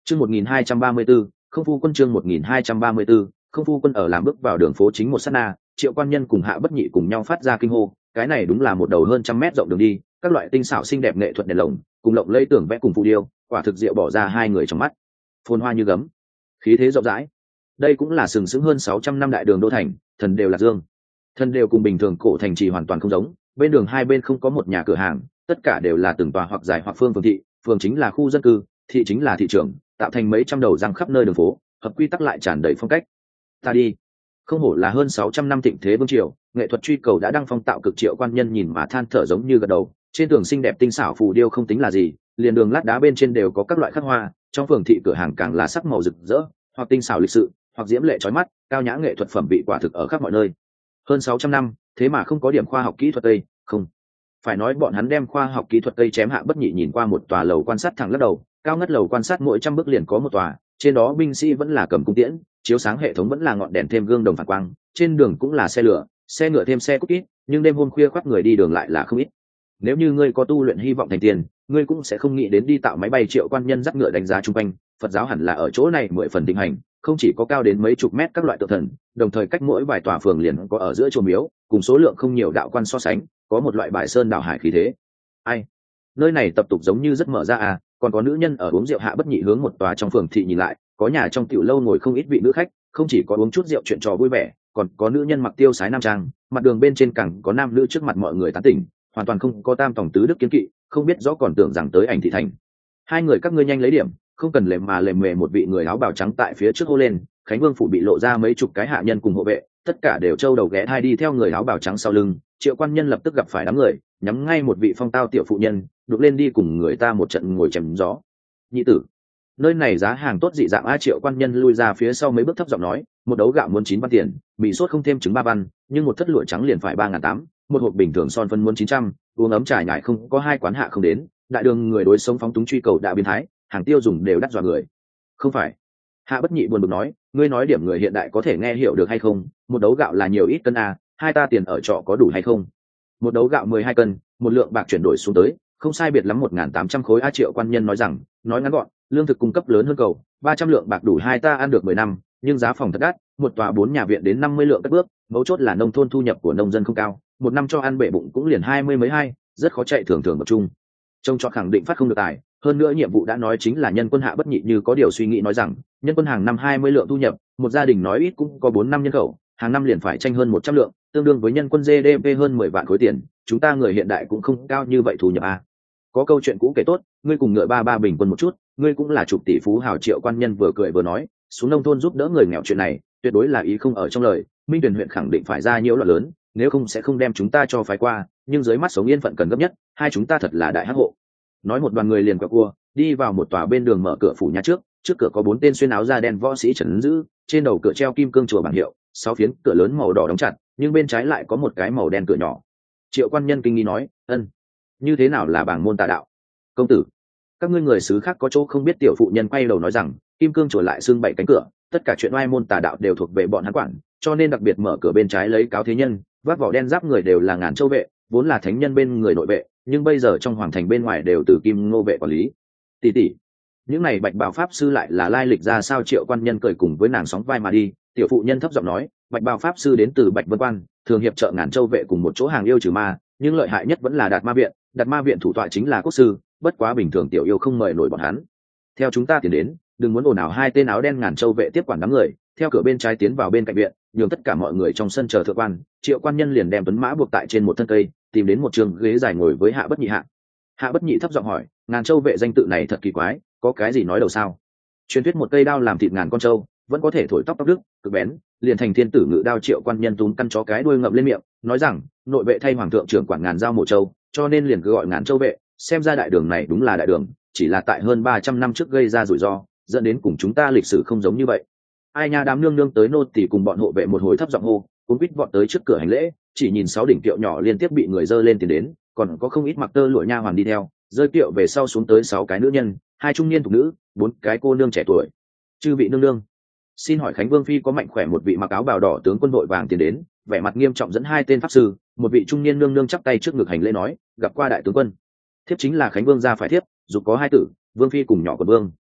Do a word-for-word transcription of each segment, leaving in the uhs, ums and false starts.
Chương một nghìn hai trăm ba mươi 1234, Không phu quân chương một nghìn hai trăm ba mươi 1234, Không phu quân ở làm bước vào đường phố chính một sát na, Triệu Quan Nhân cùng Hạ Bất Nhị cùng nhau phát ra kinh hô, cái này đúng là một đầu hơn trăm mét rộng đường đi, các loại tinh xảo xinh đẹp nghệ thuật đèn lồng, cùng lộng lẫy tưởng vẽ cùng phù điêu, quả thực diệu bỏ ra hai người trong mắt. Phồn hoa như gấm, khí thế rộng rãi. Đây cũng là sừng sững hơn sáu trăm năm đại đường đô thành, thần đều là dương. Thần đều cùng bình thường cổ thành trì hoàn toàn không giống, bên đường hai bên không có một nhà cửa hàng, tất cả đều là từng tòa hoặc dài hoặc phương phường thị, phường chính là khu dân cư, thị chính là thị trường, tạo thành mấy trăm đầu răng khắp nơi đường phố, hợp quy tắc lại tràn đầy phong cách. Ta đi, không hổ là hơn sáu trăm năm thịnh thế vương triều, nghệ thuật truy cầu đã đăng phong tạo cực. Triệu Quan Nhân nhìn mà than thở giống như gật đầu, trên tường xinh đẹp tinh xảo phù điêu không tính là gì, liền đường lát đá bên trên đều có các loại khắc hoa, trong phường thị cửa hàng càng là sắc màu rực rỡ, hoặc tinh xảo lịch sự, hoặc diễm lệ chói mắt, cao nhã nghệ thuật phẩm vị quả thực ở khắp mọi nơi. Hơn sáu trăm năm, thế mà không có điểm khoa học kỹ thuật tây, không. Phải nói bọn hắn đem khoa học kỹ thuật tây chém. Hạ Bất Nhị nhìn qua một tòa lầu quan sát thẳng lắc đầu, cao ngất lầu quan sát mỗi trăm bước liền có một tòa, trên đó binh sĩ vẫn là cầm cung tiễn, chiếu sáng hệ thống vẫn là ngọn đèn thêm gương đồng phản quang, trên đường cũng là xe lửa, xe ngựa thêm xe cút ít, nhưng đêm hôm khuya khoắt người đi đường lại là không ít. Nếu như ngươi có tu luyện hy vọng thành tiền, ngươi cũng sẽ không nghĩ đến đi tạo máy bay. Triệu Quan Nhân dắt ngựa đánh giá chung quanh, Phật giáo hẳn là ở chỗ này mười phần thịnh hành, không chỉ có cao đến mấy chục mét các loại tượng thần, đồng thời cách mỗi vài tòa phường liền có ở giữa chùa miếu, cùng số lượng không nhiều đạo quan so sánh, có một loại bài sơn đảo hải khí thế. Ai, nơi này tập tục giống như rất mở ra à, còn có nữ nhân ở uống rượu. Hạ Bất Nhị hướng một tòa trong phường thị nhìn lại, có nhà trong tiểu lâu ngồi không ít vị nữ khách, không chỉ có uống chút rượu chuyện trò vui vẻ, còn có nữ nhân mặc tiêu sái nam trang, mặt đường bên trên càng có nam nữ trước mặt mọi người tán tỉnh, hoàn toàn không có tam tổng tứ đức kiến kỵ, không biết rõ còn tưởng rằng tới ảnh thị thành. Hai người các ngươi nhanh lấy điểm, không cần lề mà lề mề. Một vị người áo bào trắng tại phía trước hô lên. Khánh Vương phủ bị lộ ra mấy chục cái hạ nhân cùng hộ vệ, tất cả đều trâu đầu ghé thai đi theo người áo bào trắng sau lưng. Triệu Quan Nhân lập tức gặp phải đám người, nhắm ngay một vị phong tao tiểu phụ nhân, đục lên đi cùng người ta một trận ngồi chém gió. Nhị tử, nơi này giá hàng tốt dị dạng a. Triệu Quan Nhân lui ra phía sau mấy bước thấp giọng nói, một đấu gạo muốn chín văn tiền, mì sốt không thêm trứng ba văn, nhưng một thất lụa trắng liền phải ba ngàn tám, một hộp bình thường son phân muốn chín trăm, uống ấm trà nhải không có hai quán hạ không đến. Đại đường người đối sống phóng túng truy cầu đã biến thái, hàng tiêu dùng đều đắt dọa người. Không phải. Hạ Bất Nhị buồn bực nói, ngươi nói điểm người hiện đại có thể nghe hiểu được hay không? Một đấu gạo là nhiều ít cân a, hai ta tiền ở trọ có đủ hay không? Một đấu gạo mười hai cân, một lượng bạc chuyển đổi xuống tới, không sai biệt lắm một nghìn tám trăm khối a. Triệu Quan Nhân nói rằng, nói ngắn gọn, lương thực cung cấp lớn hơn cầu, ba trăm lượng bạc đủ hai ta ăn được mười năm, nhưng giá phòng thật đắt, một tòa bốn nhà viện đến năm mươi lượng cất bước, mấu chốt là nông thôn thu nhập của nông dân không cao, một năm cho ăn bể bụng cũng liền hai mươi mấy hai, rất khó chạy thường thường tập trung. Trông cho khẳng định phát không được tài, hơn nữa nhiệm vụ đã nói chính là nhân quân. Hạ Bất Nhị như có điều suy nghĩ nói rằng, nhân quân hàng năm hai mươi lượng thu nhập, một gia đình nói ít cũng có bốn năm nhân khẩu, hàng năm liền phải tranh hơn một trăm lượng, tương đương với nhân quân giê đê pê hơn mười vạn khối tiền, chúng ta người hiện đại cũng không cao như vậy thu nhập a. Có câu chuyện cũ kể tốt, ngươi cùng ngựa ba ba bình quân một chút, ngươi cũng là chục tỷ phú hào. Triệu Quan Nhân vừa cười vừa nói, xuống nông thôn giúp đỡ người nghèo chuyện này tuyệt đối là ý không ở trong lời, Minh Tuyển huyện khẳng định phải ra nhiễu loạn lớn, nếu không sẽ không đem chúng ta cho phái qua, nhưng dưới mắt sống yên phận cần gấp nhất, hai chúng ta thật là đại hắc hộ. Nói một đoàn người liền quẹo cua đi vào một tòa bên đường, mở cửa phủ nhà trước, trước cửa có bốn tên xuyên áo da đen võ sĩ trấn giữ, trên đầu cửa treo kim cương chùa bảng hiệu, sáu phiến cửa lớn màu đỏ đóng chặt, nhưng bên trái lại có một cái màu đen cửa nhỏ. Triệu Quan Nhân kinh nghi nói, ân, như thế nào là bảng môn tà đạo? Công tử, các ngươi người xứ khác có chỗ không biết. Tiểu phụ nhân quay đầu nói rằng, kim cương chùa lại xưng bảy cánh cửa, tất cả chuyện oai môn tà đạo đều thuộc về bọn hắn quản, cho nên đặc biệt mở cửa bên trái lấy cáo thế nhân, vác vỏ đen giáp người đều là Ngàn Châu vệ, vốn là thánh nhân bên người nội vệ, nhưng bây giờ trong hoàng thành bên ngoài đều từ Kim Ngô vệ quản lý. Tỷ tỷ, những này bạch bào pháp sư lại là lai lịch ra sao? Triệu Quan Nhân cười cùng với nàng sóng vai mà đi. Tiểu phụ nhân thấp giọng nói, bạch bào pháp sư đến từ Bạch Vân Quan, thường hiệp trợ Ngàn Châu vệ cùng một chỗ hàng yêu trừ ma, nhưng lợi hại nhất vẫn là Đạt Ma viện. Đạt Ma viện thủ tọa chính là quốc sư, bất quá bình thường tiểu yêu không mời nổi bọn hắn. Theo chúng ta tiến đến, đừng muốn ồn ào. Hai tên áo đen Ngàn Châu vệ tiếp quản đám người, theo cửa bên trái tiến vào bên cạnh viện, nhường tất cả mọi người trong sân chờ thượng quan. Triệu Quan Nhân liền đem tuấn mã buộc tại trên một thân cây, tìm đến một trường ghế dài ngồi với Hạ Bất Nhị hạ. Hạ Bất Nhị thấp giọng hỏi, Ngàn Châu vệ danh tự này thật kỳ quái, có cái gì nói đầu sao? Truyền thuyết một cây đao làm thịt ngàn con trâu, vẫn có thể thổi tóc tóc đức, cực bén, liền thành thiên tử ngự đao. Triệu Quan Nhân túm căn chó cái đuôi ngậm lên miệng, nói rằng, nội vệ thay hoàng thượng trưởng quản ngàn dao mổ trâu, cho nên liền cứ gọi Ngàn Châu vệ. Xem ra đại đường này đúng là đại đường, chỉ là tại hơn ba trăm năm trước gây ra rủi ro, dẫn đến cùng chúng ta lịch sử không giống như vậy. Ai nha, đám nương nương tới nô tỳ cùng bọn hộ vệ một hồi thấp giọng hô, cuốn quýt vọt tới trước cửa hành lễ, chỉ nhìn sáu đỉnh kiệu nhỏ liên tiếp bị người dơ lên tiền đến, còn có không ít mặc tơ lụa nha hoàn đi theo, rơi kiệu về sau xuống tới sáu cái nữ nhân, hai trung niên thục nữ, bốn cái cô nương trẻ tuổi. Chư vị nương nương, xin hỏi Khánh Vương phi có mạnh khỏe? Một vị mặc áo bào đỏ tướng quân đội vàng tiến đến, vẻ mặt nghiêm trọng dẫn hai tên pháp sư. Một vị trung niên nương nương chắp tay trước ngực hành lễ nói, gặp qua đại tướng quân. Thiếp chính là Khánh Vương gia phải thiếp, dục có hai tử, Vương phi cùng nhỏ của Vương.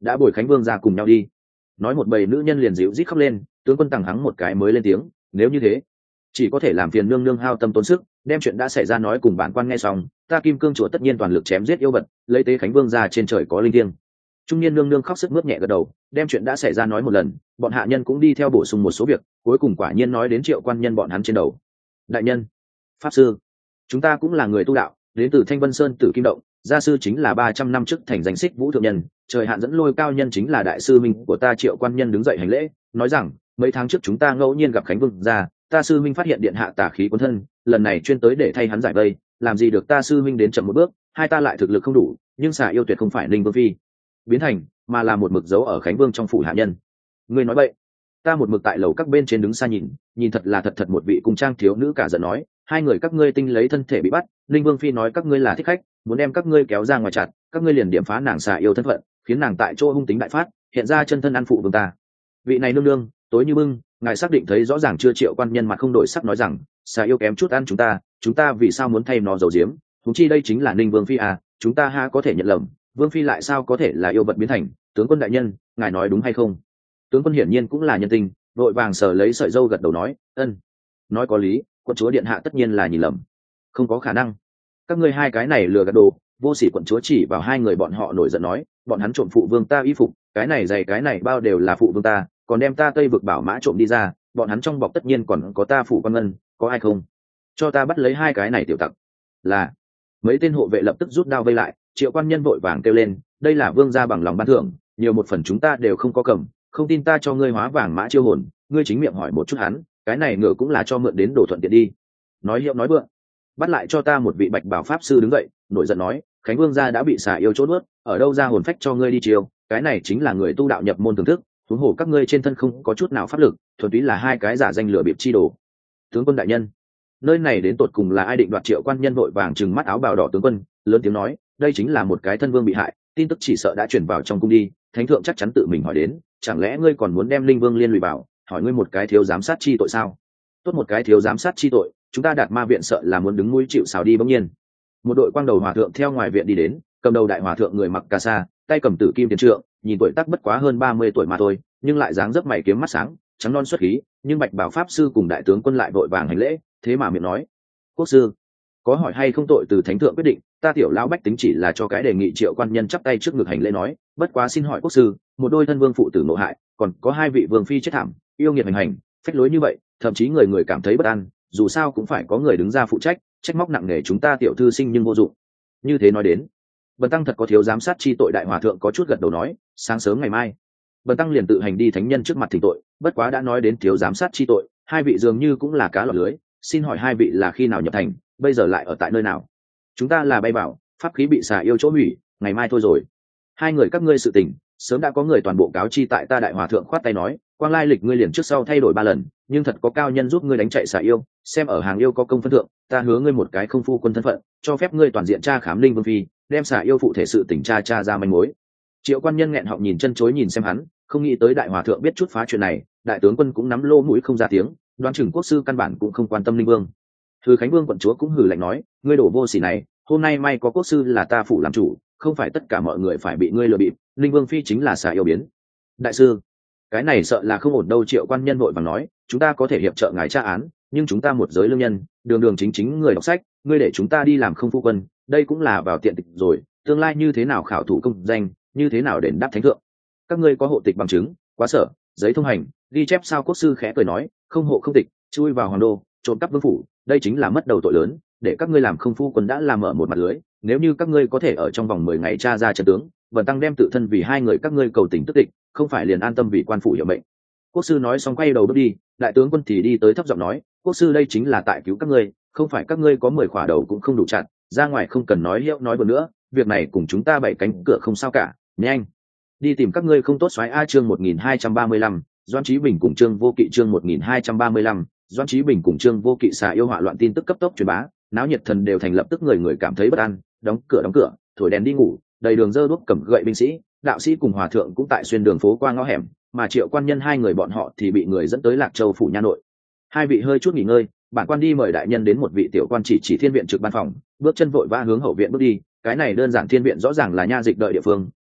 đã bồi khánh vương ra cùng nhau đi. Nói một bầy nữ nhân liền dịu rít khóc lên. Tướng quân Tằng hắng một cái mới lên tiếng, nếu như thế chỉ có thể làm phiền nương nương hao tâm tốn sức đem chuyện đã xảy ra nói cùng bản quan nghe xong. Ta Kim Cương chùa tất nhiên toàn lực chém giết yêu vật, lấy tế khánh vương ra trên trời có linh thiêng. Trung niên nương nương khóc sức mướt nhẹ gật đầu, đem chuyện đã xảy ra nói một lần. Bọn hạ nhân cũng đi theo bổ sung một số việc, cuối cùng quả nhiên nói đến Triệu quan nhân bọn hắn trên đầu. Đại nhân, pháp sư, chúng ta cũng là người tu đạo, đến từ Thanh Vân Sơn Tử Kim Động, gia sư chính là ba trăm năm trước thành danh xích vũ thượng nhân, trời hạn dẫn lôi cao nhân chính là đại sư minh của ta. Triệu quan nhân đứng dậy hành lễ, nói rằng mấy tháng trước chúng ta ngẫu nhiên gặp khánh vương gia, ta sư minh phát hiện điện hạ tà khí cuốn thân, lần này chuyên tới để thay hắn giải vây. Làm gì được ta sư minh đến chậm một bước, hai ta lại thực lực không đủ, nhưng xà yêu tuyệt không phải Ninh Vương phi biến thành, mà là một mực dấu ở khánh vương trong phủ hạ nhân. Ngươi nói vậy? Ta một mực tại lầu các bên trên đứng xa nhìn, nhìn thật là thật thật một vị cung trang thiếu nữ cả giận nói, hai người các ngươi tinh lấy thân thể bị bắt, Ninh Vương phi nói các ngươi là thích khách, muốn đem các ngươi kéo ra ngoài chặt, các ngươi liền điểm phá nàng xà yêu thân phận, khiến nàng tại chỗ hung tính đại phát, hiện ra chân thân ăn phụ vương ta. Vị này nương nương, tối như bưng, ngài xác định thấy rõ ràng chưa? Triệu quan nhân mặt không đổi sắc nói rằng, xà yêu kém chút ăn chúng ta, chúng ta vì sao muốn thay nó dầu diếm? Chúng chi đây chính là Ninh Vương phi à, chúng ta ha có thể nhận lầm, Vương phi lại sao có thể là yêu vật biến thành? Tướng quân đại nhân, ngài nói đúng hay không? Tướng quân hiển nhiên cũng là nhân tình, vội vàng sờ lấy sợi râu gật đầu nói, ân, nói có lý, quận chúa điện hạ tất nhiên là nhìn lầm, không có khả năng. Các ngươi hai cái này lừa gạt đồ. Vô sỉ quận chúa chỉ vào hai người bọn họ nổi giận nói, bọn hắn trộm phụ vương ta y phục, cái này giày cái này bao đều là phụ vương ta, còn đem ta Tây vực bảo mã trộm đi ra, bọn hắn trong bọc tất nhiên còn có ta phủ quan ngân, có ai không? Cho ta bắt lấy hai cái này tiểu tặc. Là. Mấy tên hộ vệ lập tức rút đao vây lại. Triệu quan nhân vội vàng kêu lên, đây là vương gia bằng lòng ban thưởng, nhiều một phần chúng ta đều không có cầm, không tin ta cho ngươi hóa vàng mã chiêu hồn, ngươi chính miệng hỏi một chút hắn, cái này ngựa cũng là cho mượn đến đồ thuận tiện đi. Nói hiệu nói vượng. Bắt lại cho ta một vị bạch bảo pháp sư đứng dậy, nổi giận nói, khánh vương gia đã bị xà yêu chốt nuốt, ở đâu ra hồn phách cho ngươi đi chiêu? Cái này chính là người tu đạo nhập môn thưởng thức, huống hồ các ngươi trên thân không có chút nào pháp lực, thuần túy là hai cái giả danh lừa bịp chi đồ. Tướng quân đại nhân, nơi này đến tột cùng là ai định đoạt? Triệu quan nhân vội vàng trừng mắt áo bào đỏ tướng quân, lớn tiếng nói, đây chính là một cái thân vương bị hại, tin tức chỉ sợ đã chuyển vào trong cung đi, thánh thượng chắc chắn tự mình hỏi đến, chẳng lẽ ngươi còn muốn đem linh vương liên lụy vào? Hỏi ngươi một cái thiếu giám sát chi tội sao? Tốt một cái thiếu giám sát chi tội, chúng ta Đạt Ma viện sợ là muốn đứng mũi chịu sào đi. Bỗng nhiên một đội quang đầu hòa thượng theo ngoài viện đi đến, cầm đầu đại hòa thượng người mặc cà sa, tay cầm tử kim tiền trượng, nhìn tuổi tác bất quá hơn ba mươi tuổi mà thôi, nhưng lại dáng dấp mày kiếm mắt sáng, trắng non xuất khí. Nhưng bạch bảo pháp sư cùng đại tướng quân lại vội vàng hành lễ, thế mà miệng nói, quốc sư có hỏi hay không tội từ thánh thượng quyết định, ta tiểu lão bách tính chỉ là cho cái đề nghị. Triệu quan nhân chắp tay trước ngực hành lễ nói, bất quá xin hỏi quốc sư, một đôi thân vương phụ tử nộ hại, còn có hai vị vương phi chết thảm, yêu nghiệt hành hành, phách lối như vậy, thậm chí người người cảm thấy bất an, dù sao cũng phải có người đứng ra phụ trách, trách móc nặng nề chúng ta tiểu thư sinh nhưng vô dụng. Như thế nói đến, bần tăng thật có thiếu giám sát chi tội. Đại hòa thượng có chút gật đầu nói, sáng sớm ngày mai bần tăng liền tự hành đi thánh nhân trước mặt thỉnh tội. Bất quá đã nói đến thiếu giám sát chi tội, hai vị dường như cũng là cá lọt lưới, xin hỏi hai vị là khi nào nhập thành, bây giờ lại ở tại nơi nào? Chúng ta là bay bảo, pháp khí bị xà yêu chỗ hủy, ngày mai thôi rồi. Hai người các ngươi sự tình sớm đã có người toàn bộ cáo chi tại ta. Đại hòa thượng khoát tay nói, quang lai lịch ngươi liền trước sau thay đổi ba lần, nhưng thật có cao nhân giúp ngươi đánh chạy xà yêu, xem ở hàng yêu có công phân thượng, ta hứa ngươi một cái không phu quân thân phận, cho phép ngươi toàn diện tra khám Linh Vương phi, đem xà yêu phụ thể sự tình tra tra ra manh mối. Triệu quan nhân nghẹn họng nhìn chân chối nhìn xem hắn, không nghĩ tới đại hòa thượng biết chút phá chuyện này. Đại tướng quân cũng nắm lô mũi không ra tiếng, đoán chừng quốc sư căn bản cũng không quan tâm Linh Vương. Thư Khánh Vương quận chúa cũng hừ lạnh nói, ngươi đổ vô sỉ này, hôm nay may có quốc sư là ta phủ làm chủ, không phải tất cả mọi người phải bị ngươi lừa bịp. Linh Vương phi chính là xà yêu biến. Đại sư, cái này sợ là không ổn đâu. Triệu quan nhân vội vàng nói, chúng ta có thể hiệp trợ ngài tra án, nhưng chúng ta một giới lương nhân, đường đường chính chính người đọc sách, ngươi để chúng ta đi làm không phu quân, đây cũng là vào tiện tịch rồi. Tương lai như thế nào khảo thủ công danh, như thế nào đền đáp thánh thượng? Các ngươi có hộ tịch bằng chứng, quá sở, giấy thông hành, ghi chép sao? Quốc sư khẽ cười nói, không hộ không tịch, chui vào hoàng đô, trộm cắp vương phủ, đây chính là mất đầu tội lớn. Để các ngươi làm không phu quân đã làm mở một mặt lưới, nếu như các ngươi có thể ở trong vòng mười ngày tra ra trận tướng, bần tăng đem tự thân vì hai người các ngươi cầu tình tức tịch, không phải liền an tâm vì quan phủ hiệu mệnh. Quốc sư nói xong quay đầu bước đi. Đại tướng quân thì đi tới thấp giọng nói, quốc sư đây chính là tại cứu các ngươi, không phải các ngươi có mười khỏa đầu cũng không đủ chặt, ra ngoài không cần nói hiệu nói bừa nữa, việc này cùng chúng ta bảy cánh cửa không sao cả, nhanh đi tìm các ngươi không tốt xoáy. A chương một nghìn hai trăm ba mươi lăm, Doãn Chí Bình cùng Trương Vô Kỵ. Chương một nghìn hai trăm ba mươi lăm, Doãn Chí Bình cùng Trương Vô Kỵ. Xà yêu họa loạn tin tức cấp tốc truyền bá, náo nhiệt thần đều thành lập tức người người cảm thấy bất an, đóng cửa đóng cửa, thổi đèn đi ngủ, đầy đường dơ đuốc cầm gậy binh sĩ, đạo sĩ cùng hòa thượng cũng tại xuyên đường phố qua ngõ hẻm, mà Triệu quan nhân hai người bọn họ thì bị người dẫn tới Lạc Châu phủ nha nội. Hai vị hơi chút nghỉ ngơi, bản quan đi mời đại nhân đến một vị tiểu quan chỉ chỉ thiên viện trực ban phòng, bước chân vội vã hướng hậu viện bước đi. Cái này đơn giản thiên viện rõ ràng là nha dịch đợi địa phương,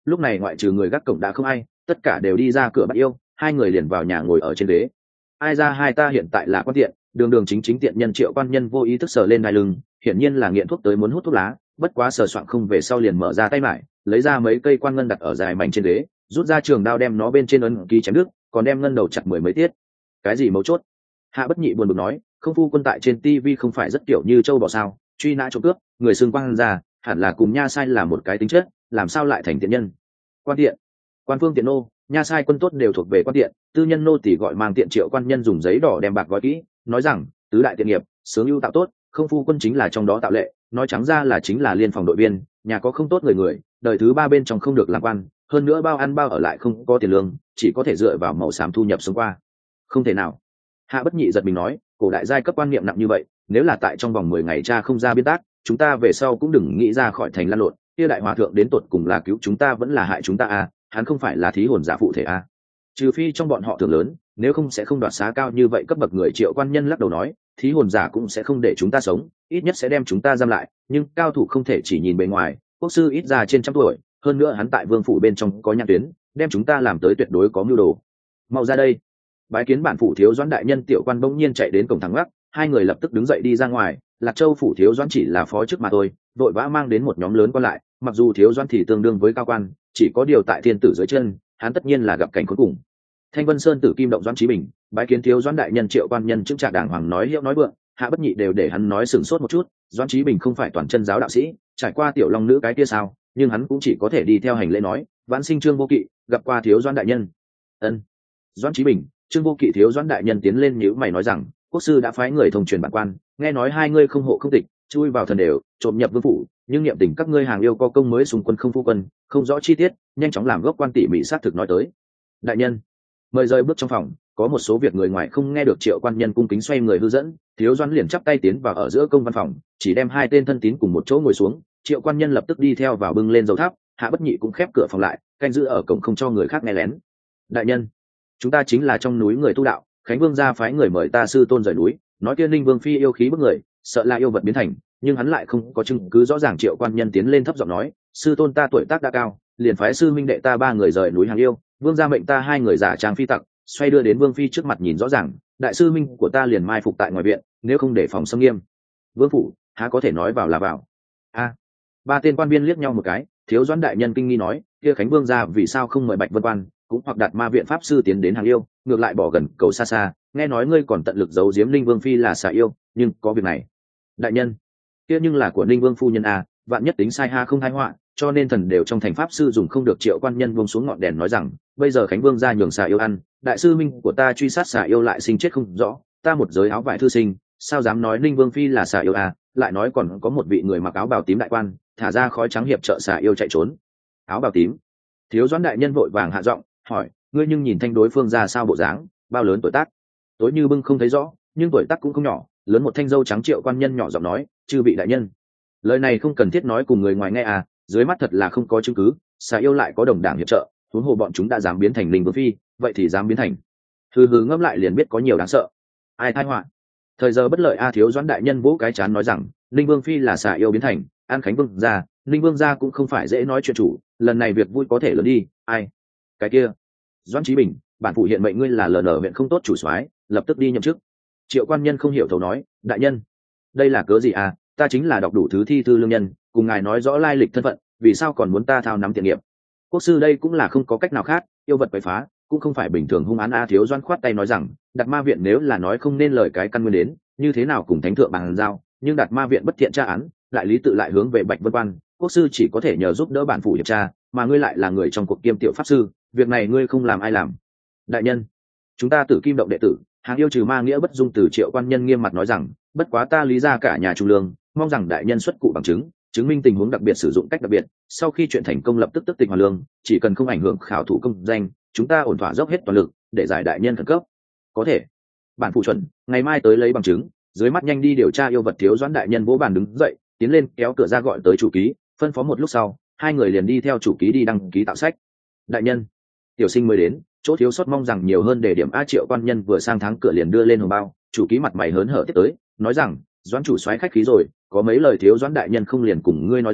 lúc này ngoại trừ người gác cổng đã không ai, tất cả đều đi ra cửa bắt yêu, hai người liền vào nhà ngồi ở trên ghế. Ai ra hai ta hiện tại là quan tiện, đường đường chính chính tiện nhân Triệu quan nhân vô ý thức sờ lên đai lưng, hiển nhiên là nghiện thuốc tới muốn hút thuốc lá, bất quá sờ soạng không về sau liền mở ra tay mải, lấy ra mấy cây quan ngân đặt ở dài mảnh trên ghế, rút ra trường đao đem nó bên trên ấn ký chém đứt, còn đem ngân đầu chặt mười mấy tiết. Cái gì mấu chốt? Hạ Bất Nhị buồn bực nói, không phu quân tại trên tivi không phải rất kiểu như châu bò sao, truy nã trộm cướp, người xưng quang ra, hẳn là cùng nha sai là một cái tính chất, làm sao lại thành tiện nhân? Quan tiện, quan phương tiện nô, nha sai quân tốt đều thuộc về quan tiện, tư nhân nô tỳ gọi mang tiện Triệu quan nhân dùng giấy đỏ đem bạc gói kỹ, nói rằng tứ đại tiện nghiệp, sướng ưu tạo tốt, không phu quân chính là trong đó tạo lệ, nói trắng ra là chính là liên phòng đội viên, nhà có không tốt người người, đời thứ ba bên trong không được làm quan, hơn nữa bao ăn bao ở lại không có tiền lương, chỉ có thể dựa vào màu xám thu nhập sống qua. Không thể nào. Hạ Bất Nhị giật mình nói, cổ đại giai cấp quan niệm nặng như vậy, nếu là tại trong vòng mười ngày cha không ra biên tác, chúng ta về sau cũng đừng nghĩ ra khỏi thành lăn lộn, kia đại hòa thượng đến tột cùng là cứu chúng ta vẫn là hại chúng ta à, hắn không phải là thí hồn giả phụ thể à. Trừ phi trong bọn họ thưởng lớn, nếu không sẽ không đoạt xá cao như vậy cấp bậc người. Triệu quan nhân lắc đầu nói, thí hồn giả cũng sẽ không để chúng ta sống, ít nhất sẽ đem chúng ta giam lại, nhưng cao thủ không thể chỉ nhìn bề ngoài, quốc sư ít ra trên trăm tuổi, hơn nữa hắn tại vương phủ bên trong có nhãn tuyến, đem chúng ta làm tới tuyệt đối có mưu đồ. Mau ra đây. Bái kiến bản phủ thiếu doãn đại nhân. Tiểu quan bỗng nhiên chạy đến cổng thẳng gác, hai người lập tức đứng dậy đi ra ngoài. Lạc Châu phủ thiếu doãn chỉ là phó chức mà thôi, vội vã mang đến một nhóm lớn quan lại, mặc dù thiếu doãn thì tương đương với cao quan, chỉ có điều tại thiên tử dưới chân, hắn tất nhiên là gặp cảnh cuối cùng. Thanh Vân Sơn tử kim động doãn Chí Bình, bái kiến thiếu doãn đại nhân. Triệu quan nhân chứng trạc đàng hoàng nói hiệu nói vượng, Hạ Bất Nhị đều để hắn nói sừng sốt một chút. Doãn Chí Bình không phải toàn chân giáo đạo sĩ, trải qua tiểu long nữ cái kia sao, nhưng hắn cũng chỉ có thể đi theo hành lễ nói, vãn sinh Trương Vô Kỵ gặp qua thiếu doãn đại nhân. Ân. Doãn Chí Bình, Trương Vô Kỵ thiếu doãn đại nhân tiến lên nhíu mày nói rằng, quốc sư đã phái người thông truyền bản quan, nghe nói hai ngươi không hộ không tịch, chui vào thần đều, trộm nhập vương phủ, nhưng niệm tình các ngươi hàng yêu có công mới xung quân không phu quân, không rõ chi tiết, nhanh chóng làm gốc quan tỉ mỉ xác thực nói tới. Đại nhân, mời rời bước trong phòng, có một số việc người ngoài không nghe được. Triệu quan nhân cung kính xoay người hư dẫn, thiếu doãn liền chắp tay tiến vào ở giữa công văn phòng, chỉ đem hai tên thân tín cùng một chỗ ngồi xuống. Triệu quan nhân lập tức đi theo vào bưng lên dầu tháp, Hạ Bất Nhị cũng khép cửa phòng lại, canh giữ ở cổng không cho người khác nghe lén. Đại nhân, chúng ta chính là trong núi người tu đạo, Khánh Vương gia phái người mời ta sư tôn rời núi, nói kia Ninh Vương phi yêu khí bức người, sợ là yêu vật biến thành, nhưng hắn lại không có chứng cứ rõ ràng. Triệu quan nhân tiến lên thấp giọng nói, sư tôn ta tuổi tác đã cao, liền phái sư minh đệ ta ba người rời núi hàng yêu, vương gia mệnh ta hai người giả trang phi tặc, xoay đưa đến vương phi trước mặt nhìn rõ ràng, đại sư minh của ta liền mai phục tại ngoài viện, nếu không để phòng xâm nghiêm, vương phủ há có thể nói vào là vào. A. Ba tên quan viên liếc nhau một cái, thiếu doãn đại nhân kinh nghi nói, kia Khánh Vương gia vì sao không mời Bạch Vân Quan cũng hoặc đặt ma viện pháp sư tiến đến hàng yêu, ngược lại bỏ gần cầu xa xa, nghe nói ngươi còn tận lực giấu giếm Ninh Vương phi là xà yêu, nhưng có việc này. Đại nhân, kia nhưng là của Ninh Vương phu nhân a, vạn nhất tính sai ha không tai họa, cho nên thần đều trong thành pháp sư dùng không được. Triệu quan nhân buông xuống ngọn đèn nói rằng, bây giờ Khánh Vương gia nhường xà yêu ăn, đại sư minh của ta truy sát xà yêu lại sinh chết không rõ, ta một giới áo vải thư sinh, sao dám nói Ninh Vương phi là xà yêu à, lại nói còn có một vị người mặc áo bào tím đại quan, thả ra khói trắng hiệp trợ xà yêu chạy trốn. Áo bào tím? Thiếu doãn đại nhân vội vàng hạ giọng hỏi, ngươi nhưng nhìn thanh đối phương ra sao bộ dáng, bao lớn tuổi tác? Tối như bưng không thấy rõ, nhưng tuổi tác cũng không nhỏ, lớn một thanh dâu trắng. Triệu quan nhân nhỏ giọng nói, chư vị đại nhân, lời này không cần thiết nói cùng người ngoài nghe à, dưới mắt thật là không có chứng cứ, xà yêu lại có đồng đảng hiệp trợ, huống hồ bọn chúng đã dám biến thành Ninh Vương phi, vậy thì dám biến thành. Hừ hừ ngẫm lại liền biết có nhiều đáng sợ. Ai tai họa? Thời giờ bất lợi a. Thiếu doãn đại nhân vỗ cái chán nói rằng, Ninh Vương phi là xà yêu biến thành, an Khánh Vương gia, Ninh Vương gia cũng không phải dễ nói chuyện chủ, lần này việc vui có thể lớn đi. Ai? Cái kia. Doãn Chí Bình, bản phụ hiện mệnh ngươi là lờ nở huyện không tốt chủ soái, lập tức đi nhậm chức. Triệu quan nhân không hiểu thấu nói, đại nhân, đây là cớ gì à? Ta chính là đọc đủ thứ thi thư lương nhân, cùng ngài nói rõ lai lịch thân phận, vì sao còn muốn ta thao nắm tiền nghiệp? Quốc sư đây cũng là không có cách nào khác, yêu vật quậy phá cũng không phải bình thường hung án a. Thiếu doãn khoát tay nói rằng, đặt ma viện nếu là nói không nên lời cái căn nguyên đến, như thế nào cùng thánh thượng bàn giao, nhưng đặt ma viện bất thiện tra án, đại lý tự lại hướng về Bạch Vân Quan, quốc sư chỉ có thể nhờ giúp đỡ bản phủ hiệp tra, mà ngươi lại là người trong cuộc kiêm tiểu pháp sư, việc này ngươi không làm ai làm? Đại nhân, chúng ta Tử Kim động đệ tử, hàng yêu trừ ma nghĩa bất dung từ. Triệu quan nhân nghiêm mặt nói rằng, bất quá ta lý ra cả nhà trung lương, mong rằng đại nhân xuất cụ bằng chứng, chứng minh tình huống đặc biệt sử dụng cách đặc biệt, sau khi chuyện thành công lập tức tức tịch hoàn lương, chỉ cần không ảnh hưởng khảo thủ công danh, chúng ta ổn thỏa dốc hết toàn lực để giải đại nhân khẩn cấp. Có thể, bản phụ chuẩn, ngày mai tới lấy bằng chứng, dưới mắt nhanh đi điều tra yêu vật. Thiếu doãn đại nhân vỗ bàn đứng dậy, tiến lên kéo cửa ra gọi tới chủ ký, phân phó một lúc sau, hai người liền đi theo chủ ký đi đăng ký tạo sách. Đại nhân, tiểu sinh mới đến, chỗ thiếu sót mong rằng nhiều hơn để điểm a. Triệu quan nhân vừa sang tháng cửa liền đưa lên hồng bao, chủ ký mặt mày hớn hở tiếp tới, nói rằng, doãn chủ soái khách khí rồi, có mấy lời thiếu doãn đại nhân không liền cùng ngươi nói rõ,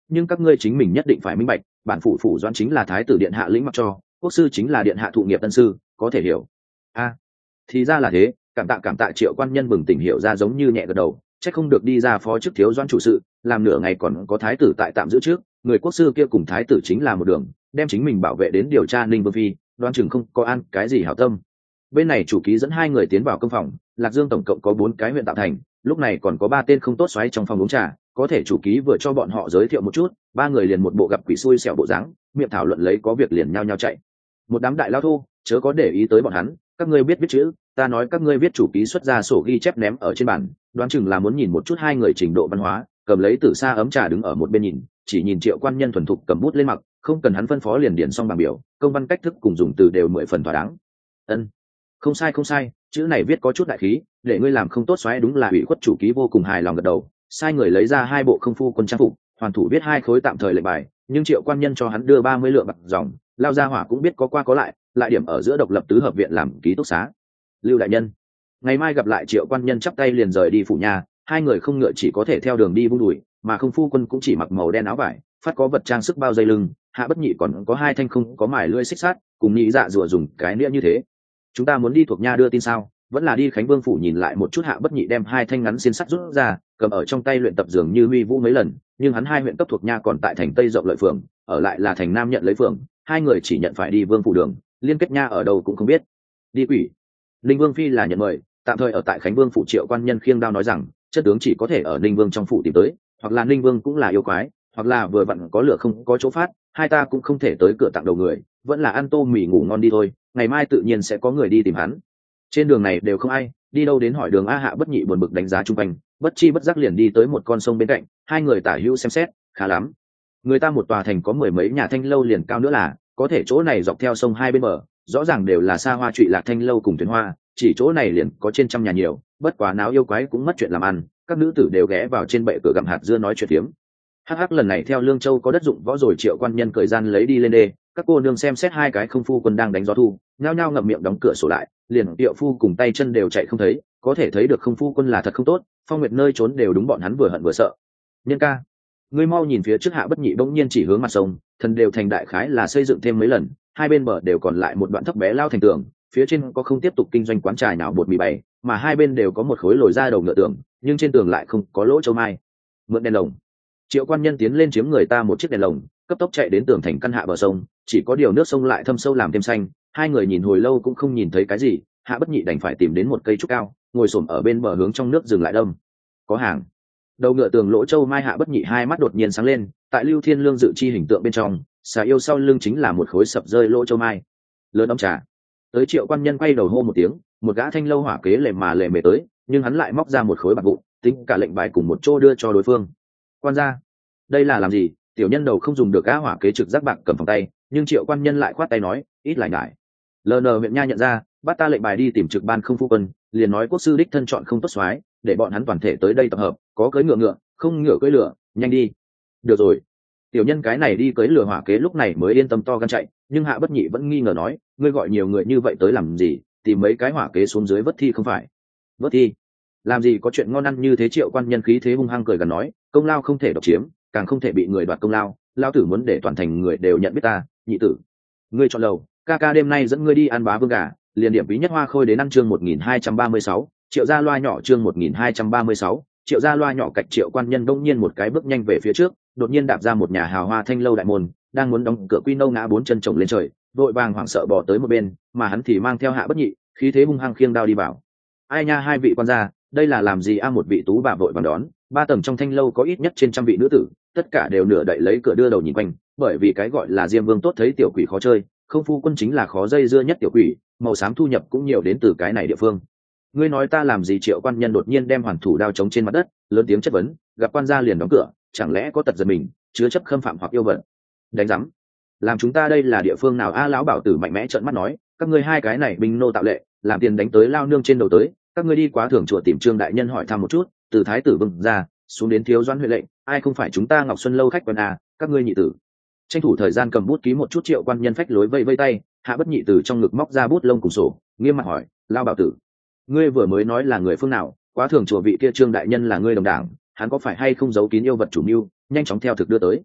nhưng các ngươi chính mình nhất định phải minh bạch, bản phủ phủ doãn chính là thái tử điện hạ lĩnh mặc cho, quốc sư chính là điện hạ thụ nghiệp tân sư, có thể hiểu. A, thì ra là thế, cảm tạ cảm tạ. Triệu quan nhân bừng tỉnh hiểu ra, giống như nhẹ gật đầu, chắc không được đi ra phó chức thiếu doãn chủ sự, làm nửa ngày còn có thái tử tại tạm giữ trước, người quốc sư kia cùng thái tử chính là một đường, đem chính mình bảo vệ đến điều tra Ninh Vương phi, đoán chừng không có ăn cái gì hảo tâm. Bên này chủ ký dẫn hai người tiến vào công phòng. Lạc Dương tổng cộng có bốn cái huyện tạo thành, lúc này còn có ba tên không tốt xoáy trong phòng uống trà, có thể chủ ký vừa cho bọn họ giới thiệu một chút, ba người liền một bộ gặp quỷ xui xẻo bộ dáng, miệng thảo luận lấy có việc liền nhao nhao chạy. Một đám đại lao thô, chớ có để ý tới bọn hắn, các ngươi biết viết chữ, ta nói các ngươi viết. Chủ ký xuất ra sổ ghi chép ném ở trên bàn, đoán chừng là muốn nhìn một chút hai người trình độ văn hóa, cầm lấy từ xa ấm trà đứng ở một bên nhìn, chỉ nhìn Triệu quan nhân thuần thục cầm bút lên mặc, không cần hắn phân phó liền điền xong bảng biểu, công văn cách thức cùng dùng từ đều mười phần thỏa đáng. Ân, không sai không sai, chữ này viết có chút đại khí, để ngươi làm không tốt xoáy đúng là ủy khuất. Chủ ký vô cùng hài lòng gật đầu, sai người lấy ra hai bộ không phu quân trang phục, hoàn thủ viết hai khối tạm thời lệnh bài, nhưng Triệu quan nhân cho hắn đưa ba mươi lượng bạc dòng, lao ra hỏa cũng biết có qua có lại, lại điểm ở giữa độc lập tứ hợp viện làm ký túc xá. Lưu đại nhân, ngày mai gặp lại. Triệu quan nhân chắp tay liền rời đi phủ nhà, hai người không ngựa chỉ có thể theo đường đi vung đùi, mà không phu quân cũng chỉ mặc màu đen áo vải, phát có vật trang sức bao dây lưng, Hạ Bất Nhị còn có hai thanh không có mài lưỡi xích sát, cùng nhị dạ rùa dùng cái nĩa như thế. Chúng ta muốn đi thuộc nha đưa tin sao? Vẫn là đi Khánh Vương phủ nhìn lại một chút. Hạ Bất Nhị đem hai thanh ngắn xiên sắt rút ra, cầm ở trong tay luyện tập dường như huy vũ mấy lần, nhưng hắn hai huyện cấp thuộc nha còn tại thành Tây rộng lợi phường, ở lại là thành Nam nhận lấy phường, hai người chỉ nhận phải đi Vương phủ đường, liên kết nha ở đâu cũng không biết. Đi quỷ. Ninh Vương phi là nhận mời, tạm thời ở tại Khánh Vương phủ. Triệu quan nhân khiêng đao nói rằng, chất tướng chỉ có thể ở Ninh Vương trong phủ tìm tới, hoặc là Ninh Vương cũng là yêu quái, hoặc là vừa vặn có lửa không có chỗ phát, hai ta cũng không thể tới cửa tặng đầu người, vẫn là ăn tô mì ngủ ngon đi thôi, ngày mai tự nhiên sẽ có người đi tìm hắn. Trên đường này đều không ai, đi đâu đến hỏi đường a. Hạ Bất Nhị buồn bực đánh giá chung quanh, bất chi bất giác liền đi tới một con sông bên cạnh, hai người tả hữu xem xét, khá lắm. Người ta một tòa thành có mười mấy nhà thanh lâu liền cao nữa là, có thể chỗ này dọc theo sông hai bên bờ, rõ ràng đều là xa hoa trụy lạc thanh lâu cùng thuyền hoa, chỉ chỗ này liền có trên trăm nhà nhiều, bất quá náo yêu quái cũng mất chuyện làm ăn, các nữ tử đều ghé vào trên bệ cửa gặm hạt dưa nói chuyện phiếm. Hắc hắc, lần này theo Lương Châu có đất dụng võ rồi. Triệu quan nhân thời gian lấy đi lên đê, các cô nương xem xét hai cái không phu quân đang đánh gió thu, nhao nhao ngậm miệng đóng cửa sổ lại, liền tiệu phu cùng tay chân đều chạy không thấy, có thể thấy được không phu quân là thật không tốt. Phong Nguyệt nơi trốn đều đúng bọn hắn vừa hận vừa sợ. Nhân ca, ngươi mau nhìn phía trước. Hạ Bất Nhị bỗng nhiên chỉ hướng mặt sông, thần đều thành đại khái là xây dựng thêm mấy lần, hai bên bờ đều còn lại một đoạn thấp bé lao thành tường, phía trên có không tiếp tục kinh doanh quán trà nào bột mì bày, mà hai bên đều có một khối lồi ra đầu ngựa tường, nhưng trên tường lại không có lỗ châu mai. Mượn đèn lồng. Triệu quan nhân tiến lên chiếm người ta một chiếc đèn lồng, cấp tốc chạy đến tường thành căn hạ bờ sông, chỉ có điều nước sông lại thâm sâu làm thêm xanh, hai người nhìn hồi lâu cũng không nhìn thấy cái gì. Hạ Bất Nhị đành phải tìm đến một cây trúc cao, ngồi xổm ở bên bờ hướng trong nước dừng lại đâm. Có hàng. Đầu ngựa tường lỗ châu mai. Hạ Bất Nhị hai mắt đột nhiên sáng lên, tại Lưu Thiên Lương dự chi hình tượng bên trong, xà yêu sau lưng chính là một khối sập rơi lỗ châu mai. Lớn ấm trà. Tới. Triệu quan nhân quay đầu hô một tiếng, một gã thanh lâu hỏa kế lề mà lề mề tới, nhưng hắn lại móc ra một khối bạc vụn, tính cả lệnh bài cùng một chỗ đưa cho đối phương. Quan gia, đây là làm gì? Tiểu nhân đầu không dùng được. Gã hỏa kế trực giác bạc cầm phòng tay, nhưng Triệu quan nhân lại khoát tay nói, ít lại ngại. ln huyện nha nhận ra, bắt ta lệnh bài đi tìm trực ban không phu quân, liền nói quốc sư đích thân chọn không tốt soái, để bọn hắn toàn thể tới đây tập hợp, có cưỡi ngựa ngựa, không ngựa cưỡi lửa, nhanh đi. Được rồi. Tiểu nhân cái này đi cưỡi lửa hỏa kế lúc này mới yên tâm to gan chạy, nhưng Hạ Bất Nhị vẫn nghi ngờ nói, ngươi gọi nhiều người như vậy tới làm gì? Tìm mấy cái hỏa kế xuống dưới vớt thi không phải? Vớt thi? Làm gì có chuyện ngon ăn như thế? Triệu quan nhân khí thế hung hăng cười gần nói, công lao không thể độc chiếm, càng không thể bị người đoạt công lao, lao tử muốn để toàn thành người đều nhận biết ta. Nhị tử, ngươi chọn lầu, ca ca đêm nay dẫn ngươi đi ăn bá vương gà, liền điểm bí nhất hoa khôi đến ăn. Chương một nghìn hai trăm ba mươi sáu, Triệu gia loa nhỏ. Chương một nghìn hai trăm ba mươi sáu, Triệu gia loa nhỏ. Cạnh Triệu quan nhân đông nhiên một cái bước nhanh về phía trước, đột nhiên đạp ra một nhà hào hoa thanh lâu đại môn, đang muốn đóng cửa quy nâu ngã bốn chân chồng lên trời, vội vàng hoảng sợ bỏ tới một bên, mà hắn thì mang theo Hạ Bất Nhị, khí thế hung hăng khiêng đao đi vào. Ai nha, hai vị quan gia, đây là làm gì a? Một vị tú bà vội vàng đón. Ba tầng trong thanh lâu có ít nhất trên trăm vị nữ tử, tất cả đều nửa đậy lấy cửa đưa đầu nhìn quanh, bởi vì cái gọi là Diêm Vương tốt thấy tiểu quỷ khó chơi, không phu quân chính là khó dây dưa nhất tiểu quỷ, màu xám thu nhập cũng nhiều đến từ cái này địa phương. Ngươi nói ta làm gì? Triệu quan nhân đột nhiên đem hoàn thủ đao chống trên mặt đất, lớn tiếng chất vấn, gặp quan gia liền đóng cửa, chẳng lẽ có tật giật mình, chứa chấp khâm phạm hoặc yêu vận? Đánh rắm, làm chúng ta đây là địa phương nào a? Lão bảo tử mạnh mẽ trợn mắt nói, các ngươi hai cái này binh nô tạo lệ, làm tiền đánh tới lao nương trên đầu tới, các ngươi đi quá thưởng chùa tìm Trương đại nhân hỏi thăm một chút, từ thái tử Vương ra xuống đến thiếu doãn huệ lệnh, ai không phải chúng ta Ngọc Xuân lâu khách quen à? Các ngươi nhị tử tranh thủ thời gian cầm bút ký một chút. Triệu quan nhân phách lối vây vây tay. Hạ Bất Nhị từ trong ngực móc ra bút lông cùng sổ, nghiêm mặt hỏi, lao bảo tử, ngươi vừa mới nói là người phương nào? Quá thưởng chùa vị kia Trương đại nhân là ngươi đồng đảng, hắn có phải hay không giấu kín yêu vật chủ mưu? Nhanh chóng theo thực đưa tới.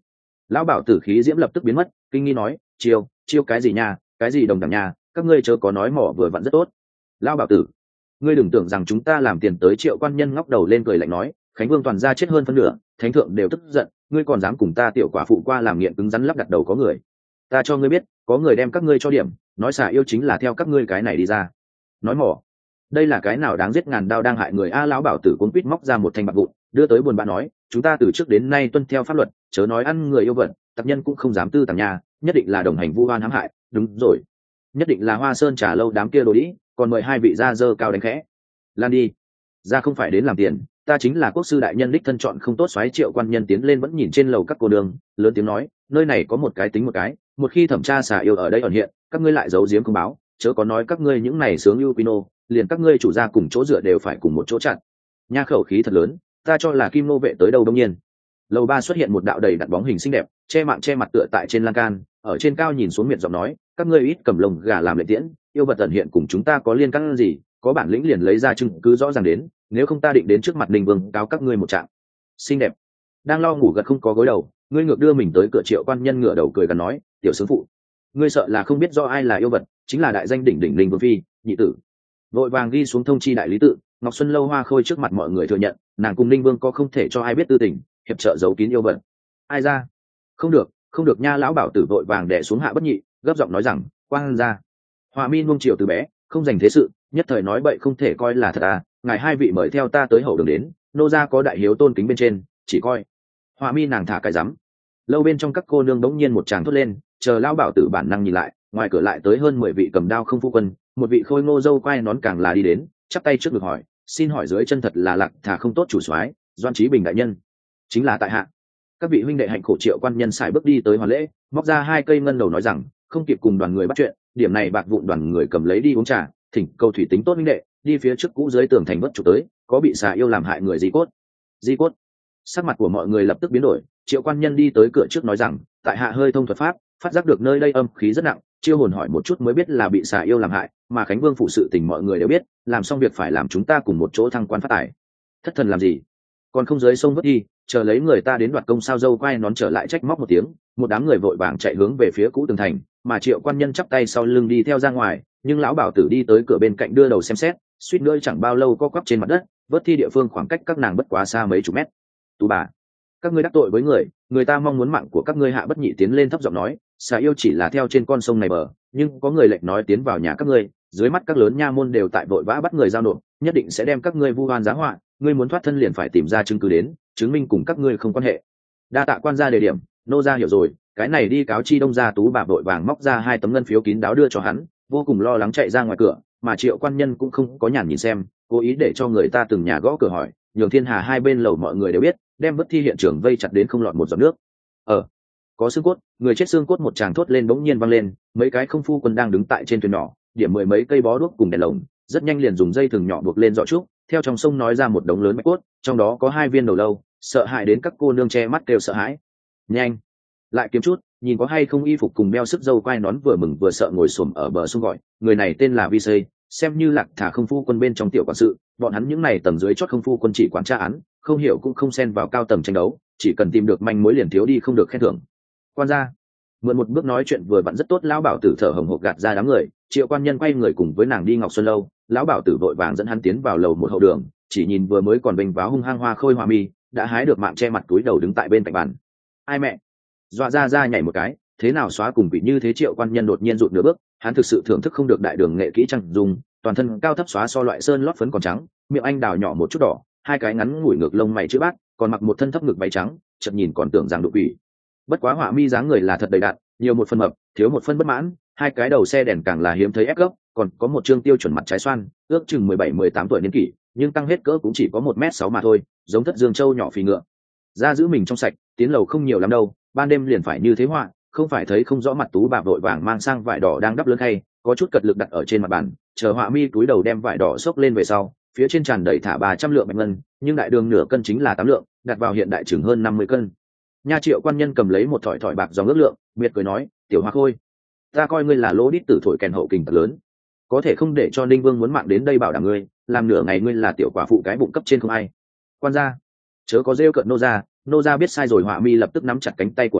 Lão bảo tử khí diễm lập tức biến mất, kinh nghi nói, chiêu chiêu cái gì nha, cái gì đồng đẳng nha, các ngươi chớ có nói mỏ vừa vặn rất tốt. Lão bảo tử, ngươi đừng tưởng rằng chúng ta làm tiền tới. Triệu quan nhân ngóc đầu lên cười lạnh nói, Khánh Vương toàn gia chết hơn phân nửa, thánh thượng đều tức giận, ngươi còn dám cùng ta tiểu quả phụ qua làm nghiện cứng rắn lắp đặt đầu có người. Ta cho ngươi biết, có người đem các ngươi cho điểm, nói xả yêu chính là theo các ngươi cái này đi ra. Nói mỏ, đây là cái nào đáng giết ngàn đao đang hại người a. Lão bảo tử cuốn quýt móc ra một thanh bạc vụn đưa tới buồn bã nói, chúng ta từ trước đến nay tuân theo pháp luật, chớ nói ăn người yêu vật, tặc nhân cũng không dám tư tàng nhà, nhất định là đồng hành vu oan hãm hại. Đúng rồi, nhất định là Hoa Sơn Trà Lâu đám kia đồ đĩ, còn mời hai vị ra dơ cao đánh khẽ. Lan đi ra, không phải đến làm tiền, ta chính là quốc sư đại nhân đích thân chọn không tốt xoáy. Triệu quan nhân tiến lên vẫn nhìn trên lầu các cô đường, lớn tiếng nói, nơi này có một cái tính một cái, một khi thẩm tra xà yêu ở đây ẩn hiện, các ngươi lại giấu giếm không báo, chớ có nói các ngươi những này sướng ưu pino, liền các ngươi chủ gia cùng chỗ dựa đều phải cùng một chỗ chặn. Nha, khẩu khí thật lớn, ta cho là kim nô vệ tới đâu. Đông nhiên lầu ba xuất hiện một đạo đầy đặn bóng hình xinh đẹp, che mạng che mặt tựa tại trên lan can, ở trên cao nhìn xuống miệt giọng nói, các ngươi ít cầm lồng gà làm lệ tiễn, yêu vật ẩn hiện cùng chúng ta có liên căn gì, có bản lĩnh liền lấy ra chứng cứ rõ ràng đến, nếu không ta định đến trước mặt Ninh Vương cáo các ngươi một trạng. Xinh đẹp đang lo ngủ gật không có gối đầu, ngươi ngược đưa mình tới cửa. Triệu quan nhân ngửa đầu cười gần nói, tiểu sướng phụ, ngươi sợ là không biết do ai là yêu vật, chính là đại danh đỉnh đỉnh Ninh Vương phi nhị tử. Vội vàng ghi xuống thông chi đại lý tự. Ngọc Xuân Lâu Hoa Khôi trước mặt mọi người thừa nhận, nàng cùng Ninh Vương có không thể cho ai biết tư tình, hiệp trợ giấu kín yêu vật. Ai ra? Không được, không được nha. Lão bảo tử vội vàng đè xuống Hạ Bất Nhị, gấp giọng nói rằng, quang ra. Họa mi nuông chiều từ bé, không dành thế sự, nhất thời nói bậy không thể coi là thật à. Ngài hai vị mời theo ta tới hậu đường đến, nô gia có đại hiếu tôn kính bên trên, chỉ coi. Họa mi nàng thả cái rắm. Lâu bên trong các cô nương bỗng nhiên một tràng thốt lên, chờ Lão bảo tử bản năng nhìn lại, ngoài cửa lại tới hơn mười vị cầm đao không phu quân, một vị khôi ngô dâu quai nón càng là đi đến, chắp tay trước ngực hỏi, xin hỏi dưới chân thật là Lạc thả không tốt chủ soái Doan Chí Bình đại nhân? Chính là tại hạ. Các vị huynh đệ hạnh khổ. Triệu quan nhân sải bước đi tới hoàn lễ, móc ra hai cây ngân đầu nói rằng, không kịp cùng đoàn người bắt chuyện, điểm này bạc vụn đoàn người cầm lấy đi uống trà, thỉnh cầu thủy tính tốt huynh đệ, đi phía trước cũ dưới tường thành vất chủ tới, có bị xà yêu làm hại người di cốt. Di cốt. Sắc mặt của mọi người lập tức biến đổi. Triệu quan nhân đi tới cửa trước nói rằng, tại hạ hơi thông thuật pháp, phát giác được nơi đây âm khí rất nặng, chiêu hồn hỏi một chút mới biết là bị xà yêu làm hại, mà Khánh Vương phụ sự tình mọi người đều biết, làm xong việc phải làm chúng ta cùng một chỗ thăng quan phát tài. Thất thần làm gì, còn không dưới sông vất đi, chờ lấy người ta đến đoạt công sao? Dâu quay nón trở lại trách móc một tiếng, một đám người vội vàng chạy hướng về phía cũ tường thành, mà Triệu quan nhân chắp tay sau lưng đi theo ra ngoài. Nhưng lão bảo tử đi tới cửa bên cạnh đưa đầu xem xét, suýt nữa chẳng bao lâu co quắp trên mặt đất. Vớt thi địa phương khoảng cách các nàng bất quá xa mấy chục mét. Tú bà, các ngươi đắc tội với người, người ta mong muốn mạng của các ngươi. Hạ Bất Nhị tiến lên thấp giọng nói, xà yêu chỉ là theo trên con sông này bờ, nhưng có người lệnh nói tiến vào nhà các ngươi, dưới mắt các lớn nha môn đều tại vội vã bắt người giao nộp, nhất định sẽ đem các ngươi vu oan giá họa. Ngươi muốn thoát thân liền phải tìm ra chứng cứ đến, chứng minh cùng các ngươi không quan hệ. Đa tạ quan gia đề điểm, nô gia hiểu rồi, cái này đi cáo chi Đông gia. Tú bà vội vàng móc ra hai tấm ngân phiếu kín đáo đưa cho hắn, vô cùng lo lắng chạy ra ngoài cửa. Mà Triệu quan nhân cũng không có nhàn nhìn xem, cố ý để cho người ta từng nhà gõ cửa hỏi, nhường thiên hà hai bên lầu mọi người đều biết, đem vất thi hiện trường vây chặt đến không lọt một giọt nước. Ờ, có xương cốt, người chết xương cốt. Một tràng thốt lên bỗng nhiên vang lên, mấy cái không phu quân đang đứng tại trên thuyền nhỏ, điểm mười mấy cây bó đuốc cùng đèn lồng, rất nhanh liền dùng dây thừng nhỏ buộc lên giọ trúc, theo trong sông nói ra một đống lớn bạch cốt, trong đó có hai viên đầu lâu, sợ hãi đến các cô nương che mắt kêu sợ hãi. Nhanh, lại kiếm chút, nhìn có hay không y phục cùng đeo sức dâu quai nón vừa mừng vừa sợ ngồi xổm ở bờ sông gọi, người này tên là Vi Xây, xem như Lạc thả không phu quân bên trong tiểu quản sự, bọn hắn những này tầng dưới chót không phu quân chỉ quản tra án, không hiểu cũng không xen vào cao tầng tranh đấu, chỉ cần tìm được manh mối liền thiếu đi không được khen thưởng. Quan gia, mượn một bước nói chuyện vừa vặn rất tốt. Lão bảo tử thở hồng hộc gạt ra đám người. Triệu quan nhân quay người cùng với nàng đi Ngọc Xuân Lâu. Lão bảo tử vội vàng dẫn hắn tiến vào lầu một hậu đường, chỉ nhìn vừa mới còn bình váo hung hăng Hoa Khôi Họa mi đã hái được mạng che mặt túi đầu đứng tại bên cạnh bàn. Ai mẹ, dọa ra ra nhảy một cái, thế nào xóa cùng vị như thế? Triệu quan nhân đột nhiên rụt nửa bước, hắn thực sự thưởng thức không được đại đường nghệ kỹ trang dùng, toàn thân cao thấp xóa so loại sơn lót phấn còn trắng, miệng anh đào nhỏ một chút đỏ, hai cái ngắn ngủi ngược lông mày chữ bát, còn mặc một thân thấp ngực váy trắng, chợt nhìn còn tưởng rằng đục quỷ. Bất quá Họa mi dáng người là thật đầy đặn, nhiều một phân mập, thiếu một phân bất mãn, hai cái đầu xe đèn càng là hiếm thấy ép gốc, còn có một trương tiêu chuẩn mặt trái xoan, ước chừng mười bảy mười tám tuổi niên kỷ, nhưng tăng hết cỡ cũng chỉ có một mét sáu mà thôi, giống thất dương châu nhỏ phì ngựa. Ra giữ mình trong sạch, tiến lầu không nhiều lắm đâu, ban đêm liền phải như thế họa, không phải thấy không rõ mặt. Tú bà vội vàng mang sang vải đỏ đang đắp lớn khay, có chút cật lực đặt ở trên mặt bàn, chờ Họa mi túi đầu đem vải đỏ xốc lên về sau, phía trên tràn đầy thả ba trăm lượng bạch ngân, nhưng đại đường nửa cân chính là tám lượng, đặt vào hiện đại chừng hơn năm mươi cân. Nha. Triệu quan nhân cầm lấy một thỏi thỏi bạc dòng ước lượng, miệt cười nói, tiểu Hoa Khôi, ta coi ngươi là lỗ đít tử thổi kèn hậu kình thật lớn, có thể không để cho Ninh Vương muốn mạng đến đây bảo đảm ngươi, làm nửa ngày ngươi là tiểu quả phụ cái bụng cấp trên không ai. Quan gia, chớ có rêu cợt nô gia, nô gia biết sai rồi. Họa mi lập tức nắm chặt cánh tay của hắn,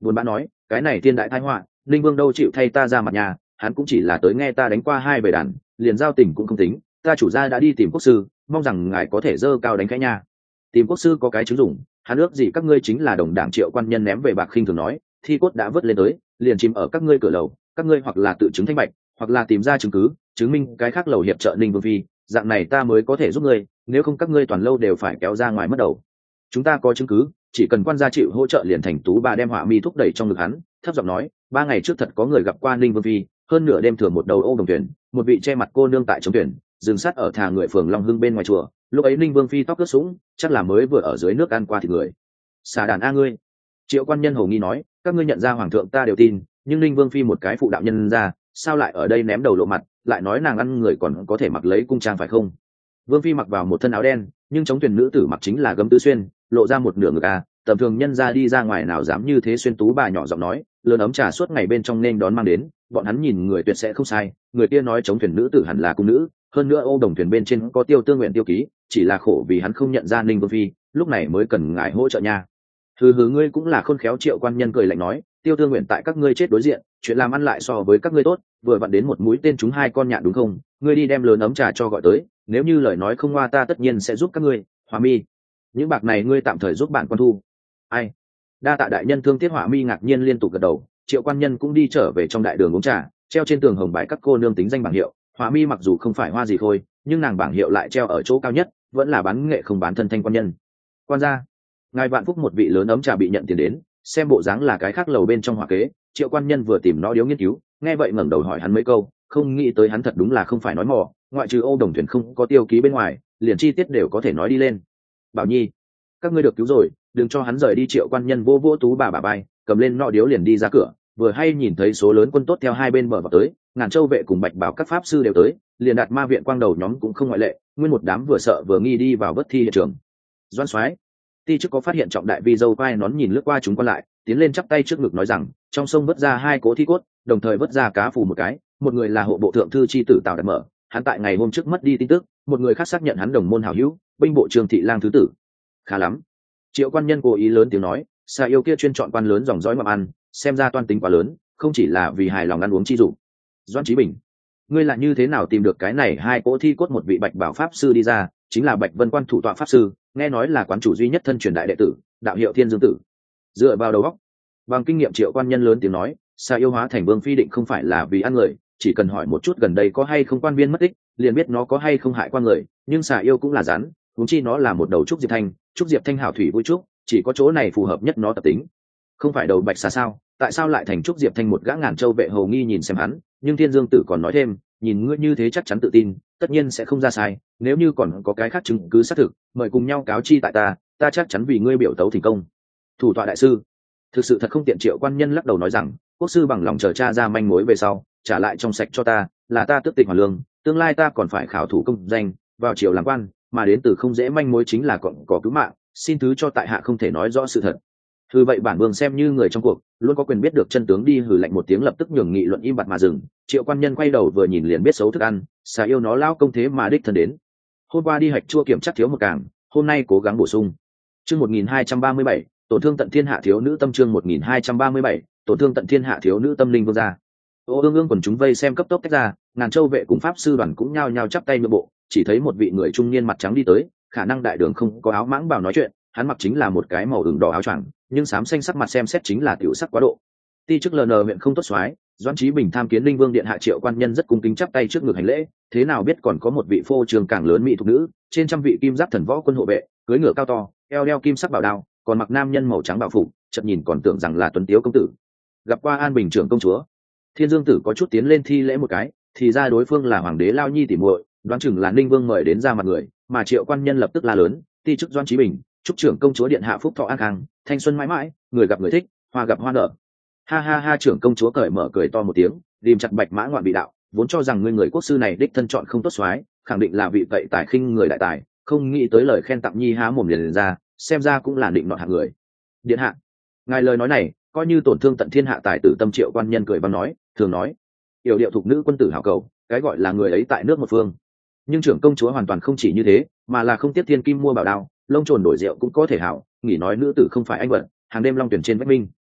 buồn bã nói, cái này thiên đại tai họa, Ninh Vương đâu chịu thay ta ra mặt nhà, hắn cũng chỉ là tới nghe ta đánh qua hai bầy đàn, liền giao tình cũng không tính, ta chủ gia đã đi tìm quốc sư, mong rằng ngài có thể dơ cao đánh khẽ nha. Tìm quốc sư có cái chứng dụng, hắn ước gì các ngươi chính là đồng đảng Triệu Quan Nhân ném về bạc khinh thường nói, thi cốt đã vớt lên tới, liền chìm ở các ngươi cửa lầu, các ngươi hoặc là tự chứng thanh bạch, hoặc là tìm ra chứng cứ chứng minh cái khác lầu hiệp trợ Ninh Vương phi, dạng này ta mới có thể giúp ngươi, nếu không các ngươi toàn lâu đều phải kéo ra ngoài mất đầu. Chúng ta có chứng cứ, chỉ cần quan gia chịu hỗ trợ liền thành. Tú bà đem họa mi thúc đẩy trong ngực hắn, thấp giọng nói, ba ngày trước thật có người gặp qua Ninh Vương phi, hơn nửa đêm thường một đầu ô đồng tuyển, một vị che mặt cô nương tại chống tuyển, dừng sát ở thà người phường Long Hưng bên ngoài chùa, lúc ấy Ninh Vương phi tóc ướt sũng, chắc là mới vừa ở dưới nước ăn qua thịt người. Xà đàn a ngươi. Triệu Quan Nhân hầu nghi nói, các ngươi nhận ra hoàng thượng ta đều tin, nhưng Ninh Vương phi một cái phụ đạo nhân ra, sao lại ở đây ném đầu lộ mặt, lại nói nàng ăn người còn có thể mặc lấy cung trang phải không? Vương phi mặc vào một thân áo đen, nhưng chống tuyển nữ tử mặc chính là gấm tứ xuyên, lộ ra một nửa ngực a, tầm thường nhân ra đi ra ngoài nào dám như thế xuyên. Tú bà nhỏ giọng nói, lớn ấm trà suốt ngày bên trong nên đón mang đến, bọn hắn nhìn người tuyệt sẽ không sai, người kia nói chống thuyền nữ tử hẳn là cung nữ, hơn nữa ô đồng thuyền bên trên có tiêu tương nguyện tiêu ký, chỉ là khổ vì hắn không nhận ra Ninh Vương phi, lúc này mới cần ngài hỗ trợ nha. Hừ hừ, ngươi cũng là khôn khéo. Triệu Quan Nhân cười lạnh nói, tiêu tương nguyện tại các ngươi chết đối diện, chuyện làm ăn lại so với các ngươi tốt, vừa vặn đến một mũi tên trúng hai con nhạn đúng không? Ngươi đi đem lớn ấm trà cho gọi tới, nếu như lời nói không ngoa ta tất nhiên sẽ giúp các ngươi. Họa mi, những bạc này ngươi tạm thời giúp bạn quan thu. Ai? Đa tạ đại nhân thương tiếc. Họa mi ngạc nhiên liên tục gật đầu. Triệu Quan Nhân cũng đi trở về trong đại đường uống trà, treo trên tường hồng bãi các cô nương tính danh bảng hiệu. Họa mi mặc dù không phải hoa gì thôi, nhưng nàng bảng hiệu lại treo ở chỗ cao nhất, vẫn là bán nghệ không bán thân Thanh quan nhân. Quan gia, ngài Vạn Phúc. Một vị lớn ấm trà bị nhận tiền đến, xem bộ dáng là cái khác lầu bên trong hỏa kế. Triệu Quan Nhân vừa tìm nó điếu nghiên cứu, nghe vậy ngẩng đầu hỏi hắn mấy câu, không nghĩ tới hắn thật đúng là không phải nói mò, ngoại trừ ô đồng thuyền không có tiêu ký bên ngoài, liền chi tiết đều có thể nói đi lên. Bảo Nhi, các ngươi được cứu rồi, đừng cho hắn rời đi. Triệu Quan Nhân vô vô Tú bà bà bay, cầm lên nọ điếu liền đi ra cửa, vừa hay nhìn thấy số lớn quân tốt theo hai bên bờ vào tới, Ngàn Châu vệ cùng Bạch Bảo các pháp sư đều tới, liền Đạt Ma viện quang đầu nhóm cũng không ngoại lệ, nguyên một đám vừa sợ vừa nghi đi vào vớt thi hiện trường. Doan Soái, ti chức có phát hiện trọng đại vi dâu vai nón nhìn lướt qua chúng quan lại, tiến lên chắp tay trước ngực nói rằng, trong sông vớt ra hai cố thi cốt, đồng thời vớt ra cá phù một cái, một người là hộ bộ thượng thư chi tử Tào Đạt Mở, hắn tại ngày hôm trước mất đi tin tức, một người khác xác nhận hắn đồng môn hảo hữu, binh bộ Trương Thị Lang thứ tử. Khá lắm. Triệu Quan Nhân cố ý lớn tiếng nói, xà yêu kia chuyên chọn quan lớn dòng dõi ngậm ăn, xem ra toan tính quá lớn, không chỉ là vì hài lòng ăn uống chi dụng. Doan Chí Bình, ngươi là như thế nào tìm được cái này hai cỗ thi cốt? Một vị Bạch Bảo pháp sư đi ra, chính là Bạch Vân Quan thủ tọa pháp sư, nghe nói là quán chủ duy nhất thân truyền đại đệ tử, đạo hiệu Thiên Dương tử. Dựa vào đầu óc, bằng kinh nghiệm, Triệu Quan Nhân lớn tiếng nói, xà yêu hóa thành vương phi định không phải là vì ăn người, chỉ cần hỏi một chút gần đây có hay không quan viên mất tích, liền biết nó có hay không hại qua người. Nhưng xà yêu cũng là rắn, huống chi nó là một đầu trúc diệp thanh, trúc diệp thanh hảo thủy vui trúc, chỉ có chỗ này phù hợp nhất nó tập tính. Không phải đầu bạch xà sao? Tại sao lại thành trúc diệp thanh? Một gã Ngàn Châu vệ hầu nghi nhìn xem hắn, nhưng Thiên Dương tử còn nói thêm, nhìn ngươi như thế chắc chắn tự tin, tất nhiên sẽ không ra sai, nếu như còn có cái khác chứng cứ xác thực, mời cùng nhau cáo chi tại ta, ta chắc chắn vì ngươi biểu tấu thành công. Thủ tọa đại sư, thực sự thật không tiện. Triệu Quan Nhân lắc đầu nói rằng, quốc sư bằng lòng chờ tra ra manh mối về sau, trả lại trong sạch cho ta, là ta tước tịch hoàn lương, tương lai ta còn phải khảo thủ công danh, vào triều làm quan, mà đến từ không dễ manh mối chính là cọn cỏ cứu mạng, xin thứ cho tại hạ không thể nói rõ sự thật. Hừ, vậy bản vương xem như người trong cuộc, luôn có quyền biết được chân tướng đi. Hừ lạnh một tiếng, lập tức nhường nghị luận im bặt mà dừng. Triệu Quan Nhân quay đầu vừa nhìn liền biết xấu thức ăn, xà yêu nó lao công thế mà đích thân đến. Hôm qua đi hạch chua kiểm chắc thiếu một càng, hôm nay cố gắng bổ sung. Chương một nghìn hai trăm ba mươi bảy, tổn thương tận thiên hạ thiếu nữ tâm. Chương một nghìn hai trăm ba mươi bảy, tổn thương tận thiên hạ thiếu nữ tâm. Linh vương gia. Ô ương ương quần chúng vây xem cấp tốc tách ra, Ngàn Châu vệ cùng pháp sư đoàn cũng nhao nhao chắp tay nhượng bộ, chỉ thấy một vị người trung niên mặt trắng đi tới, khả năng đại đường không có áo mãng bảo nói chuyện, hắn mặc chính là một cái màu ửng đỏ áo choàng, nhưng xám xanh sắc mặt xem xét chính là tiểu sắc quá độ. Ti chức ln huyện không tốt soái, Doãn Chí Bình tham kiến Linh Vương điện hạ. Triệu Quan Nhân rất cung kính chắp tay trước ngực hành lễ, thế nào biết còn có một vị phô trường càng lớn mỹ thục nữ, trên trăm vị kim giáp thần võ quân hộ vệ, cưỡi ngựa cao to, eo đeo kim sắc bảo đao, còn mặc nam nhân màu trắng bảo phục, chợt nhìn còn tưởng rằng là tuấn tiếu công tử. Gặp qua An Bình trưởng công chúa. Thiên Dương tử có chút tiến lên thi lễ một cái, thì ra đối phương là hoàng đế Lao Nhi tỉ muội, đoán chừng là Ninh Vương mời đến ra mặt người, mà Triệu Quan Nhân lập tức la lớn, ti chức Doãn Chí Bình, chúc trưởng công chúa điện hạ phúc thọ an khang, thanh xuân mãi mãi, người gặp người thích, hoa gặp hoa nở. Ha ha ha, trưởng công chúa cởi mở cười to một tiếng, ghim chặt bạch mã ngoạn bị đạo, vốn cho rằng ngươi người quốc sư này đích thân chọn không tốt soái, khẳng định là vị cậy tài khinh người đại tài, không nghĩ tới lời khen tặng nhi há mồm liền, liền ra, xem ra cũng là định nọt hạng người. Điện hạ, ngài lời nói này coi như tổn thương tận thiên hạ tài tử tâm. Triệu Quan Nhân cười văn nói, thường nói yểu điệu thục nữ quân tử hảo cầu, cái gọi là người ấy tại nước một phương. Nhưng trưởng công chúa hoàn toàn không chỉ như thế, mà là không tiếc thiên kim mua bảo đao, lông trồn đổi rượu cũng có thể hảo, nghỉ nói nữ tử không phải anh vật, hàng đêm long tuyển trên vách minh.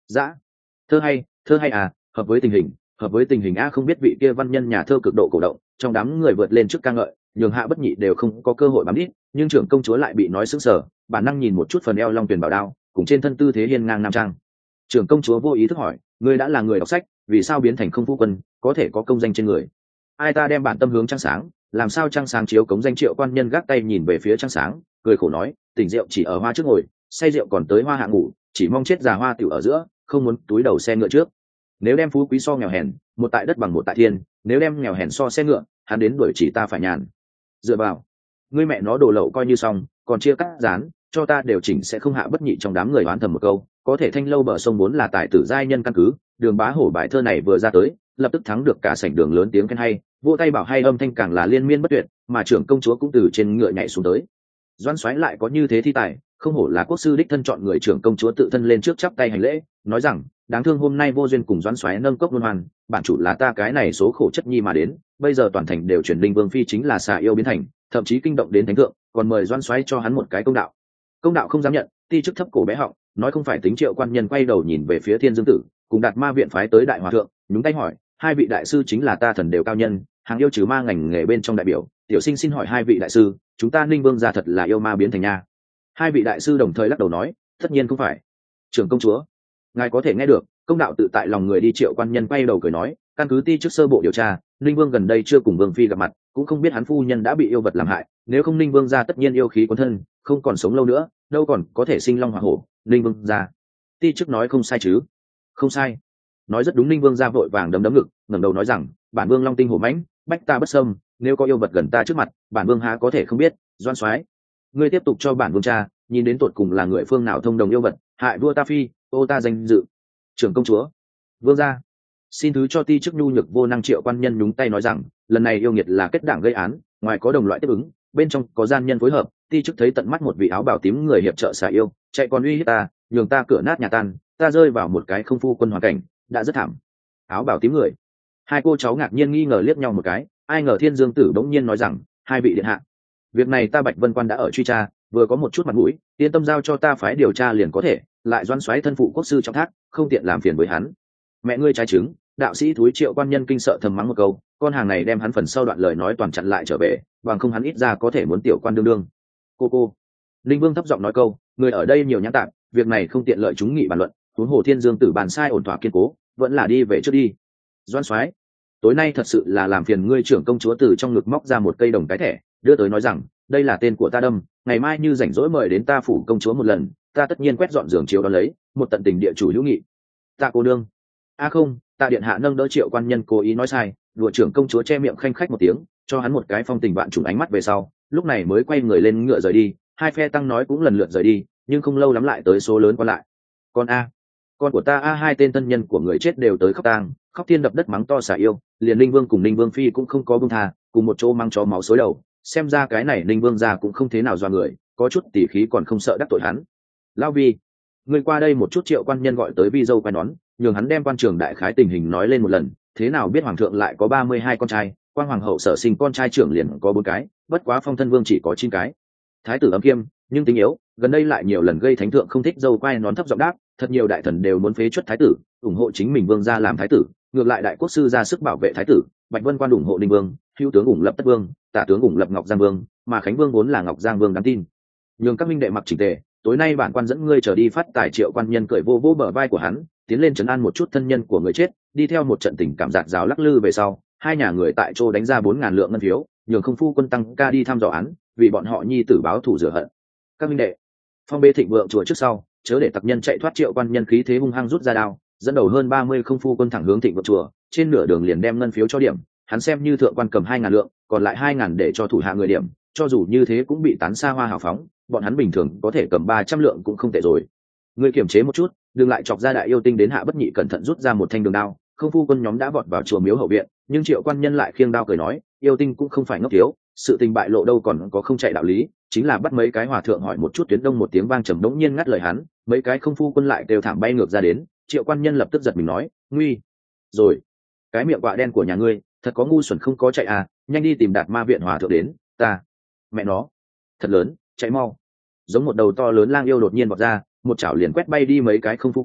dã thơ hay thơ hay à, hợp với tình hình, hợp với tình hình a. Không biết vị kia văn nhân nhà thơ cực độ cổ động, trong đám người vượt lên trước ca ngợi, nhường Hạ Bất Nhị đều không có cơ hội bám đít, nhưng trưởng công chúa lại bị nói sững sờ, bản năng nhìn một chút phần eo long tuyển bảo đao cùng trên thân tư thế hiên ngang nam trang. Trưởng công chúa vô ý thức hỏi, ngươi đã là người đọc sách, vì sao biến thành không phu quân, có thể có công danh trên người? Ai ta đem bản tâm hướng trăng sáng, làm sao trăng sáng chiếu cống danh. Triệu quan nhân gác tay nhìn về phía trăng sáng, cười khổ nói, tỉnh rượu chỉ ở hoa trước ngồi, say rượu còn tới hoa hạ ngủ, chỉ mong chết già hoa tiểu ở giữa, không muốn túi đầu xe ngựa trước. Nếu đem phú quý so nghèo hèn, một tại đất bằng một tại thiên, nếu đem nghèo hèn so xe ngựa, hắn đến đuổi chỉ ta phải nhàn. Dựa vào, ngươi mẹ nó đồ lậu coi như xong, còn chia cắt rán cho ta đều chỉnh. Sẽ không. Hạ Bất Nhị trong đám người oán thầm một câu, có thể thanh lâu bờ sông vốn là tài tử giai nhân căn cứ, Đường Bá Hổ bài thơ này vừa ra tới, lập tức thắng được cả sảnh đường lớn tiếng khen hay, vỗ tay bảo hay, âm thanh càng là liên miên bất tuyệt, mà trưởng công chúa cũng từ trên ngựa nhảy xuống tới. Doãn Soái lại có như thế thi tài, không hổ là quốc sư đích thân chọn người. Trưởng công chúa tự thân lên trước chắp tay hành lễ, nói rằng, đáng thương hôm nay vô duyên cùng Doãn Soái nâng cốc luân hoàn, bản chủ là ta cái này số khổ chất nhi mà đến, bây giờ toàn thành đều truyền Linh Vương phi chính là xà yêu biến thành, thậm chí kinh động đến thánh thượng, còn mời Doãn Soái cho hắn một cái công đạo. Công đạo không dám nhận, ti chức thấp cổ bé họng, nói không phải tính. Triệu quan nhân quay đầu nhìn về phía Thiên Dương Tử, cùng Đạt Ma viện phái tới đại hòa thượng, nhúng tay hỏi, hai vị đại sư chính là ta thần đều cao nhân, hàng yêu trừ ma ngành nghề bên trong đại biểu, tiểu sinh xin hỏi hai vị đại sư, chúng ta Ninh Vương gia thật là yêu ma biến thành nha? Hai vị đại sư đồng thời lắc đầu nói, tất nhiên không phải. Trưởng công chúa, ngài có thể nghe được, công đạo tự tại lòng người đi. Triệu quan nhân quay đầu cười nói, căn cứ ti trước sơ bộ điều tra, Ninh Vương gần đây chưa cùng Vương phi gặp mặt, cũng không biết hắn phu nhân đã bị yêu vật làm hại, nếu không Ninh Vương gia tất nhiên yêu khí cuốn thân, không còn sống lâu nữa, đâu còn có thể sinh long hỏa hổ. Ninh Vương gia, ti trước nói không sai chứ? Không sai, nói rất đúng. Ninh Vương gia vội vàng đấm đấm ngực, ngẩng đầu nói rằng, bản vương long tinh hổ mãnh, bách ta bất xâm, nếu có yêu vật gần ta trước mặt, bản vương há có thể không biết. Doan Soái, ngươi tiếp tục cho bản vương tra, nhìn đến tột cùng là người phương nào thông đồng yêu vật, hại vua ta phi, ô ta danh dự. Trưởng công chúa, vương gia, xin thứ cho ti chức nhu nhược vô năng. Triệu quan nhân nhúng tay nói rằng, lần này yêu nghiệt là kết đảng gây án, ngoài có đồng loại tiếp ứng, bên trong có gian nhân phối hợp. Ti chức thấy tận mắt một vị áo bào tím người hiệp trợ xà yêu, chạy còn uy hiếp ta, nhường ta cửa nát nhà tan, ta rơi vào một cái không phu quân hoàn cảnh, đã rất thảm. Áo bào tím người, hai cô cháu ngạc nhiên nghi ngờ liếc nhau một cái, ai ngờ Thiên Dương Tử bỗng nhiên nói rằng, hai vị điện hạ, việc này ta Bạch Vân Quan đã ở truy tra, vừa có một chút mặt mũi, yên tâm giao cho ta phái điều tra liền có thể. Lại Doãn Soái thân phụ quốc sư trong thác, không tiện làm phiền với hắn. Mẹ ngươi trái trứng, đạo sĩ thúi. Triệu quan nhân kinh sợ thầm mắng một câu, con hàng này đem hắn phần sau đoạn lời nói toàn chặn lại trở về, bằng không hắn ít ra có thể muốn tiểu quan đương đương. Cô cô, Linh Vương thấp giọng nói câu, người ở đây nhiều nhãn tạp, việc này không tiện lợi chúng nghị bàn luận, huống hồ Thiên Dương Tử bàn sai ổn thỏa kiên cố, vẫn là đi về trước đi. Doãn Soái, tối nay thật sự là làm phiền ngươi. Trưởng công chúa từ trong ngực móc ra một cây đồng cái thẻ, đưa tới nói rằng, đây là tên của ta đâm, ngày mai như rảnh rỗi mời đến ta phủ công chúa một lần, ta tất nhiên quét dọn giường chiếu đó lấy, một tận tình địa chủ hữu nghị. Tạ cô đương. A à không, tạ điện hạ nâng đỡ. Triệu quan nhân cố ý nói sai, đùa. Trưởng công chúa che miệng khanh khách một tiếng, cho hắn một cái phong tình bạn trùng ánh mắt về sau, lúc này mới quay người lên ngựa rời đi. Hai phe tăng nói cũng lần lượt rời đi, nhưng không lâu lắm lại tới số lớn còn lại. Con a, con của ta a. Hai tên thân nhân của người chết đều tới khóc tang, khóc thiên đập đất mắng to xả yêu, liền Linh Vương cùng Linh Vương phi cũng không có buông tha, cùng một chỗ mang chó máu xối đầu. Xem ra cái này Linh Vương gia cũng không thế nào doa người, có chút tỉ khí còn không sợ đắc tội hắn. Lão Vi, người qua đây một chút. Triệu quan nhân gọi tới Vi dâu quay nón, nhường hắn đem quan trường đại khái tình hình nói lên một lần. Thế nào biết hoàng thượng lại có ba mươi hai con trai, quan hoàng hậu sở sinh con trai trưởng liền có bốn cái, bất quá phong thân vương chỉ có chín cái. Thái tử âm kiêm nhưng tính yếu, gần đây lại nhiều lần gây thánh thượng không thích. Dâu quay nón thấp giọng đáp, thật nhiều đại thần đều muốn phế truất thái tử, ủng hộ chính mình vương gia làm thái tử, ngược lại đại quốc sư ra sức bảo vệ thái tử. Bạch Vân Quan ủng hộ Ninh Vương, hữu tướng ủng lập Tất Vương, tả tướng ủng lập Ngọc Giang Vương, mà Khánh Vương vốn là Ngọc Giang Vương đáng tin. Nhường các minh đệ mặc chỉnh tề, tối nay bản quan dẫn ngươi trở đi phát tài. Triệu quan nhân cười vô vô bờ vai của hắn, tiến lên trấn an một chút thân nhân của người chết, đi theo một trận tình cảm giạt rào lắc lư về sau, hai nhà người tại chỗ đánh ra bốn ngàn lượng ngân phiếu, nhường không phu quân tăng ca đi thăm dò án, vì bọn họ nhi tử báo thù rửa hận. Các minh đệ, phong bê thịnh vượng chùa trước sau, chớ để tặc nhân chạy thoát. Triệu quan nhân khí thế hung hăng rút ra đao, dẫn đầu hơn ba mươi không phu quân thẳng hướng thịnh vượng chùa, trên nửa đường liền đem ngân phiếu cho điểm. Hắn xem như thượng quan cầm hai ngàn lượng, còn lại hai ngàn để cho thủ hạ người điểm, cho dù như thế cũng bị tán xa hoa hào phóng, bọn hắn bình thường có thể cầm ba trăm lượng cũng không tệ rồi. Ngươi kiềm chế một chút, đừng lại chọc ra đại yêu tinh đến. Hạ Bất Nhị cẩn thận rút ra một thanh đường đao, không phu quân nhóm đã vọt vào chùa miếu hậu viện, nhưng Triệu quan nhân lại khiêng đao cười nói, yêu tinh cũng không phải ngốc thiếu, sự tình bại lộ đâu còn có không chạy đạo lý, chính là bắt mấy cái hòa thượng hỏi một chút. Tuyến đông một tiếng vang trầm đống nhiên ngắt lời hắn, mấy cái không phu quân lại đều thảm bay ngược ra đến. Triệu quan nhân lập tức giật mình nói, nguy rồi, cái miệng quạ đen của nhà ngươi thật có ngu xuẩn không có chạy à, nhanh đi tìm Đạt Ma viện hòa thượng đến. Ta mẹ nó thật lớn, chạy mau. Giống một đầu to lớn lang yêu đột nhiên vọt ra, một chảo liền quét bay đi mấy cái không phu quân,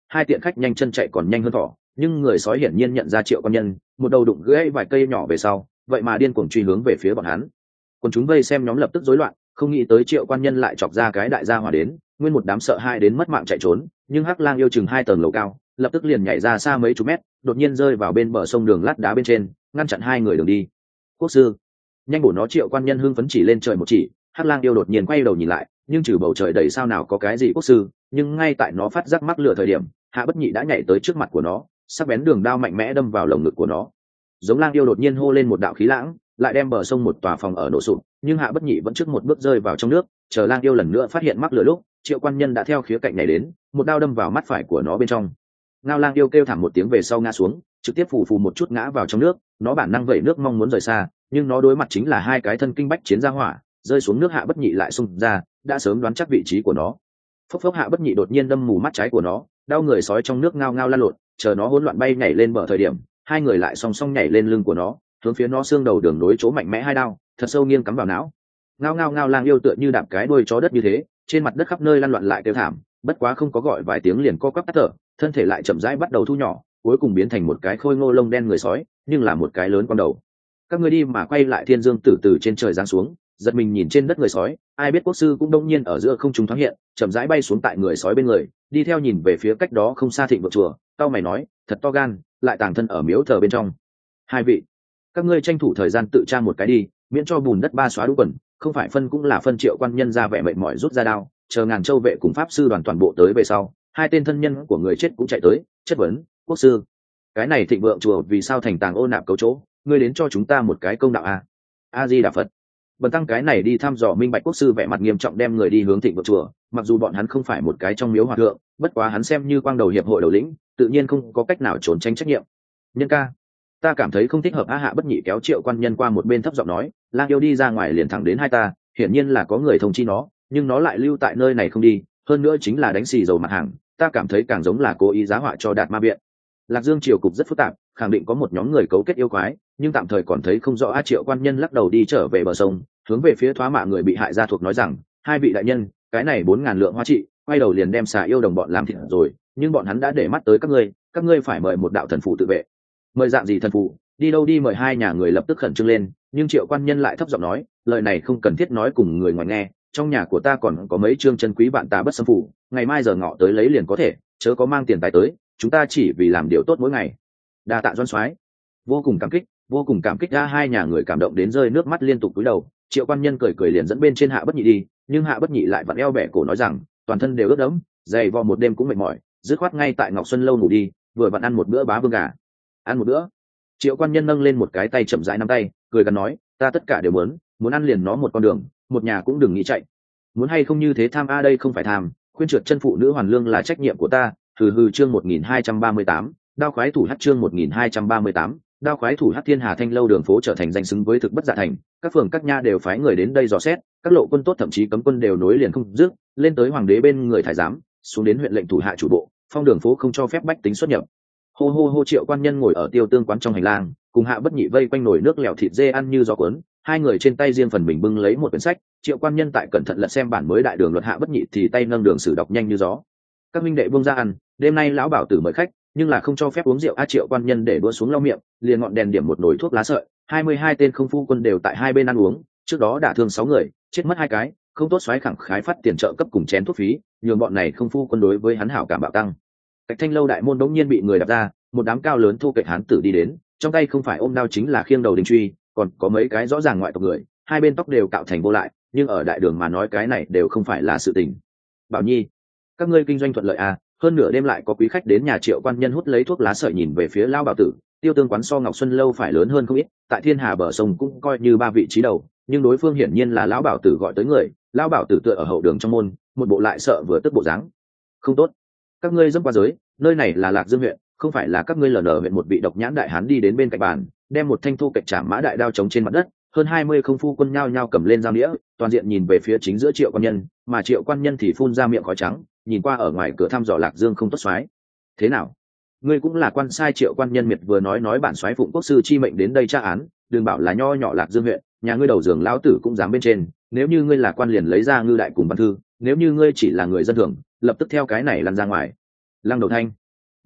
hai tiện khách nhanh chân chạy còn nhanh hơn thỏ, nhưng người sói hiển nhiên nhận ra Triệu Quan Nhân, một đầu đụng gãy vài cây nhỏ về sau, vậy mà điên cuồng truy hướng về phía bọn hắn. Còn chúng vây xem nhóm lập tức rối loạn, không nghĩ tới Triệu Quan Nhân lại chọc ra cái đại gia hỏa đến, nguyên một đám sợ hãi đến mất mạng chạy trốn, nhưng Hắc Lang yêu chừng hai tầng lầu cao, lập tức liền nhảy ra xa mấy chục mét, đột nhiên rơi vào bên bờ sông đường lát đá bên trên, ngăn chặn hai người đường đi. Quốc sư, nhanh bổ nó! Triệu Quan Nhân hưng phấn chỉ lên trời một chỉ. Hắc Lang yêu đột nhiên quay đầu nhìn lại, nhưng trừ bầu trời đầy sao nào có cái gì quốc sư, nhưng ngay tại nó phát giác mắc lửa thời điểm, Hạ Bất Nhị đã nhảy tới trước mặt của nó, sắc bén đường đao mạnh mẽ đâm vào lồng ngực của nó. Giống Lang yêu đột nhiên hô lên một đạo khí lãng, lại đem bờ sông một tòa phòng ở nổ sụp, nhưng Hạ Bất Nhị vẫn trước một bước rơi vào trong nước. Chờ Lang yêu lần nữa phát hiện mắc lửa lúc, Triệu Quan Nhân đã theo khía cạnh này đến, một đao đâm vào mắt phải của nó bên trong. Ngao Lang yêu kêu thảm một tiếng về sau ngã xuống, trực tiếp phù phù một chút ngã vào trong nước. Nó bản năng vẩy nước mong muốn rời xa, nhưng nó đối mặt chính là hai cái thân kinh bách chiến gia hỏa, rơi xuống nước. Hạ Bất Nhị lại xung ra, đã sớm đoán chắc vị trí của nó. Phốc phốc! Hạ Bất Nhị đột nhiên đâm mù mắt trái của nó, đau người sói trong nước ngao ngao lan lộn. Chờ nó hỗn loạn bay nhảy lên bờ thời điểm, hai người lại song song nhảy lên lưng của nó, hướng phía nó xương đầu đường nối chỗ mạnh mẽ hai đao, thật sâu nghiêng cắm vào não. Ngao ngao ngao! Lang yêu tựa như đạp cái đuôi chó đất như thế, trên mặt đất khắp nơi lăn loạn lại kêu thảm, bất quá không có gọi vài tiếng liền co quắp tắt thở, thân thể lại chậm rãi bắt đầu thu nhỏ, cuối cùng biến thành một cái khôi ngô lông đen người sói, nhưng là một cái lớn con đầu. Các ngươi đi mà quay lại. Thiên Dương Tử từ trên trời giáng xuống, giật mình nhìn trên đất người sói, ai biết quốc sư cũng đông nhiên ở giữa không trung thoáng hiện, chậm rãi bay xuống tại người sói bên người, đi theo nhìn về phía cách đó không xa Thịnh Vượng chùa. Tao mày nói, thật to gan, lại tàng thân ở miếu thờ bên trong. Hai vị, các ngươi tranh thủ thời gian tự tra một cái đi, miễn cho bùn đất ba xóa đủ quần, không phải phân cũng là phân. Triệu Quan Nhân ra vẻ mệt mỏi rút ra đao, chờ Ngàn Châu vệ cùng pháp sư đoàn toàn bộ tới về sau, hai tên thân nhân của người chết cũng chạy tới, chất vấn, quốc sư, cái này Thịnh Vượng chùa vì sao thành tàng ô nạp cấu chỗ, ngươi đến cho chúng ta một cái công đạo a. A Di Đà Phật. Bần tăng cái này đi thăm dò minh bạch. Quốc sư vẻ mặt nghiêm trọng đem người đi hướng Thịnh Vượng chùa, mặc dù bọn hắn không phải một cái trong miếu hòa thượng, bất quá hắn xem như quang đầu hiệp hội đầu lĩnh, tự nhiên không có cách nào trốn tránh trách nhiệm. Nhân ca, ta cảm thấy không thích hợp. A. Hạ Bất Nhị kéo Triệu Quan Nhân qua một bên thấp giọng nói, Lang yêu đi ra ngoài liền thẳng đến hai ta, hiển nhiên là có người thông chi nó, nhưng nó lại lưu tại nơi này không đi, hơn nữa chính là đánh xì dầu mặt hàng, ta cảm thấy càng giống là cố ý giá họa cho Đạt Ma Biện. Lạc Dương triều cục rất phức tạp, khẳng định có một nhóm người cấu kết yêu quái, nhưng tạm thời còn thấy không rõ. A. Triệu Quan Nhân lắc đầu đi trở về bờ sông, hướng về phía thoá mạ người bị hại gia thuộc nói rằng, hai vị đại nhân, cái này bốn ngàn lượng hoa trị, quay đầu liền đem xà yêu đồng bọn làm thịt rồi, nhưng bọn hắn đã để mắt tới các ngươi, các ngươi phải mời một đạo thần phụ tự vệ. Mời dạng gì thần phụ? Đi đâu đi? Mời. Hai nhà người lập tức khẩn trương lên, nhưng Triệu Quan Nhân lại thấp giọng nói, lời này không cần thiết nói cùng người ngoài nghe, trong nhà của ta còn có mấy chương chân quý vạn tà bất xâm phủ, ngày mai giờ ngọ tới lấy liền có thể, chớ có mang tiền tài tới, chúng ta chỉ vì làm điều tốt mỗi ngày. Đa tạ Doan soái, vô cùng cảm kích, vô cùng cảm kích. Ra hai nhà người cảm động đến rơi nước mắt liên tục cúi đầu. Triệu Quan Nhân cười cười liền dẫn bên trên Hạ Bất Nhị đi, nhưng Hạ Bất Nhị lại vặn eo bẻ cổ nói rằng, toàn thân đều ướt đẫm, dày vò một đêm cũng mệt mỏi, dứt khoát ngay tại Ngọc Xuân lâu ngủ đi, vừa vặn ăn một bữa bá vương gà. Ăn một bữa? Triệu Quan Nhân nâng lên một cái tay chậm rãi nắm tay, cười gần nói, ta tất cả đều muốn, muốn ăn liền nó một con đường, một nhà cũng đừng nghĩ chạy. Muốn hay không như thế tham a? Đây không phải tham, khuyên trượt chân phụ nữ hoàn lương là trách nhiệm của ta. Hừ hừ. Chương một nghìn hai trăm ba mươi tám, đao khoái thủ hắc. Chương một nghìn hai trăm ba mươi tám, đao khoái thủ hắc. Thiên Hà Thanh lâu đường phố trở thành danh xứng với thực bất dạ thành, các phường các nha đều phái người đến đây dò xét, các lộ quân tốt thậm chí cấm quân đều nối liền không dứt, lên tới hoàng đế bên người thái giám, xuống đến huyện lệnh thủ hạ chủ bộ, phong đường phố không cho phép bách tính xuất nhập. Hô hô hô. Triệu Quan Nhân ngồi ở tiêu tương quán trong hành lang, cùng Hạ Bất Nhị vây quanh nồi nước lèo thịt dê ăn như gió cuốn, hai người trên tay riêng phần mình bưng lấy một quyển sách. Triệu Quan Nhân tại cẩn thận lật xem bản mới đại đường luật, Hạ Bất Nhị thì tay nâng đường sử đọc nhanh như gió. Các minh đệ buông ra ăn, đêm nay lão bảo tử mời khách, nhưng là không cho phép uống rượu. A. Triệu Quan Nhân để đũa xuống lau miệng, liền ngọn đèn điểm một nồi thuốc lá sợi. Hai mươi hai tên không phu quân đều tại hai bên ăn uống, trước đó đả thương sáu người, chết mất hai cái, không tốt xoáy khẳng khái phát tiền trợ cấp cùng chén thuốc phí, nhường bọn này không phu quân đối với hắn hảo cảm bạo tăng. Cách Thanh lâu đại môn đống nhiên bị người đạp ra, một đám cao lớn thu kệch hán tử đi đến, trong tay không phải ôm đao chính là khiêng đầu đình truy, còn có mấy cái rõ ràng ngoại tộc người, hai bên tóc đều cạo thành vô lại, nhưng ở đại đường mà nói cái này đều không phải là sự tình. Bảo Nhi, các ngươi kinh doanh thuận lợi à? Hơn nửa đêm lại có quý khách đến nhà. Triệu Quan Nhân hút lấy thuốc lá sợi nhìn về phía lão bảo tử, tiêu tương quán so Ngọc Xuân lâu phải lớn hơn không ít, tại Thiên Hà bờ sông cũng coi như ba vị trí đầu, nhưng đối phương hiển nhiên là lão bảo tử gọi tới người. Lão bảo tử tựa ở hậu đường trong môn, một bộ lại sợ vừa tức bộ dáng. Không tốt, các ngươi dẫm qua giới, nơi này là Lạc Dương huyện, không phải là các ngươi lờ nở huyện. Một vị độc nhãn đại hán đi đến bên cạnh bàn, đem một thanh thu kệch chạm mã đại đao chống trên mặt đất, hơn hai mươi không phu quân nhao nhao cầm lên dao đĩa, toàn diện nhìn về phía chính giữa Triệu Quan Nhân, mà Triệu Quan Nhân thì phun ra miệng khói trắng, nhìn qua ở ngoài cửa thăm dò Lạc Dương không tốt soái. Thế nào, ngươi cũng là quan sai? Triệu Quan Nhân miệt vừa nói nói bản soái phụng quốc sư chi mệnh đến đây tra án, đừng bảo là nho nhỏ Lạc Dương huyện, nhà ngươi đầu giường lão tử cũng dám bên trên. Nếu như ngươi là quan liền lấy ra ngư đại cùng văn thư, nếu như ngươi chỉ là người dân thường, lập tức theo cái này lăn ra ngoài. Lăng Đầu Thanh,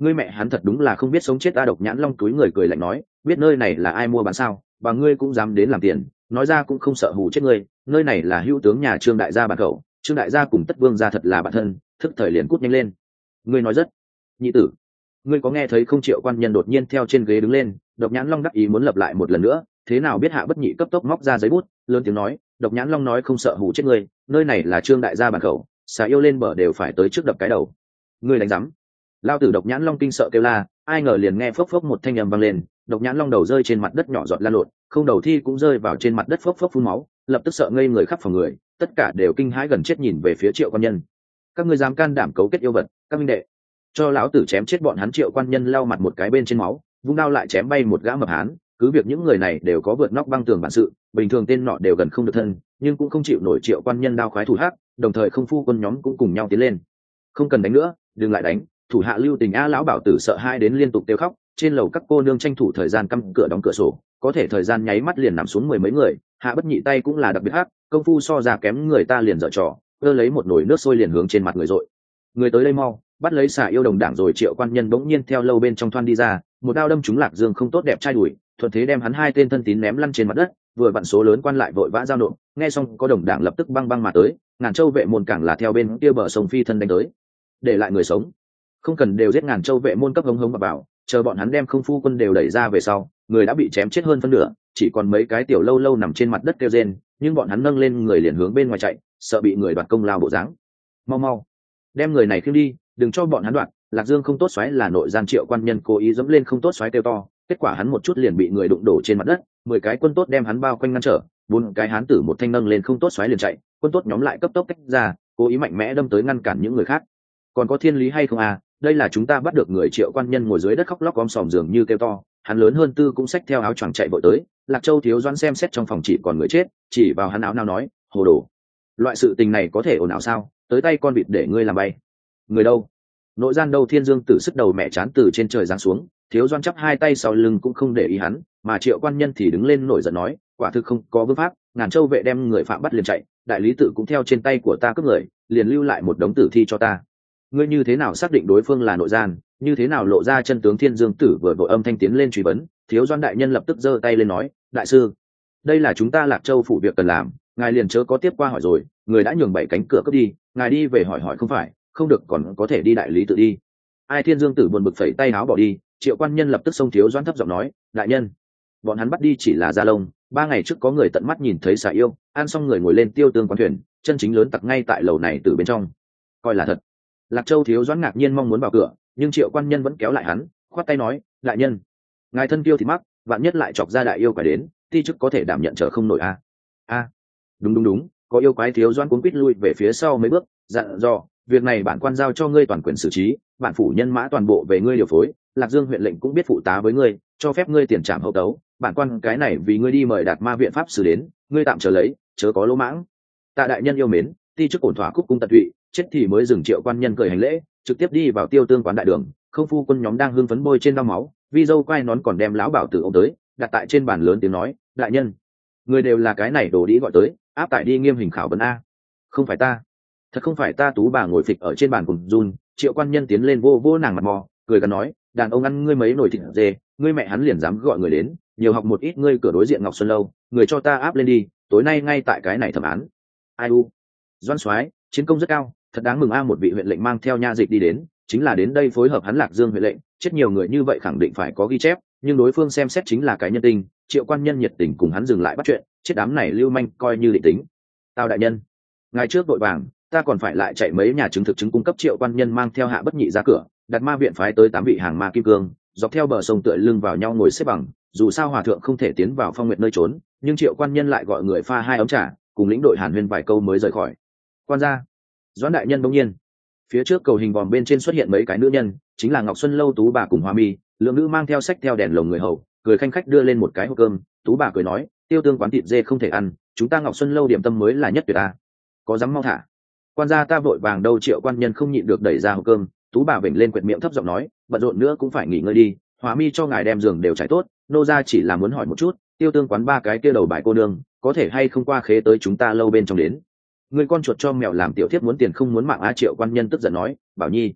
ngươi mẹ hắn thật đúng là không biết sống chết. Ta Độc Nhãn Long túi người cười lạnh nói, biết nơi này là ai mua bán sao, và ngươi cũng dám đến làm tiền, nói ra cũng không sợ hù chết ngươi. Nơi này là hữu tướng nhà Trương đại gia bản khẩu, Trương đại gia cùng Tất Vương gia thật là bạn thân, thức thời liền cút nhanh lên. Ngươi nói rất. Nhị tử, ngươi có nghe thấy không? Triệu Quan Nhân đột nhiên theo trên ghế đứng lên. Độc Nhãn Long đắc ý muốn lập lại một lần nữa, thế nào biết Hạ Bất Nhị cấp tốc móc ra giấy bút, lớn tiếng nói, Độc Nhãn Long nói không sợ hù chết ngươi, nơi này là Trương đại gia bản khẩu, xà yêu lên bờ đều phải tới trước đập cái đầu. Ngươi đánh rắm. Lao tử Độc Nhãn Long kinh sợ kêu la, ai ngờ liền nghe phốc phốc một thanh âm vang lên, Độc Nhãn Long đầu rơi trên mặt đất nhỏ giọt lan lộn, không đầu thi cũng rơi vào trên mặt đất phốc phốc phun máu, lập tức sợ ngây người khắp phòng người, tất cả đều kinh hãi gần chết nhìn về phía Triệu Quan Nhân. Các ngươi dám can đảm cấu kết yêu vật, các minh đệ, cho lão tử chém chết bọn hắn! Triệu Quan Nhân lau mặt một cái bên trên máu, vung đao lại chém bay một gã mập hán. Cứ việc những người này đều có vượt nóc băng tường bản sự, bình thường tên nọ đều gần không được thân, nhưng cũng không chịu nổi Triệu Quan Nhân đao khoái thủ hắc, đồng thời không phu quân nhóm cũng cùng nhau tiến lên. Không cần đánh nữa, đừng lại đánh, thủ hạ lưu tình a! Lão bảo tử sợ hai đến liên tục kêu khóc. Trên lầu các cô nương tranh thủ thời gian cắm cửa đóng cửa sổ, có thể thời gian nháy mắt liền nằm xuống mười mấy người. Hạ Bất Nhị tay cũng là đặc biệt hắc, công phu so ra kém người ta liền dở trò, ơ lấy một nồi nước sôi liền hướng trên mặt người dội. Người tới đây mau, bắt lấy xà yêu đồng đảng rồi! Triệu Quan Nhân bỗng nhiên theo lâu bên trong thoăn đi ra, một đao đâm trúng Lạc Dương không tốt đẹp trai đuổi, thuận thế đem hắn hai tên thân tín ném lăn trên mặt đất. Vừa vặn số lớn quan lại vội vã giao nộp, nghe xong có đồng đảng lập tức băng băng mà tới, Ngàn Châu vệ môn càng là theo bên kia bờ sông phi thân đánh tới. Để lại người sống, không cần đều giết! Ngàn Châu vệ môn cấp hống hống mà bảo, chờ bọn hắn đem không phu quân đều đẩy ra về sau, người đã bị chém chết hơn phân nửa, chỉ còn mấy cái tiểu lâu lâu nằm trên mặt đất kêu rên, nhưng bọn hắn nâng lên người liền hướng bên ngoài chạy, sợ bị người đoạt công lao bộ dáng. Mau mau đem người này khiêng đi, đừng cho bọn hắn đoạt! Lạc Dương không tốt xoáy là nội gian. Triệu Quan Nhân cố ý dẫm lên không tốt xoáy kêu to, kết quả hắn một chút liền bị người đụng đổ trên mặt đất, mười cái quân tốt đem hắn bao quanh ngăn trở, bốn cái hán tử một thanh nâng lên không tốt xoáy liền chạy, quân tốt nhóm lại cấp tốc tách ra, cố ý mạnh mẽ đâm tới ngăn cản những người khác. Còn có thiên lý hay không à? Đây là chúng ta bắt được người! Triệu Quan Nhân ngồi dưới đất khóc lóc om sòm dường như kêu to, hắn lớn hơn tư cũng xách theo áo choàng chạy vội tới. Lạc Châu thiếu doãn xem xét trong phòng chỉ còn người chết, chỉ vào hắn áo nào nói, hồ đồ, loại sự tình này có thể ồn ào sao, tới tay con vịt để ngươi làm bay. Người đâu? Nội gian đâu? Thiên Dương Tử sức đầu mẹ chán từ trên trời giáng xuống, thiếu doãn chắp hai tay sau lưng cũng không để ý hắn, mà Triệu Quan Nhân thì đứng lên nổi giận nói, quả thực không có vương pháp, Ngàn Châu vệ đem người phạm bắt liền chạy, đại lý tự cũng theo trên tay của ta cướp người, liền lưu lại một đống tử thi cho ta. Ngươi như thế nào xác định đối phương là nội gian, như thế nào lộ ra chân tướng? Thiên Dương Tử vừa vội âm thanh tiến lên truy vấn, thiếu doãn đại nhân lập tức giơ tay lên nói, đại sư, đây là chúng ta Lạc Châu phủ việc cần làm, ngài liền chớ có tiếp qua hỏi rồi, người đã nhường bảy cánh cửa cướp đi, ngài đi về hỏi hỏi không phải, không được còn có thể đi đại lý tự đi. Ai? Thiên Dương Tử buồn bực phẩy tay áo bỏ đi. Triệu Quan Nhân lập tức xông thiếu doãn thấp giọng nói, đại nhân, bọn hắn bắt đi chỉ là da lông, ba ngày trước có người tận mắt nhìn thấy xà yêu, ăn xong người ngồi lên tiêu tương quán thuyền, chân chính lớn tặc ngay tại lầu này từ bên trong, coi là thật. Lạc Châu thiếu doãn ngạc nhiên mong muốn vào cửa, nhưng Triệu Quan Nhân vẫn kéo lại hắn, khoát tay nói, đại nhân, ngài thân kiêu thì mắc, vạn nhất lại chọc ra đại yêu quái đến, ti chức có thể đảm nhận trở không nổi a. A, đúng đúng đúng, có yêu quái! Thiếu doãn cuống quýt lui về phía sau mấy bước, dặn dò, việc này bản quan giao cho ngươi toàn quyền xử trí, bản phủ nhân mã toàn bộ về ngươi điều phối, Lạc Dương huyện lệnh cũng biết phụ tá với ngươi, cho phép ngươi tiền trảm hậu tấu, bản quan cái này vì ngươi đi mời Đạt Ma viện pháp xử đến, ngươi tạm chờ lấy, chớ có lỗ mãng. Tạ đại nhân yêu mến, ti chức ổn thỏa cúc cung tận tụy, chết thì mới dừng! Triệu Quan Nhân cười hành lễ, trực tiếp đi vào tiêu tương quán đại đường. Không phu quân nhóm đang hưng phấn bôi trên đao máu, vi dâu quay nón còn đem lão bảo tử ôm tới, đặt tại trên bàn lớn tiếng nói, đại nhân, người đều là cái này đồ đĩ gọi tới, áp tải đi nghiêm hình khảo vấn a. Không phải ta, thật không phải ta! Tú bà ngồi phịch ở trên bàn cùng run. Triệu Quan Nhân tiến lên vô vô nàng mặt mò, cười gần nói, đàn ông ăn ngươi mấy nồi thịt dê, ngươi mẹ hắn liền dám gọi người đến, nhiều học một ít ngươi cửa đối diện Ngọc Xuân lâu, người cho ta áp lên đi, tối nay ngay tại cái này thẩm án. Ai u, Doãn soái, chiến công rất cao, thật đáng mừng a! Một vị huyện lệnh mang theo nha dịch đi đến, chính là đến đây phối hợp hắn Lạc Dương huyện lệnh, chết nhiều người như vậy khẳng định phải có ghi chép, nhưng đối phương xem xét chính là cái nhân tình. Triệu Quan Nhân nhiệt tình cùng hắn dừng lại bắt chuyện, chết đám này lưu manh coi như định tính. Tào đại nhân, ngày trước vội vàng, ta còn phải lại chạy mấy nhà chứng thực chứng cung cấp. Triệu Quan Nhân mang theo Hạ Bất Nhị ra cửa, Đạt Ma viện phái tới tám vị hàng ma kim cương, dọc theo bờ sông tựa lưng vào nhau ngồi xếp bằng. Dù sao hòa thượng không thể tiến vào phong nguyệt nơi trốn, nhưng Triệu Quan Nhân lại gọi người pha hai ấm trà, cùng lĩnh đội hàn huyên vài câu mới rời khỏi. Quan gia, Doãn đại nhân. Bỗng nhiên phía trước cầu hình vòm bên trên xuất hiện mấy cái nữ nhân, chính là Ngọc Xuân lâu Tú bà cùng Hoa Mi. Lượng nữ mang theo sách theo đèn lồng người hầu, cười khanh khách đưa lên một cái hộp cơm. Tú bà cười nói, tiêu tương quán thịt dê không thể ăn, chúng ta Ngọc Xuân lâu điểm tâm mới là nhất tuyệt ta, có dám mau thả. Quan gia ta vội vàng đâu! Triệu Quan Nhân không nhịn được đẩy ra hộp cơm. Tú bà vểnh lên quẹt miệng thấp giọng nói, bận rộn nữa cũng phải nghỉ ngơi đi, Hoa Mi cho ngài đem giường đều trải tốt, nô gia chỉ là muốn hỏi một chút, tiêu tương quán ba cái kia đầu bài cô nương có thể hay không qua khế tới chúng ta lâu bên trong đến. Người con chuột cho mèo làm tiểu thiếp muốn tiền không muốn mạng á! Triệu Quan Nhân tức giận nói, Bảo Nhi,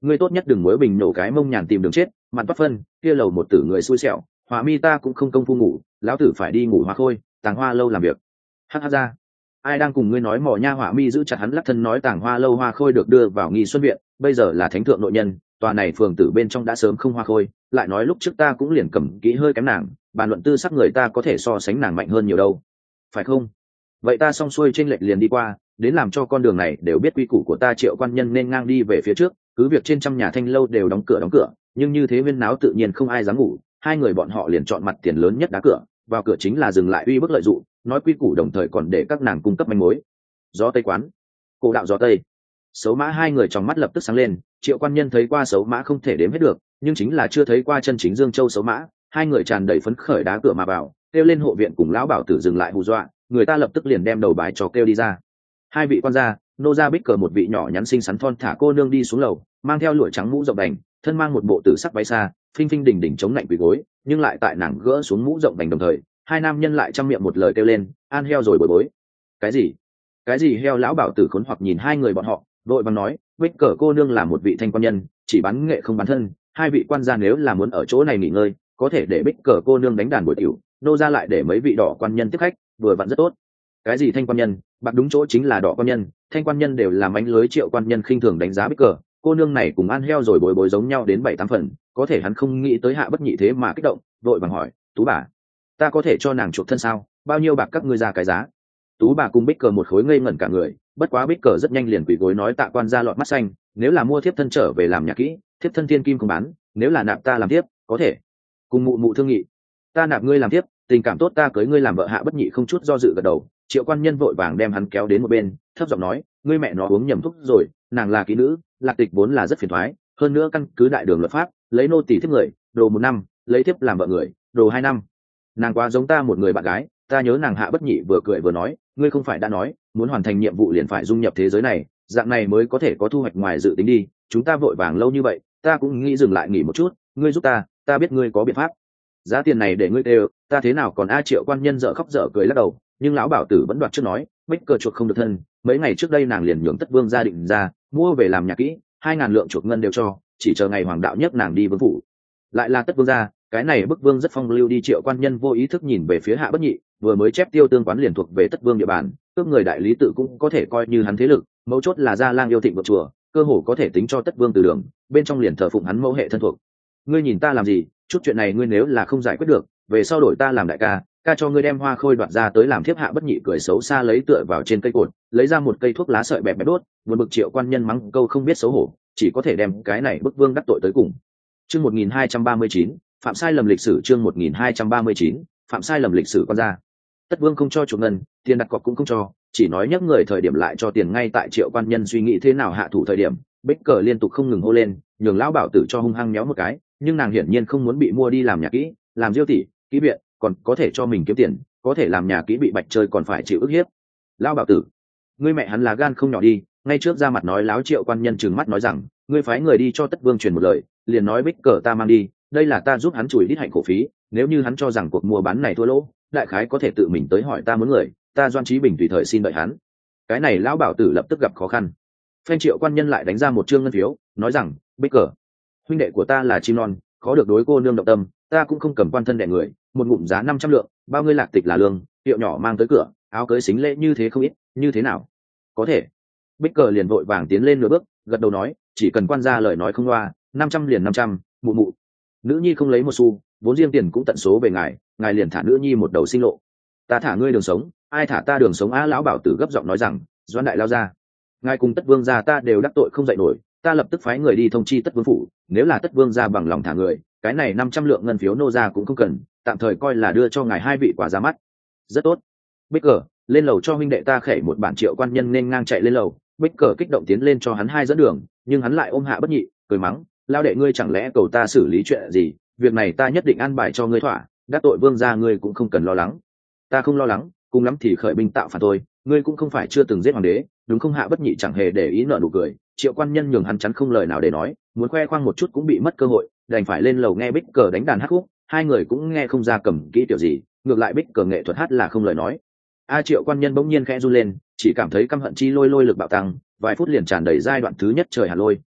ngươi tốt nhất đừng mối bình nổ cái mông nhàn tìm đường chết, mặt bắt phân kia lầu một tử người xui xẻo, họa mi ta cũng không công phu ngủ, lão tử phải đi ngủ hoa khôi, tàng hoa lâu làm việc. Hắc hắc ra, ai đang cùng ngươi nói mỏ nha? Họa mi giữ chặt hắn lắc thân nói tàng hoa lâu hoa khôi được đưa vào nghi xuân viện, bây giờ là thánh thượng nội nhân, tòa này phường tử bên trong đã sớm không hoa khôi, lại nói lúc trước ta cũng liền cầm kỹ hơi kém nàng, bàn luận tư sắc người ta có thể so sánh nàng mạnh hơn nhiều đâu, phải không? Vậy ta xong xuôi trên lệch liền đi qua, đến làm cho con đường này đều biết quy củ của ta. Triệu quan nhân nên ngang đi về phía trước, cứ việc trên trăm nhà thanh lâu đều đóng cửa đóng cửa, nhưng như thế huyên náo tự nhiên không ai dám ngủ. Hai người bọn họ liền chọn mặt tiền lớn nhất đá cửa, vào cửa chính là dừng lại uy bức lợi dụng, nói quy củ đồng thời còn để các nàng cung cấp manh mối. Gió tây quán, cổ đạo gió tây. Xấu mã hai người trong mắt lập tức sáng lên. Triệu quan nhân thấy qua xấu mã không thể đếm hết được, nhưng chính là chưa thấy qua chân chính Dương Châu xấu mã. Hai người tràn đầy phấn khởi đá cửa mà vào, kêu lên hộ viện cùng lão bảo tử dừng lại hù dọa, người ta lập tức liền đem đầu bài cho kêu đi ra. Hai vị quan gia, nô gia Bích Cờ một vị nhỏ nhắn xinh xắn thon thả cô nương đi xuống lầu, mang theo lụa trắng mũ rộng đành, thân mang một bộ tử sắc váy xa, phinh phinh đỉnh đỉnh chống lạnh quỳ gối, nhưng lại tại nàng gỡ xuống mũ rộng đành đồng thời, hai nam nhân lại trăm miệng một lời kêu lên, an heo rồi bồi bối. Cái gì? Cái gì heo? Lão bảo tử khốn hoặc nhìn hai người bọn họ, vội vàng nói, Bích Cờ cô nương là một vị thanh quan nhân, chỉ bán nghệ không bán thân, hai vị quan gia nếu là muốn ở chỗ này nghỉ ngơi, có thể để Bích Cờ cô nương đánh đàn buổi tiểu, nô gia lại để mấy vị đỏ quan nhân tiếp khách, vừa vặn rất tốt. Cái gì thanh quan nhân? Bạc đúng chỗ chính là đỏ quan nhân, thanh quan nhân đều làm ánh lưới. Triệu quan nhân khinh thường đánh giá Bích Cờ cô nương này cùng ăn heo rồi bồi bồi giống nhau đến bảy tám phần, có thể hắn không nghĩ tới Hạ Bất Nhị thế mà kích động, vội vàng hỏi, tú bà, ta có thể cho nàng chuộc thân sao? Bao nhiêu bạc các ngươi ra cái giá? Tú bà cùng Bích Cờ một khối ngây ngẩn cả người, bất quá Bích Cờ rất nhanh liền quỳ gối nói, tạ quan gia lọt mắt xanh, nếu là mua thiếp thân trở về làm nhà kỹ, thiếp thân thiên kim không bán, nếu là nạp ta làm thiếp, có thể cùng mụ mụ thương nghị, ta nạp ngươi làm thiếp, tình cảm tốt ta cưới ngươi làm vợ. Hạ Bất Nhị không chút do dự gật đầu. Triệu quan nhân vội vàng đem hắn kéo đến một bên, thấp giọng nói, ngươi mẹ nó uống nhầm thuốc rồi, nàng là kỹ nữ, lạc tịch vốn là rất phiền toái, hơn nữa căn cứ đại đường luật pháp, lấy nô tỳ thiếp người, đồ một năm, lấy thiếp làm vợ người, đồ hai năm. Nàng quá giống ta một người bạn gái, ta nhớ nàng. Hạ Bất Nhị vừa cười vừa nói, ngươi không phải đã nói muốn hoàn thành nhiệm vụ liền phải dung nhập thế giới này, dạng này mới có thể có thu hoạch ngoài dự tính đi, chúng ta vội vàng lâu như vậy, ta cũng nghĩ dừng lại nghỉ một chút, ngươi giúp ta, ta biết ngươi có biện pháp, giá tiền này để ngươi đều, ta thế nào còn a? Triệu quan nhân dở khóc dở cười lắc đầu, nhưng lão bảo tử vẫn đoạt trước nói, Bích Cờ chuộc không được thân, mấy ngày trước đây nàng liền nhường Tất Vương gia định ra mua về làm nhà kỹ, hai ngàn lượng chuộc ngân đều cho, chỉ chờ ngày hoàng đạo nhất nàng đi vương phủ. Lại là Tất Vương gia, cái này bức vương rất phong lưu đi. Triệu quan nhân vô ý thức nhìn về phía Hạ Bất Nhị, vừa mới chép tiêu tương quán liền thuộc về Tất Vương địa bàn, cướp người đại lý tự cũng có thể coi như hắn thế lực, mấu chốt là gia lang yêu thịnh vượt chùa, cơ hồ có thể tính cho Tất Vương từ đường bên trong liền thờ phụng hắn mẫu hệ thân thuộc. Ngươi nhìn ta làm gì? Chút chuyện này ngươi nếu là không giải quyết được, về sau đổi ta làm đại ca, ca cho ngươi đem hoa khôi đoạt ra tới làm thiếp. Hạ Bất Nhị cười xấu xa lấy tựa vào trên cây cột, lấy ra một cây thuốc lá sợi bẹp bẹp đốt, buồn bực Triệu quan nhân mắng câu không biết xấu hổ, chỉ có thể đem cái này bức vương đắc tội tới cùng. Chương một nghìn hai trăm ba mươi chín, phạm sai lầm lịch sử. Chương một nghìn hai trăm ba mươi chín, phạm sai lầm lịch sử. Quan gia Tất Vương không cho chuộc ngân, tiền đặt cọc cũng không cho, chỉ nói nhấc người thời điểm lại cho tiền. Ngay tại Triệu quan nhân suy nghĩ thế nào hạ thủ thời điểm, Bích Cờ liên tục không ngừng hô lên, nhường lão bảo tử cho hung hăng méo một cái, nhưng nàng hiển nhiên không muốn bị mua đi làm nhà kỹ, làm diêu tỷ kỹ viện, còn có thể cho mình kiếm tiền, có thể làm nhà kỹ bị bạch chơi còn phải chịu ức hiếp. Lão bảo tử, ngươi mẹ hắn là gan không nhỏ đi, ngay trước ra mặt nói láo. Triệu quan nhân trừng mắt nói rằng, ngươi phái người đi cho Tất Vương truyền một lời, liền nói Bích Cờ ta mang đi, đây là ta giúp hắn chùi đít hạnh khổ phí, nếu như hắn cho rằng cuộc mua bán này thua lỗ, đại khái có thể tự mình tới hỏi ta muốn người, ta Doan Trí Bình tùy thời xin đợi hắn. Cái này lão bảo tử lập tức gặp khó khăn. Phen Triệu quan nhân lại đánh ra một trương ngân phiếu, nói rằng, Bích Cờ, huynh đệ của ta là chim non, khó được đối cô nương động tâm, ta cũng không cầm quan thân đẻ người, một ngụm giá năm trăm lượng, bao ngươi lạc tịch là lương, hiệu nhỏ mang tới cửa, áo cưới xính lễ như thế không ít, như thế nào? Có thể. Bích Cờ liền vội vàng tiến lên nửa bước, gật đầu nói, chỉ cần quan gia lời nói không loa, năm trăm liền năm trăm, mụ mụ. Nữ nhi không lấy một xu, vốn riêng tiền cũng tận số về ngài, ngài liền thả nữ nhi một đầu sinh lộ. Ta thả ngươi đường sống, ai thả ta đường sống? Á, lão bảo tử gấp giọng nói rằng, Doan đại lao ra, ngài cùng Tất Vương gia ta đều đắc tội không dậy nổi, ta lập tức phái người đi thông chi Tất Vương phủ, nếu là Tất Vương gia bằng lòng thả người, cái này năm trăm lượng ngân phiếu nô gia cũng không cần, tạm thời coi là đưa cho ngài hai vị quả ra mắt. Rất tốt. Bích Cờ, lên lầu cho huynh đệ ta khẩy một bản. Triệu quan nhân nên ngang chạy lên lầu, Bích Cờ kích động tiến lên cho hắn hai dẫn đường, nhưng hắn lại ôm Hạ Bất Nhị, cười mắng, lao đệ ngươi chẳng lẽ cầu ta xử lý chuyện gì? Việc này ta nhất định an bài cho ngươi thỏa, đắc tội vương gia ngươi cũng không cần lo lắng. Ta không lo lắng, cùng lắm thì khởi binh tạo phản thôi, ngươi cũng không phải chưa từng giết hoàng đế, đúng không? Hạ Bất Nhị chẳng hề để ý, nợ nụ cười. Triệu quan nhân nhường hắn chắn không lời nào để nói, muốn khoe khoang một chút cũng bị mất cơ hội, đành phải lên lầu nghe Bích Cờ đánh đàn hát khúc. Hai người cũng nghe không ra cầm kỹ tiểu gì, ngược lại Bích Cờ nghệ thuật hát là không lời nói. A Triệu quan nhân bỗng nhiên khẽ run lên, chỉ cảm thấy căm hận chi lôi lôi lực bạo tăng, vài phút liền tràn đầy giai đoạn thứ nhất trời hàn lôi,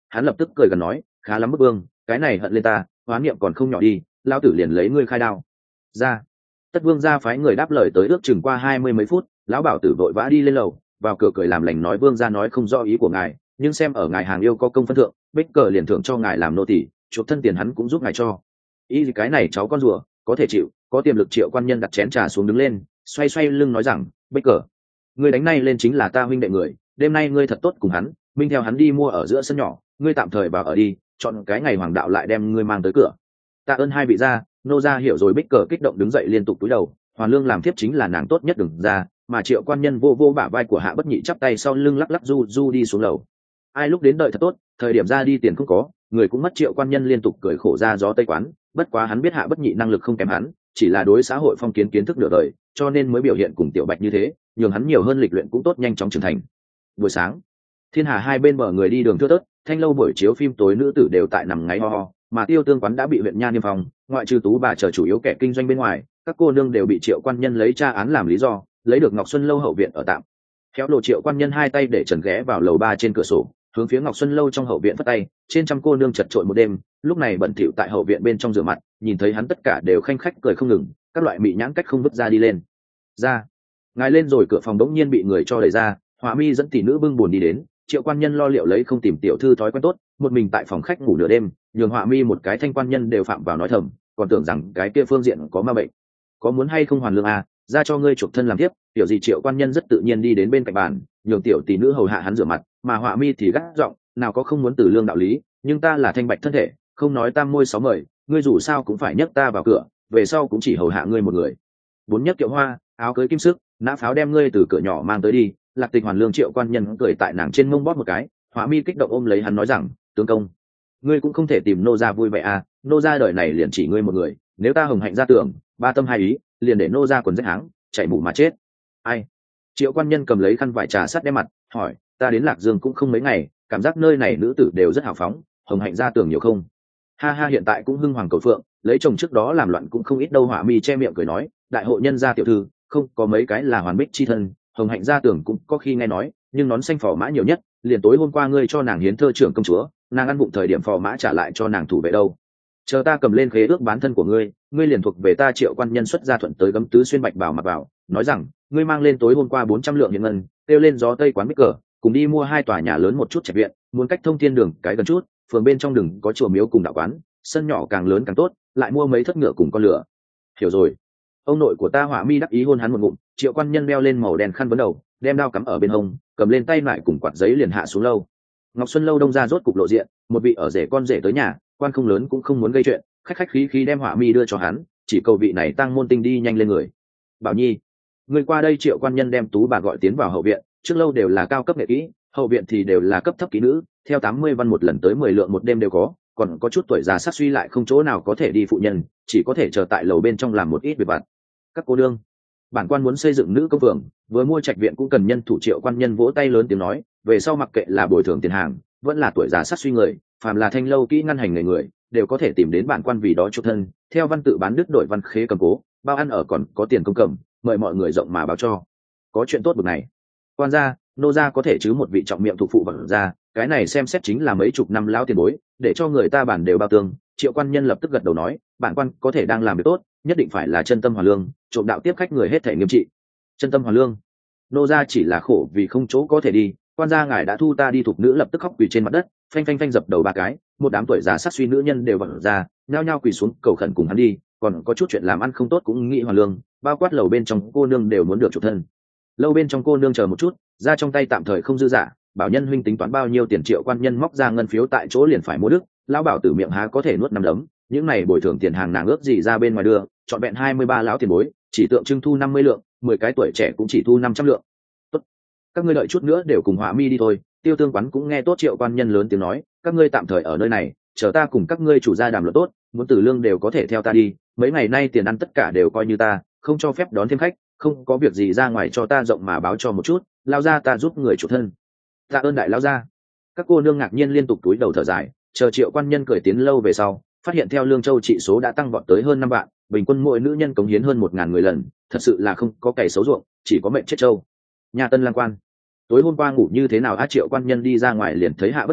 Hắn lập tức cười gần nói, khá lắm bức vương, cái này hận lên ta, hoán niệm còn không nhỏ đi, lao tử liền lấy ngươi khai đao ra. Tất vương gia phái người đáp lời tới ước chừng qua hai mươi mấy phút, lão bảo tử vội vã đi lên lầu, vào cửa cười làm lành nói vương gia nói không rõ ý của ngài, nhưng xem ở ngài hàng yêu có công phân thượng, bích cờ liền thưởng cho ngài làm nô tỳ, chuộc thân tiền hắn cũng giúp ngài cho. Ý cái này cháu con rùa có thể chịu, có tiềm lực. Triệu quan nhân đặt chén trà xuống đứng lên, xoay xoay lưng nói rằng, bích cờ, ngươi đánh nay lên chính là ta huynh đệ người, đêm nay ngươi thật tốt cùng hắn minh theo hắn đi mua ở giữa sân nhỏ, ngươi tạm thời vào ở đi, chọn cái ngày hoàng đạo lại đem ngươi mang tới cửa. Tạ ơn hai vị gia, nô gia hiểu rồi. Bích cờ kích động đứng dậy liên tục cúi đầu, hoàn lương làm thiếp chính là nàng tốt nhất đừng ra. Mà Triệu quan nhân vô vô bả vai của Hạ Bất Nhị, chắp tay sau lưng lắc lắc du du đi xuống lầu. Ai lúc đến đợi thật tốt, thời điểm ra đi tiền không có, người cũng mất. Triệu quan nhân liên tục cười khổ ra gió tây quán, bất quá hắn biết Hạ Bất Nhị năng lực không kém hắn, chỉ là đối xã hội phong kiến kiến thức nửa đời, cho nên mới biểu hiện cùng Tiểu Bạch như thế, nhường hắn nhiều hơn lịch luyện cũng tốt, nhanh chóng trưởng thành. Buổi sáng, thiên hà hai bên bờ người đi đường thưa thớt, thanh lâu buổi chiếu phim tối nữ tử đều tại nằm ngáy ho ho, mà Tiêu Tương quán đã bị huyện nha niêm phong, ngoại trừ tú bà chờ chủ yếu kẻ kinh doanh bên ngoài, các cô nương đều bị Triệu quan nhân lấy tra án làm lý do, lấy được Ngọc Xuân lâu hậu viện ở tạm. Khéo lộ Triệu quan nhân hai tay để trần ghé vào lầu ba trên cửa sổ, hướng phía Ngọc Xuân lâu trong hậu viện phất tay, trên trăm cô nương chật chội một đêm, lúc này bận thỉu tại hậu viện bên trong rửa mặt, nhìn thấy hắn tất cả đều khanh khách cười không ngừng, các loại mị nhãn cách không vứt ra đi lên. Ra, ngài lên rồi. Cửa phòng đống nhiên bị người cho đẩy ra, Họa Mi dẫn tỷ nữ bưng buồn đi đến. Triệu quan nhân lo liệu lấy không tìm tiểu thư thói quen tốt, một mình tại phòng khách ngủ nửa đêm, nhường Họa Mi một cái thanh quan nhân đều phạm vào nói thầm, còn tưởng rằng cái kia phương diện có ma bệnh. Có muốn hay không hoàn lương à, ra cho ngươi chuộc thân làm tiếp. Tiểu gì Triệu quan nhân rất tự nhiên đi đến bên cạnh bàn, nhường tiểu tỷ nữ hầu hạ hắn rửa mặt, mà Họa Mi thì gắt giọng, nào có không muốn từ lương đạo lý, nhưng ta là thanh bạch thân thể, không nói tam môi sáu mời, ngươi dù sao cũng phải nhấc ta vào cửa, về sau cũng chỉ hầu hạ ngươi một người. Bốn nhấc kiệu hoa, áo cưới kim sức, nã pháo đem ngươi từ cửa nhỏ mang tới đi. Lạc Tịch hoàn lương. Triệu quan nhân cười tại nàng trên mông bóp một cái. Họa Mi kích động ôm lấy hắn nói rằng, tướng công, ngươi cũng không thể tìm nô gia vui vẻ à, nô gia đời này liền chỉ ngươi một người, nếu ta hồng hạnh ra tưởng ba tâm hai ý, liền để nô gia quần rách háng chạy mù mà chết. Ai? Triệu quan nhân cầm lấy khăn vải trà sát đem mặt, hỏi, ta đến Lạc Dương cũng không mấy ngày, cảm giác nơi này nữ tử đều rất hào phóng, hồng hạnh ra tưởng nhiều không? Ha ha, hiện tại cũng hưng hoàng cầu phượng, lấy chồng trước đó làm loạn cũng không ít đâu. Họa Mi che miệng cười nói, đại hộ nhân gia tiểu thư không có mấy cái là hoàn bích chi thân, hồng hạnh gia tưởng cũng có khi nghe nói, nhưng nón xanh phò mã nhiều nhất, liền tối hôm qua ngươi cho nàng hiến thơ trưởng công chúa, nàng ăn bụng thời điểm phò mã trả lại cho nàng thủ vệ đâu. Chờ ta cầm lên khế ước bán thân của ngươi, ngươi liền thuộc về ta. Triệu quan nhân xuất ra thuận tới gấm tứ xuyên bạch bảo mặc vào, nói rằng, ngươi mang lên tối hôm qua bốn trăm lượng hiện ngân, kêu lên gió tây quán bích cờ, cùng đi mua hai tòa nhà lớn một chút trạch viện, muốn cách thông thiên đường cái gần chút, phường bên trong đừng có chùa miếu cùng đạo quán, sân nhỏ càng lớn càng tốt, lại mua mấy thất ngựa cùng con lửa. Hiểu rồi. Ông nội của ta. Họa Mi đắc ý hôn hắn một ngụm. Triệu quan nhân đeo lên màu đen khăn vấn đầu, đem đao cắm ở bên hông, cầm lên tay lại cùng quạt giấy liền hạ xuống lâu. Ngọc Xuân lâu đông ra rốt cục lộ diện, một vị ở rể con rể tới nhà, quan không lớn cũng không muốn gây chuyện, khách khách khí khí đem Họa Mi đưa cho hắn, chỉ cầu vị này tăng môn tinh đi nhanh lên người. Bảo Nhi, người qua đây. Triệu quan nhân đem tú bà gọi tiến vào hậu viện, trước lâu đều là cao cấp nghệ kỹ, hậu viện thì đều là cấp thấp kỹ nữ, theo tám mươi văn một lần tới mười lượng một đêm đều có, còn có chút tuổi già sát suy lại không chỗ nào có thể đi phụ nhân, chỉ có thể chờ tại lầu bên trong làm một ít việc vặt. Các cô đương, bản quan muốn xây dựng nữ công phường, vừa mua trạch viện cũng cần nhân thủ. Triệu quan nhân vỗ tay lớn tiếng nói, về sau mặc kệ là bồi thường tiền hàng, vẫn là tuổi già sát suy người, phàm là thanh lâu kỹ ngăn hành người người, đều có thể tìm đến bản quan vì đó chuộc thân. Theo văn tự bán đứt đổi văn khế cầm cố, bao ăn ở còn có tiền công cầm, mời mọi người rộng mà báo cho. Có chuyện tốt bực này, quan gia, nô gia có thể chứ một vị trọng miệng thuộc phụ vận ra, cái này xem xét chính là mấy chục năm lão tiền bối, để cho người ta bản đều bao tương. Triệu quan nhân lập tức gật đầu nói, bản quan có thể đang làm việc tốt, nhất định phải là chân tâm hoàn lương, trộm đạo tiếp khách người hết thể nghiêm trị. Chân tâm hoàn lương, nô gia chỉ là khổ vì không chỗ có thể đi, quan gia ngài đã thu ta đi. Thục nữ lập tức khóc quỳ trên mặt đất, phanh phanh phanh dập đầu ba cái, một đám tuổi già sát suy nữ nhân đều vặn ra, nhao nhao quỳ xuống cầu khẩn cùng hắn đi, còn có chút chuyện làm ăn không tốt cũng nghĩ hoàn lương, bao quát lầu bên trong cô nương đều muốn được chủ thân. Lâu bên trong cô nương chờ một chút, ra trong tay tạm thời không dư giả, bảo nhân huynh tính toán bao nhiêu tiền. Triệu quan nhân móc ra ngân phiếu tại chỗ liền phải mua đức, lão bảo tử miệng há có thể nuốt năm đấm, những này bồi thường tiền hàng nàng ước gì ra bên ngoài đưa, chọn vẹn hai mươi ba lão tiền bối, chỉ tượng trưng thu năm mươi lượng, mười cái tuổi trẻ cũng chỉ thu năm trăm lượng. Tốt, các ngươi đợi chút nữa đều cùng Họa Mi đi thôi. Tiêu Tương quán cũng nghe tốt Triệu quan nhân lớn tiếng nói, các ngươi tạm thời ở nơi này, chờ ta cùng các ngươi chủ gia đàm luận tốt, muốn tử lương đều có thể theo ta đi, mấy ngày nay tiền ăn tất cả đều coi như ta, không cho phép đón thêm khách, không có việc gì ra ngoài cho ta rộng mà báo cho một chút, lao ra ta giúp người chủ thân. Tạ ơn đại lao ra. Các cô nương ngạc nhiên liên tục túi đầu thở dài, chờ Triệu quan nhân cười tiến lâu về sau, phát hiện theo lương châu trị số đã tăng vọt tới hơn năm vạn, bình quân mỗi nữ nhân cống hiến hơn một ngàn người lần, thật sự là không có cày xấu ruộng, chỉ có mệnh chết trâu. Nhà Tân Lang quan, tối hôm qua ngủ như thế nào? A Triệu quan nhân đi ra ngoài liền thấy Hạ Bất Nhị,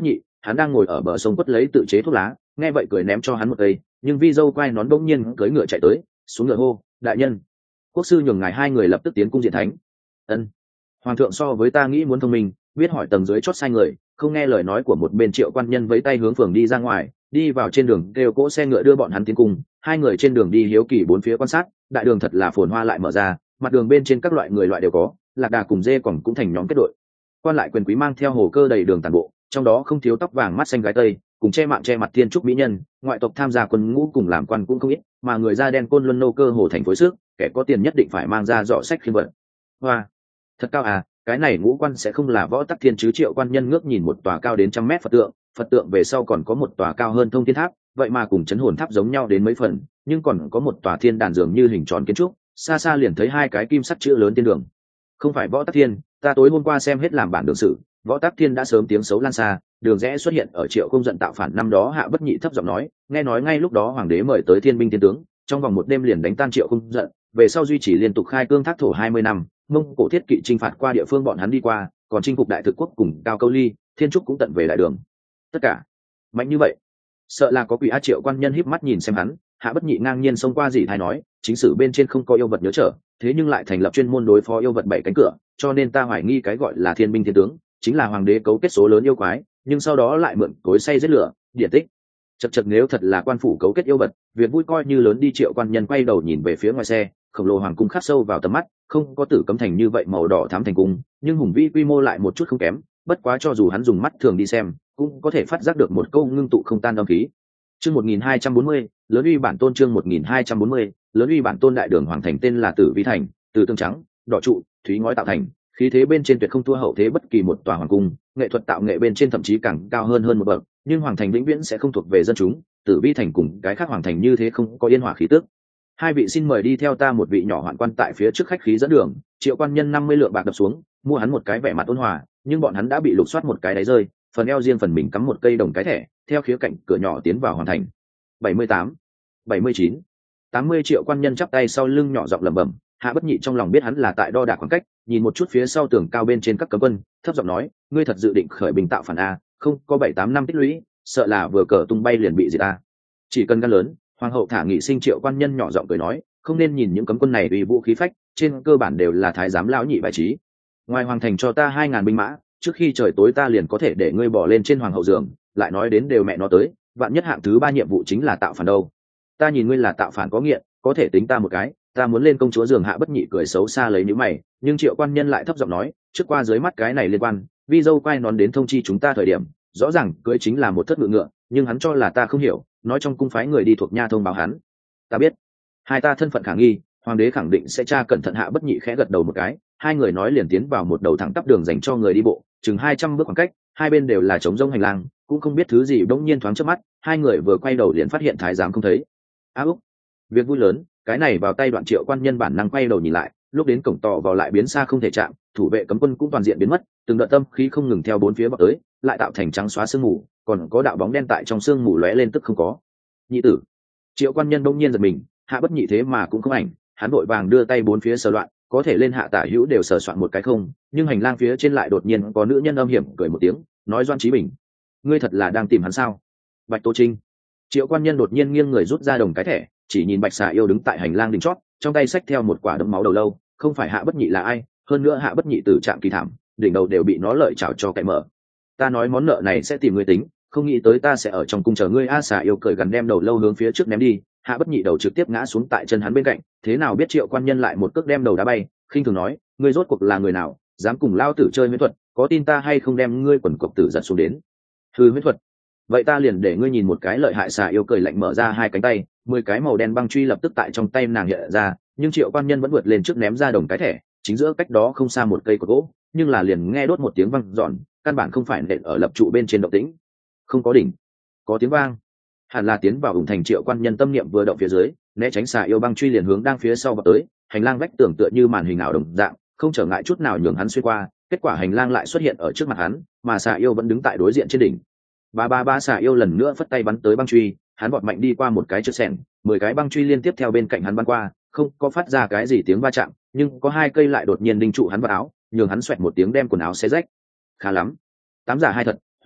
hắn đang ngồi ở bờ sông quất lấy tự chế thuốc lá, nghe vậy cười ném cho hắn một cây, nhưng vi dâu quay nón bỗng nhiên cưỡi ngựa chạy tới, xuống ngựa hô, đại nhân, quốc sư nhường ngài. Hai người lập tức tiến cung diện thánh. Ân, hoàng thượng so với ta nghĩ muốn thông minh, biết hỏi tầng dưới chót sai người, không nghe lời nói của một bên Triệu quan nhân vẫy tay hướng phường đi ra ngoài, đi vào trên đường kêu cỗ xe ngựa đưa bọn hắn tiến cung. Hai người trên đường đi hiếu kỳ bốn phía quan sát, đại đường thật là phồn hoa lại mở ra, mặt đường bên trên các loại người loại đều có, lạc đà cùng dê còn cũng thành nhóm kết đội. Quan lại quyền quý mang theo hồ cơ đầy đường tàn bộ, trong đó không thiếu tóc vàng mắt xanh gái tây, cùng che mạng che mặt thiên trúc mỹ nhân, ngoại tộc tham gia quân ngũ cùng làm quan cũng không ít, mà người da đen côn luân nô cơ hồ thành phối sức, kẻ có tiền nhất định phải mang ra dọ sách khiên vật. Hoa, thật cao à, cái này ngũ quan sẽ không là Võ Tắc Thiên chứ? Triệu quan nhân ngước nhìn một tòa cao đến trăm mét Phật tượng, Phật tượng về sau còn có một tòa cao hơn Thông Thiên Tháp, vậy mà cùng chấn hồn tháp giống nhau đến mấy phần, nhưng còn có một tòa thiên đàn dường như hình tròn kiến trúc, xa xa liền thấy hai cái kim sắt chữ lớn trên đường. Không phải Võ Tắc Thiên, ta tối hôm qua xem hết làm bản đường sử, Võ Tắc Thiên đã sớm tiếng xấu lan xa, đường rẽ xuất hiện ở Triệu không giận tạo phản năm đó. Hạ Bất Nhị thấp giọng nói, nghe nói ngay lúc đó hoàng đế mời tới thiên binh thiên tướng, trong vòng một đêm liền đánh tan Triệu không giận, về sau duy trì liên tục khai cương thác thổ hai mươi năm, Mông Cổ thiết kỵ chinh phạt qua địa phương bọn hắn đi qua, còn chinh phục Đại Thực quốc cùng Cao Câu Ly, Thiên Trúc cũng tận về đại đường. Tất cả mạnh như vậy, sợ là có quỷ á. Triệu quan nhân híp mắt nhìn xem hắn. Hạ Bất Nhị ngang nhiên xông qua dì thái nói, chính sử bên trên không có yêu vật nhớ trở, thế nhưng lại thành lập chuyên môn đối phó yêu vật bảy cánh cửa, cho nên ta hoài nghi cái gọi là thiên binh thiên tướng chính là hoàng đế cấu kết số lớn yêu quái, nhưng sau đó lại mượn cối xay giết lửa. Điển tích chật chật, nếu thật là quan phủ cấu kết yêu vật, việc vui coi như lớn đi. Triệu quan nhân quay đầu nhìn về phía ngoài xe, khổng lồ hoàng cung khắc sâu vào tầm mắt, không có Tử Cấm Thành như vậy màu đỏ thắm thành cung, nhưng hùng vĩ quy mô lại một chút không kém. Bất quá cho dù hắn dùng mắt thường đi xem, cũng có thể phát giác được một câu ngưng tụ không tan âm khí. Chương một nghìn hai trăm bốn mươi, lớn uy bản tôn. Chương một nghìn hai trăm bốn mươi, lớn uy bản tôn. Đại đường hoàng thành tên là Tử Vi Thành, từ tương trắng, đỏ trụ, thúy ngói tạo thành, khí thế bên trên tuyệt không thua hậu thế bất kỳ một tòa hoàng cung, nghệ thuật tạo nghệ bên trên thậm chí càng cao hơn hơn một bậc. Nhưng hoàng thành vĩnh viễn sẽ không thuộc về dân chúng, Tử Vi Thành cùng cái khác hoàng thành như thế không có yên hòa khí tức. Hai vị xin mời đi theo ta. Một vị nhỏ hoạn quan tại phía trước khách khí dẫn đường. Triệu quan nhân năm mươi lượng bạc đập xuống, mua hắn một cái vẻ mặt ôn hòa, nhưng bọn hắn đã bị lục soát một cái đáy rơi, phần eo riêng phần mình cắm một cây đồng cái thẻ, theo khía cạnh cửa nhỏ tiến vào hoàn thành. bảy mươi tám, bảy mươi chín, tám mươi. Triệu quan nhân chắp tay sau lưng nhỏ giọng lẩm bẩm. Hạ Bất Nhị trong lòng biết hắn là tại đo đạc khoảng cách, nhìn một chút phía sau tường cao bên trên các cấm quân, thấp giọng nói, ngươi thật dự định khởi binh tạo phản a? Không có bảy tám năm tích lũy, sợ là vừa cờ tung bay liền bị diệt a. Chỉ cần gan lớn, hoàng hậu thả nghị sinh. Triệu quan nhân nhỏ giọng cười nói, không nên nhìn những cấm quân này vì vũ khí phách, trên cơ bản đều là thái giám lão nhị bài trí. Ngoài hoàng thành cho ta hai ngàn binh mã, trước khi trời tối ta liền có thể để ngươi bỏ lên trên hoàng hậu giường. Lại nói đến đều mẹ nó tới, vạn nhất hạng thứ ba nhiệm vụ chính là tạo phản đâu. Ta nhìn ngươi là tạo phản có nghiện, có thể tính ta một cái, ta muốn lên công chúa giường. Hạ Bất Nhị cười xấu xa lấy những mày, nhưng Triệu quan nhân lại thấp giọng nói, trước qua dưới mắt cái này liên quan, vi dâu quay nón đến thông chi chúng ta thời điểm, rõ ràng cưới chính là một thất ngựa ngựa, nhưng hắn cho là ta không hiểu, nói trong cung phái người đi thuộc nha thông báo hắn. Ta biết, hai ta thân phận khả nghi, hoàng đế khẳng định sẽ tra cẩn thận. Hạ Bất Nhị khẽ gật đầu một cái, hai người nói liền tiến vào một đầu thẳng tắp đường dành cho người đi bộ, chừng hai trăm bước khoảng cách, hai bên đều là trống rông hành lang, cũng không biết thứ gì bỗng nhiên thoáng trước mắt, hai người vừa quay đầu liền phát hiện thái giám không thấy. A úc, việc vui lớn, cái này vào tay. Đoạn Triệu quan nhân bản năng quay đầu nhìn lại, lúc đến cổng tò vào lại biến xa không thể chạm, thủ vệ cấm quân cũng toàn diện biến mất, từng đợt tâm khí không ngừng theo bốn phía bắc tới, lại tạo thành trắng xóa sương mù, còn có đạo bóng đen tại trong sương mù lóe lên tức không có. Nhị tử. Triệu quan nhân bỗng nhiên giật mình, Hạ Bất Nhị thế mà cũng không ảnh, hắn vội vàng đưa tay bốn phía sờ loạn, có thể lên hạ tả hữu đều sờ soạn một cái không, nhưng hành lang phía trên lại đột nhiên có nữ nhân âm hiểm cười một tiếng, nói, Doan Chí Bình, ngươi thật là đang tìm hắn sao? Bạch Tô Trinh. Triệu quan nhân đột nhiên nghiêng người rút ra đồng cái thẻ, chỉ nhìn Bạch Xà Yêu đứng tại hành lang đỉnh chót, trong tay xách theo một quả đấm máu đầu lâu, không phải Hạ Bất Nhị là ai, hơn nữa Hạ Bất Nhị tử trạng kỳ thảm, đỉnh đầu đều bị nó lợi chảo cho cạy mở. Ta nói món nợ này sẽ tìm ngươi tính, không nghĩ tới ta sẽ ở trong cung chờ ngươi. A. Xà Yêu cười gần đem đầu lâu hướng phía trước ném đi, Hạ Bất Nhị đầu trực tiếp ngã xuống tại chân hắn bên cạnh, thế nào biết Triệu quan nhân lại một cước đem đầu đá bay, khinh thường nói, ngươi rốt cuộc là người nào, dám cùng lao tử chơi huyễn thuật, có tin ta hay không đem ngươi quần cộc tử giật xuống đến? Hư, huyễn thuật, vậy ta liền để ngươi nhìn một cái lợi hại. Xà Yêu cười lạnh mở ra hai cánh tay, mười cái màu đen băng truy lập tức tại trong tay nàng hiện ra, nhưng Triệu quan nhân vẫn vượt lên trước ném ra đồng cái thẻ, chính giữa cách đó không xa một cây cột gỗ, nhưng là liền nghe đốt một tiếng vang giòn, căn bản không phải nện ở lập trụ bên trên động tĩnh, không có đỉnh, có tiếng vang, hẳn là tiến vào ủng thành. Triệu quan nhân tâm niệm vừa động phía dưới, né tránh Xà Yêu băng truy liền hướng đang phía sau vào tới, hành lang vách tường tựa như màn hình ảo đồng dạng, không trở ngại chút nào nhường hắn xuyên qua, kết quả hành lang lại xuất hiện ở trước mặt hắn, mà Xà Yêu vẫn đứng tại đối diện trên đỉnh. Ba ba ba. Xà Yêu lần nữa phất tay bắn tới băng truy, hắn vọt mạnh đi qua một cái chớp sẹn, mười cái băng truy liên tiếp theo bên cạnh hắn bắn qua, không có phát ra cái gì tiếng va chạm, nhưng có hai cây lại đột nhiên đinh trụ hắn vào áo, nhường hắn xoẹt một tiếng đem quần áo xé rách. Khá lắm, tám giả hai thật,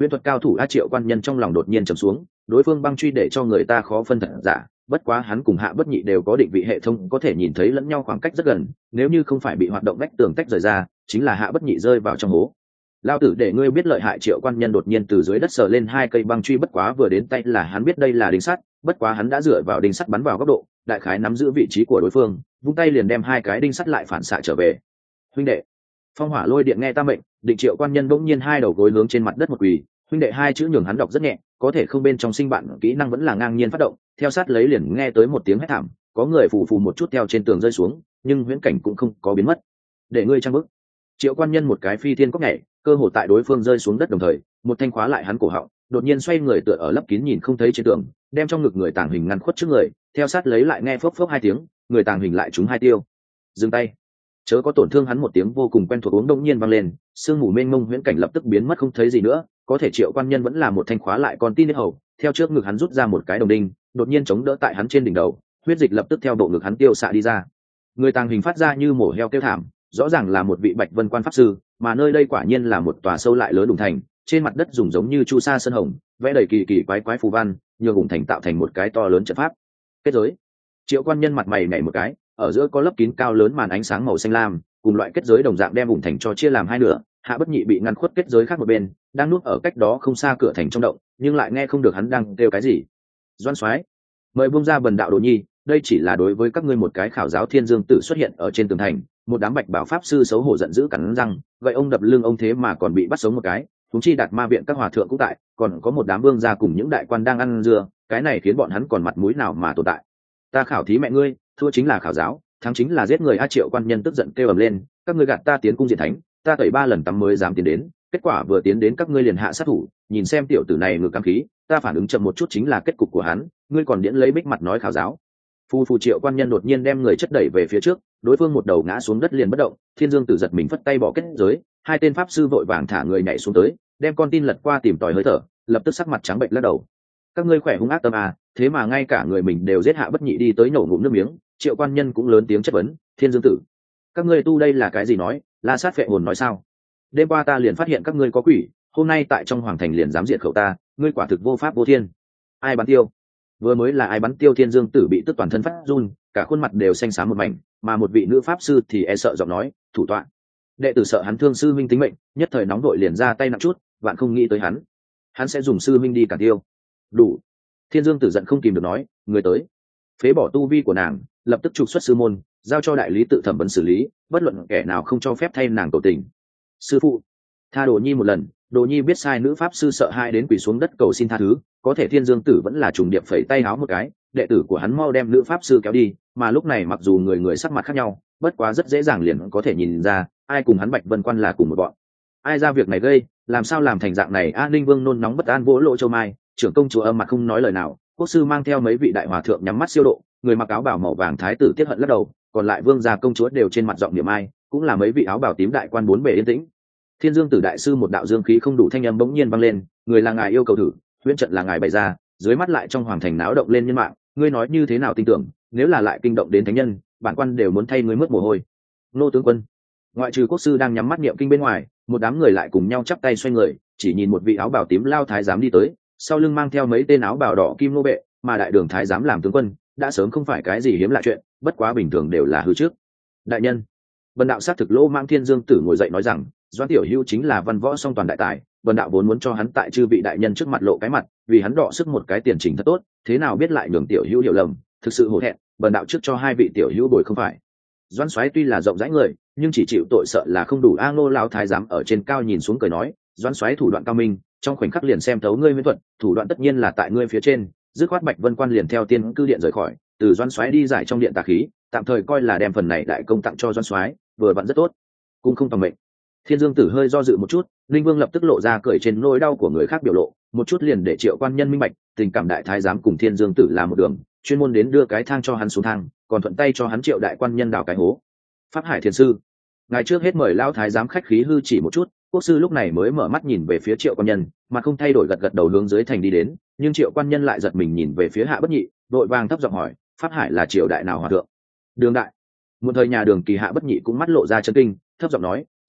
Huyễn thuật cao thủ A Triệu quan nhân trong lòng đột nhiên trầm xuống, đối phương băng truy để cho người ta khó phân thật giả, bất quá hắn cùng Hạ Bất Nhị đều có định vị hệ thống có thể nhìn thấy lẫn nhau khoảng cách rất gần, nếu như không phải bị hoạt động vách tường tách rời ra, chính là Hạ Bất Nhị rơi vào trong hố. Lao tử để ngươi biết lợi hại. Triệu quan nhân đột nhiên từ dưới đất sờ lên hai cây băng truy, bất quá vừa đến tay là hắn biết đây là đinh sắt, bất quá hắn đã dựa vào đinh sắt bắn vào góc độ, đại khái nắm giữ vị trí của đối phương, vung tay liền đem hai cái đinh sắt lại phản xạ trở về. Huynh đệ, phong hỏa lôi điện nghe ta mệnh. Định Triệu quan nhân bỗng nhiên hai đầu gối hướng trên mặt đất một quỳ, huynh đệ hai chữ nhường hắn đọc rất nhẹ, có thể không bên trong sinh bạn kỹ năng vẫn là ngang nhiên phát động, theo sát lấy liền nghe tới một tiếng hét thảm, có người phù phù một chút theo trên tường rơi xuống, nhưng huyễn cảnh cũng không có biến mất. Để ngươi trang bức. Triệu quan nhân một cái phi thiên cốc nhảy, cơ hồ tại đối phương rơi xuống đất đồng thời, một thanh khóa lại hắn cổ họng, đột nhiên xoay người tựa ở lấp kín nhìn không thấy trên tường, đem trong ngực người tàng hình ngăn khuất trước người, theo sát lấy lại nghe phốc phốc hai tiếng, người tàng hình lại trúng hai tiêu. Dừng tay, chớ có tổn thương hắn. Một tiếng vô cùng quen thuộc uống đông nhiên vang lên, sương mù mênh mông huyễn cảnh lập tức biến mất không thấy gì nữa, có thể Triệu quan nhân vẫn là một thanh khóa lại con tin hết hầu, theo trước ngực hắn rút ra một cái đồng đinh, đột nhiên chống đỡ tại hắn trên đỉnh đầu, huyết dịch lập tức theo bộ ngực hắn tiêu xạ đi ra. Người tàng hình phát ra như mổ heo kêu thảm, rõ ràng là một vị Bạch Vân quan pháp sư, mà nơi đây quả nhiên là một tòa sâu lại lớn đùng thành, trên mặt đất dùng giống như chu sa sơn hồng, vẽ đầy kỳ kỳ quái quái phù văn, nhường đùng thành tạo thành một cái to lớn trận pháp. Kết giới. Triệu quan nhân mặt mày nhảy một cái, ở giữa có lớp kín cao lớn màn ánh sáng màu xanh lam, cùng loại kết giới đồng dạng đem đùng thành cho chia làm hai nửa. Hạ Bất Nhị bị ngăn khuất kết giới khác một bên, đang nuốt ở cách đó không xa cửa thành trong động, nhưng lại nghe không được hắn đang kêu cái gì. Doan Soái, mời buông ra Bần đạo Đồ Nhi, đây chỉ là đối với các ngươi một cái khảo giáo Thiên Dương Tử xuất hiện ở trên tường thành. Một đám bạch bảo pháp sư xấu hổ giận dữ cắn răng, vậy ông đập lưng ông thế mà còn bị bắt sống một cái, chúng chi Đạt Ma viện các hòa thượng cũng tại, còn có một đám vương gia cùng những đại quan đang ăn dưa, cái này khiến bọn hắn còn mặt mũi nào mà tồn tại. Ta khảo thí mẹ ngươi, thua chính là khảo giáo, thắng chính là giết người. A Triệu quan nhân tức giận kêu ầm lên, các ngươi gạt ta tiến cung diện thánh, ta tẩy ba lần tắm mới dám tiến đến, kết quả vừa tiến đến các ngươi liền hạ sát thủ, nhìn xem tiểu tử này ngược cam khí, ta phản ứng chậm một chút chính là kết cục của hắn, ngươi còn điễn lấy bích mặt nói khảo giáo. Phu phu. Triệu quan nhân đột nhiên đem người chất đẩy về phía trước, đối phương một đầu ngã xuống đất liền bất động. Thiên Dương Tử giật mình phất tay bỏ kết giới, hai tên pháp sư vội vàng thả người nhảy xuống tới, đem con tin lật qua tìm tòi hơi thở, lập tức sắc mặt trắng bệnh lắc đầu. Các ngươi khỏe hung ác tâm à, thế mà ngay cả người mình đều giết. Hạ Bất Nhị đi tới nổ ngụm nước miếng, Triệu quan nhân cũng lớn tiếng chất vấn, Thiên Dương Tử, các ngươi tu đây là cái gì nói, La Sát Phệ Hồn nói sao? Đêm qua ta liền phát hiện các ngươi có quỷ, hôm nay tại trong hoàng thành liền dám diệt khẩu ta, ngươi quả thực vô pháp vô thiên. Ai bắn tiêu? Vừa mới là ai bắn tiêu? Thiên Dương Tử bị tức toàn thân phát run, cả khuôn mặt đều xanh xám một mảnh, mà một vị nữ pháp sư thì e sợ giọng nói, thủ tọa. Đệ tử sợ hắn thương sư minh tính mệnh, nhất thời nóng đội liền ra tay nặng chút, vạn không nghĩ tới hắn hắn sẽ dùng sư minh đi cản tiêu. Đủ. Thiên Dương Tử giận không kìm được nói, người tới. Phế bỏ tu vi của nàng, lập tức trục xuất sư môn, giao cho đại lý tự thẩm vấn xử lý, bất luận kẻ nào không cho phép thay nàng tổ tình. Sư phụ, tha Đồ Nhi một lần. Đồ Nhi biết sai. Nữ pháp sư sợ hãi đến quỳ xuống đất cầu xin tha thứ, có thể Thiên Dương Tử vẫn là trùng điệp phẩy tay háo một cái, đệ tử của hắn mau đem nữ pháp sư kéo đi. Mà lúc này mặc dù người người sắc mặt khác nhau, bất quá rất dễ dàng liền có thể nhìn ra ai cùng hắn Bạch Vân quan là cùng một bọn. Ai ra việc này gây, làm sao làm thành dạng này? An Ninh Vương nôn nóng bất an vỗ lỗ châu mai, trưởng công chúa âm mặt không nói lời nào. Quốc sư mang theo mấy vị đại hòa thượng nhắm mắt siêu độ, người mặc áo bào màu vàng thái tử tiết hận lắc đầu, còn lại vương gia công chúa đều trên mặt giọng niệm ai, cũng là mấy vị áo bào tím đại quan bốn bề yên tĩnh. Thiên Dương Tử đại sư một đạo dương khí không đủ thanh âm bỗng nhiên vang lên, người là ngài yêu cầu thử, huyễn trận là ngài bày ra, dưới mắt lại trong hoàng thành náo động lên nhân mạng, ngươi nói như thế nào tin tưởng? Nếu là lại kinh động đến thánh nhân, bản quan đều muốn thay ngươi mất mồ hôi. Nô tướng quân, ngoại trừ quốc sư đang nhắm mắt niệm kinh bên ngoài, một đám người lại cùng nhau chắp tay xoay người, chỉ nhìn một vị áo bào tím lao thái giám đi tới, sau lưng mang theo mấy tên áo bào đỏ kim nô vệ, mà đại đường thái giám làm tướng quân, đã sớm không phải cái gì hiếm lạ chuyện, bất quá bình thường đều là hư trước. Đại nhân, Vân đạo sát thực lỗ mang. Thiên Dương Tử ngồi dậy nói rằng, Doãn Tiểu Hữu chính là văn võ song toàn đại tài, Vân đạo vốn muốn cho hắn tại chư vị đại nhân trước mặt lộ cái mặt, vì hắn đọ sức một cái tiền trình thật tốt, thế nào biết lại nhường Tiểu Hữu hiểu lầm, thực sự hổ thẹn. Vân đạo trước cho hai vị Tiểu Hữu bồi không phải. Doãn Soái tuy là rộng rãi người, nhưng chỉ chịu tội sợ là không đủ. A Ngô lão thái giám ở trên cao nhìn xuống cười nói, Doãn Soái thủ đoạn cao minh, trong khoảnh khắc liền xem thấu ngươi huyễn thuật, thủ đoạn tất nhiên là tại ngươi phía trên. Dứt khoát Bạch Vân quan liền theo tiên cư điện rời khỏi, từ Doãn Soái đi giải trong điện tà khí, tạm thời coi là đem phần này đại công tặng cho Doãn Soái, vừa vặn rất tốt. Cũng không tầm mệnh. Thiên Dương Tử hơi do dự một chút, Linh Vương lập tức lộ ra cười trên nỗi đau của người khác biểu lộ, một chút liền để Triệu quan nhân minh bạch, tình cảm đại thái giám cùng Thiên Dương Tử là một đường, chuyên môn đến đưa cái thang cho hắn xuống thang, còn thuận tay cho hắn Triệu đại quan nhân đào cái hố. Pháp Hải Thiền sư, ngài trước hết mời lão thái giám khách khí hư chỉ một chút. Quốc sư lúc này mới mở mắt nhìn về phía Triệu quan nhân, mà không thay đổi gật gật đầu hướng dưới thành đi đến, nhưng Triệu quan nhân lại giật mình nhìn về phía Hạ Bất Nhị, đội vàng thấp giọng hỏi, Pháp Hải là Triệu đại nào hòa thượng? Đường đại. Một thời nhà Đường Kỳ. Hạ Bất Nhị cũng mắt lộ ra chấn kinh, thấp giọng nói,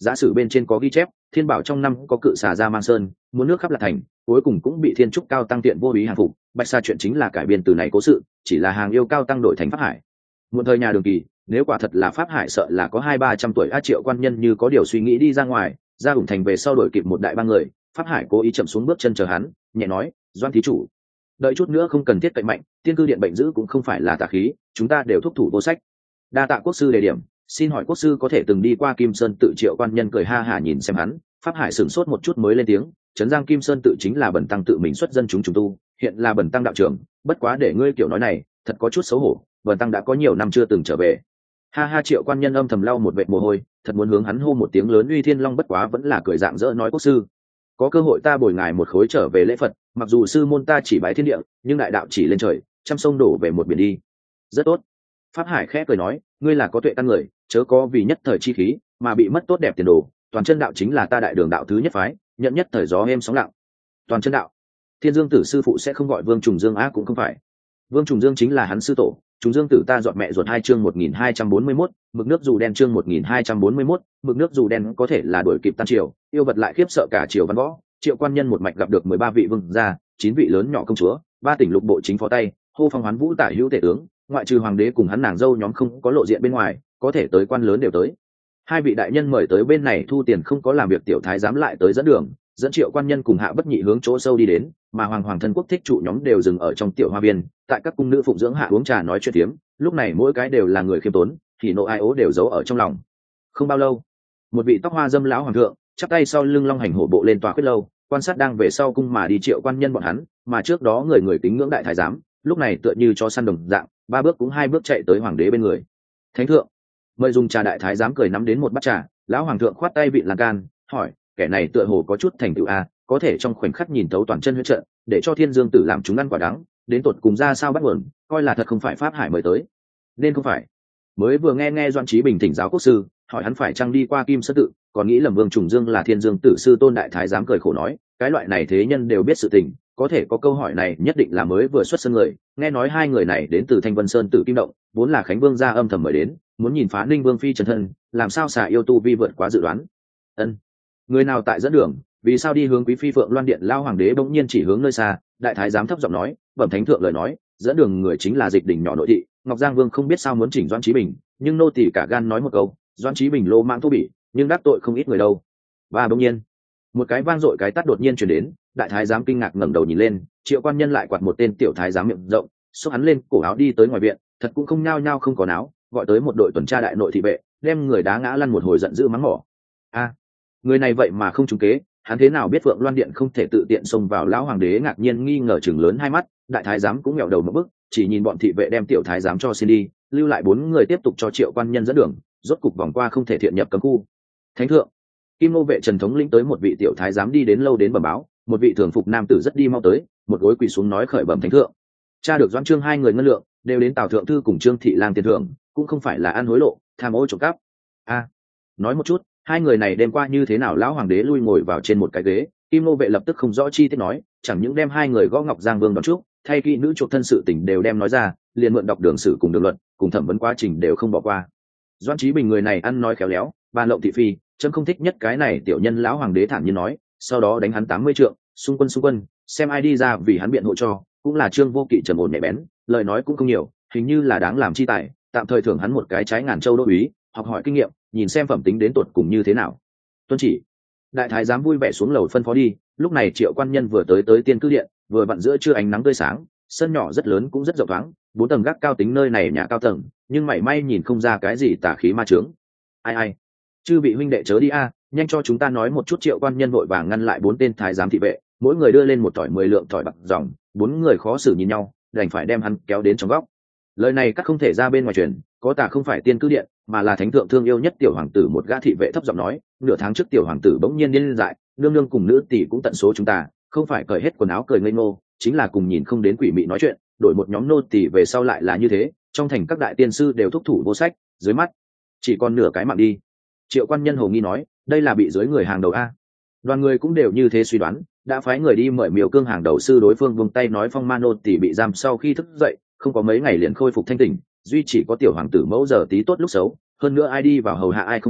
giả sử bên trên có ghi chép thiên bảo trong năm có cự xà ra mang sơn muốn nước khắp lạc thành, cuối cùng cũng bị thiên trúc cao tăng tiện vô ý hàng phục. Bạch Sa chuyện chính là cải biên từ này cố sự, chỉ là hàng yêu cao tăng đổi thành Pháp Hải. Muộn thời nhà Đường Kỳ, nếu quả thật là Pháp Hải sợ là có hai ba trăm tuổi. A Triệu quan nhân như có điều suy nghĩ đi ra ngoài, ra ủng thành về sau đổi kịp một đại ba người. Pháp Hải cố ý chậm xuống bước chân chờ hắn, nhẹ nói: Doan thí chủ, đợi chút nữa không cần thiết cậy mạnh, tiên cư điện bệnh dữ cũng không phải là tà khí, chúng ta đều thúc thủ vô sách. Đa tạ quốc sư đề điểm, xin hỏi quốc sư có thể từng đi qua Kim Sơn tự? Triệu quan nhân cười ha hả nhìn xem hắn. Pháp Hải sửng sốt một chút mới lên tiếng: Trấn Giang Kim Sơn tự chính là bần tăng tự mình xuất dân chúng trùng tu, hiện là bần tăng đạo trưởng, bất quá để ngươi kiểu nói này thật có chút xấu hổ, bần tăng đã có nhiều năm chưa từng trở về. Ha ha. Triệu quan nhân âm thầm lau một vệt mồ hôi, thật muốn hướng hắn hô một tiếng lớn uy thiên long, bất quá vẫn là cười rạng rỡ nói: quốc sư, có cơ hội ta bồi ngài một khối trở về lễ Phật, mặc dù sư môn ta chỉ bái thiên địa, nhưng đại đạo chỉ lên trời, trăm sông đổ về một biển đi. Rất tốt. Pháp Hải khẽ cười nói: ngươi là có tuệ căn người, chớ có vì nhất thời chi khí mà bị mất tốt đẹp tiền đồ, toàn chân đạo chính là ta đại đường đạo thứ nhất phái, nhận nhất thời gió êm sóng lặng. Toàn chân đạo, Thiên Dương tử sư phụ sẽ không gọi Vương Trùng Dương á? Cũng không phải, Vương Trùng Dương chính là hắn sư tổ. Trùng Dương tử ta dọn mẹ ruột. Hai chương một nghìn hai trăm bốn mươi mốt, mực nước dù đen. Chương một nghìn hai trăm bốn mươi mốt, mực nước dù đen có thể là đuổi kịp tan triều, yêu vật lại khiếp sợ cả triều văn võ. Triệu quan nhân một mạch gặp được mười ba vị vương gia, chín vị lớn nhỏ công chúa, ba tỉnh lục bộ chính phó tay, hô phong hoán vũ tả hữu tể tướng, ngoại trừ hoàng đế cùng hắn nàng dâu nhóm không có lộ diện bên ngoài, có thể tới quan lớn đều tới. Hai vị đại nhân mời tới bên này thu tiền không có làm việc tiểu thái giám lại tới dẫn đường, dẫn Triệu quan nhân cùng Hạ Bất Nhị hướng chỗ sâu đi đến, mà hoàng hoàng thân quốc thích trụ nhóm đều dừng ở trong tiểu hoa viên, tại các cung nữ phụng dưỡng hạ uống trà nói chuyện tiếm. Lúc này mỗi cái đều là người khiêm tốn, thì nộ ai ố đều giấu ở trong lòng. Không bao lâu, một vị tóc hoa dâm lão hoàng thượng chắp tay sau lưng long hành hổ bộ lên tòa khuyết lâu, quan sát đang về sau cung mà đi Triệu quan nhân bọn hắn, mà trước đó người người kính ngưỡng đại thái giám lúc này tựa như cho săn đồng dạng, ba bước cũng hai bước chạy tới hoàng đế bên người. Thánh thượng, mời dùng trà. Đại thái giám cười nắm đến một bát trà, lão hoàng thượng khoát tay vị lan can, hỏi: kẻ này tựa hồ có chút thành tựu a, có thể trong khoảnh khắc nhìn thấu toàn chân huyết trận, để cho Thiên Dương tử làm chúng ăn quả đắng, đến tột cùng ra sao bắt nguồn, coi là thật không phải Pháp Hải mời tới. Nên không phải. Mới vừa nghe nghe Doãn Chí Bình thỉnh giáo quốc sư, hỏi hắn phải chăng đi qua Kim Sơn tự, còn nghĩ lầm Vương Trùng Dương là Thiên Dương tử sư tôn. Đại thái giám cười khổ nói: cái loại này thế nhân đều biết sự tình, có thể có câu hỏi này nhất định là mới vừa xuất sân người. Nghe nói hai người này đến từ Thanh Vân Sơn tử Kim Động, vốn là Khánh Vương gia âm thầm mời đến, muốn nhìn phá Ninh Vương phi chân thân, làm sao xả yêu tu vi vượt quá dự đoán. Ân, người nào tại dẫn đường, vì sao đi hướng quý phi Phượng Loan điện? Lao hoàng đế bỗng nhiên chỉ hướng nơi xa. Đại thái giám thấp giọng nói: bẩm thánh thượng lời nói, dẫn đường người chính là Dịch Đỉnh nhỏ nội thị Ngọc Giang Vương, không biết sao muốn chỉnh Doãn Chí Bình, nhưng nô tỳ cả gan nói một câu, Doãn Chí Bình lô mãng thô bỉ, nhưng đắc tội không ít người đâu. Và bỗng nhiên một cái vang dội cái tát đột nhiên truyền đến. Đại thái giám kinh ngạc ngẩng đầu nhìn lên, Triệu quan nhân lại quạt một tên tiểu thái giám miệng rộng, xốc hắn lên cổ áo đi tới ngoài viện, thật cũng không nhao nhao không có áo, gọi tới một đội tuần tra đại nội thị vệ, đem người đá ngã lăn một hồi giận dữ mắng mỏ. A, người này vậy mà không trúng kế, hắn thế nào biết Phượng Loan điện không thể tự tiện xông vào? Lão hoàng đế ngạc nhiên nghi ngờ chừng lớn hai mắt. Đại thái giám cũng mèo đầu một bức, chỉ nhìn bọn thị vệ đem tiểu thái giám cho xin đi, lưu lại bốn người tiếp tục cho Triệu quan nhân dẫn đường, rốt cục vòng qua không thể thiện nhập cấm khu. Thánh thượng, Kim nô vệ Trần thống lĩnh tới một vị tiểu thái giám đi đến lâu đến bẩm báo, một vị thường phục nam tử rất đi mau tới, một gối quỳ xuống nói khởi bẩm thánh thượng. Cha được Doãn Trương hai người ngân lượng đều đến Tào thượng thư cùng Trương thị lang tiền thưởng, cũng không phải là ăn hối lộ, tham ô trộm cắp. A, nói một chút, hai người này đêm qua như thế nào? Lão hoàng đế lui ngồi vào trên một cái ghế, Kim nô vệ lập tức không rõ chi tiết nói, chẳng những đem hai người gõ Ngọc Giang Vương đón trước, thay kỹ nữ chuộc thân sự tình đều đem nói ra, liền mượn đọc đường sử cùng đường luật, cùng thẩm vấn quá trình đều không bỏ qua. Doãn Chí Bình người này ăn nói khéo léo, ban lộng thị phi, chấm không thích nhất cái này tiểu nhân. Lão hoàng đế thản nhiên nói, sau đó đánh hắn tám mươi trượng, xung quân xung quân, xem ai đi ra vì hắn biện hộ cho. Cũng là Trương Vô Kỵ trầm ổn nhạy bén, lời nói cũng không nhiều, hình như là đáng làm chi tài, tạm thời thưởng hắn một cái trái ngàn châu đô úy, học hỏi kinh nghiệm, nhìn xem phẩm tính đến tột cùng như thế nào. Tuân chỉ. Đại thái giám vui vẻ xuống lầu phân phó đi. Lúc này Triệu quan nhân vừa tới tới tiên cư điện, vừa vặn giữa trưa ánh nắng tươi sáng, sân nhỏ rất lớn cũng rất rộng thoáng, bốn tầng gác cao, tính nơi này nhà cao tầng, nhưng mảy may nhìn không ra cái gì tà khí ma chướng. Ai ai, chư vị huynh đệ chớ đi a, nhanh cho chúng ta nói một chút. Triệu quan nhân vội vàng ngăn lại bốn tên thái giám thị vệ, mỗi người đưa lên một thỏi mười lượng thỏi bạc dòng. Bốn người khó xử nhìn nhau, đành phải đem hắn kéo đến trong góc. Lời này các không thể ra bên ngoài truyền, có tà không phải tiên cư điện, mà là thánh thượng thương yêu nhất tiểu hoàng tử. Một gã thị vệ thấp giọng nói, nửa tháng trước tiểu hoàng tử bỗng nhiên điên dại, nương nương cùng nữ tỷ cũng tận số chúng ta, không phải cởi hết quần áo cười ngây ngô, chính là cùng nhìn không đến quỷ mị nói chuyện, đổi một nhóm nô tỷ về sau lại là như thế. Trong thành các đại tiên sư đều thúc thủ vô sách, dưới mắt chỉ còn nửa cái mạng đi. Triệu quan nhân hồ nghi nói, đây là bị dưới người hàng đầu a. Đoàn người cũng đều như thế suy đoán, đã phái người đi mời Miêu Cương hàng đầu sư. Đối phương vung tay nói, phong ma nô tỷ bị giam sau khi thức dậy không có mấy ngày liền khôi phục thanh tỉnh, duy chỉ có tiểu hoàng tử mẫu giờ tí tốt lúc xấu, hơn nữa ai đi vào hầu hạ ai không may,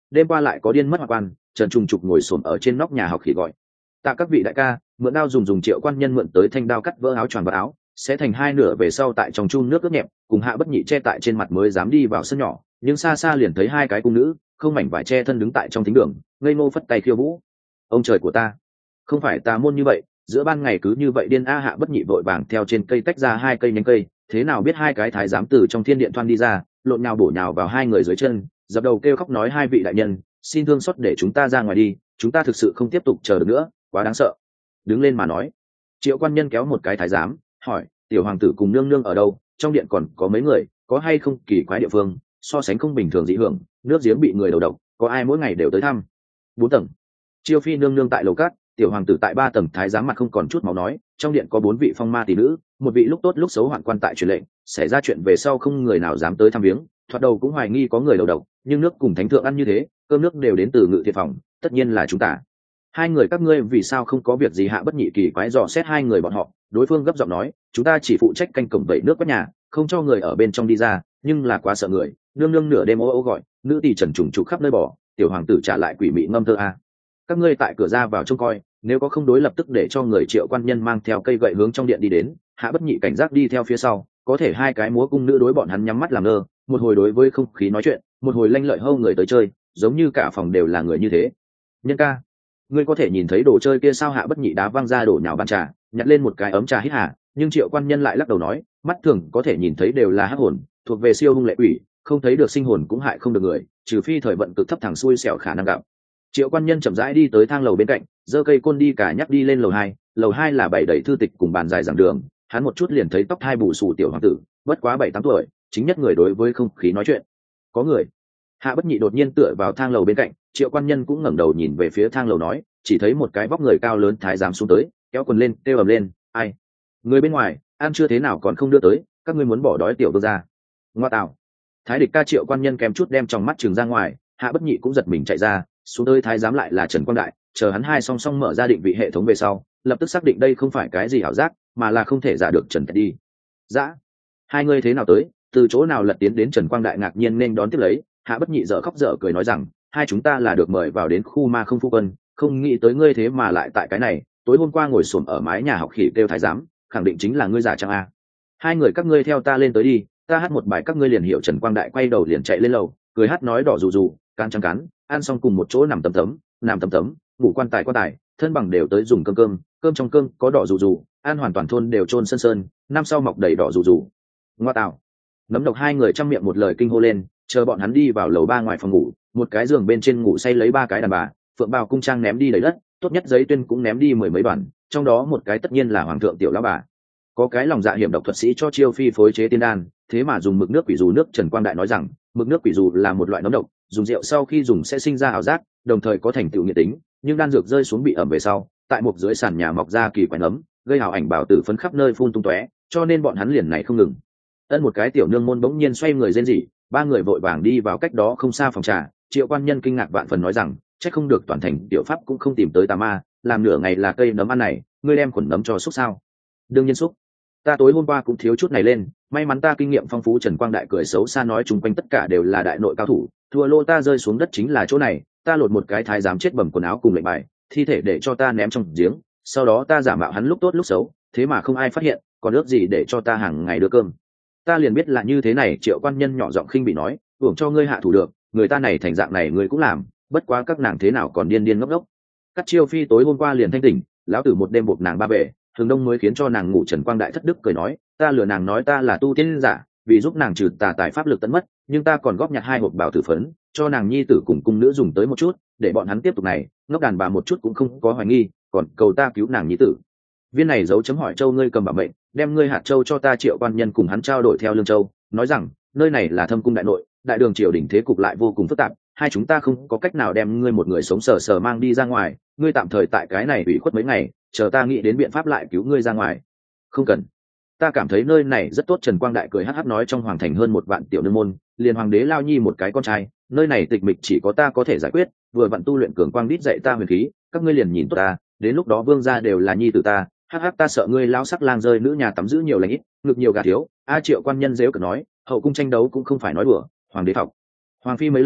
đêm qua lại có điên mất hoặc quan trần trùng trục ngồi xổm ở trên nóc nhà học khỉ gọi tạ các vị đại ca, mượn đao dùng dùng Triệu Quan Nhân mượn tới thanh đao cắt vỡ áo choàng và áo sẽ thành hai nửa về sau tại trong chun nước ướt nhẹp cùng Hạ Bất Nhị che tại trên mặt mới dám đi vào sân nhỏ, nhưng xa xa liền thấy hai cái cung nữ không mảnh vải che thân đứng tại trong thính đường ngây ngô phất tay khiêu vũ. Ông trời của ta, không phải tà môn như vậy, giữa ban ngày cứ như vậy điên a. Hạ Bất Nhị vội vàng theo trên cây tách ra hai cây nhánh cây, thế nào biết hai cái thái giám từ trong thiên điện thoăn đi ra, lộn nhào bổ nhào vào hai người dưới chân, dập đầu kêu khóc nói hai vị đại nhân xin thương xót để chúng ta ra ngoài đi, chúng ta thực sự không tiếp tục chờ được nữa, quá đáng sợ. Đứng lên mà nói. Triệu Quan Nhân kéo một cái thái giám hỏi, tiểu hoàng tử cùng nương nương ở đâu, trong điện còn có mấy người, có hay không kỳ quái địa phương so sánh không bình thường dị hưởng, nước giếng bị người đầu độc, có ai mỗi ngày đều tới thăm. Bốn tầng. Chiêu phi nương nương tại lầu cát, tiểu hoàng tử tại ba tầng. Thái giám mặt không còn chút máu nói, trong điện có bốn vị phong ma tỷ nữ, một vị lúc tốt lúc xấu hoạn quan tại truyền lệnh, xảy ra chuyện về sau không người nào dám tới thăm viếng, thoạt đầu cũng hoài nghi có người đầu độc, nhưng nước cùng thánh thượng ăn như thế, cơm nước đều đến từ ngự thiện phòng, tất nhiên là chúng ta. Hai người các ngươi vì sao không có việc gì? Hạ Bất Nhị kỳ quái dò xét hai người bọn họ, đối phương gấp giọng nói, chúng ta chỉ phụ trách canh cổng vẩy nước quét nhà, không cho người ở bên trong đi ra, nhưng là quá sợ người, nương nương nửa đêm ô ô gọi, nữ tỳ trần trùng trục khắp nơi bỏ, tiểu hoàng tử trả lại quỷ mị ngâm thơ a. Các ngươi tại cửa ra vào trông coi, nếu có không đối lập tức để cho người Triệu Quan Nhân mang theo cây gậy hướng trong điện đi đến. Hạ Bất Nhị cảnh giác đi theo phía sau, có thể hai cái múa cung nữ đối bọn hắn nhắm mắt làm ngơ, một hồi đối với không khí nói chuyện, một hồi lanh lợi hâu người tới chơi, giống như cả phòng đều là người như thế. Nhân ca, ngươi có thể nhìn thấy đồ chơi kia sao? Hạ Bất Nhị đá văng ra đổ nhào bàn trà, nhặt lên một cái ấm trà hít hà, nhưng Triệu Quan Nhân lại lắc đầu nói, mắt thường có thể nhìn thấy đều là hắc hồn, thuộc về siêu hung lệ quỷ, không thấy được sinh hồn cũng hại không được người, trừ phi thời vận cực thấp thẳng xui xẻo khả năng gặp. Triệu Quan Nhân chậm rãi đi tới thang lầu bên cạnh, giơ cây côn đi cả nhắc đi lên lầu hai. Lầu hai là bày đầy thư tịch cùng bàn dài giảng đường, hắn một chút liền thấy tóc hai bù xù tiểu hoàng tử, bất quá bảy tám tuổi, chính nhất người đối với không khí nói chuyện. Có người. Hạ Bất Nhị đột nhiên tựa vào thang lầu bên cạnh, Triệu Quan Nhân cũng ngẩng đầu nhìn về phía thang lầu nói, chỉ thấy một cái vóc người cao lớn thái giám xuống tới, kéo quần lên, kêu ầm lên, ai? Người bên ngoài, ăn chưa thế nào còn không đưa tới, các ngươi muốn bỏ đói tiểu vương ra. Ngoa tạo. Thái địch ca. Triệu Quan Nhân kèm chút đem trong mắt trường ra ngoài, Hạ Bất Nhị cũng giật mình chạy ra, xuống tới thái giám lại là Trần Quang Đại, chờ hắn hai song song mở ra định vị hệ thống về sau, lập tức xác định đây không phải cái gì ảo giác, mà là không thể giả được Trần đi. Dã, hai ngươi thế nào tới, từ chỗ nào lật tiến đến? Trần Quang Đại ngạc nhiên nên đón tiếp lấy. Hạ Bất Nhị dở khóc dở cười nói rằng, hai chúng ta là được mời vào đến khu ma không phu quân, không nghĩ tới ngươi thế mà lại tại cái này, tối hôm qua ngồi xổm ở mái nhà học khỉ kêu thái giám, khẳng định chính là ngươi giả trang a. Hai người các ngươi theo ta lên tới đi, ta hát một bài các ngươi liền hiểu. Trần Quang Đại quay đầu liền chạy lên lầu, cười hát nói đỏ rù rù, can trắng cắn, ăn xong cùng một chỗ nằm tấm tấm, nằm tấm tấm, ngủ quan tài quan tài, thân bằng đều tới dùng cơm cơm, cơm trong cơm có đỏ rù rù, ăn hoàn toàn thôn đều trôn sơn sơn, năm sau mọc đầy đỏ rù rù. Ngoa tạo. Nấm độc hai người trăm miệng một lời kinh hô lên, chờ bọn hắn đi vào lầu ba ngoài phòng ngủ, một cái giường bên trên ngủ say lấy ba cái đàn bà, phượng bào cung trang ném đi đầy đất, tốt nhất giấy tuyên cũng ném đi mười mấy đoàn, trong đó một cái tất nhiên là hoàng thượng tiểu lão bà. Có cái lòng dạ hiểm độc thuật sĩ cho Chiêu Phi phối chế tiên đan, thế mà dùng mực nước quỷ dù nước. Trần Quang Đại nói rằng, mực nước quỷ dù là một loại nấm độc, dùng rượu sau khi dùng sẽ sinh ra ảo giác, đồng thời có thành tựu nghiện tính, nhưng đan dược rơi xuống bị ẩm về sau, tại một dưới sàn nhà mọc ra kỳ quái nấm, gây ảo ảnh bảo tử phấn khắp nơi phun tung tóe, cho nên bọn hắn liền này không ngừng. Ân một cái tiểu nương môn bỗng nhiên xoay người rên rỉ, ba người vội vàng đi vào cách đó không xa phòng trà. Triệu Quan Nhân kinh ngạc vạn phần nói rằng, chắc không được toàn thành tiểu pháp cũng không tìm tới tà ma, làm nửa ngày là cây nấm ăn này, ngươi đem khuẩn nấm cho xúc sao? Đương nhiên xúc, ta tối hôm qua cũng thiếu chút này lên, may mắn ta kinh nghiệm phong phú. Trần Quang Đại cười xấu xa nói, chung quanh tất cả đều là đại nội cao thủ, thua lô ta rơi xuống đất chính là chỗ này, ta lột một cái thái giám chết bầm quần áo cùng lệnh bài, thi thể để cho ta ném trong giếng, sau đó ta giả mạo hắn lúc tốt lúc xấu, thế mà không ai phát hiện, còn ước gì để cho ta hàng ngày đưa cơm. Ta liền biết là như thế này. Triệu Quan Nhân nhỏ giọng khinh bị nói, hưởng cho ngươi hạ thủ được, người ta này thành dạng này ngươi cũng làm, bất quá các nàng thế nào còn điên điên ngốc ngốc. Cắt Chiêu Phi tối hôm qua liền thanh tỉnh, lão tử một đêm buộc nàng ba bể, thường đông mới khiến cho nàng ngủ. Trần Quang Đại thất đức cười nói, ta lừa nàng nói ta là tu tiên giả, vì giúp nàng trừ tà tài pháp lực tận mất, nhưng ta còn góp nhặt hai hộp bảo tử phấn cho nàng nhi tử cùng cung nữ dùng tới một chút, để bọn hắn tiếp tục này ngốc đàn bà một chút cũng không có hoài nghi, còn cầu ta cứu nàng nhi tử. Viên này dấu chấm hỏi châu ngươi cầm bảo mệnh, đem ngươi hạt châu cho ta. Triệu Quan Nhân cùng hắn trao đổi theo lương châu, nói rằng nơi này là thâm cung đại nội, đại đường triều đình thế cục lại vô cùng phức tạp, hai chúng ta không có cách nào đem ngươi một người sống sờ sờ mang đi ra ngoài, ngươi tạm thời tại cái này ủy khuất mấy ngày, chờ ta nghĩ đến biện pháp lại cứu ngươi ra ngoài. Không cần, ta cảm thấy nơi này rất tốt. Trần Quang Đại cười hắc hắc nói, trong hoàng thành hơn một vạn tiểu nương môn, liền hoàng đế lao nhi một cái con trai, nơi này tịch mịch chỉ có ta có thể giải quyết, vừa vặn tu luyện cường quang đít dạy ta huyền khí, các ngươi liền nhìn tốt ta, đến lúc đó vương gia đều là nhi tử ta. Hắc hắc, ta sợ ngươi lao sắc lang rơi nữ nhà tắm giữ nhiều lành ít, ngực nhiều gà thiếu. A Triệu Quan Nhân dếu cợt nói, hậu cung tranh đấu cũng không phải nói đùa, hoàng đế thọc hoàng phi mấy lần,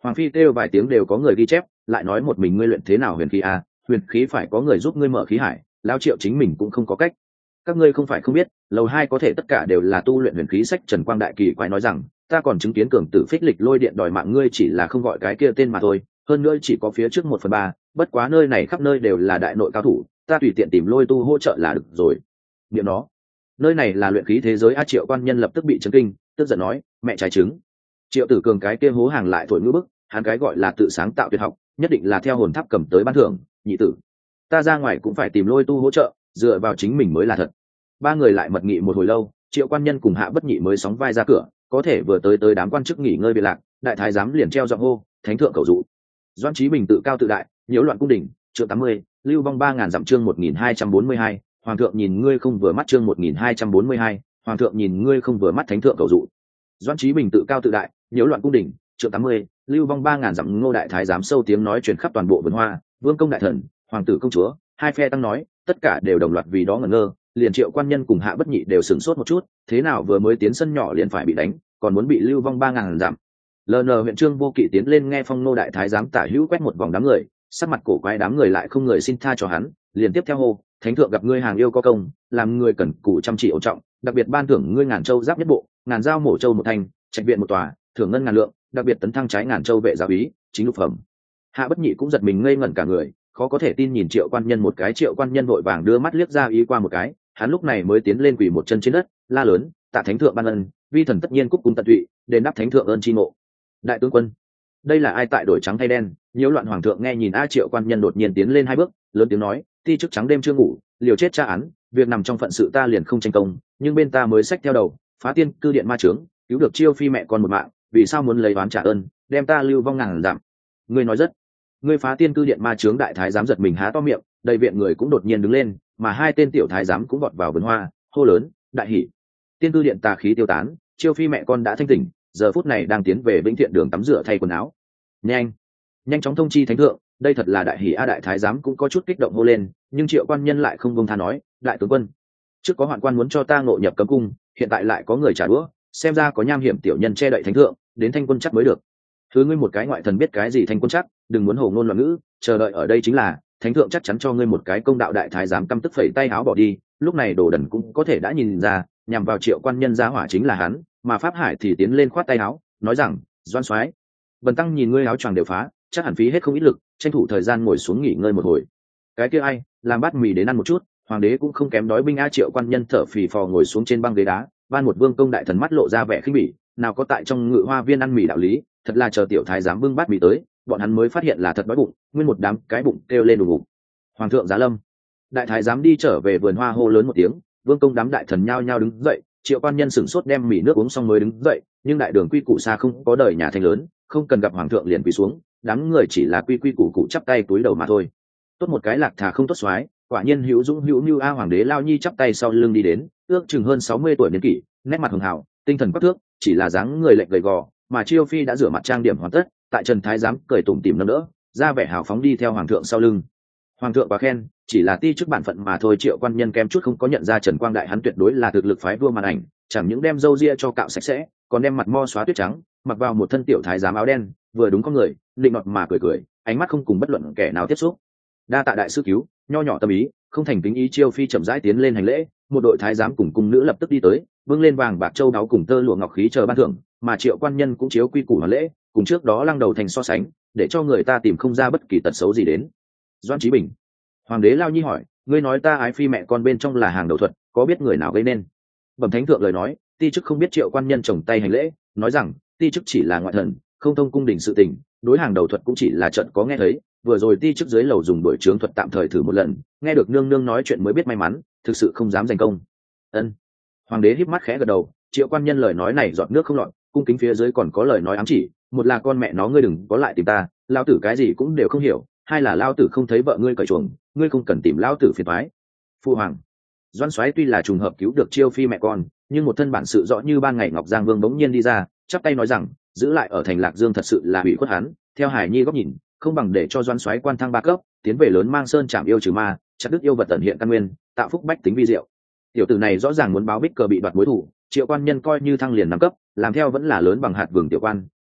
Hoàng phi kêu vài tiếng đều có người ghi chép, lại nói một mình ngươi luyện thế nào huyền khí a, huyền khí phải có người giúp ngươi mở khí hải, lão Triệu chính mình cũng không có cách. Các ngươi không phải không biết, lầu hai có thể tất cả đều là tu luyện huyền khí sách. Trần Quang Đại kỳ quái nói rằng, ta còn chứng kiến cường tử phích lịch lôi điện đòi mạng ngươi, chỉ là không gọi cái kia tên mà thôi, hơn nữa chỉ có phía trước một phần ba, bất quá nơi này khắp nơi đều là đại nội cao thủ, ta tùy tiện tìm lôi tu hỗ trợ là được rồi. Niệm nó, nơi này là luyện khí thế giới a. Triệu quan nhân lập tức bị chấn kinh, tức giận nói, mẹ trái trứng. Triệu tử cường cái kia hố hàng lại thổi ngữ bức, hắn cái gọi là tự sáng tạo tuyệt học, nhất định là theo hồn tháp cầm tới ban thưởng. Nhị tử, ta ra ngoài cũng phải tìm lôi tu hỗ trợ, dựa vào chính mình mới là thật. Ba người lại mật nghị một hồi lâu, Triệu quan nhân cùng Hạ Bất Nhị mới sóng vai ra cửa, có thể vừa tới tới đám quan chức nghỉ ngơi biệt lạc, đại thái giám liền treo giọng hô, thánh thượng cầu dụ. Doãn Chí Bình tự cao tự đại, nhiễu loạn cung đình, chương tám mươi, lưu vong ba ngàn dặm, chương một nghìn hai trăm bốn mươi hai, hoàng thượng nhìn ngươi không vừa mắt, chương một nghìn hai trăm bốn mươi hai, hoàng thượng nhìn ngươi không vừa mắt, thánh thượng cầu dụ. Doãn Chí Bình tự cao tự đại, nhiễu loạn cung đình, chương tám mươi, lưu vong ba ngàn dặm. Ngô đại thái giám sâu tiếng nói truyền khắp toàn bộ vườn hoa, vương công đại thần, hoàng tử công chúa, hai phe tăng nói, tất cả đều đồng loạt vì đó ngẩn ngơ, liền Triệu quan nhân cùng Hạ Bất Nhị đều sửng sốt một chút, thế nào vừa mới tiến sân nhỏ liền phải bị đánh, còn muốn bị lưu vong ba ngàn dặm. lờ en huyện Trương Vô Kỵ tiến lên nghe phong Nô đại thái giám tả hữu quét một vòng đám người, sắc mặt cổ quái, đám người lại không người xin tha cho hắn, liền tiếp theo hô, thánh thượng gặp ngươi hàng yêu có công, làm người cần cù chăm chỉ ổn trọng, đặc biệt ban thưởng ngươi ngàn châu giáp nhất bộ, ngàn dao mổ châu một thanh, trạch viện một tòa, thưởng ngân ngàn lượng, đặc biệt tấn thăng trái ngàn châu vệ giáo úy, chính lục phẩm. Hạ Bất Nhị cũng giật mình ngây ngẩn cả người, khó có thể tin nhìn Triệu quan nhân một cái. Triệu quan nhân vội vàng đưa mắt liếc ra ý qua một cái, hắn lúc này mới tiến lên quỳ một chân trên đất, la lớn, tạ thánh thượng ban ân, vi thần tất nhiên cúc cung tận tụy, đền đáp thánh thượng ơn chi ngộ. Đại tướng quân, đây là ai tại đổi trắng thay đen? Nhiễu loạn hoàng thượng nghe nhìn a. Triệu quan nhân đột nhiên tiến lên hai bước, lớn tiếng nói, ti chức trắng đêm chưa ngủ, liều chết tra án, việc nằm trong phận sự ta liền không tranh công, nhưng bên ta mới xách theo đầu, phá tiên cư điện ma trướng, cứu được Chiêu phi mẹ con một mạng, vì sao muốn lấy oán trả ơn, đem ta lưu vong ngàn dặm? Ngươi nói rất, ngươi phá tiên cư điện ma trướng. Đại thái giám giật mình há to miệng, đầy viện người cũng đột nhiên đứng lên, mà hai tên tiểu thái giám cũng vọt vào vườn hoa, hô lớn, đại hỉ, tiên cư điện tà khí tiêu tán, Chiêu phi mẹ con đã thanh tỉnh, giờ phút này đang tiến về vĩnh thiện đường tắm rửa thay quần áo. Nhanh, nhanh chóng thông chi thánh thượng, đây thật là đại hỉ a. Đại thái giám cũng có chút kích động hô lên, nhưng Triệu quan nhân lại không buông tha nói, đại tướng quân, trước có hoạn quan muốn cho ta ngộ nhập cấm cung, hiện tại lại có người trả đũa, xem ra có nham hiểm tiểu nhân che đậy thánh thượng, đến thanh quân chắc mới được. Thứ ngươi một cái ngoại thần biết cái gì thanh quân chắc, đừng muốn hồ ngôn loạn ngữ, chờ đợi ở đây chính là thánh thượng chắc chắn cho ngươi một cái công đạo. Đại thái giám căm tức phẩy tay áo bỏ đi. Lúc này Đồ Đần cũng có thể đã nhìn ra, nhằm vào Triệu quan nhân giá hỏa chính là hắn, mà Pháp Hải thì tiến lên khoát tay áo, nói rằng, Doan soái, Bần tăng nhìn ngươi áo choàng đều phá, chắc hẳn phí hết không ít lực, tranh thủ thời gian ngồi xuống nghỉ ngơi một hồi. Cái kia ai, làm bát mì đến ăn một chút, hoàng đế cũng không kém đói binh a. Triệu quan nhân thở phì phò ngồi xuống trên băng ghế đá, ban một vương công đại thần mắt lộ ra vẻ khinh bỉ, nào có tại trong ngự hoa viên ăn mì đạo lý, thật là chờ tiểu thái giám bưng bát mì tới, bọn hắn mới phát hiện là thật đói bụng, nguyên một đám cái bụng kêu lên đùng đùng. Hoàng thượng giá lâm. Đại thái giám đi trở về vườn hoa hô lớn một tiếng, vương công đám đại thần nhao nhao đứng dậy. Triệu quan nhân sửng sốt đem mì nước uống xong mới đứng dậy, nhưng đại đường quy củ xa không có đời nhà thanh lớn, không cần gặp hoàng thượng liền quỳ xuống, đám người chỉ là quy quy củ củ chắp tay túi đầu mà thôi. Tốt một cái lạc thà không tốt soái, quả nhiên hữu dũng hữu nhu a. Hoàng đế lao nhi chắp tay sau lưng đi đến, ước chừng hơn sáu mươi tuổi niên kỷ, nét mặt hường hào, tinh thần quắc thước, chỉ là dáng người lệch gầy gò, mà Chiêu phi đã rửa mặt trang điểm hoàn tất, tại Trần thái giám cười tủm tỉm nâng đỡ, ra vẻ hào phóng đi theo hoàng thượng sau lưng. Hoàng thượng quá khen, chỉ là ti chức bản phận mà thôi. Triệu quan nhân kem chút không có nhận ra Trần Quang Đại hắn tuyệt đối là thực lực phái vua màn ảnh, chẳng những đem râu ria cho cạo sạch sẽ, còn đem mặt mo xóa tuyết trắng, mặc vào một thân tiểu thái giám áo đen, vừa đúng con người, định nọt mà cười cười, ánh mắt không cùng bất luận kẻ nào tiếp xúc. Đa tạ đại sư cứu, nho nhỏ tâm ý, không thành kính ý. Chiêu phi chậm rãi tiến lên hành lễ, một đội thái giám cùng cung nữ lập tức đi tới, vâng lên vàng bạc châu đáo cùng tơ lụa ngọc khí chờ ban thưởng, mà Triệu quan nhân cũng chiếu quy củ hoàn lễ, cùng trước đó lăng đầu thành so sánh, để cho người ta tìm không ra bất kỳ tật xấu gì đến. Doãn Chí Bình. Hoàng đế lao nhi hỏi, ngươi nói ta ái phi mẹ con bên trong là hàng đầu thuật, có biết người nào gây nên? Bẩm thánh thượng lời nói, ti chức không biết. Triệu quan nhân chồng tay hành lễ, nói rằng, ti chức chỉ là ngoại thần, không thông cung đình sự tình, đối hàng đầu thuật cũng chỉ là trận có nghe thấy, vừa rồi ti chức dưới lầu dùng đổi trướng thuật tạm thời thử một lần, nghe được nương nương nói chuyện mới biết may mắn, thực sự không dám giành công. Ân. Hoàng đế híp mắt khẽ gật đầu. Triệu quan nhân lời nói này giọt nước không lọt, cung kính phía dưới còn có lời nói ám chỉ, một là con mẹ nó ngươi đừng có lại tìm ta, lao tử cái gì cũng đều không hiểu, hai là lao tử không thấy vợ ngươi cởi chuồng, ngươi không cần tìm lao tử phiền toái. Phu hoàng. Doãn soái tuy là trùng hợp cứu được Chiêu phi mẹ con, nhưng một thân bản sự rõ như ban ngày. Ngọc Giang Vương bỗng nhiên đi ra, chắp tay nói rằng, giữ lại ở thành Lạc Dương thật sự là hủy khuất hắn, theo Hải Nhi góc nhìn, không bằng để cho Doãn soái quan thăng ba cấp, tiến về lớn mang sơn chạm yêu trừ ma, chặt đứt yêu vật tận hiện căn nguyên, tạo phúc bách tính vi diệu. Tiểu tử này rõ ràng muốn báo bích cờ bị đoạt mối thủ. Triệu quan nhân coi như thăng liền năm cấp, làm theo vẫn là lớn bằng hạt vườn tiểu quan,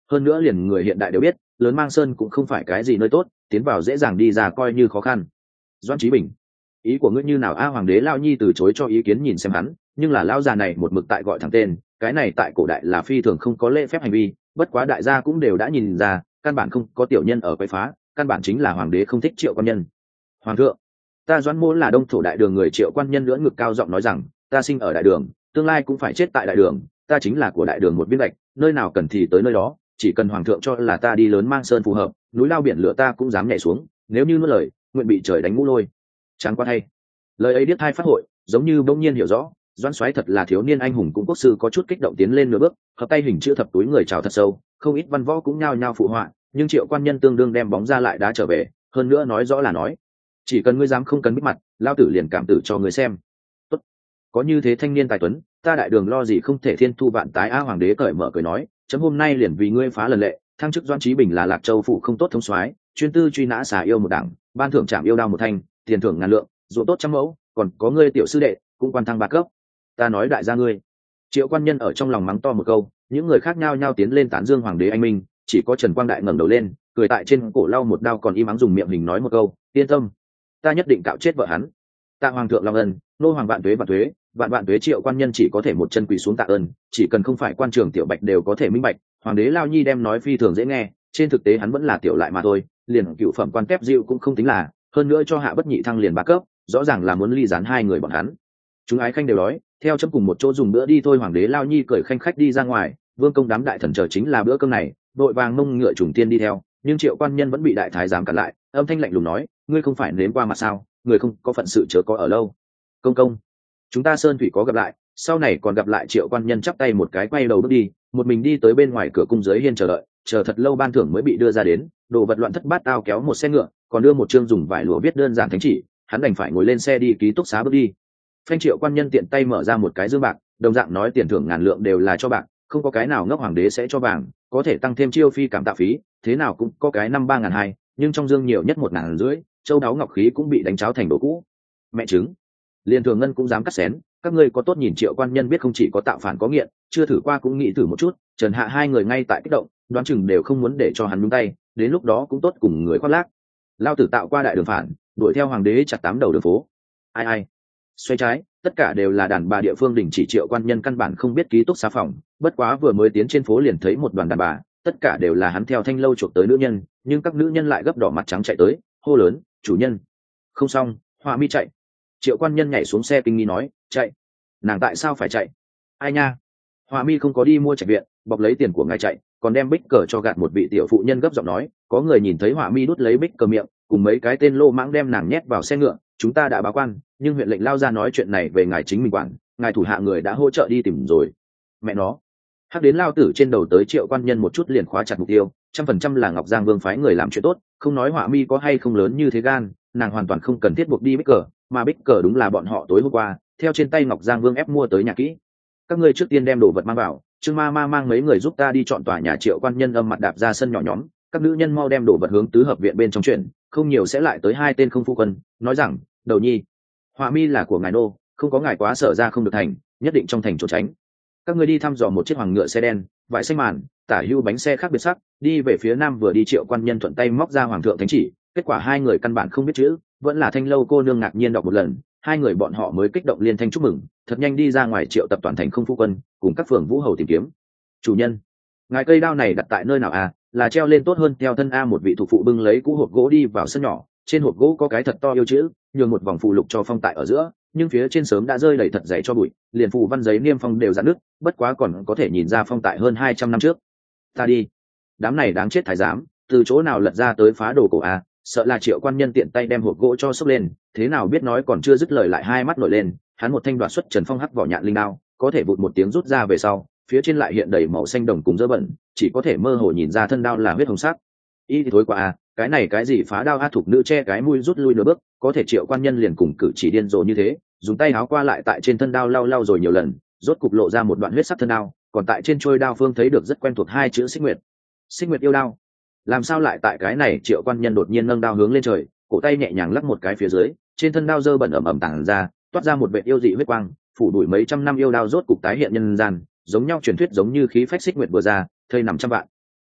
hơn nữa liền người hiện đại đều biết lớn mang sơn cũng không phải cái gì nơi tốt, tiến vào dễ dàng đi ra coi như khó khăn. Doãn Chí Bình, ý của ngươi như nào a? Hoàng đế Lao Nhi từ chối cho ý kiến nhìn xem hắn, nhưng là lão già này một mực tại gọi thẳng tên, cái này tại cổ đại là phi thường không có lễ phép hành vi, bất quá đại gia cũng đều đã nhìn ra căn bản không có tiểu nhân ở quấy phá, căn bản chính là hoàng đế không thích Triệu Quan Nhân. Hoàng thượng, ta Doãn mỗ là Đông Thổ đại đường người. Triệu Quan Nhân lưỡng ngực cao giọng nói rằng, ta sinh ở đại đường, tương lai cũng phải chết tại đại đường, ta chính là của đại đường một viên gạch, nơi nào cần thì tới nơi đó, chỉ cần hoàng thượng cho là ta đi lớn mang sơn phù hợp, núi lao biển lửa ta cũng dám nhảy xuống, nếu như nuốt lời nguyện bị trời đánh mũ lôi. Chán quá hay. Lời ấy biết hai phát hội, giống như bỗng nhiên hiểu rõ, Doãn Soái thật là thiếu niên anh hùng cũng quốc sư, có chút kích động tiến lên nửa bước, hợp tay hình chữ thập túi người chào thật sâu, không ít văn võ cũng nhao nhao phụ họa, nhưng Triệu Quan Nhân tương đương đem bóng ra lại đá trở về, hơn nữa nói rõ là nói, chỉ cần ngươi dám không cần bích mặt, lao tử liền cảm tử cho ngươi xem. Tốt, có như thế thanh niên tài tuấn, ta đại đường lo gì không thể thiên thu vạn tái a? Hoàng đế cởi mở cười nói, chấm hôm nay liền vì ngươi phá lần lệ, thăng chức Doãn Chí Bình là Lạc Châu phụ không tốt thống soái, chuyên tư truy nã xà yêu một đảng, ban thưởng trảm yêu đao một thanh, tiền thưởng ngàn lượng, ruộng tốt trăm mẫu, còn có ngươi tiểu sư đệ cũng quan thăng ba cấp. Ta nói đại gia ngươi. Triệu Quan Nhân ở trong lòng mắng to một câu, những người khác nhao nhao tiến lên tán dương hoàng đế anh minh, chỉ có Trần Quang Đại ngẩng đầu lên, cười tại trên cổ lau một đao, còn im ắng dùng miệng hình nói một câu, yên tâm, ta nhất định cạo chết vợ hắn. Tạ hoàng thượng long ân, nô hoàng vạn tuế vạn tuế, vạn vạn tuế. Triệu Quan Nhân chỉ có thể một chân quỳ xuống tạ ơn, chỉ cần không phải quan trường tiểu bạch đều có thể minh bạch, hoàng đế Lao Nhi đem nói phi thường dễ nghe, trên thực tế hắn vẫn là tiểu lại mà thôi, liền cựu phẩm quan kép dịu cũng không tính là, hơn nữa cho hạ bất nhị thăng liền ba cấp, rõ ràng là muốn ly gián hai người bọn hắn. Chúng ái khanh đều đói, theo chấm cùng một chỗ dùng bữa đi thôi. Hoàng đế Lao Nhi cười khanh khách đi ra ngoài, vương công đám đại thần chờ chính là bữa cơm này, đội vàng mông ngựa trùng tiên đi theo, nhưng Triệu Quan Nhân vẫn bị đại thái giám cản lại, âm thanh lạnh lùng nói, ngươi không phải nếm qua mặt sao, người không có phận sự chớ có ở lâu. Công công, chúng ta sơn thủy có gặp lại, sau này còn gặp lại. Triệu Quan Nhân chắp tay một cái quay đầu bước đi, một mình đi tới bên ngoài cửa cung dưới hiên chờ đợi, chờ thật lâu ban thưởng mới bị đưa ra đến, đồ vật loạn thất bát tao, kéo một xe ngựa, còn đưa một chương dùng vải lụa viết đơn giản thánh chỉ, hắn đành phải ngồi lên xe đi ký túc xá bước đi. Phanh. Triệu Quan Nhân tiện tay mở ra một cái dương bạc, đồng dạng nói tiền thưởng ngàn lượng đều là cho bạc, không có cái nào ngốc hoàng đế sẽ cho vàng, có thể tăng thêm chiêu phi cảm tạ phí, thế nào cũng có cái năm ba ngàn hai, nhưng trong dương nhiều nhất một ngàn rưỡi, châu đáo ngọc khí cũng bị đánh cháo thành đồ cũ. Mẹ chứng, liền thường ngân cũng dám cắt xén, các ngươi có tốt nhìn. Triệu Quan Nhân biết không chỉ có tạo phản có nghiện, chưa thử qua cũng nghĩ thử một chút. Trần Hạ hai người ngay tại kích động, đoán chừng đều không muốn để cho hắn nhúng tay, đến lúc đó cũng tốt cùng người khoác lác. Lao tử tạo qua đại đường phản, đuổi theo hoàng đế chặt tám đầu đường phố. Ai ai, xoay trái, tất cả đều là đàn bà địa phương đình chỉ. Triệu Quan Nhân căn bản không biết ký túc xá phòng, bất quá vừa mới tiến trên phố liền thấy một đoàn đàn bà, tất cả đều là hắn theo thanh lâu chuộc tới nữ nhân, nhưng các nữ nhân lại gấp đỏ mặt trắng chạy tới, hô lớn, chủ nhân. Không xong, Họa Mi chạy. Triệu Quan Nhân nhảy xuống xe kinh nghi nói, chạy? Nàng tại sao phải chạy? Ai nha? Họa Mi không có đi mua trạch viện, bọc lấy tiền của ngài chạy, còn đem bích cờ cho gạt một vị tiểu phụ nhân gấp giọng nói, có người nhìn thấy Họa Mi đút lấy bích cờ miệng, cùng mấy cái tên lô mãng đem nàng nhét vào xe ngựa, chúng ta đã báo quan, nhưng huyện lệnh lao ra nói chuyện này về ngài chính mình quản, ngài thủ hạ người đã hỗ trợ đi tìm rồi. Mẹ nó, hắc đến lao tử trên đầu tới. Triệu Quan Nhân một chút liền khóa chặt mục tiêu, trăm phần trăm là Ngọc Giang Vương phái người làm chuyện tốt, không nói Họa Mi có hay không lớn như thế gan, nàng hoàn toàn không cần thiết buộc đi bích cờ, mà bích cờ đúng là bọn họ tối hôm qua theo trên tay Ngọc Giang Vương ép mua tới nhà kỹ. Các ngươi trước tiên đem đồ vật mang vào, Trương Ma Ma mang mấy người giúp ta đi chọn tòa nhà. Triệu Quan Nhân âm mặt đạp ra sân nhỏ nhóm, các nữ nhân mau đem đồ vật hướng tứ hợp viện bên trong chuyển, không nhiều sẽ lại tới hai tên không phu quân, nói rằng, đầu nhi, Họa Mi là của ngài nô, không có ngài quá sở ra không được thành, nhất định trong thành trốn tránh. Các ngươi đi thăm dò một chiếc hoàng ngựa xe đen, vải xanh màn, tả hưu bánh xe khác biệt sắc, đi về phía nam. Vừa đi Triệu Quan Nhân thuận tay móc ra hoàng thượng thánh chỉ, kết quả hai người căn bản không biết chữ, vẫn là thanh lâu cô nương ngạc nhiên đọc một lần, hai người bọn họ mới kích động liên thanh chúc mừng, thật nhanh đi ra ngoài triệu tập toàn thành không phu quân cùng các phường vũ hầu tìm kiếm. Chủ nhân, ngài cây đao này đặt tại nơi nào à? Là treo lên tốt hơn theo thân a. Một vị thủ phụ bưng lấy cũ hộp gỗ đi vào sân nhỏ, trên hộp gỗ có cái thật to yêu chữ, nhường một vòng phù lục cho phong tại ở giữa, nhưng phía trên sớm đã rơi đầy thật dày cho bụi, liền phù văn giấy niêm phong đều rạn nứt, bất quá còn có thể nhìn ra phong tại hơn hai trăm năm trước. Ta đi, đám này đáng chết thái giám, từ chỗ nào lật ra tới phá đồ cổ à? Sợ là Triệu Quan Nhân tiện tay đem hộp gỗ cho xốc lên, thế nào biết nói còn chưa dứt lời lại hai mắt nổi lên, hắn một thanh đoạt xuất Trần Phong hắc vỏ nhạn linh đao, có thể vụt một tiếng rút ra về sau, phía trên lại hiện đầy màu xanh đồng cùng dơ bẩn, chỉ có thể mơ hồ nhìn ra thân đao là huyết hồng sắc. Y thì thối quá à, cái này cái gì phá đao a? Thục nữ che cái mũi rút lui nửa bước, có thể Triệu Quan Nhân liền cùng cử chỉ điên rồ như thế, dùng tay áo qua lại tại trên thân đao lau lau rồi nhiều lần, rốt cục lộ ra một đoạn huyết sắc thân đao, còn tại trên trôi đao phương thấy được rất quen thuộc hai chữ Xích Nguyệt. Xích Nguyệt yêu đao. Làm sao lại tại cái này? Triệu Quan Nhân đột nhiên nâng đao hướng lên trời, cổ tay nhẹ nhàng lắc một cái phía dưới, trên thân đao dơ bẩn ẩm ẩm tàng ra, toát ra một vệt yêu dị huyết quang, phủ đuổi mấy trăm năm yêu đao rốt cục tái hiện nhân gian, giống nhau truyền thuyết giống như khí phách Xích Nguyệt vừa ra, thây nằm trăm vạn.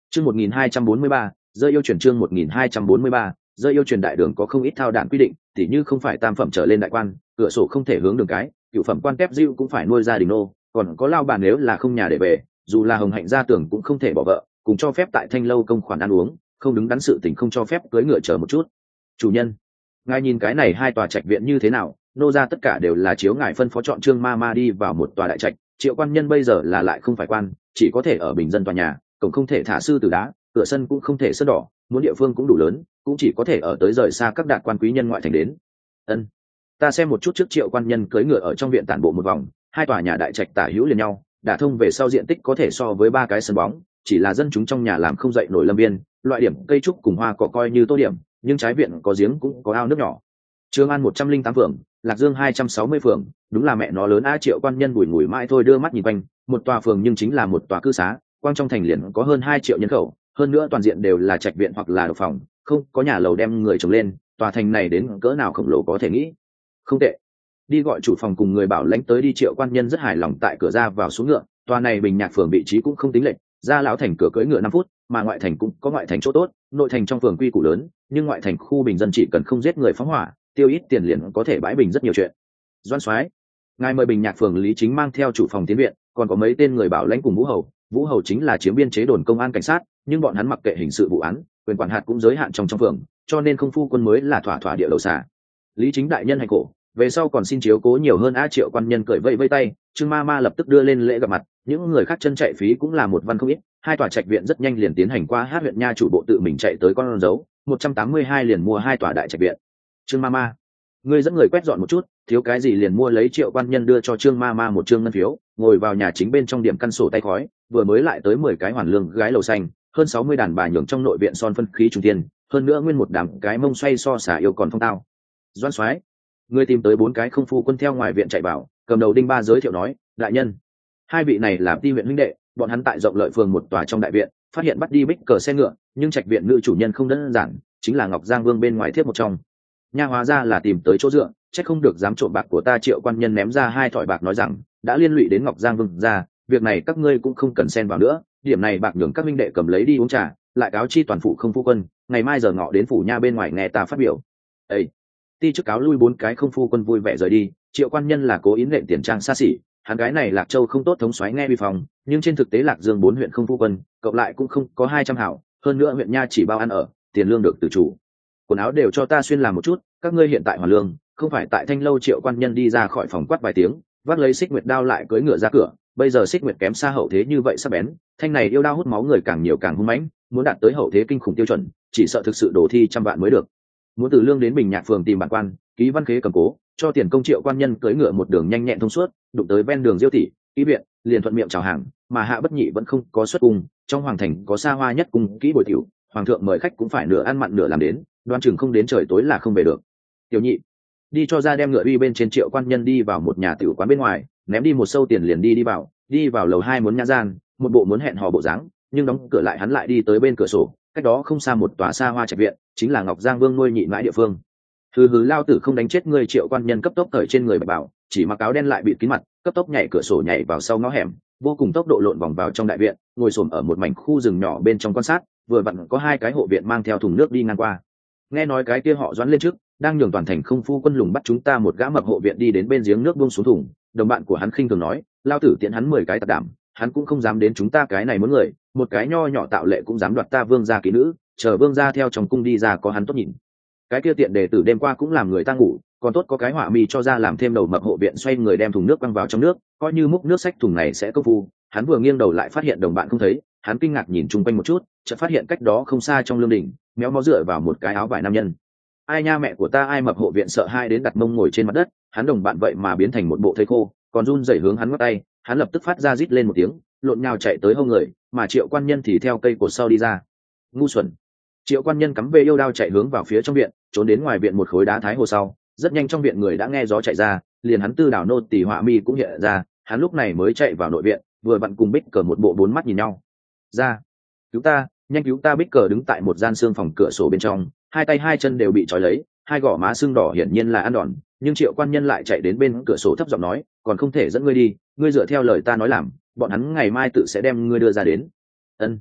Chương một nghìn hai trăm bốn mươi ba, rơi yêu truyền chương một nghìn hai trăm bốn mươi ba, rơi yêu truyền đại đường có không ít thao đản quy định, tỉ như không phải tam phẩm trở lên đại quan, cửa sổ không thể hướng đường cái, cửu phẩm quan kép diêu cũng phải nuôi gia đình nô, còn có lao bà nếu là không nhà để về, dù là hồng hạnh gia tưởng cũng không thể bỏ vợ, cùng cho phép tại thanh lâu công khoản ăn uống, không đứng đắn sự tình không cho phép cưới ngựa chờ một chút. Chủ nhân, ngài nhìn cái này hai tòa trạch viện như thế nào? Nô ra tất cả đều là chiếu ngài phân phó chọn Trương ma ma đi vào một tòa đại trạch. Triệu quan nhân bây giờ là lại không phải quan, chỉ có thể ở bình dân tòa nhà, cổng không thể thả sư tử đá, cửa sân cũng không thể sơn đỏ, muốn địa phương cũng đủ lớn, cũng chỉ có thể ở tới rời xa các đạt quan quý nhân ngoại thành đến. Ân, ta xem một chút trước Triệu quan nhân cưỡi ngựa ở trong viện tản bộ một vòng, hai tòa nhà đại trạch tả hữu liền nhau, đả thông về sau diện tích có thể so với ba cái sân bóng, chỉ là dân chúng trong nhà làm không dậy nổi lâm viên, loại điểm cây trúc cùng hoa cỏ coi như tô điểm, nhưng trái viện có giếng cũng có ao nước nhỏ. Trường An một trăm linh tám phường, Lạc Dương hai trăm sáu mươi phường, đúng là mẹ nó lớn a. Triệu quan nhân bùi ngùi mãi thôi đưa mắt nhìn quanh, một tòa phường nhưng chính là một tòa cư xá, quang trong thành liền có hơn hai triệu nhân khẩu, hơn nữa toàn diện đều là trạch viện hoặc là độc phòng, không có nhà lầu đem người trồng lên, tòa thành này đến cỡ nào khổng lồ có thể nghĩ. Không tệ. Đi gọi chủ phòng cùng người bảo lãnh tới đi. Triệu quan nhân rất hài lòng tại cửa ra vào xuống ngựa, tòa này bình nhạc phường vị trí cũng không tính lệch, ra lão thành cửa cưỡi ngựa năm phút, mà ngoại thành cũng có ngoại thành chỗ tốt, nội thành trong phường quy củ lớn, nhưng ngoại thành khu bình dân chỉ cần không giết người phóng hỏa, tiêu ít tiền liền có thể bãi bình rất nhiều chuyện. Doan soái, ngài mời bình nhạc phường lý chính mang theo chủ phòng tiến viện, còn có mấy tên người bảo lãnh cùng vũ hầu. Vũ hầu chính là chiếm biên chế đồn công an cảnh sát, nhưng bọn hắn mặc kệ hình sự vụ án, quyền quản hạt cũng giới hạn trong trong phường, cho nên không phu quân mới là thỏa thỏa địa đầu xả. Lý chính đại nhân hành cổ, về sau còn xin chiếu cố nhiều hơn a. Triệu quan nhân cười vây vây tay, Trương ma ma lập tức đưa lên lễ gặp mặt, những người khác chân chạy phí cũng là một văn không ít. Hai tòa trạch viện rất nhanh liền tiến hành qua hát huyện nha chủ bộ tự mình chạy tới con dấu, một trăm tám mươi hai liền mua hai tòa đại trạch viện. Trương ma ma, ngươi dẫn người quét dọn một chút, thiếu cái gì liền mua lấy. Triệu quan nhân đưa cho Trương ma ma một trương ngân phiếu, ngồi vào nhà chính bên trong điểm căn sổ tay khói, vừa mới lại tới mười cái hoàn lương gái lầu xanh, hơn sáu mươi đàn bà nhường trong nội viện son phân khí trung tiên, hơn nữa nguyên một đám cái mông xoay so xả yêu còn phong tao. Doan soái, ngươi tìm tới bốn cái không phu quân theo ngoài viện chạy vào, cầm đầu đinh ba giới thiệu nói, đại nhân, hai vị này là ti huyện huynh đệ, bọn hắn tại rộng lợi phường một tòa trong đại viện phát hiện bắt đi bích cờ xe ngựa, nhưng trạch viện nữ chủ nhân không đơn giản, chính là Ngọc Giang Vương bên ngoài thiếp một trong. Nha hóa ra là tìm tới chỗ dựa, chắc không được dám trộm bạc của ta. Triệu quan nhân ném ra hai thỏi bạc nói rằng, đã liên lụy đến Ngọc Giang Vương ra, việc này các ngươi cũng không cần xen vào nữa, điểm này bạc nhường các minh đệ cầm lấy đi uống trà, lại cáo chi toàn phụ không phu quân, ngày mai giờ ngọ đến phủ nha bên ngoài nghe ta phát biểu. Ê, ti chức cáo lui bốn cái không phu quân vui vẻ rời đi. Triệu quan nhân là cố ý lệnh tiền trang xa xỉ, hắn gái này Lạc Châu không tốt thống soái nghe vi phòng, nhưng trên thực tế Lạc Dương bốn huyện không phu quân, cộng lại cũng không có hai trăm hảo, hơn nữa huyện nha chỉ bao ăn ở, tiền lương được tự chủ, quần áo đều cho ta xuyên làm một chút, các ngươi hiện tại hoàn lương, không phải tại thanh lâu. Triệu quan nhân đi ra khỏi phòng quát vài tiếng, vác lấy xích nguyệt đao lại cưỡi ngựa ra cửa. Bây giờ xích nguyệt kém xa hậu thế như vậy sắc bén, thanh này yêu đao hút máu người càng nhiều càng hung mãnh, muốn đạt tới hậu thế kinh khủng tiêu chuẩn, chỉ sợ thực sự đổ thi trăm vạn mới được. Muốn từ lương đến bình nhạc phường tìm bản quan, ký văn khế cầm cố, cho tiền công. Triệu quan nhân cưỡi ngựa một đường nhanh nhẹn thông suốt, đụng tới ven đường diêu tỷ kỹ viện, liền thuận miệng chào hàng. Mà Hạ Bất Nhị vẫn không có xuất cung, trong hoàng thành có xa hoa nhất cung kỹ bồi tiểu, hoàng thượng mời khách cũng phải nửa ăn mặn nửa làm đến, đoan chừng không đến trời tối là không về được. Tiểu Nhị, đi cho ra đem ngựa uy bên trên. Triệu quan nhân đi vào một nhà tiểu quán bên ngoài, ném đi một sâu tiền liền đi đi vào, đi vào lầu hai muốn nhã gian, một bộ muốn hẹn hò bộ dáng, nhưng đóng cửa lại hắn lại đi tới bên cửa sổ, cách đó không xa một tòa xa hoa trạch viện, chính là Ngọc Giang Vương nuôi nhị mãi địa phương. Hừ hừ, lao tử không đánh chết ngươi. Triệu quan nhân cấp tốc cởi trên người bạch bảo, chỉ mặc áo đen lại bịt kín mặt, cấp tốc nhảy cửa sổ nhảy vào sau ngõ hẻm, vô cùng tốc độ lộn vòng vào trong đại viện, ngồi xổm ở một mảnh khu rừng nhỏ bên trong quan sát. Vừa vặn có hai cái hộ viện mang theo thùng nước đi ngang qua, nghe nói cái kia họ Doãn lên trước, đang nhường toàn thành không phu quân lùng bắt chúng ta. Một gã mập hộ viện đi đến bên giếng nước buông xuống thùng, đồng bạn của hắn khinh thường nói, lao tử tiện hắn mười cái tạc đảm, hắn cũng không dám đến chúng ta cái này muốn người, một cái nho nhỏ tạo lệ cũng dám đoạt ta vương gia kỹ nữ, chờ vương gia theo trong cung đi ra có hắn tốt nhìn. Cái kia tiện đệ tử đêm qua cũng làm người ta ngủ, còn tốt có cái hỏa mi cho ra làm thêm. Đầu mập hộ viện xoay người đem thùng nước quăng vào trong nước, coi như múc nước xách thùng này sẽ công phu. Hắn vừa nghiêng đầu lại phát hiện đồng bạn không thấy, hắn kinh ngạc nhìn chung quanh một chút, chợt phát hiện cách đó không xa trong lương đình, méo mó dựa vào một cái áo vải nam nhân. Ai nha, mẹ của ta! Ai mập hộ viện sợ hai đến đặt mông ngồi trên mặt đất, hắn đồng bạn vậy mà biến thành một bộ thây khô, còn run rẩy hướng hắn ngắt tay. Hắn lập tức phát ra rít lên một tiếng, lộn nhào chạy tới hông người, mà Triệu quan nhân thì theo cây cột sau đi ra. Ngu xuẩn! Triệu quan nhân cắm về yêu đao chạy hướng vào phía trong viện, trốn đến ngoài viện một khối đá thái hồ sau. Rất nhanh trong viện người đã nghe gió chạy ra, liền hắn tư đảo nô tỳ họa mi cũng hiện ra. Hắn lúc này mới chạy vào nội viện, vừa vặn cùng Bích Cờ một bộ bốn mắt nhìn nhau. Ra! Cứu ta! Nhanh cứu ta! Bích Cờ đứng tại một gian xương phòng cửa sổ bên trong, hai tay hai chân đều bị trói lấy, hai gò má sưng đỏ hiển nhiên là ăn đòn. Nhưng Triệu quan nhân lại chạy đến bên cửa sổ thấp giọng nói, còn không thể dẫn ngươi đi, ngươi dựa theo lời ta nói làm, bọn hắn ngày mai tự sẽ đem ngươi đưa ra đến. Ân.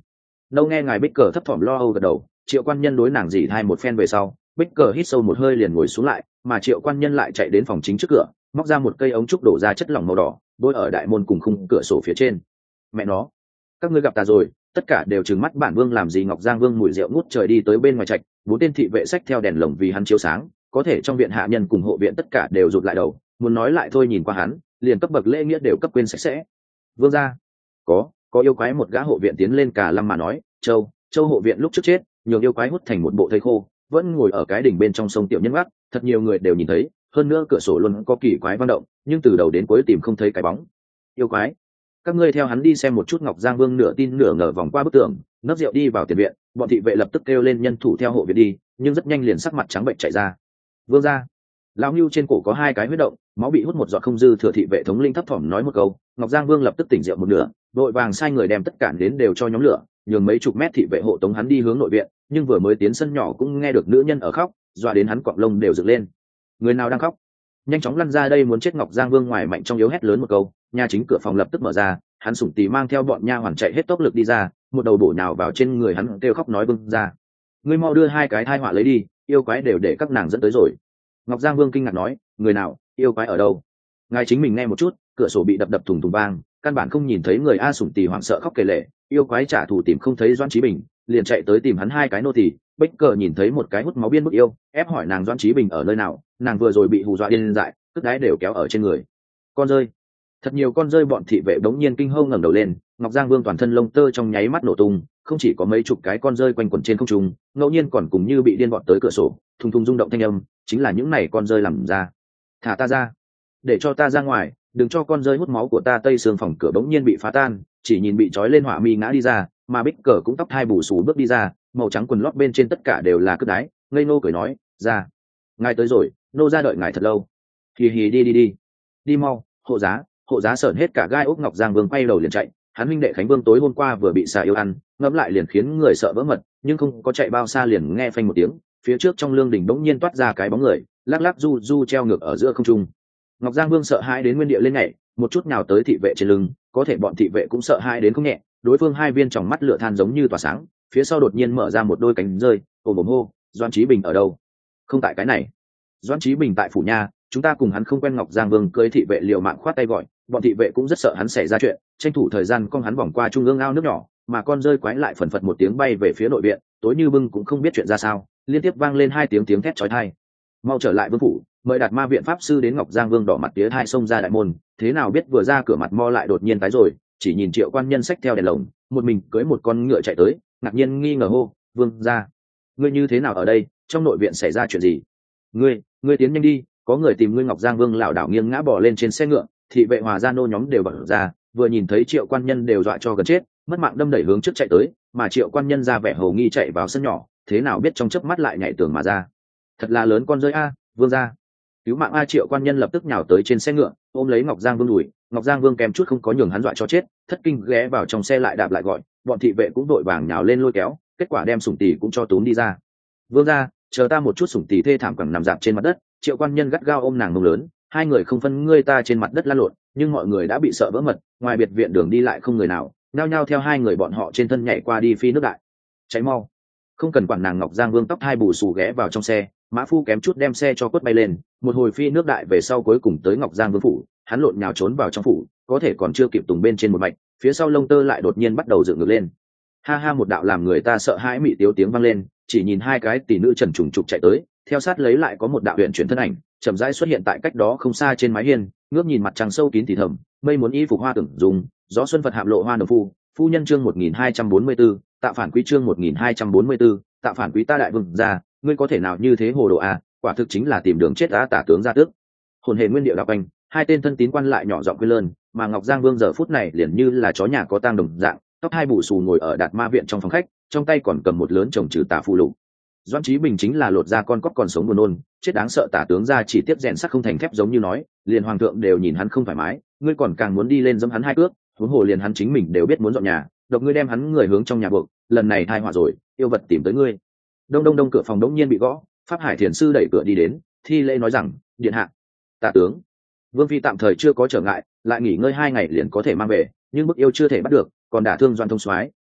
Nâu nghe ngài Bích Cờ thấp thỏm lo âu gật đầu, Triệu quan nhân đối nàng dỉ thai một phen về sau, Bích Cờ hít sâu một hơi liền ngồi xuống lại, mà Triệu quan nhân lại chạy đến phòng chính trước cửa, móc ra một cây ống trúc đổ ra chất lỏng màu đỏ, bôi ở đại môn cùng khung cửa sổ phía trên. Mẹ nó, các ngươi gặp ta rồi, tất cả đều trừng mắt bản vương làm gì. Ngọc Giang Vương mùi rượu ngút trời đi tới bên ngoài trạch, bốn tên thị vệ xách theo đèn lồng vì hắn chiếu sáng, có thể trong viện hạ nhân cùng hộ viện tất cả đều rụt lại đầu, muốn nói lại thôi, nhìn qua hắn liền cấp bậc lễ nghĩa đều cấp quên sạch sẽ. Vương gia, có có yêu quái. Một gã hộ viện tiến lên cả lâm mà nói, châu châu hộ viện lúc trước chết nhường yêu quái hút thành một bộ thây khô, vẫn ngồi ở cái đỉnh bên trong sông tiểu nhân gác, thật nhiều người đều nhìn thấy, hơn nữa cửa sổ luôn có kỳ quái vang động, nhưng từ đầu đến cuối tìm không thấy cái bóng. Yêu quái, các ngươi theo hắn đi xem một chút. Ngọc Giang Vương nửa tin nửa ngờ vòng qua bức tường, nấp rượu đi vào tiền viện, bọn thị vệ lập tức kêu lên nhân thủ theo hộ viện đi, nhưng rất nhanh liền sắc mặt trắng bệnh chạy ra. Vương gia, lão Nưu trên cổ có hai cái huyết động, máu bị hút một giọt không dư thừa. Thị vệ thống linh thấp thỏm nói một câu, Ngọc Giang Vương lập tức tỉnh rượu một nửa, vội vàng sai người đem tất cả đến đều cho nhóm lửa, nhường mấy chục mét thị vệ hộ tống hắn đi hướng nội viện, nhưng vừa mới tiến sân nhỏ cũng nghe được nữ nhân ở khóc, dọa đến hắn cọp lông đều dựng lên. Người nào đang khóc? Nhanh chóng lăn ra đây, muốn chết. Ngọc Giang Vương ngoài mạnh trong yếu hét lớn một câu, nhà chính cửa phòng lập tức mở ra, hắn sủng tì mang theo bọn nha hoàn chạy hết tốc lực đi ra, một đầu bổ nhào vào trên người hắn kêu khóc nói, Vương ra, ngươi mau đưa hai cái thai họa lấy đi, yêu quái đều để các nàng dẫn tới rồi. Ngọc Giang Vương kinh ngạc nói, người nào? Yêu quái ở đâu? Ngài chính mình nghe một chút. Cửa sổ bị đập đập thùng thùng vang, căn bản không nhìn thấy người. A sủng tì hoảng sợ khóc kể lệ, yêu quái trả thù tìm không thấy Doãn Chí Bình, liền chạy tới tìm hắn hai cái nô tỳ. Bích Cờ nhìn thấy một cái hút máu biên bức yêu, ép hỏi nàng Doãn Chí Bình ở nơi nào, nàng vừa rồi bị hù dọa điên dại, tức đái đều kéo ở trên người. Con rơi, thật nhiều con rơi. Bọn thị vệ đống nhiên kinh hô ngẩng đầu lên, Ngọc Giang Vương toàn thân lông tơ trong nháy mắt nổ tung, không chỉ có mấy chục cái con rơi quanh quẩn trên không trung, ngẫu nhiên còn cùng như bị điên bọn tới cửa sổ, thùng thùng rung động thanh âm, chính là những này con rơi làm ra. Thả ta ra, để cho ta ra ngoài, đừng cho con rơi hút máu của ta. Tây xương phòng cửa bỗng nhiên bị phá tan, chỉ nhìn bị trói lên Hỏa Mi ngã đi ra, mà Bích Cờ cũng tóc hai bù xù bước đi ra, màu trắng quần lót bên trên tất cả đều là cướp đái, ngây nô cười nói, ra, ngài tới rồi, nô ra đợi ngài thật lâu. Hì hì, đi đi đi đi mau. Hộ giá, hộ giá sởn hết cả gai ốc. Ngọc Giang Vương quay đầu liền chạy, hắn huynh đệ Khánh Vương tối hôm qua vừa bị xà yêu ăn, ngẫm lại liền khiến người sợ vỡ mật, nhưng không có chạy bao xa liền nghe phanh một tiếng, phía trước trong lương đỉnh đống nhiên toát ra cái bóng người, lắc lắc du du treo ngược ở giữa không trung. Ngọc Giang Vương sợ hãi đến nguyên địa lên nhảy, một chút nào tới thị vệ trên lưng, có thể bọn thị vệ cũng sợ hãi đến không nhẹ, đối phương hai viên tròng mắt lửa than giống như tỏa sáng, phía sau đột nhiên mở ra một đôi cánh rơi, ôm ôm hô, Doãn Chí Bình ở đâu? Không tại cái này. Doãn Chí Bình tại phủ nha, chúng ta cùng hắn không quen. Ngọc Giang Vương cưỡi thị vệ liều mạng khoát tay gọi, bọn thị vệ cũng rất sợ hắn xảy ra chuyện, tranh thủ thời gian con hắn vòng qua trung ương ao nước nhỏ, mà con rơi quái lại phần phật một tiếng bay về phía nội viện, tối như bưng cũng không biết chuyện ra sao, liên tiếp vang lên hai tiếng tiếng thét chói tai. Mau trở lại vương phủ, mời Đạt Ma viện pháp sư đến. Ngọc Giang Vương đỏ mặt tía hai xông ra đại môn, thế nào biết vừa ra cửa mặt mo lại đột nhiên tái rồi, chỉ nhìn Triệu quan nhân xách theo đèn lồng, một mình cưỡi một con ngựa chạy tới, ngạc nhiên nghi ngờ hô, Vương gia, ngươi như thế nào ở đây, trong nội viện xảy ra chuyện gì? Ngươi, ngươi tiến nhanh đi, có người tìm ngươi. Ngọc Giang Vương lảo đảo nghiêng ngã bò lên trên xe ngựa, thị vệ hòa gia nô nhóm đều bật ra, vừa nhìn thấy Triệu quan nhân đều dọa cho gần chết, mất mạng đâm đẩy hướng trước chạy tới, mà Triệu quan nhân ra vẻ hầu nghi chạy vào sân nhỏ, thế nào biết trong chớp mắt lại nhảy tường mà ra. Thật là lớn con rơi a, Vương gia, cứu mạng a. Triệu quan nhân lập tức nhào tới trên xe ngựa, ôm lấy Ngọc Giang Vương đùi. Ngọc Giang Vương kèm chút không có nhường hắn dọa cho chết, thất kinh ghé vào trong xe lại đạp lại gọi, bọn thị vệ cũng đội vàng nhào lên lôi kéo, kết quả đem sủng tỳ cũng cho túm đi ra. Vương gia, chờ ta một chút. Sủng tỳ thê thảm quẳng nằm dạp trên mặt đất, Triệu quan nhân gắt gao ôm nàng mông lớn, hai người không phân ngươi ta trên mặt đất lăn lộn, nhưng mọi người đã bị sợ vỡ mật, ngoài biệt viện đường đi lại không người nào, nhao nhao theo hai người bọn họ trên thân nhảy qua đi phi nước đại. Cháy mau, không cần quản nàng. Ngọc Giang Vương tóc hai bù xù ghé vào trong xe, mã phu kém chút đem xe cho quất bay lên, một hồi phi nước đại về sau cuối cùng tới Ngọc Giang Vương phủ, hắn lộn nhào trốn vào trong phủ, có thể còn chưa kịp tùng bên trên một mạch, phía sau lông tơ lại đột nhiên bắt đầu dựng ngược lên. Ha ha, một đạo làm người ta sợ hãi mị tiếu tiếng vang lên, chỉ nhìn hai cái tỷ nữ trần trùng trục chạy tới, theo sát lấy lại có một đạo huyền chuyển thân ảnh chậm rãi xuất hiện tại cách đó không xa trên mái hiên, ngước nhìn mặt trăng sâu kín thì thầm, mây muốn y phục hoa tưởng dùng, gió xuân Phật hạm lộ hoa đồng phu, phu nhân chương một nghìn hai trăm bốn mươi 4, tạ phản quý chương một nghìn hai trăm bốn mươi 4, tạ phản quý ta đại vương ra, ngươi có thể nào như thế hồ đồ à, quả thực chính là tìm đường chết á. Tả tướng ra tước hồn hề nguyên điệu đạo anh, hai tên thân tín quan lại nhỏ giọng quên lơn, mà Ngọc Giang Vương giờ phút này liền như là chó nhà có tang đồng dạng, tóc hai bù xù ngồi ở Đạt Ma viện trong phòng khách, trong tay còn cầm một lớn chồng trừ tà phù lục. Doãn Chí Bình chính là lột ra con cóc còn sống buồn nôn, chết đáng sợ. Tả tướng ra chỉ tiếp rèn sắt không thành thép giống như nói, liền hoàng thượng đều nhìn hắn không thoải mái, ngươi còn càng muốn đi lên giẫm hắn hai cước, huống hồ liền hắn chính mình đều biết muốn dọn nhà, độc ngươi đem hắn người hướng trong nhà buộc, lần này tai họa rồi, yêu vật tìm tới ngươi. Đông đông đông, cửa phòng đống nhiên bị gõ, Pháp Hải Thiền sư đẩy cửa đi đến, thi lễ nói rằng, điện hạ. Tả tướng, Vương phi tạm thời chưa có trở ngại, lại nghỉ ngơi hai ngày liền có thể mang về, nhưng bức yêu chưa thể bắt được, còn đả thương Doan Thông Soái,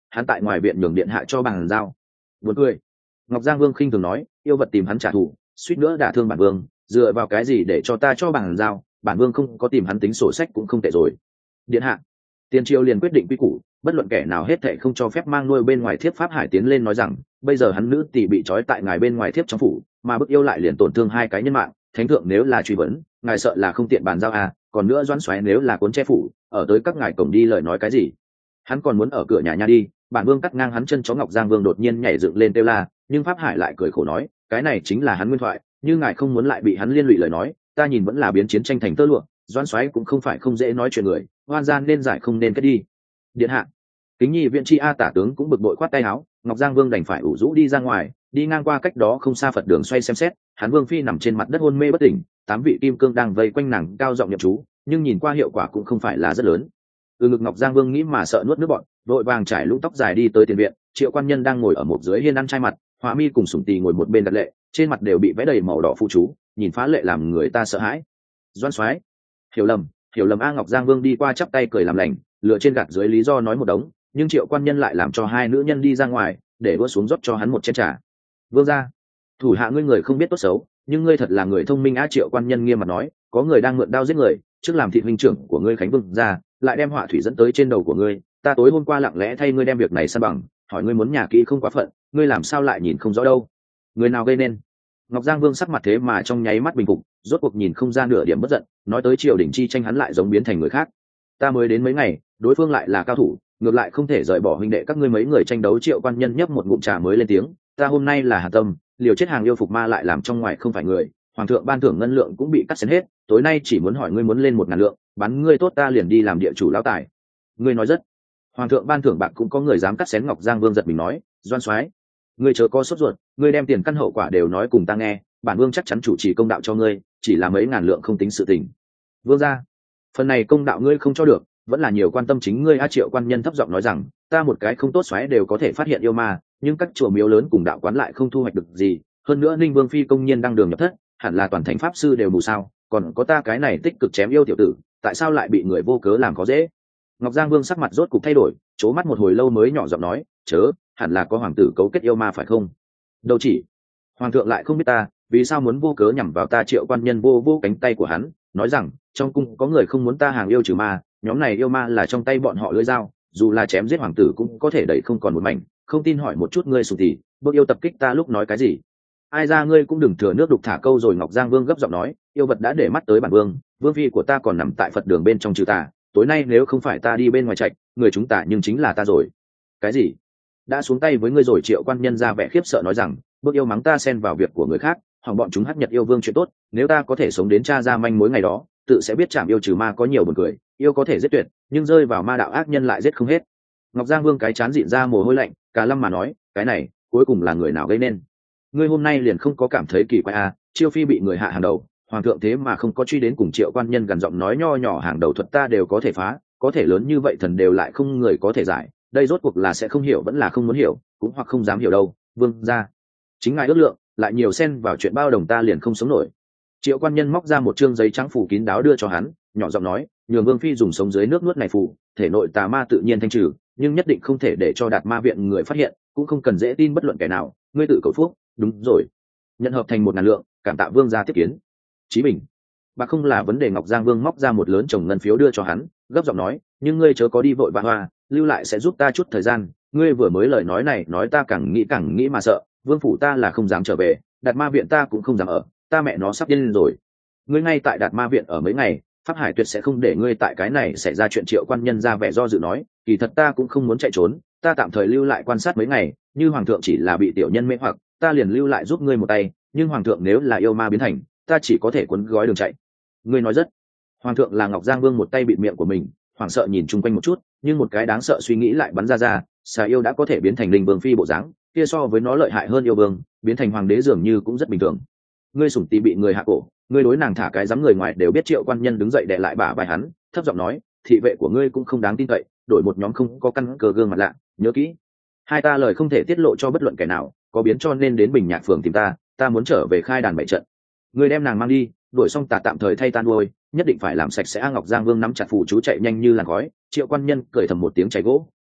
hắn tại ngoài viện nhường điện hạ cho bàn giao. Buồn cười. Ngọc Giang Vương khinh thường nói, yêu vật tìm hắn trả thù, suýt nữa đả thương bản vương, dựa vào cái gì để cho ta cho bàn giao? Bản vương không có tìm hắn tính sổ sách cũng không tệ rồi. Điện hạ, Tiền Triều liền quyết định quy củ, bất luận kẻ nào hết thệ không cho phép mang nuôi bên ngoài thiếp. Pháp Hải tiến lên nói rằng, bây giờ hắn nữ tỷ bị trói tại ngài bên ngoài thiếp trong phủ, mà bức yêu lại liền tổn thương hai cái nhân mạng, thánh thượng nếu là truy vấn, ngài sợ là không tiện bàn giao à? Còn nữa Doãn Soái nếu là cuốn che phủ, ở tới các ngài cổng đi lời nói cái gì? Hắn còn muốn ở cửa nhà nha đi. Bản vương cắt ngang hắn chân chó. Ngọc Giang Vương đột nhiên nhảy dựng lên kêu la, nhưng Pháp Hải lại cười khổ nói, cái này chính là hắn nguyên thoại, như ngài không muốn lại bị hắn liên lụy lời nói, ta nhìn vẫn là biến chiến tranh thành tơ lụa. Doãn Soái cũng không phải không dễ nói chuyện người, oan gian nên giải không nên kết đi. Điện hạ. Kính nhi viện tri a tả tướng cũng bực bội khoát tay áo. Ngọc Giang Vương đành phải ủ rũ đi ra ngoài, đi ngang qua cách đó không xa Phật đường xoay xem xét, hắn Vương phi nằm trên mặt đất hôn mê bất tỉnh, tám vị kim cương đang vây quanh nàng cao giọng niệm chú, nhưng nhìn qua hiệu quả cũng không phải là rất lớn. Từ ngực Ngọc Giang Vương nghĩ mà sợ nuốt nước bọt, vội vàng trải lũ tóc dài đi tới tiền viện. Triệu Quan Nhân đang ngồi ở một dưới hiên ăn trai mặt, Họa Mi cùng Sủng Tỳ ngồi một bên đặt lệ, trên mặt đều bị vẽ đầy màu đỏ phụ chú, nhìn phá lệ làm người ta sợ hãi. Doãn Soái, hiểu lầm, hiểu lầm a. Ngọc Giang Vương đi qua chắp tay cười làm lành, lựa trên gạt dưới lý do nói một đống, nhưng Triệu Quan Nhân lại làm cho hai nữ nhân đi ra ngoài, để đua xuống rót cho hắn một chén trà. Vương gia, thủ hạ ngươi người không biết tốt xấu, nhưng ngươi thật là người thông minh á. Triệu Quan Nhân nghiêm mặt nói, có người đang mượn đao giết người, trước làm thịt huynh trưởng của ngươi Khánh Vương gia, lại đem họa thủy dẫn tới trên đầu của ngươi. Ta tối hôm qua lặng lẽ thay ngươi đem việc này san bằng, hỏi ngươi muốn nhà kỹ không quá phận, ngươi làm sao lại nhìn không rõ đâu? Người nào gây nên? Ngọc Giang Vương sắc mặt thế mà trong nháy mắt bình phục, rốt cuộc nhìn không ra nửa điểm bất giận, nói tới triều đình chi tranh hắn lại giống biến thành người khác. Ta mới đến mấy ngày, đối phương lại là cao thủ, ngược lại không thể rời bỏ huynh đệ các ngươi mấy người tranh đấu. Triệu Quan Nhân nhấp một ngụm trà mới lên tiếng, ta hôm nay là hà tâm, liều chết hàng yêu phục ma lại làm trong ngoài không phải người, hoàng thượng ban thưởng ngân lượng cũng bị cắt xén hết, tối nay chỉ muốn hỏi ngươi muốn lên một ngàn lượng, bán ngươi tốt ta liền đi làm địa chủ lão tài. Ngươi nói rất. Hoàng thượng ban thưởng bạc cũng có người dám cắt xén. Ngọc Giang Vương giật mình nói, Doãn Soái, ngươi chớ có sốt ruột, ngươi đem tiền căn hậu quả đều nói cùng ta nghe, bản vương chắc chắn chủ trì công đạo cho ngươi, chỉ là mấy ngàn lượng không tính sự tình. Vương gia, phần này công đạo ngươi không cho được, vẫn là nhiều quan tâm chính ngươi a. Triệu Quan Nhân thấp giọng nói rằng, ta một cái không tốt xoáy đều có thể phát hiện yêu ma, nhưng các chùa miếu lớn cùng đạo quán lại không thu hoạch được gì. Hơn nữa Ninh Vương phi công nhiên đang đường nhập thất, hẳn là toàn thánh pháp sư đều mù sao, còn có ta cái này tích cực chém yêu tiểu tử, tại sao lại bị người vô cớ làm khó dễ? Ngọc Giang Vương sắc mặt rốt cục thay đổi, chố mắt một hồi lâu mới nhỏ giọng nói, chớ, hẳn là có hoàng tử cấu kết yêu ma phải không? Đâu chỉ, hoàng thượng lại không biết ta, vì sao muốn vô cớ nhằm vào ta? Triệu Quan Nhân vô vô cánh tay của hắn, nói rằng, trong cung có người không muốn ta hàng yêu trừ ma, nhóm này yêu ma là trong tay bọn họ lưỡi dao, dù là chém giết hoàng tử cũng có thể đẩy không còn một mảnh. Không tin hỏi một chút ngươi Sùng Tỳ, bước yêu tập kích ta lúc nói cái gì? Ai ra ngươi cũng đừng thừa nước đục thả câu rồi. Ngọc Giang Vương gấp giọng nói, yêu vật đã để mắt tới bản vương, vương phi của ta còn nằm tại Phật đường bên trong trừ tà, tối nay nếu không phải ta đi bên ngoài trạch, người chúng ta nhưng chính là ta rồi. Cái gì? Đã xuống tay với ngươi rồi? Triệu Quan Nhân ra vẻ khiếp sợ nói rằng, bước yêu mắng ta xen vào việc của người khác, hỏng bọn chúng hắc nhật yêu vương chuyện tốt, nếu ta có thể sống đến tra ra manh mối ngày đó, tự sẽ biết chạm yêu trừ ma có nhiều buồn cười, yêu có thể giết tuyệt, nhưng rơi vào ma đạo ác nhân lại giết không hết. Ngọc Giang Vương cái chán dịn ra mồ hôi lạnh, cả lâm mà nói, cái này cuối cùng là người nào gây nên? Ngươi hôm nay liền không có cảm thấy kỳ quái à? Chiêu phi bị người hạ hàng đầu, hoàng thượng thế mà không có truy đến cùng. Triệu Quan Nhân gần giọng nói, nho nhỏ hàng đầu thuật ta đều có thể phá, có thể lớn như vậy thần đều lại không người có thể giải, đây rốt cuộc là sẽ không hiểu vẫn là không muốn hiểu, cũng hoặc không dám hiểu đâu. Vương gia, chính ngài ước lượng, lại nhiều xen vào chuyện bao đồng ta liền không sống nổi. Triệu Quan Nhân móc ra một trương giấy trắng phủ kín đáo đưa cho hắn, nhỏ giọng nói, nhường vương phi dùng sống dưới nước nuốt này phủ, thể nội tà ma tự nhiên thanh trừ, nhưng nhất định không thể để cho Đạt Ma viện người phát hiện, cũng không cần dễ tin bất luận kẻ nào, ngươi tự cầu phúc. Đúng rồi, nhận hợp thành một ngàn lượng, cảm tạ vương gia tiếp kiến. Chí Bình, bà không là vấn đề. Ngọc Giang Vương móc ra một lớn chồng ngân phiếu đưa cho hắn, gấp giọng nói, nhưng ngươi chớ có đi vội vã hoa, lưu lại sẽ giúp ta chút thời gian. Ngươi vừa mới lời nói này nói ta càng nghĩ càng nghĩ mà sợ, vương phủ ta là không dám trở về, Đạt Ma viện ta cũng không dám ở, ta mẹ nó sắp điên rồi. Ngươi ngay tại Đạt Ma viện ở mấy ngày, Pháp Hải tuyệt sẽ không để ngươi tại cái này xảy ra chuyện. Triệu Quan Nhân ra vẻ do dự nói, kỳ thật ta cũng không muốn chạy trốn, ta tạm thời lưu lại quan sát mấy ngày, như hoàng thượng chỉ là bị tiểu nhân mê hoặc, ta liền lưu lại giúp ngươi một tay, nhưng hoàng thượng nếu là yêu ma biến thành, ta chỉ có thể cuốn gói đường chạy. Ngươi nói rất. Hoàng thượng là Ngọc Giang Vương một tay bịt miệng của mình, hoảng sợ nhìn chung quanh một chút, nhưng một cái đáng sợ suy nghĩ lại bắn ra ra, xà yêu đã có thể biến thành linh vương phi bộ dáng, kia so với nó lợi hại hơn yêu vương, biến thành hoàng đế dường như cũng rất bình thường. Ngươi Sủng Tỳ bị người hạ cổ, ngươi đối nàng thả cái dám người ngoài đều biết. Triệu Quan Nhân đứng dậy đè lại bả vai hắn, thấp giọng nói, thị vệ của ngươi cũng không đáng tin cậy, đổi một nhóm không có căn cơ gương mặt lạ, nhớ kỹ, hai ta lời không thể tiết lộ cho bất luận kẻ nào, có biến cho nên đến Bình Nhạc phường tìm ta, ta muốn trở về khai đàn bảy trận. Ngươi đem nàng mang đi, đuổi xong tà tạm thời thay tan nuôi, nhất định phải làm sạch sẽ. Ngọc Giang Vương nắm chặt phù chú chạy nhanh như làn khói. Triệu Quan Nhân cười thầm một tiếng chảy gỗ,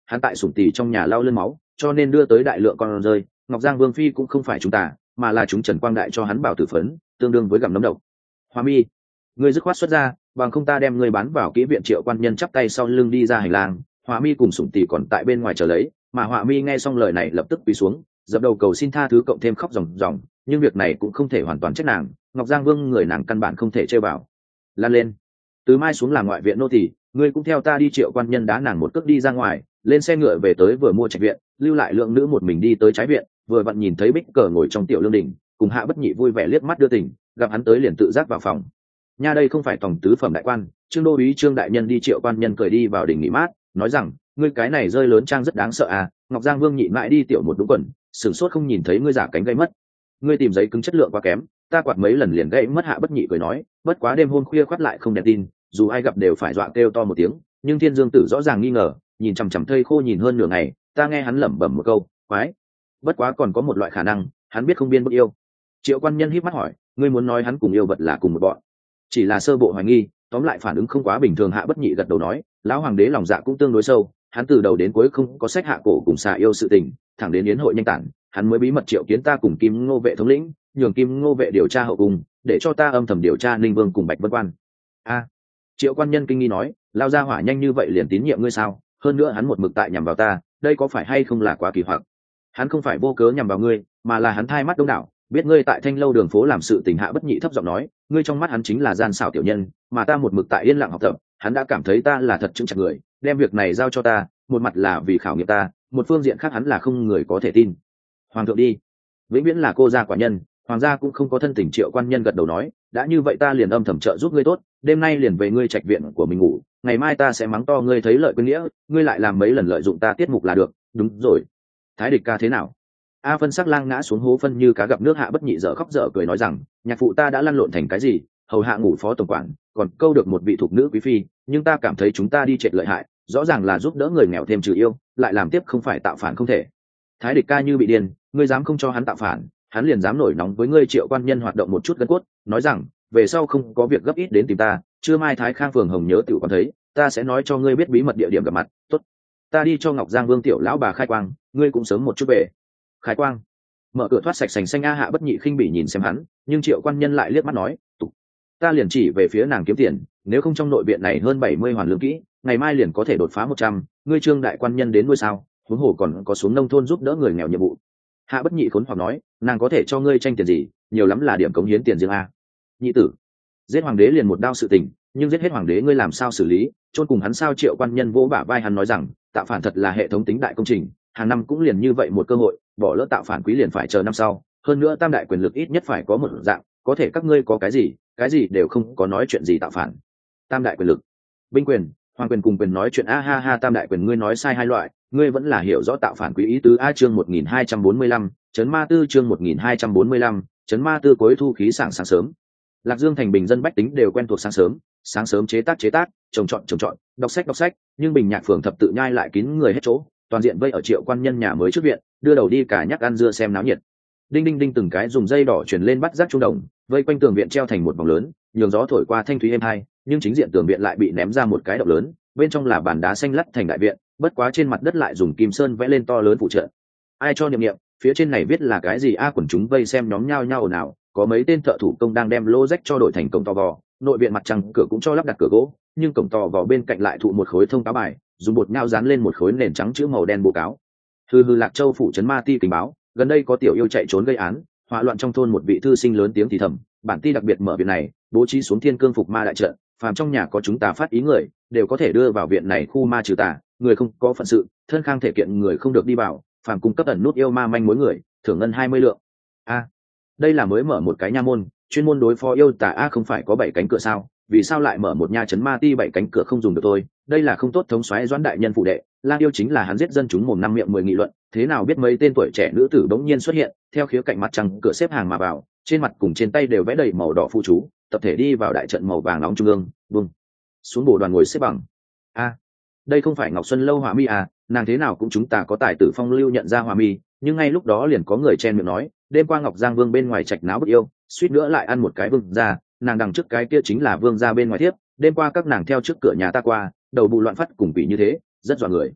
hắn tại sủng tỷ trong nhà lau lân máu cho nên đưa tới đại lượng con rơi. Ngọc Giang Vương phi cũng không phải chúng ta mà là chúng Trần Quang Đại cho hắn bảo tử phấn, tương đương với gặm nấm độc. Hoa mi, ngươi dứt khoát xuất ra, bằng không ta đem ngươi bán vào kỹ viện. Triệu quan nhân chắp tay sau lưng đi ra hành lang. Hoa mi cùng sủng tỷ còn tại bên ngoài chờ lấy, mà Hoa mi nghe xong lời này lập tức quỳ xuống dập đầu cầu xin tha thứ, cộng thêm khóc ròng ròng. Nhưng việc này cũng không thể hoàn toàn trách nàng, Ngọc Giang Vương người nàng căn bản không thể chơi vào. Lan lên, từ mai xuống làm ngoại viện nô tỳ, ngươi cũng theo ta đi. Triệu quan nhân đá nàng một cước đi ra ngoài, lên xe ngựa về tới vừa mua trạch viện, lưu lại lượng nữ một mình đi tới trái viện. Vừa vặn nhìn thấy Bích Cờ ngồi trong tiểu lương đình, cùng Hạ Bất Nhị vui vẻ liếc mắt đưa tình, gặp hắn tới liền tự giác vào phòng. Nha, đây không phải tổng tứ phẩm đại quan Trương đô úy Trương đại nhân đi. Triệu quan nhân cười đi vào đình nghỉ mát, nói rằng ngươi cái này rơi lớn trang rất đáng sợ à. Ngọc Giang Vương nhịn mãi đi tiểu một đúng quần, sửng sốt không nhìn thấy ngươi giả cánh gây mất. Ngươi tìm giấy cứng chất lượng quá kém, ta quạt mấy lần liền gãy mất. Hạ Bất Nhị cười nói, bất quá đêm hôm khuya khoắt lại không đèn tin, dù ai gặp đều phải dọa kêu to một tiếng. Nhưng Thiên Dương Tử rõ ràng nghi ngờ, nhìn chằm chằm thây khô nhìn hơn nửa ngày, ta nghe hắn lẩm bẩm một câu quái. Bất quá còn có một loại khả năng, hắn biết không biên bức yêu. Triệu quan nhân híp mắt hỏi, ngươi muốn nói hắn cùng yêu vật là cùng một bọn? Chỉ là sơ bộ hoài nghi, tóm lại phản ứng không quá bình thường. Hạ Bất Nhị gật đầu nói, lão hoàng đế lòng dạ cũng tương đối sâu, hắn từ đầu đến cuối không có sách hạ cổ cùng xà yêu sự tình, thẳng đến yến hội nhanh tản hắn mới bí mật triệu kiến ta cùng Kim Ngô vệ thống lĩnh, nhường Kim Ngô vệ điều tra hậu cung, để cho ta âm thầm điều tra Ninh Vương cùng Bạch Vân Quan. A, Triệu quan nhân kinh nghi nói, lao ra hỏa nhanh như vậy liền tín nhiệm ngươi sao? Hơn nữa hắn một mực tại nhằm vào ta, đây có phải hay không là quá kỳ hoặc? Hắn không phải vô cớ nhằm vào ngươi, mà là hắn thay mắt đông đảo, biết ngươi tại Thanh lâu đường phố làm sự tình. Hạ Bất Nhị thấp giọng nói, ngươi trong mắt hắn chính là gian xảo tiểu nhân, mà ta một mực tại yên lặng học tập, hắn đã cảm thấy ta là thật chứng chặt người, đem việc này giao cho ta, một mặt là vì khảo nghiệm ta, một phương diện khác hắn là không người có thể tin. Hoàng thượng đi, vĩnh viễn là cô gia quả nhân, hoàng gia cũng không có thân tình. Triệu quan nhân gật đầu nói, đã như vậy ta liền âm thầm trợ giúp ngươi tốt, đêm nay liền về ngươi trạch viện của mình ngủ, ngày mai ta sẽ mắng to ngươi thấy lợi quên nghĩa, ngươi lại làm mấy lần lợi dụng ta tiết mục là được. Đúng rồi, Thái địch ca thế nào? A Phân sắc lang ngã xuống hố phân như cá gặp nước. Hạ Bất Nhị dở khóc dở cười nói rằng, nhạc phụ ta đã lăn lộn thành cái gì, hầu hạ ngủ phó tổng quản, còn câu được một vị thục nữ quý phi, nhưng ta cảm thấy chúng ta đi trệ lợi hại, rõ ràng là giúp đỡ người nghèo thêm trừ yêu, lại làm tiếp không phải tạo phản không thể. Thái địch ca như bị điên, ngươi dám không cho hắn tạo phản, hắn liền dám nổi nóng với ngươi. Triệu quan nhân hoạt động một chút gân cốt, nói rằng, về sau không có việc gấp ít đến tìm ta, trưa mai Thái Khang phường Hồng Nhớ tiểu còn thấy, ta sẽ nói cho ngươi biết bí mật địa điểm gặp mặt. Tốt, ta đi cho Ngọc Giang Vương tiểu lão bà khai quang, ngươi cũng sớm một chút về. Khai quang, mở cửa thoát sạch sành xanh. A Hạ Bất Nhị khinh bỉ nhìn xem hắn, nhưng Triệu quan nhân lại liếc mắt nói, tục, ta liền chỉ về phía nàng kiếm tiền, nếu không trong nội viện này hơn bảy mươi hoàn lương kỹ, ngày mai liền có thể đột phá một trăm. Ngươi Trương đại quan nhân đến nuôi sao? Huống hồ còn có xuống nông thôn giúp đỡ người nghèo nhiệm vụ. Hạ Bất Nhị khốn hoặc nói, nàng có thể cho ngươi tranh tiền gì, nhiều lắm là điểm cống hiến tiền riêng a. Nhị tử, giết hoàng đế liền một đao sự tình, nhưng giết hết hoàng đế ngươi làm sao xử lý? Chôn cùng hắn sao? Triệu quan nhân vỗ bả vai hắn nói rằng, tạo phản thật là hệ thống tính đại công trình, hàng năm cũng liền như vậy một cơ hội, bỏ lỡ tạo phản quý liền phải chờ năm sau. Hơn nữa tam đại quyền lực ít nhất phải có một dạng, có thể các ngươi có cái gì, cái gì đều không có, nói chuyện gì tạo phản. Tam đại quyền lực, binh quyền, hoàng quyền cùng quyền nói chuyện. A ha ha, tam đại quyền ngươi nói sai hai loại, ngươi vẫn là hiểu rõ tạo phản quý ý tứ. A chương một nghìn hai trăm bốn mươi lăm, chấn ma tư chương một nghìn hai trăm bốn mươi lăm, chấn ma tư. Cuối thu khí sảng sáng sớm, Lạc Dương thành bình dân bách tính đều quen thuộc sáng sớm, sáng sớm chế tác chế tác, trồng trọt trồng trọt, đọc sách đọc sách, nhưng Bình Nhạc phường thập tự nhai lại kín người hết chỗ, toàn diện vây ở Triệu quan nhân nhà mới trước viện, đưa đầu đi cả nhắc ăn dưa xem náo nhiệt. Đinh đinh đinh từng cái dùng dây đỏ truyền lên bắt rác trung đồng, vây quanh tường viện treo thành một vòng lớn, nhường gió thổi qua thanh thúy êm hai, nhưng chính diện tường viện lại bị ném ra một cái động lớn, bên trong là bàn đá xanh lắt thành đại viện, bất quá trên mặt đất lại dùng kim sơn vẽ lên to lớn phụ trợ. Ai cho niệm niệm, phía trên này viết là cái gì? A quần chúng vây xem nhóm nhao nhao ồn ào, có mấy tên thợ thủ công đang đem lô rách cho đổi thành cổng to vò, nội viện mặt trăng cửa cũng cho lắp đặt cửa gỗ, nhưng cổng to vò bên cạnh lại thụ một khối thông cáo bài, dùng bột nhau dán lên một khối nền trắng chữ màu đen bố cáo. Hư hư Lạc Châu phủ trấn ma ti tình báo, gần đây có tiểu yêu chạy trốn gây án, hỏa loạn trong thôn. Một vị thư sinh lớn tiếng thì thầm, bản ti đặc biệt mở viện này, bố trí xuống thiên cương phục ma đại trận, phàm trong nhà có chúng ta phát ý người, đều có thể đưa vào viện này khu ma trừ tà, người không có phận sự, thân khang thể kiện người không được đi vào, phàm cung cấp ẩn nút yêu ma manh mối người, thưởng ngân hai mươi lượng. A, đây là mới mở một cái nha môn, chuyên môn đối phó yêu tà. A, không phải có bảy cánh cửa sao? Vì sao lại mở một nha trấn ma ti bảy cánh cửa không dùng được thôi? Đây là không tốt thống soái Doãn đại nhân phụ đệ, Lang yêu chính là hắn giết dân chúng mồm năm miệng mười nghị luận, thế nào biết mấy tên tuổi trẻ nữ tử bỗng nhiên xuất hiện, theo khía cạnh mặt trăng cửa xếp hàng mà vào, trên mặt cùng trên tay đều vẽ đầy màu đỏ phụ chú, tập thể đi vào đại trận màu vàng nóng trung ương, vâng, xuống bồ đoàn ngồi xếp bằng. A, đây không phải Ngọc Xuân lâu Hỏa Mi à? Nàng thế nào cũng chúng ta có tài tử phong lưu nhận ra Hỏa Mi, nhưng ngay lúc đó liền có người chen miệng nói, đêm qua Ngọc Giang Vương bên ngoài trạch náo bức yêu, suýt nữa lại ăn một cái vương ra, nàng đằng trước cái kia chính là vương ra bên ngoài thiếp, đêm qua các nàng theo trước cửa nhà ta qua, đầu bù loạn phát cùng quỷ như thế, rất dọa người.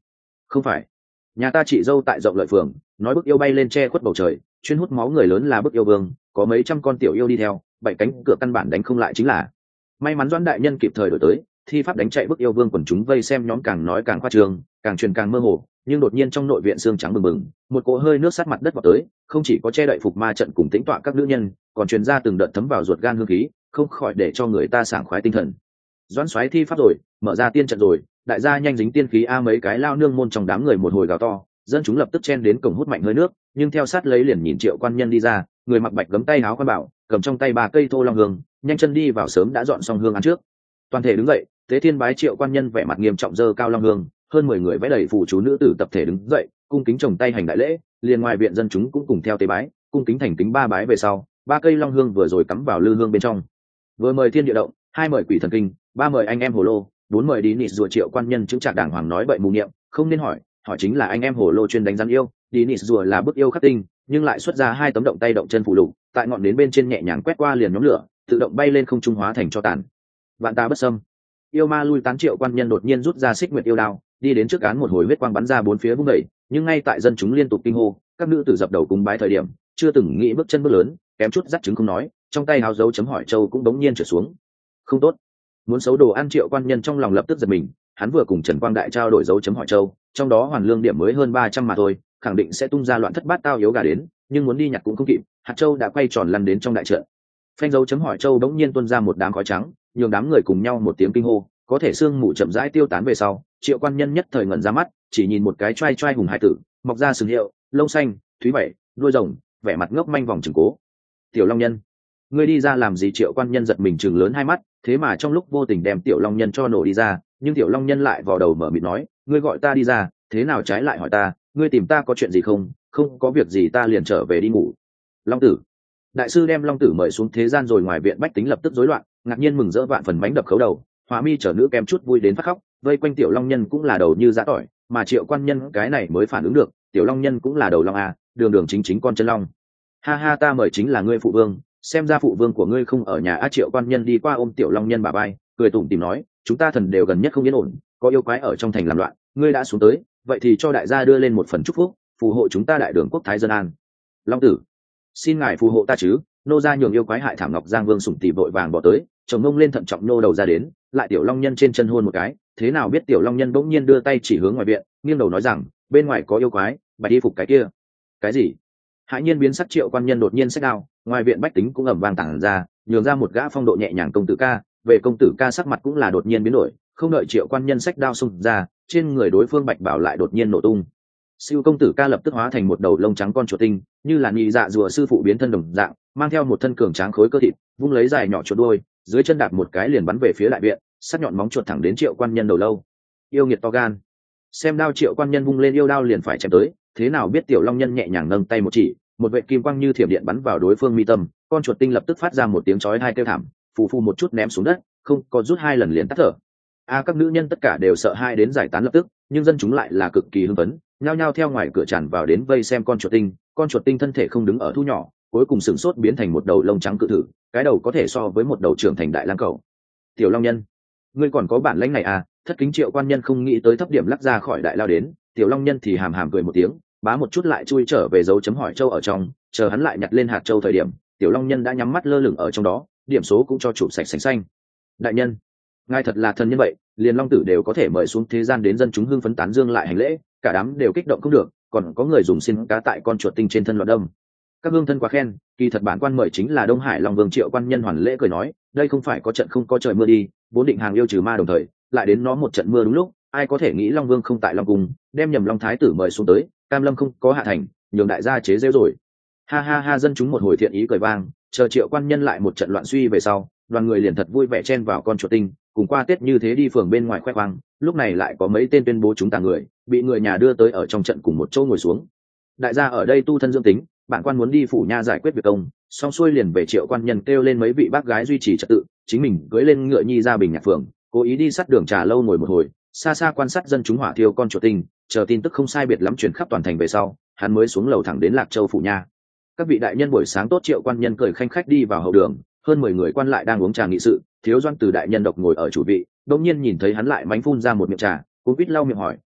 Không phải, nhà ta chị dâu tại rộng lợi phường nói bức yêu bay lên che khuất bầu trời, chuyên hút máu người lớn là bức yêu vương, có mấy trăm con tiểu yêu đi theo, bảy cánh cửa căn bản đánh không lại chính là. May mắn Doãn đại nhân kịp thời đổi tới, thi pháp đánh chạy bức yêu vương, quần chúng vây xem nhóm càng nói càng khoa trương, càng truyền càng mơ hồ. Nhưng đột nhiên trong nội viện xương trắng bừng bừng, một cỗ hơi nước sát mặt đất vọt tới, không chỉ có che đậy phục ma trận cùng tĩnh tọa các nữ nhân, còn truyền ra từng đợt thấm vào ruột gan hương khí, không khỏi để cho người ta sảng khoái tinh thần. Doãn xoáy thi pháp rồi, mở ra tiên trận rồi, đại gia nhanh dính tiên khí a. Mấy cái lao nương môn trong đám người một hồi gào to, dân chúng lập tức chen đến cổng hút mạnh hơi nước, nhưng theo sát lấy liền nhìn Triệu quan nhân đi ra, người mặc bạch gấm tay áo quan bảo, cầm trong tay ba cây thô long hương, nhanh chân đi vào, sớm đã dọn xong hương ăn trước. Toàn thể đứng dậy, tế thiên bái Triệu quan nhân vẻ mặt nghiêm trọng giơ cao long hương, hơn mười người vẽ đầy phù chú nữ tử tập thể đứng dậy, cung kính chồng tay hành đại lễ, liền ngoài viện dân chúng cũng cùng theo tế bái, cung kính thành kính ba bái về sau, ba cây long hương vừa rồi cắm vào lư hương bên trong. Vừa mời thiên địa động, hai mời quỷ thần kinh, ba mời anh em hồ lô, bốn mời đi nịt rùa. Triệu quan nhân chứng trạc đàng hoàng nói bậy mù niệm, không nên hỏi, hỏi chính là anh em hồ lô chuyên đánh rắn yêu, đi nịt rùa là bức yêu khắc tinh, nhưng lại xuất ra hai tấm động tay động chân phụ lục, tại ngọn đến bên trên nhẹ nhàng quét qua liền nhóm lửa, tự động bay lên không trung hóa thành cho tàn. Vạn ta bất xâm. Yêu ma lui tán. Triệu quan nhân đột nhiên rút ra xích nguyệt yêu đao, đi đến trước án, một hồi huyết quang bắn ra bốn phía vung đẩy, nhưng ngay tại dân chúng liên tục kinh hô, các nữ tử dập đầu cúng bái thời điểm, chưa từng nghĩ bước chân bước lớn, kém chút dắt chứng không nói, trong tay háo dấu chấm hỏi châu cũng đống nhiên trở xuống. Không tốt, muốn xấu đồ ăn. Triệu quan nhân trong lòng lập tức giật mình, hắn vừa cùng Trần Quang Đại trao đổi dấu chấm hỏi châu, trong đó hoàn lương điểm mới hơn ba trăm mà thôi, khẳng định sẽ tung ra loạn thất bát tao yếu gà đến, nhưng muốn đi nhặt cũng không kịp, hạt châu đã quay tròn lăn đến trong đại trận. Phanh dấu chấm hỏi châu đống nhiên tuôn ra một đám khói trắng, nhường đám người cùng nhau một tiếng kinh hô, có thể sương mù chậm rãi tiêu tán về sau, Triệu quan nhân nhất thời ngẩn ra mắt, chỉ nhìn một cái trai trai hùng hải tử, mọc ra sừng hiệu, lông xanh, thúy bảy, đuôi rồng, vẻ mặt ngốc manh vòng trừng cố. Tiểu Long Nhân, ngươi đi ra làm gì? Triệu quan nhân giật mình chừng lớn hai mắt, thế mà trong lúc vô tình đem Tiểu Long Nhân cho nổ đi ra, nhưng Tiểu Long Nhân lại vào đầu mở miệng nói, ngươi gọi ta đi ra, thế nào trái lại hỏi ta, ngươi tìm ta có chuyện gì không? Không có việc gì, ta liền trở về đi ngủ. Long tử, đại sư đem Long tử mời xuống thế gian rồi. Ngoài viện bách tính lập tức rối loạn, ngạc nhiên mừng rỡ vạn phần, bánh đập khấu đầu, hóa mi trở nữ kém chút vui đến phát khóc, vây quanh Tiểu Long Nhân cũng là đầu như giã tỏi, mà Triệu quan nhân cái này mới phản ứng được, Tiểu Long Nhân cũng là đầu long à, đường đường chính chính con chân long. Ha ha, ta mời chính là ngươi phụ vương, xem ra phụ vương của ngươi không ở nhà á. Triệu quan nhân đi qua ôm Tiểu Long Nhân bà bay, cười tủm tỉm nói, chúng ta thần đều gần nhất không yên ổn, có yêu quái ở trong thành làm loạn, ngươi đã xuống tới, vậy thì cho đại gia đưa lên một phần chúc phúc, phù hộ chúng ta đại đường quốc thái dân an. Long tử, xin ngài phù hộ ta chứ. Nô gia nhường yêu quái hại thảm. Ngọc Giang Vương sủng tỷ vội vàng bỏ tới, chồng ngông lên thận trọng nô đầu ra đến, lại Tiểu Long Nhân trên chân hôn một cái, thế nào biết Tiểu Long Nhân bỗng nhiên đưa tay chỉ hướng ngoài viện, nghiêng đầu nói rằng, bên ngoài có yêu quái, bạch y phục cái kia. Cái gì? Hãi nhiên biến sắc. Triệu quan nhân đột nhiên xách đao, ngoài viện bách tính cũng ầm vang tản ra, nhường ra một gã phong độ nhẹ nhàng công tử ca. Về công tử ca sắc mặt cũng là đột nhiên biến đổi, không đợi Triệu quan nhân xách đao xung ra, trên người đối phương bạch bảo lại đột nhiên nổ tung. Siêu công tử ca lập tức hóa thành một đầu lông trắng con chuột tinh, như là nhị dạ rùa sư phụ biến thân đồng dạng, mang theo một thân cường tráng khối cơ thịt, vung lấy dài nhỏ chuột đuôi, dưới chân đạp một cái liền bắn về phía đại viện, sắc nhọn móng chuột thẳng đến Triệu quan nhân đầu lâu. Yêu nghiệt to gan, xem đao. Triệu quan nhân vung lên yêu đao liền phải chém tới, thế nào biết Tiểu Long Nhân nhẹ nhàng nâng tay một chỉ, một vệ kim quang như thiểm điện bắn vào đối phương mi tâm, con chuột tinh lập tức phát ra một tiếng chói tai kêu thảm, phù phù một chút ném xuống đất, không có rút hai lần liền tắt thở. A, các nữ nhân tất cả đều sợ hai đến giải tán lập tức, nhưng dân chúng lại là cực kỳ hưng phấn, nhao nhao theo ngoài cửa tràn vào đến vây xem con chuột tinh. Con chuột tinh thân thể không đứng ở thu nhỏ, cuối cùng sừng sốt biến thành một đầu lông trắng cự thử, cái đầu có thể so với một đầu trưởng thành đại lang cẩu. Tiểu Long Nhân, ngươi còn có bản lãnh này à? Thất kính. Triệu quan nhân không nghĩ tới thấp điểm lắc ra khỏi đại lao đến, Tiểu Long Nhân thì hàm hàm cười một tiếng, bá một chút lại chui trở về dấu chấm hỏi châu ở trong, chờ hắn lại nhặt lên hạt châu thời điểm, Tiểu Long Nhân đã nhắm mắt lơ lửng ở trong đó, điểm số cũng cho chụp sạch sành xanh. Đại nhân, ngài thật là thần nhân vậy, liền Long tử đều có thể mời xuống thế gian đến, dân chúng hưng phấn tán dương lại hành lễ, cả đám đều kích động không được, còn có người dùng xin cá tại con chuột tinh trên thân loạn đâm. Các hương thân quá khen, kỳ thật bản quan mời chính là Đông Hải Long Vương. Triệu quan nhân hoàn lễ cười nói, đây không phải có trận không có trời mưa đi, vốn định hàng yêu trừ ma đồng thời, lại đến nó một trận mưa đúng lúc, ai có thể nghĩ Long Vương không tại Long Cung, đem nhầm Long Thái tử mời xuống tới, cam lâm không có hạ thành, nhường đại gia chế rêu rồi. Ha ha ha, dân chúng một hồi thiện ý cười vang, chờ Triệu quan nhân lại một trận loạn suy về sau, đoàn người liền thật vui vẻ chen vào con chuột tinh, cùng qua Tết như thế đi phường bên ngoài khoe khoang. Lúc này lại có mấy tên tuyên bố chúng ta người bị người nhà đưa tới ở trong trận cùng một chỗ ngồi xuống. Đại gia ở đây tu thân dưỡng tính, bản quan muốn đi phủ nha giải quyết việc công, xong xuôi liền về. Triệu quan nhân kêu lên mấy vị bác gái duy trì trật tự, chính mình cưỡi lên ngựa nhi ra Bình Nhạc phường, cố ý đi sát đường trà lâu ngồi một hồi, xa xa quan sát dân chúng hỏa thiêu con chuột tinh, chờ tin tức không sai biệt lắm truyền khắp toàn thành về sau, hắn mới xuống lầu thẳng đến Lạc Châu phủ nha. Các vị đại nhân buổi sáng tốt. Triệu quan nhân cười khanh khách đi vào hậu đường, hơn mười người quan lại đang uống trà nghị sự, Thiếu Doan Từ đại nhân độc ngồi ở chủ vị, đột nhiên nhìn thấy hắn lại mánh phun ra một miệng trà, cũng quýt lau miệng hỏi,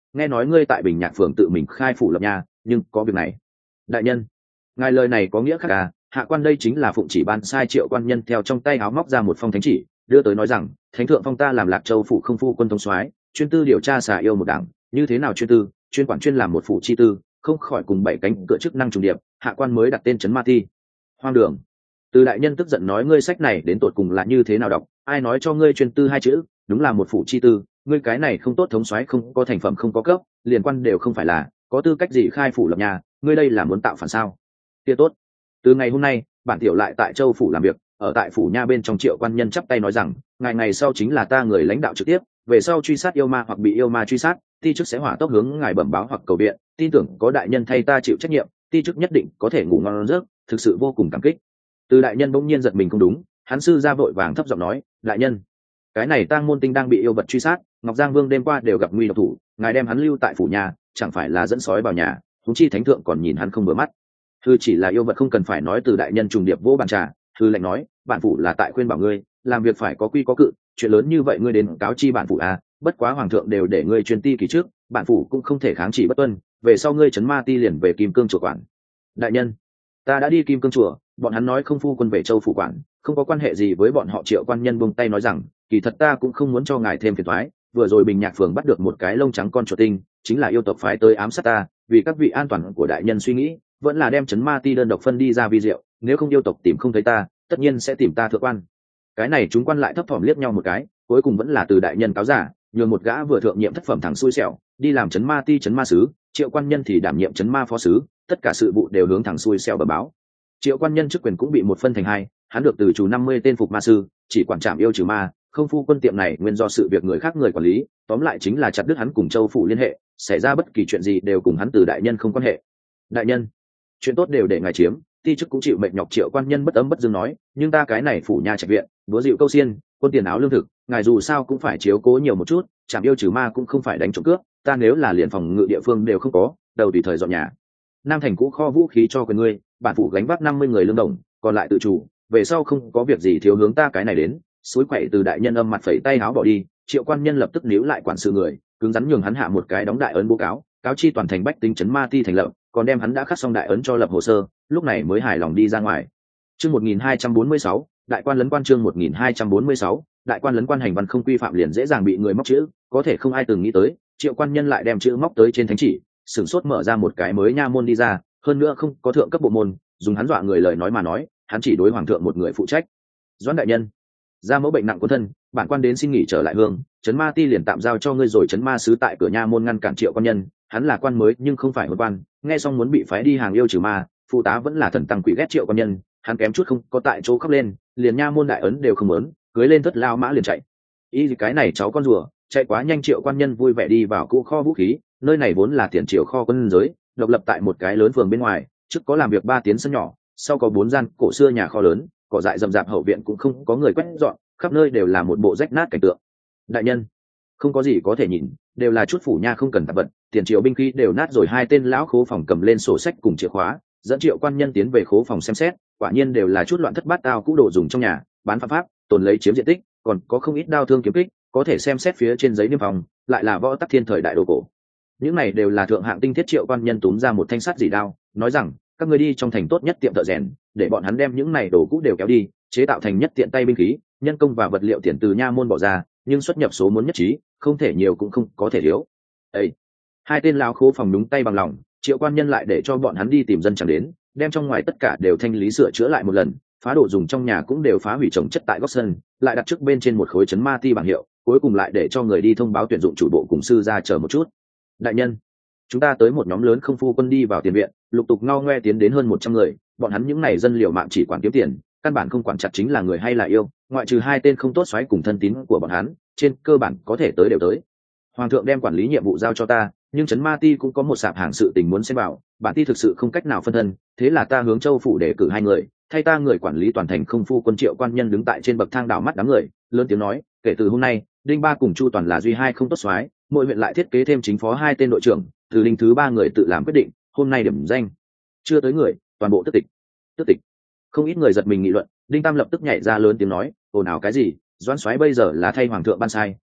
nghe nói ngươi tại Bình Nhạc phường tự mình khai phủ lập nhà, nhưng có việc này. Đại nhân, ngài lời này có nghĩa khác à? Hạ quan đây chính là phụng chỉ ban sai Triệu quan nhân theo trong tay áo móc ra một phong thánh chỉ, đưa tới nói rằng thánh thượng phong ta làm Lạc Châu phủ không phu quân thống soái, chuyên tư điều tra xà yêu một đảng, như thế nào chuyên tư, chuyên quản chuyên làm một phủ chi tư, không khỏi cùng bảy cánh cửa chức năng trùng điệp, hạ quan mới đặt tên trấn ma ti. Hoang đường. Từ đại nhân tức giận nói ngươi sách này đến tột cùng là như thế nào đọc, ai nói cho ngươi chuyên tư hai chữ, đúng là một phủ chi tư, ngươi cái này không tốt thống soái không có thành phẩm không có cấp, liền quan đều không phải là, có tư cách gì khai phủ lập nhà, ngươi đây là muốn tạo phản sao? Kia tốt. Từ ngày hôm nay, bản tiểu lại tại Châu phủ làm việc, ở tại phủ nha bên trong Triệu quan nhân chắp tay nói rằng, ngày ngày sau chính là ta người lãnh đạo trực tiếp, về sau truy sát yêu ma hoặc bị yêu ma truy sát, ti chức sẽ hỏa tốc hướng ngài bẩm báo hoặc cầu viện, tin tưởng có đại nhân thay ta chịu trách nhiệm, ti chức nhất định có thể ngủ ngon giấc, thực sự vô cùng cảm kích. Từ đại nhân bỗng nhiên giật mình không đúng, hắn sư ra vội vàng thấp giọng nói, đại nhân, cái này tang môn tinh đang bị yêu vật truy sát, Ngọc Giang Vương đêm qua đều gặp nguy độc thủ, ngài đem hắn lưu tại phủ nhà, chẳng phải là dẫn sói vào nhà, huống chi thánh thượng còn nhìn hắn không vừa mắt. Thư chỉ là yêu vật không cần phải nói. Từ đại nhân trùng điệp vỗ bàn trà, thư lệnh nói, bản phủ là tại khuyên bảo ngươi, làm việc phải có quy có cự, chuyện lớn như vậy ngươi đến cáo chi bản phủ à? Bất quá hoàng thượng đều để ngươi chuyên ti kỳ trước, bản phủ cũng không thể kháng chỉ bất tuân, về sau ngươi trấn ma ti liền về Kim Cương chùa quản. Đại nhân, ta đã đi Kim Cương chùa, bọn hắn nói không phu quân về Châu phủ quản, không có quan hệ gì với bọn họ. Triệu quan nhân buông tay nói rằng, kỳ thật ta cũng không muốn cho ngài thêm phiền toái, vừa rồi Bình Nhạc phường bắt được một cái lông trắng con chuột tinh, chính là yêu tộc phái tới ám sát ta, vì các vị an toàn của đại nhân suy nghĩ, vẫn là đem trấn ma ti đơn độc phân đi ra vi diệu, nếu không yêu tộc tìm không thấy ta, tất nhiên sẽ tìm ta thượng quan. Cái này chúng quan lại thấp thỏm liếc nhau một cái, cuối cùng vẫn là Từ đại nhân cáo giả, nhường một gã vừa thượng nhiệm thất phẩm thằng xui xẻo đi làm trấn ma ti trấn ma sứ, Triệu quan nhân thì đảm nhiệm trấn ma phó sứ, tất cả sự vụ đều hướng thằng xui xẻo bẩm báo. Triệu quan nhân chức quyền cũng bị một phân thành hai, hắn được từ chủ năm mươi tên phục ma sư, chỉ quản trảm yêu trừ ma, không phu quân tiệm này nguyên do sự việc người khác người quản lý, tóm lại chính là chặt đứt hắn cùng Châu phủ liên hệ, xảy ra bất kỳ chuyện gì đều cùng hắn Từ đại nhân không quan hệ. Đại nhân, chuyện tốt đều để ngài chiếm, ti chức cũng chịu mệnh nhọc. Triệu quan nhân bất ấm bất dương nói, nhưng ta cái này phủ nhà trạch viện, búa dịu câu xiên, quân tiền áo lương thực, ngài dù sao cũng phải chiếu cố nhiều một chút, trảm yêu trừ ma cũng không phải đánh trộm cướp, ta nếu là liền phòng ngự địa phương đều không có, đầu tùy thời dọn nhà. Nam thành cũ kho vũ khí cho quyền ngươi, bản phủ gánh vác năm mươi người lương đồng, còn lại tự chủ, về sau không có việc gì thiếu hướng ta cái này đến. Suối quậy Từ đại nhân âm mặt phẩy tay áo bỏ đi. Triệu quan nhân lập tức níu lại quản sự người, cứng rắn nhường hắn hạ một cái đóng đại ấn bố cáo, cáo chi toàn thành bách tính trấn ma ti thành lập, còn đem hắn đã khắc xong đại ấn cho lập hồ sơ, lúc này mới hài lòng đi ra ngoài. Chương một nghìn hai trăm bốn mươi sáu, đại quan lấn quan. Chương một nghìn hai trăm bốn mươi sáu, đại quan lấn quan. Hành văn không quy phạm liền dễ dàng bị người móc chữ, có thể không ai từng nghĩ tới, Triệu quan nhân lại đem chữ móc tới trên thánh chỉ, sửng sốt mở ra một cái mới nha môn đi ra, hơn nữa không có thượng cấp bộ môn, dùng hắn dọa người lời nói mà nói, hắn chỉ đối hoàng thượng một người phụ trách. Doãn đại nhân, ra mẫu bệnh nặng của thân, bản quan đến xin nghỉ trở lại hương, trấn ma ti liền tạm giao cho ngươi rồi. Trấn ma sứ tại cửa nha môn ngăn cản Triệu quan nhân, hắn là quan mới nhưng không phải hồn quan, nghe xong muốn bị phái đi hàng yêu trừ ma, phụ tá vẫn là thần tăng quỷ ghét Triệu quan nhân, hắn kém chút không có tại chỗ khóc lên, liền nha môn đại ấn đều không muốn, cưới lên thất lao mã liền chạy. Ý cái này cháu con rùa, chạy quá nhanh. Triệu quan nhân vui vẻ đi vào cũ kho vũ khí, nơi này vốn là tiền triều kho quân giới, độc lập tại một cái lớn phường bên ngoài, trước có làm việc ba tiến sân nhỏ, sau có bốn gian cổ xưa nhà kho lớn, cỏ dại rậm rạp, hậu viện cũng không có người quét dọn, khắp nơi đều là một bộ rách nát cảnh tượng. Đại nhân, không có gì có thể nhìn, đều là chút phủ nha không cần tạp vật, tiền triều binh khí đều nát rồi. Hai tên lão khố phòng cầm lên sổ sách cùng chìa khóa, dẫn Triệu quan nhân tiến về khố phòng xem xét, quả nhiên đều là chút loạn thất bát tao cũ đồ dùng trong nhà, bán phạm pháp, tồn lấy chiếm diện tích, còn có không ít đao thương kiếm kích, có thể xem xét phía trên giấy niêm phòng, lại là võ tắc thiên thời đại đồ cổ. Những này đều là thượng hạng tinh thiết. Triệu quan nhân túm ra một thanh sắt dỉ đao, nói rằng, các ngươi đi trong thành tốt nhất tiệm thợ rèn, để bọn hắn đem những này đồ cũ đều kéo đi, chế tạo thành nhất tiện tay binh khí, nhân công và vật liệu tiền từ nha môn bỏ ra, nhưng xuất nhập số muốn nhất trí, không thể nhiều cũng không có thể thiếu. Ê! Hai tên lão khố phòng đúng tay bằng lòng. Triệu quan nhân lại để cho bọn hắn đi tìm dân chẳng đến, đem trong ngoài tất cả đều thanh lý sửa chữa lại một lần, phá đồ dùng trong nhà cũng đều phá hủy trồng chất tại góc sân, lại đặt trước bên trên một khối trấn ma ti bảng hiệu, cuối cùng lại để cho người đi thông báo tuyển dụng chủ bộ cùng sư ra chờ một chút. Đại nhân, chúng ta tới một nhóm lớn không phu quân đi vào tiền viện, lục tục ngao ngoe tiến đến hơn một trăm người, bọn hắn những này dân liều mạng chỉ quản kiếm tiền, căn bản không quản chặt chính là người hay là yêu, ngoại trừ hai tên không tốt xoáy cùng thân tín của bọn hắn, trên cơ bản có thể tới đều tới. Hoàng thượng đem quản lý nhiệm vụ giao cho ta, nhưng trấn ma ti cũng có một sạp hàng sự tình muốn xem bảo, bản ti thực sự không cách nào phân thân, thế là ta hướng Châu phủ để cử hai người, thay ta người quản lý toàn thành không phu quân. Triệu quan nhân đứng tại trên bậc thang đảo mắt đám người, lớn tiếng nói, kể từ hôm nay, đinh ba cùng chu toàn là duy hai không tốt xoáy, mỗi huyện lại thiết kế thêm chính phó hai tên đội trưởng, từ đinh thứ ba người tự làm quyết định, hôm nay điểm danh chưa tới người, toàn bộ tức tịch. Tức tịch. Không ít người giật mình nghị luận. Đinh tam lập tức nhảy ra lớn tiếng nói, ồn ào cái gì, Doãn soái bây giờ là thay hoàng thượng ban sai,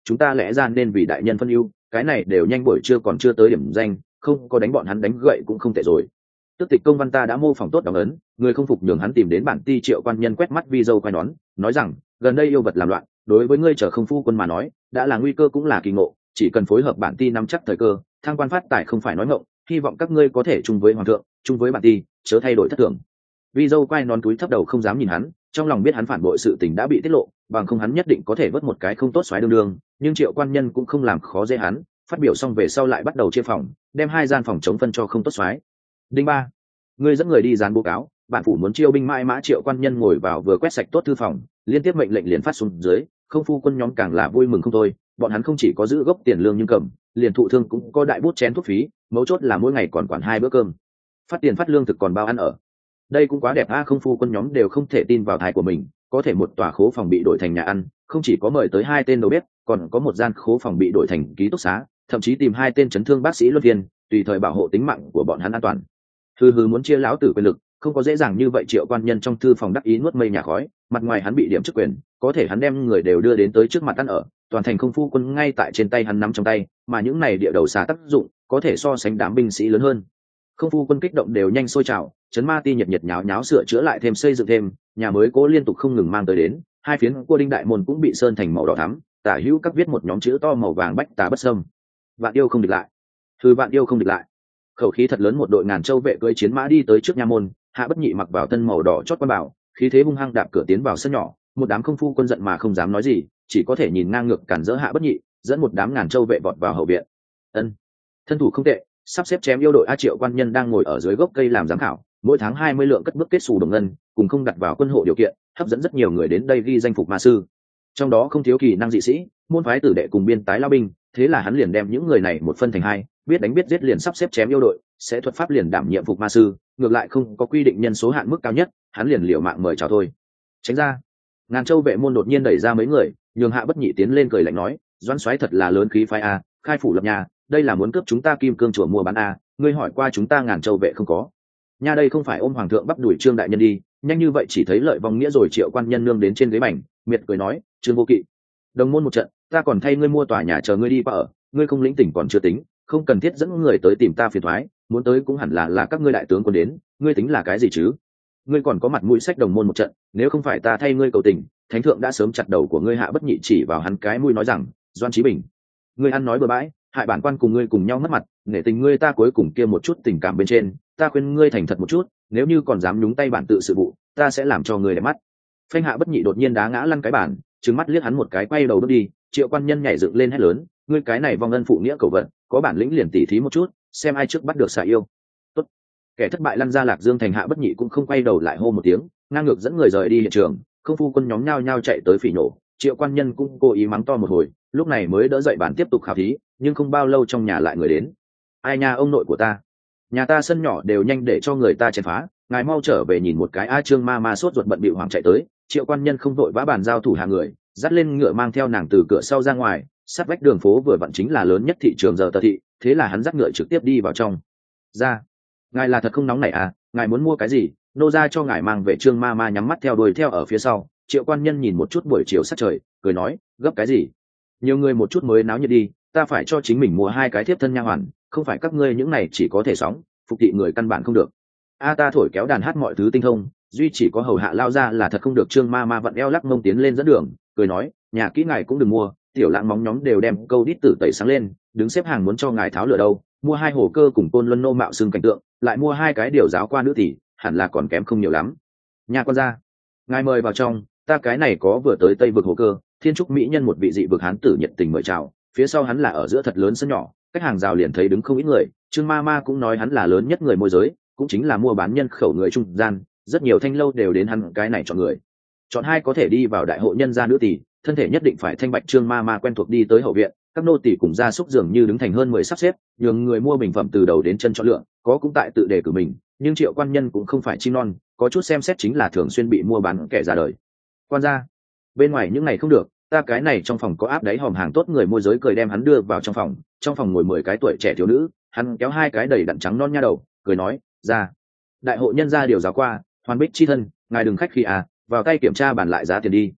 chúng ta lẽ ra nên vì đại nhân phân ưu, cái này đều nhanh buổi trưa còn chưa tới điểm danh, không có đánh bọn hắn đánh gậy cũng không tệ rồi. Tức tịch công văn ta đã mô phỏng tốt đóng ấn, người không phục nhường hắn tìm đến bản ti. Triệu quan nhân quét mắt vi dâu quay nón, nói rằng gần đây yêu vật làm loạn, đối với ngươi trở không phu quân mà nói đã là nguy cơ cũng là kỳ ngộ, chỉ cần phối hợp bản ti nắm chắc thời cơ, thăng quan phát tài không phải nói ngọng, hy vọng các ngươi có thể chung với hoàng thượng, chung với bản ti, chớ thay đổi thất thường. Vi dâu quay nón túi thấp đầu không dám nhìn hắn, trong lòng biết hắn phản bội sự tình đã bị tiết lộ, bằng không hắn nhất định có thể vớt một cái không tốt xoáy đương đương. Nhưng Triệu quan nhân cũng không làm khó dễ hắn, phát biểu xong về sau lại bắt đầu chia phòng, đem hai gian phòng chống phân cho không tốt xoáy. Đinh ba, ngươi dẫn người đi dán báo cáo, bản phủ muốn chiêu binh mãi mã. Triệu quan nhân ngồi vào vừa quét sạch tốt thư phòng, liên tiếp mệnh lệnh liền phát xuống dưới, không phu quân nhóm càng là vui mừng không thôi. Bọn hắn không chỉ có giữ gốc tiền lương nhưng cầm, liền thụ thương cũng có đại bút chén thuốc phí, mấu chốt là mỗi ngày còn quản hai bữa cơm, phát tiền phát lương thực còn bao ăn ở. Đây cũng quá đẹp a. Không phu quân nhóm đều không thể tin vào thai của mình, có thể một tòa khố phòng bị đổi thành nhà ăn, không chỉ có mời tới hai tên đầu bếp, còn có một gian khố phòng bị đổi thành ký túc xá, thậm chí tìm hai tên chấn thương bác sĩ luân phiên, tùy thời bảo hộ tính mạng của bọn hắn an toàn. Hừ hừ, muốn chia lão tử quyền lực không có dễ dàng như vậy. Triệu quan nhân trong thư phòng đắc ý nuốt mây nhà khói, mặt ngoài hắn bị điểm chức quyền, có thể hắn đem người đều đưa đến tới trước mặt ăn ở, toàn thành không phu quân ngay tại trên tay hắn nắm trong tay, mà những này địa đầu xà tác dụng có thể so sánh đám binh sĩ lớn hơn. Không phu quân kích động đều nhanh sôi trào, chấn ma ti nhiệt nhiệt nháo nháo sửa chữa lại thêm xây dựng thêm, nhà mới cố liên tục không ngừng mang tới đến, hai phiến cua đinh đại môn cũng bị sơn thành màu đỏ thắm, tả hữu các viết một nhóm chữ to màu vàng bách tà bất sâm. Vạn yêu không địch lại, thư vạn yêu không địch lại. Khẩu khí thật lớn, một đội ngàn châu vệ cưỡi chiến mã đi tới trước nha môn, Hạ Bất Nhị mặc vào thân màu đỏ chót quan bảo, khí thế hung hăng đạp cửa tiến vào sân nhỏ. Một đám không phu quân giận mà không dám nói gì, chỉ có thể nhìn ngang ngược cản rỡ Hạ Bất Nhị, dẫn một đám ngàn châu vệ vọt vào hậu viện. Ân, thân thủ không tệ, sắp xếp chém yêu đội. A Triệu quan nhân đang ngồi ở dưới gốc cây làm giám khảo, mỗi tháng hai mươi lượng cất bước kết xù đồng ngân, cùng không đặt vào quân hộ điều kiện, hấp dẫn rất nhiều người đến đây ghi danh phục ma sư, trong đó không thiếu kỳ năng dị sĩ, môn phái tử đệ cùng biên tái lao binh. Thế là hắn liền đem những người này một phân thành hai, biết đánh biết giết liền sắp xếp chém yêu đội, sẽ thuật pháp liền đảm nhiệm phục ma sư, ngược lại không có quy định nhân số hạn mức cao nhất, hắn liền liều mạng mời chào thôi. Tránh ra. Ngàn châu vệ môn đột nhiên đẩy ra mấy người, nhường Hạ Bất Nhị tiến lên cười lạnh nói, Doãn soái thật là lớn khí phái a, khai phủ lập nhà, đây là muốn cướp chúng ta kim cương chùa mua bán a, ngươi hỏi qua chúng ta ngàn châu vệ không có? Nha, đây không phải ôm hoàng thượng bắp đuổi Trương đại nhân đi, nhanh như vậy chỉ thấy lợi vong nghĩa rồi. Triệu quan nhân nương đến trên ghế mảnh, miệt cười nói, Trương vô kỵ, đồng môn một trận, ta còn thay ngươi mua tòa nhà chờ ngươi đi qua ở, ngươi không lĩnh tỉnh còn chưa tính, không cần thiết dẫn người tới tìm ta phiền toái, muốn tới cũng hẳn là là các ngươi đại tướng quân đến, ngươi tính là cái gì chứ? Ngươi còn có mặt mũi sách đồng môn một trận, nếu không phải ta thay ngươi cầu tình, thánh thượng đã sớm chặt đầu của ngươi. Hạ Bất Nhị chỉ vào hắn cái mũi nói rằng, Doan Chí Bình, ngươi ăn nói bừa bãi, hại bản quan cùng ngươi cùng nhau mất mặt, nể tình ngươi ta cuối cùng kia một chút tình cảm bên trên, ta khuyên ngươi thành thật một chút, nếu như còn dám nhúng tay bản tự sự vụ, ta sẽ làm cho ngươi để mắt. Phanh. Hạ Bất Nhị đột nhiên đá ngã lăn cái bàn, trừng mắt liếc hắn một cái, quay đầu bước đi. Triệu quan nhân nhảy dựng lên hét lớn, ngươi cái này vong ân phụ nghĩa cầu vận, có bản lĩnh liền tỉ thí một chút, xem ai trước bắt được xà yêu. Tốt. Kẻ thất bại lăn ra Lạc Dương thành. Hạ Bất Nhị cũng không quay đầu lại hô một tiếng, ngang ngược dẫn người rời đi hiện trường. Không phu quân nhóm nhao nhao chạy tới phỉ nổ, Triệu quan nhân cũng cố ý mắng to một hồi, lúc này mới đỡ dậy bản tiếp tục khảo thí. Nhưng không bao lâu trong nhà lại người đến, ai nha, ông nội của ta, nhà ta sân nhỏ đều nhanh để cho người ta chèn phá, ngài mau trở về nhìn một cái. A Trương ma ma sốt ruột bận bịu hoàng chạy tới, Triệu quan nhân không vội vã bàn giao thủ hạ người, dắt lên ngựa mang theo nàng từ cửa sau ra ngoài, sát vách đường phố vừa vặn chính là lớn nhất thị trường giờ tờ thị, thế là hắn dắt ngựa trực tiếp đi vào trong. Ra, ngài là thật không nóng nảy à, ngài muốn mua cái gì, nô ra cho ngài mang về. Trương ma ma nhắm mắt theo đuổi theo ở phía sau. Triệu quan nhân nhìn một chút buổi chiều sát trời, cười nói, gấp cái gì, nhiều người một chút mới náo nhiệt đi, ta phải cho chính mình mua hai cái thiếp thân nha hoàn, không phải các ngươi những này chỉ có thể sóng phục thị người căn bản không được. A ta thổi kéo đàn hát mọi thứ tinh thông, duy chỉ có hầu hạ lao ra là thật không được. Trương ma ma vặn eo lắc mông tiến lên dẫn đường, cười nói, nhà kỹ ngài cũng đừng mua, tiểu lãng móng nhóm đều đem câu đít tử tẩy sáng lên, đứng xếp hàng muốn cho ngài tháo lửa đâu. Mua hai hồ cơ cùng côn luân nô mạo xương cảnh tượng, lại mua hai cái điều giáo qua nữ tỷ, hẳn là còn kém không nhiều lắm. Nhà con ra, ngài mời vào trong, ta cái này có vừa tới Tây vực hồ cơ, thiên trúc mỹ nhân một vị dị vực hán tử nhiệt tình mời chào. Phía sau hắn là ở giữa thật lớn sân nhỏ, cách hàng rào liền thấy đứng không ít người. Trương ma ma cũng nói hắn là lớn nhất người môi giới, cũng chính là mua bán nhân khẩu người trung gian, rất nhiều thanh lâu đều đến hắn cái này chọn người. Chọn hai có thể đi vào đại hội nhân gia nữ tỷ, thân thể nhất định phải thanh bạch. Trương ma ma quen thuộc đi tới hậu viện, các nô tỷ cùng gia súc dường như đứng thành hơn mười sắp xếp, nhường người mua bình phẩm từ đầu đến chân chọn lựa, có cũng tại tự đề cử mình. Nhưng Triệu quan nhân cũng không phải chim non, có chút xem xét chính là thường xuyên bị mua bán kẻ ra đời. Quan gia, bên ngoài những này không được, ta cái này trong phòng có áp đáy hòm hàng tốt. Người môi giới cười đem hắn đưa vào trong phòng. Trong phòng ngồi mười cái tuổi trẻ thiếu nữ, hắn kéo hai cái đầy đặn trắng non nha đầu, cười nói, ra, đại hội nhân gia điều giáo qua, hoàn bích chi thân, ngài đừng khách khi à, vào tay kiểm tra bàn lại giá tiền đi.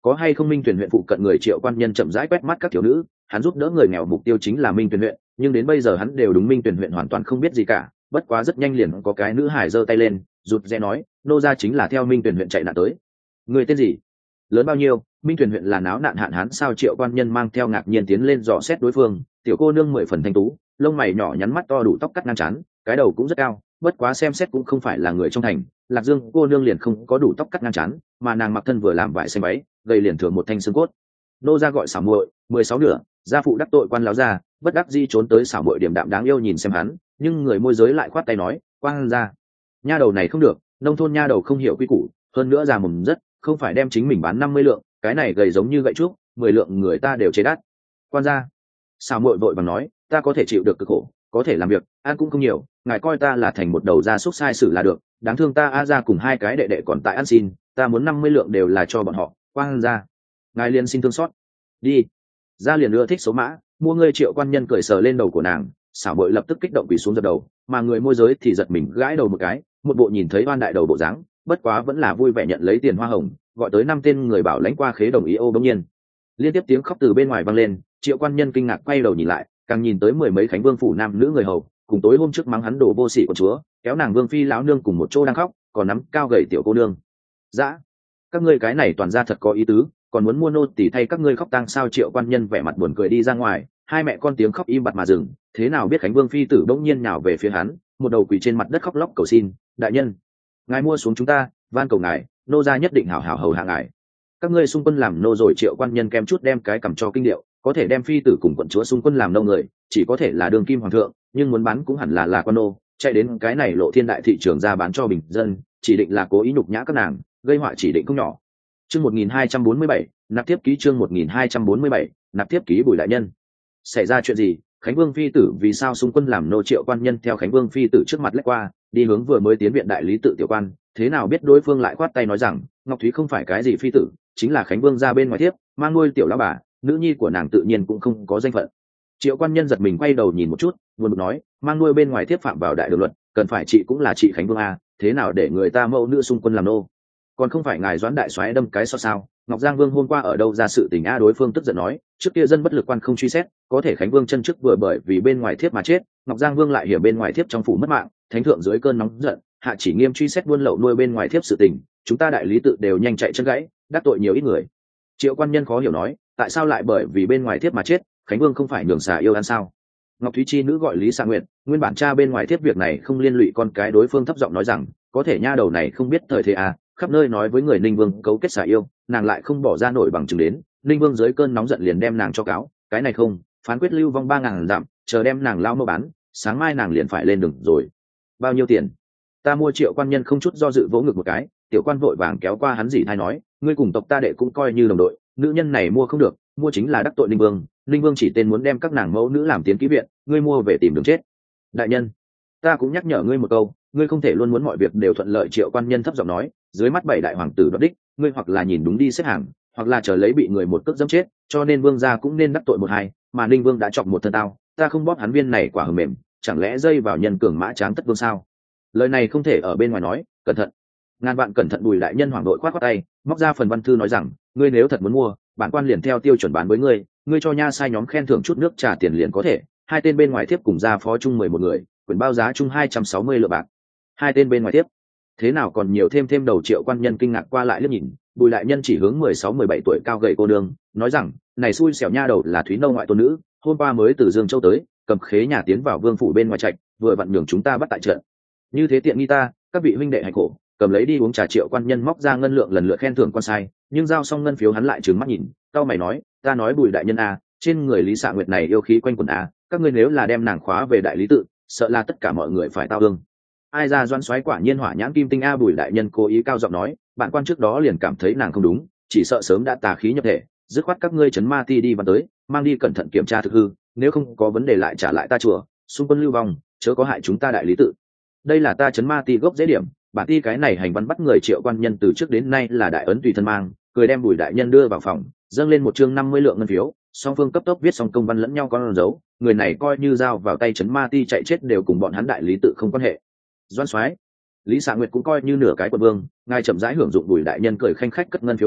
có hay không Minh Tuyền huyện phụ cận người Triệu quan nhân chậm rãi quét mắt các thiếu nữ, hắn giúp đỡ người nghèo mục tiêu chính là Minh Tuyền huyện, nhưng đến bây giờ hắn đều đúng Minh Tuyền huyện hoàn toàn không biết gì cả. Bất quá rất nhanh liền có cái nữ hải giơ tay lên, rụt rè nói, nô gia chính là theo Minh Tuyền huyện chạy nạn tới. Người tên gì? Lớn bao nhiêu? Minh Tuyền huyện là náo nạn hạn hán sao? Triệu quan nhân mang theo ngạc nhiên tiến lên dò xét đối phương. Tiểu cô nương mười phần thanh tú, lông mày nhỏ nhắn, mắt to đủ tóc cắt ngang trán, cái đầu cũng rất cao, bất quá xem xét cũng không phải là người trong thành. Lạc Dương cô nương liền không có đủ tóc cắt ngang trán, mà nàng mặc thân vừa làm vải xanh váy, gầy liền thường một thanh xương cốt. Nô gia gọi xảo muội, mười sáu nửa, gia phụ đắc tội quan láo gia, bất đắc dĩ trốn tới xảo muội điểm đạm đáng yêu nhìn xem hắn, nhưng người môi giới lại khoát tay nói, quan gia, nha đầu này không được, nông thôn nha đầu không hiểu quy củ, hơn nữa già mồm rất, không phải đem chính mình bán năm mươi lượng, cái này gầy giống như gậy trúc, mười lượng người ta đều chế đắt. Quan gia, xảo muội vội vàng nói, ta có thể chịu được cực khổ, có thể làm việc, ăn cũng không nhiều, ngài coi ta là thành một đầu gia súc sai sử là được, đáng thương ta a gia cùng hai cái đệ đệ còn tại ăn xin, ta muốn năm mươi lượng đều là cho bọn họ. Quan gia, ngài liền xin thương xót, đi. Gia liền ưa thích số mã, mua ngươi. Triệu quan nhân cười sờ lên đầu của nàng, xảo bội lập tức kích động quỳ xuống dập đầu, mà người môi giới thì giật mình gãi đầu một cái, một bộ nhìn thấy oan đại đầu bộ dáng, bất quá vẫn là vui vẻ nhận lấy tiền hoa hồng, gọi tới năm tên người bảo lãnh qua khế đồng ý. Ô bỗng nhiên liên tiếp tiếng khóc từ bên ngoài vang lên, Triệu quan nhân kinh ngạc quay đầu nhìn lại, càng nhìn tới mười mấy Khánh Vương phủ nam nữ người hầu, cùng tối hôm trước mắng hắn đổ vô sỉ của chúa, kéo nàng vương phi lão nương cùng một chỗ đang khóc, còn nắm cao gầy tiểu cô nương. Dã, các ngươi cái này toàn ra thật có ý tứ, còn muốn mua nô tỳ thay các ngươi khóc tang sao? Triệu quan nhân vẻ mặt buồn cười đi ra ngoài, hai mẹ con tiếng khóc im bặt mà dừng, thế nào biết Khánh Vương phi tử bỗng nhiên nhào về phía hắn, một đầu quỳ trên mặt đất khóc lóc cầu xin, đại nhân, ngài mua xuống chúng ta, van cầu ngài, nô gia nhất định hảo hảo hầu hạ ngài. Các ngươi xung quân làm nô rồi. Triệu quan nhân kem chút đem cái cầm cho kinh điệu, có thể đem phi tử cùng quận chúa xung quân làm nô người, chỉ có thể là đường kim hoàng thượng, nhưng muốn bán cũng hẳn là là quan nô, chạy đến cái này lộ thiên đại thị trường ra bán cho bình dân, chỉ định là cố ý nhục nhã các nàng, gây họa chỉ định không nhỏ. Chương một nghìn hai trăm bốn mươi bảy, nạp tiếp ký. Chương một nghìn hai trăm bốn mươi bảy, nạp tiếp ký. Bùi đại nhân, xảy ra chuyện gì? Khánh Vương phi tử vì sao xung quân làm nô? Triệu quan nhân theo Khánh Vương phi tử trước mặt lách qua, đi hướng vừa mới tiến viện đại lý tự tiểu quan, thế nào biết đối phương lại khoát tay nói rằng, Ngọc Thúy không phải cái gì phi tử, chính là Khánh Vương ra bên ngoài thiếp, mang nuôi tiểu lão bà, nữ nhi của nàng tự nhiên cũng không có danh phận. Triệu quan nhân giật mình quay đầu nhìn một chút, buồn bực nói, mang nuôi bên ngoài thiếp phạm vào đại đường luật, cần phải chị cũng là chị Khánh Vương a, thế nào để người ta mẫu nữ xung quân làm nô? Còn không phải ngài Doãn đại soái đâm cái so sao? Ngọc Giang Vương hôm qua ở đâu ra sự tình a? Đối phương tức giận nói, trước kia dân bất lực quan không truy xét, có thể Khánh Vương chân trước vừa bởi vì bên ngoài thiếp mà chết, Ngọc Giang Vương lại hiểm bên ngoài thiếp trong phủ mất mạng, thánh thượng dưới cơn nóng giận, hạ chỉ nghiêm truy xét buôn lậu nuôi bên ngoài thiếp sự tình, chúng ta đại lý tự đều nhanh chạy chân gãy, đắc tội nhiều ít người. Triệu quan nhân khó hiểu nói, tại sao lại bởi vì bên ngoài thiếp mà chết? Khánh Vương không phải nhường xà yêu ăn sao? Ngọc Thúy chi nữ gọi Lý Sa Nguyệt, nguyên bản cha bên ngoài thiếp việc này không liên lụy con cái. Đối phương thấp giọng nói rằng, có thể nha đầu này không biết thời thế à, khắp nơi nói với người Ninh Vương cấu kết xà yêu, nàng lại không bỏ ra nổi bằng chứng đến, Ninh Vương dưới cơn nóng giận liền đem nàng cho cáo, cái này không, phán quyết lưu vong ba ngàn dặm, chờ đem nàng lao mua bán, sáng mai nàng liền phải lên đường rồi. Bao nhiêu tiền? Ta mua. Triệu quan nhân không chút do dự vỗ ngực một cái, tiểu quan vội vàng kéo qua hắn dì thay nói, ngươi cùng tộc ta đệ cũng coi như đồng đội, nữ nhân này mua không được, mua chính là đắc tội Ninh Vương, Ninh Vương chỉ tên muốn đem các nàng mẫu nữ làm tiến ký viện, ngươi mua về tìm đường chết. Đại nhân, ta cũng nhắc nhở ngươi một câu, ngươi không thể luôn muốn mọi việc đều thuận lợi. Triệu quan nhân thấp giọng nói, dưới mắt bảy đại hoàng tử đoạt đích, ngươi hoặc là nhìn đúng đi xếp hàng, hoặc là chờ lấy bị người một cước dẫm chết, cho nên vương gia cũng nên đắc tội một hai, mà Ninh Vương đã chọc một thân tao, ta không bóp hắn viên này quả hờ mềm, chẳng lẽ dây vào nhân cường mã tráng tất vương sao? Lời này không thể ở bên ngoài nói, cẩn thận, ngàn vạn cẩn thận. Bùi đại nhân hoảng đội khoát khoát tay, móc ra phần văn thư nói rằng, ngươi nếu thật muốn mua, bản quan liền theo tiêu chuẩn bán với ngươi, ngươi cho nha sai nhóm khen thưởng chút nước trà tiền liền có thể. Hai tên bên ngoài thiếp cùng gia phó chung mười một người, quyền bao giá chung hai trăm sáu mươi lượng bạc. Hai tên bên ngoài thiếp, thế nào còn nhiều thêm thêm đầu? Triệu quan nhân kinh ngạc qua lại liếc nhìn, Bùi đại nhân chỉ hướng mười sáu mười bảy tuổi cao gầy cô nương, nói rằng, này xui xẻo nha đầu là Thúy nâu ngoại tôn nữ, hôm qua mới từ Dương Châu tới, cầm khế nhà tiến vào vương phủ bên ngoài trạch, vừa vặn nhường chúng ta bắt tại trận. Như thế tiện nghi ta, các vị huynh đệ hạnh khổ, cầm lấy đi uống trà. Triệu quan nhân móc ra ngân lượng lần lượt khen thưởng quan sai, nhưng giao xong ngân phiếu hắn lại trừng mắt nhìn, cao mày nói, ta nói Bùi đại nhân a, trên người Lý Sa Nguyệt này yêu khí quanh quẩn a, các ngươi nếu là đem nàng khóa về đại lý tự, sợ là tất cả mọi người phải tao thương. Ai ra Doãn soái quả nhiên hỏa nhãn kim tinh a. Bùi đại nhân cố ý cao giọng nói, bạn quan trước đó liền cảm thấy nàng không đúng, chỉ sợ sớm đã tà khí nhập thể, dứt khoát các ngươi chấn ma ti đi văn tới, mang đi cẩn thận kiểm tra thực hư, nếu không có vấn đề lại trả lại ta chùa, xung quân lưu vong, chớ có hại chúng ta đại lý tự. Đây là ta chấn ma ti gốc dễ điểm, bản ti cái này hành văn bắt người. Triệu quan nhân từ trước đến nay là đại ấn tùy thân mang, cười đem Bùi đại nhân đưa vào phòng, dâng lên một chương năm mươi lượng ngân phiếu, song phương cấp tốc viết xong công văn lẫn nhau con dấu, người này coi như giao vào tay chấn ma ti chạy chết đều cùng bọn hắn đại lý tự không quan hệ. Doãn soái, Lý Sa Nguyệt cũng coi như nửa cái quận vương, ngài chậm rãi hưởng dụng. Bùi đại nhân cười khanh khách cất ngân phiếu đi.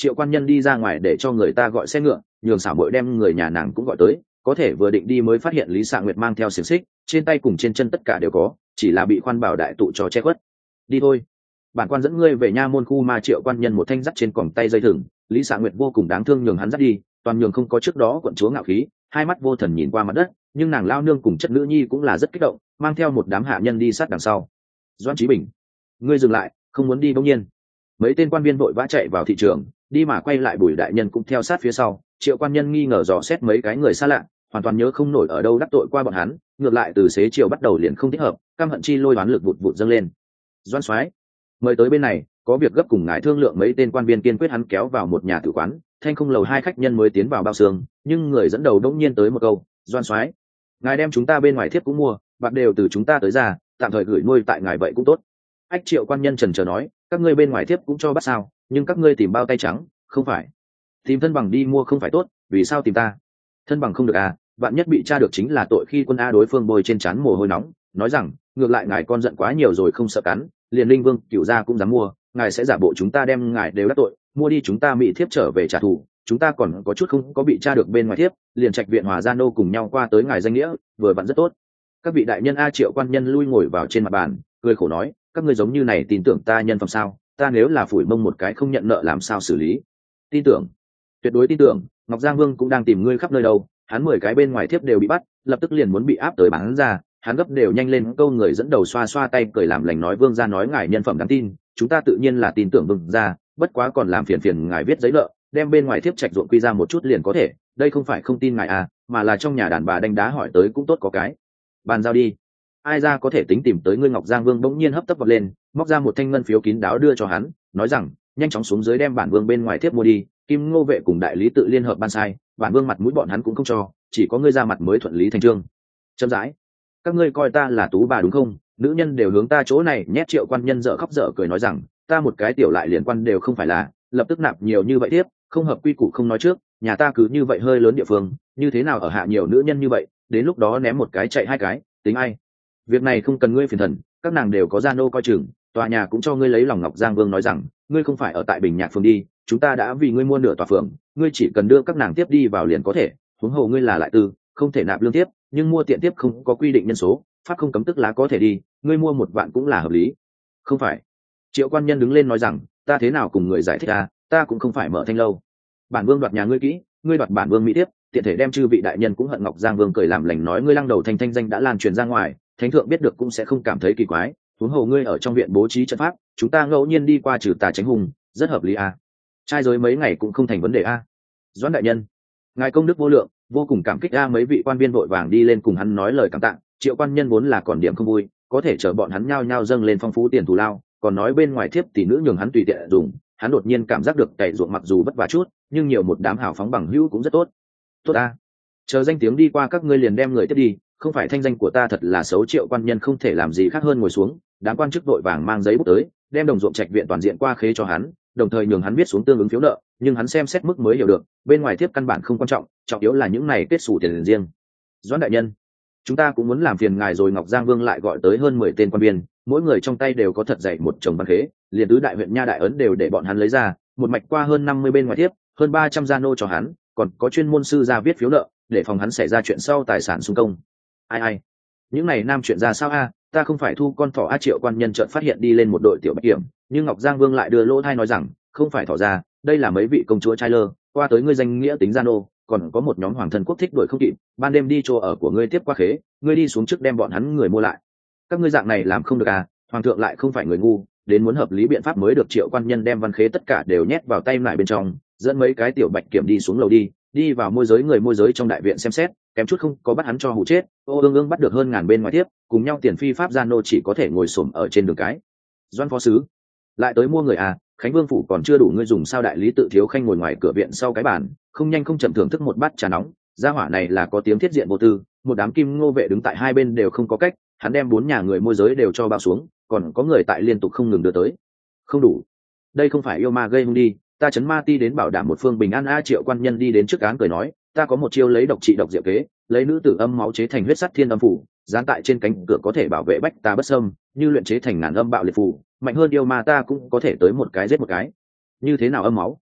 Triệu quan nhân đi ra ngoài để cho người ta gọi xe ngựa, nhường xảo bội đem người nhà nàng cũng gọi tới, có thể vừa định đi mới phát hiện Lý Sạ Nguyệt mang theo xiềng xích, trên tay cùng trên chân tất cả đều có, chỉ là bị khoan bảo đại tụ cho che khuất. Đi thôi, bản quan dẫn ngươi về nha môn khu ma. Triệu quan nhân một thanh dắt trên còng tay dây thừng, Lý Sạ Nguyệt vô cùng đáng thương nhường hắn dắt đi, toàn nhường không có trước đó quận chúa ngạo khí, hai mắt vô thần nhìn qua mặt đất, nhưng nàng lao nương cùng chất nữ nhi cũng là rất kích động, mang theo một đám hạ nhân đi sát đằng sau. Doãn Chí Bình, ngươi dừng lại, không muốn đi. Bỗng nhiên mấy tên quan viên vội vã chạy vào thị trường, đi mà quay lại. Bùi đại nhân cũng theo sát phía sau. Triệu quan nhân nghi ngờ dò xét mấy cái người xa lạ, hoàn toàn nhớ không nổi ở đâu đắc tội qua bọn hắn, ngược lại từ xế chiều bắt đầu liền không thích hợp, căm hận chi lôi đoán lực vụt vụt dâng lên. Doãn soái, mời tới bên này, có việc gấp cùng ngài thương lượng. Mấy tên quan viên kiên quyết hắn kéo vào một nhà tử quán, thanh không lầu hai khách nhân mới tiến vào bao xương, nhưng người dẫn đầu đông nhiên tới một câu: Doãn soái, ngài đem chúng ta bên ngoài thiếp cũng mua, bạc đều từ chúng ta tới ra, tạm thời gửi nuôi tại ngài vậy cũng tốt. Ách. Triệu quan nhân trần trờ nói: các ngươi bên ngoài thiếp cũng cho bắt sao, nhưng các ngươi tìm bao tay trắng, không phải tìm thân bằng đi mua không phải tốt, vì sao tìm ta? Thân bằng không được à, bạn nhất bị tra được chính là tội. Khi quân a đối phương bôi trên trán mồ hôi nóng, nói rằng: ngược lại ngài con giận quá nhiều rồi không sợ cắn, liền linh vương cựu gia cũng dám mua, ngài sẽ giả bộ chúng ta đem ngài đều đắc tội, mua đi chúng ta mỹ thiếp trở về trả thù, chúng ta còn có chút không có bị tra được bên ngoài thiếp, liền trạch viện hòa gia nô cùng nhau qua tới ngài danh nghĩa, vừa vặn rất tốt. Các vị đại nhân. A. Triệu quan nhân lui ngồi vào trên mặt bàn, cười khổ nói: các ngươi giống như này tin tưởng ta nhân phẩm sao? Ta nếu là phủi mông một cái không nhận nợ làm sao xử lý? Tin tưởng, tuyệt đối tin tưởng. Ngọc Giang Vương cũng đang tìm ngươi khắp nơi đâu, hắn mười cái bên ngoài thiếp đều bị bắt, lập tức liền muốn bị áp tới bán ra, hắn gấp đều nhanh lên. Câu người dẫn đầu xoa xoa tay cười làm lành nói: vương gia nói ngài nhân phẩm đáng tin, chúng ta tự nhiên là tin tưởng vương gia, bất quá còn làm phiền phiền ngài viết giấy nợ, đem bên ngoài thiếp trạch ruộng quy ra một chút liền có thể. Đây không phải không tin ngài à, mà là trong nhà đàn bà đánh đá hỏi tới cũng tốt có cái. Bàn giao đi, ai ra có thể tính tìm tới ngươi? Ngọc Giang Vương bỗng nhiên hấp tấp vọt lên, móc ra một thanh ngân phiếu kín đáo đưa cho hắn, nói rằng: nhanh chóng xuống dưới đem bản vương bên ngoài thiếp mua đi, Kim Ngô vệ cùng đại lý tự liên hợp ban sai, bản vương mặt mũi bọn hắn cũng không cho, chỉ có ngươi ra mặt mới thuận lý thành trương. Chậm rãi, các ngươi coi ta là tú bà đúng không? Nữ nhân đều hướng ta chỗ này nhét. Triệu quan nhân dở khóc dở cười nói rằng: ta một cái tiểu lại liền quan đều không phải là, lập tức nạp nhiều như vậy tiếp, không hợp quy củ không nói trước, nhà ta cứ như vậy hơi lớn địa phương, như thế nào ở hạ nhiều nữ nhân như vậy, đến lúc đó ném một cái chạy hai cái, tính ai? Việc này không cần ngươi phiền thần, các nàng đều có gia nô coi chừng, tòa nhà cũng cho ngươi lấy lòng. Ngọc Giang Vương nói rằng: ngươi không phải ở tại Bình Nhạc phường đi, chúng ta đã vì ngươi mua nửa tòa phường, ngươi chỉ cần đưa các nàng tiếp đi vào liền có thể. Huống hồ ngươi là lại tư, không thể nạp lương tiếp, nhưng mua tiện tiếp không có quy định nhân số, pháp không cấm tức lá có thể đi, ngươi mua một vạn cũng là hợp lý. Không phải. Triệu quan nhân đứng lên nói rằng: ta thế nào cùng người giải thích à, ta cũng không phải mở thanh lâu. Bản vương đoạt nhà ngươi kỹ, ngươi đoạt bản vương mỹ tiếp, tiện thể đem chư vị đại nhân cũng hận. Ngọc Giang Vương cười làm lành nói: ngươi lăng đầu thành thanh danh đã lan truyền ra ngoài, thánh thượng biết được cũng sẽ không cảm thấy kỳ quái. Huống hồ ngươi ở trong viện bố trí trận pháp, chúng ta ngẫu nhiên đi qua trừ tà tránh hùng, rất hợp lý à. Trai giới mấy ngày cũng không thành vấn đề à. Doãn đại nhân, ngài công đức vô lượng, vô cùng cảm kích. A. Mấy vị quan viên vội vàng đi lên cùng hắn nói lời cảm tạ. Triệu quan nhân vốn là còn điểm không vui, có thể chờ bọn hắn nhao nhao dâng lên phong phú tiền thù lao, còn nói bên ngoài thiếp tỷ nữ nhường hắn tùy tiện dùng, hắn đột nhiên cảm giác được cày ruộng mặc dù vất vả chút, nhưng nhiều một đám hào phóng bằng hữu cũng rất tốt. Tốt a, chờ danh tiếng đi qua các ngươi liền đem người tiếp đi, không phải thanh danh của ta thật là xấu. Triệu quan nhân không thể làm gì khác hơn ngồi xuống, đám quan chức vội vàng mang giấy bút tới, đem đồng ruộng trạch viện toàn diện qua khế cho hắn, đồng thời nhường hắn viết xuống tương ứng phiếu nợ, nhưng hắn xem xét mức mới hiểu được, bên ngoài thiếp căn bản không quan trọng, trọng yếu là những này kết xù tiền riêng. Doãn đại nhân, chúng ta cũng muốn làm phiền ngài rồi. Ngọc Giang Vương lại gọi tới hơn mười tên quan viên, mỗi người trong tay đều có thật dày một chồng văn khế, liền tứ đại huyện nha đại ấn đều để bọn hắn lấy ra, một mạch qua hơn năm mươi bên ngoài thiếp, hơn ba trăm gia nô cho hắn, còn có chuyên môn sư ra viết phiếu nợ, để phòng hắn xảy ra chuyện sau tài sản xung công. Ai ai, những này nam chuyện ra sao a? Ta không phải thu con thỏ a. Triệu quan nhân chợt phát hiện đi lên một đội tiểu bạch kiểm, nhưng Ngọc Giang Vương lại đưa lỗ thai nói rằng: không phải thỏ ra, đây là mấy vị công chúa trai lơ, qua tới ngươi danh nghĩa tính gia nô, còn có một nhóm hoàng thân quốc thích đuổi không kịp, ban đêm đi chỗ ở của ngươi tiếp qua khế, ngươi đi xuống trước đem bọn hắn người mua lại. Các ngươi dạng này làm không được à? Hoàng thượng lại không phải người ngu, đến muốn hợp lý biện pháp mới được. Triệu quan nhân đem văn khế tất cả đều nhét vào tay lại bên trong, dẫn mấy cái tiểu bạch kiểm đi xuống lầu đi, đi vào môi giới người môi giới trong đại viện xem xét, kém chút không có bắt hắn cho hụ chết. Ô ương ương bắt được hơn ngàn bên ngoài tiếp, cùng nhau tiền phi pháp gia nô chỉ có thể ngồi xổm ở trên đường cái. Doan phó sứ lại tới mua người à? Khánh Vương phủ còn chưa đủ ngươi dùng sao? Đại lý tự thiếu khanh ngồi ngoài cửa viện sau cái bàn, không nhanh không chậm thưởng thức một bát trà nóng. Gia hỏa này là có tiếng thiết diện vô tư, một đám kim ngô vệ đứng tại hai bên đều không có cách, hắn đem bốn nhà người môi giới đều cho bao xuống, còn có người tại liên tục không ngừng đưa tới. Không đủ, đây không phải yêu ma gây hung đi, ta chấn ma ti đến bảo đảm một phương bình an a. Triệu quan nhân đi đến trước án cười nói: ta có một chiêu lấy độc trị độc diệu kế, lấy nữ tử âm máu chế thành huyết sắt thiên âm phủ, dán tại trên cánh cửa có thể bảo vệ bách ta bất xâm, như luyện chế thành ngàn âm bạo liệt phủ, mạnh hơn yêu ma ta cũng có thể tới một cái giết một cái. Như thế nào âm máu?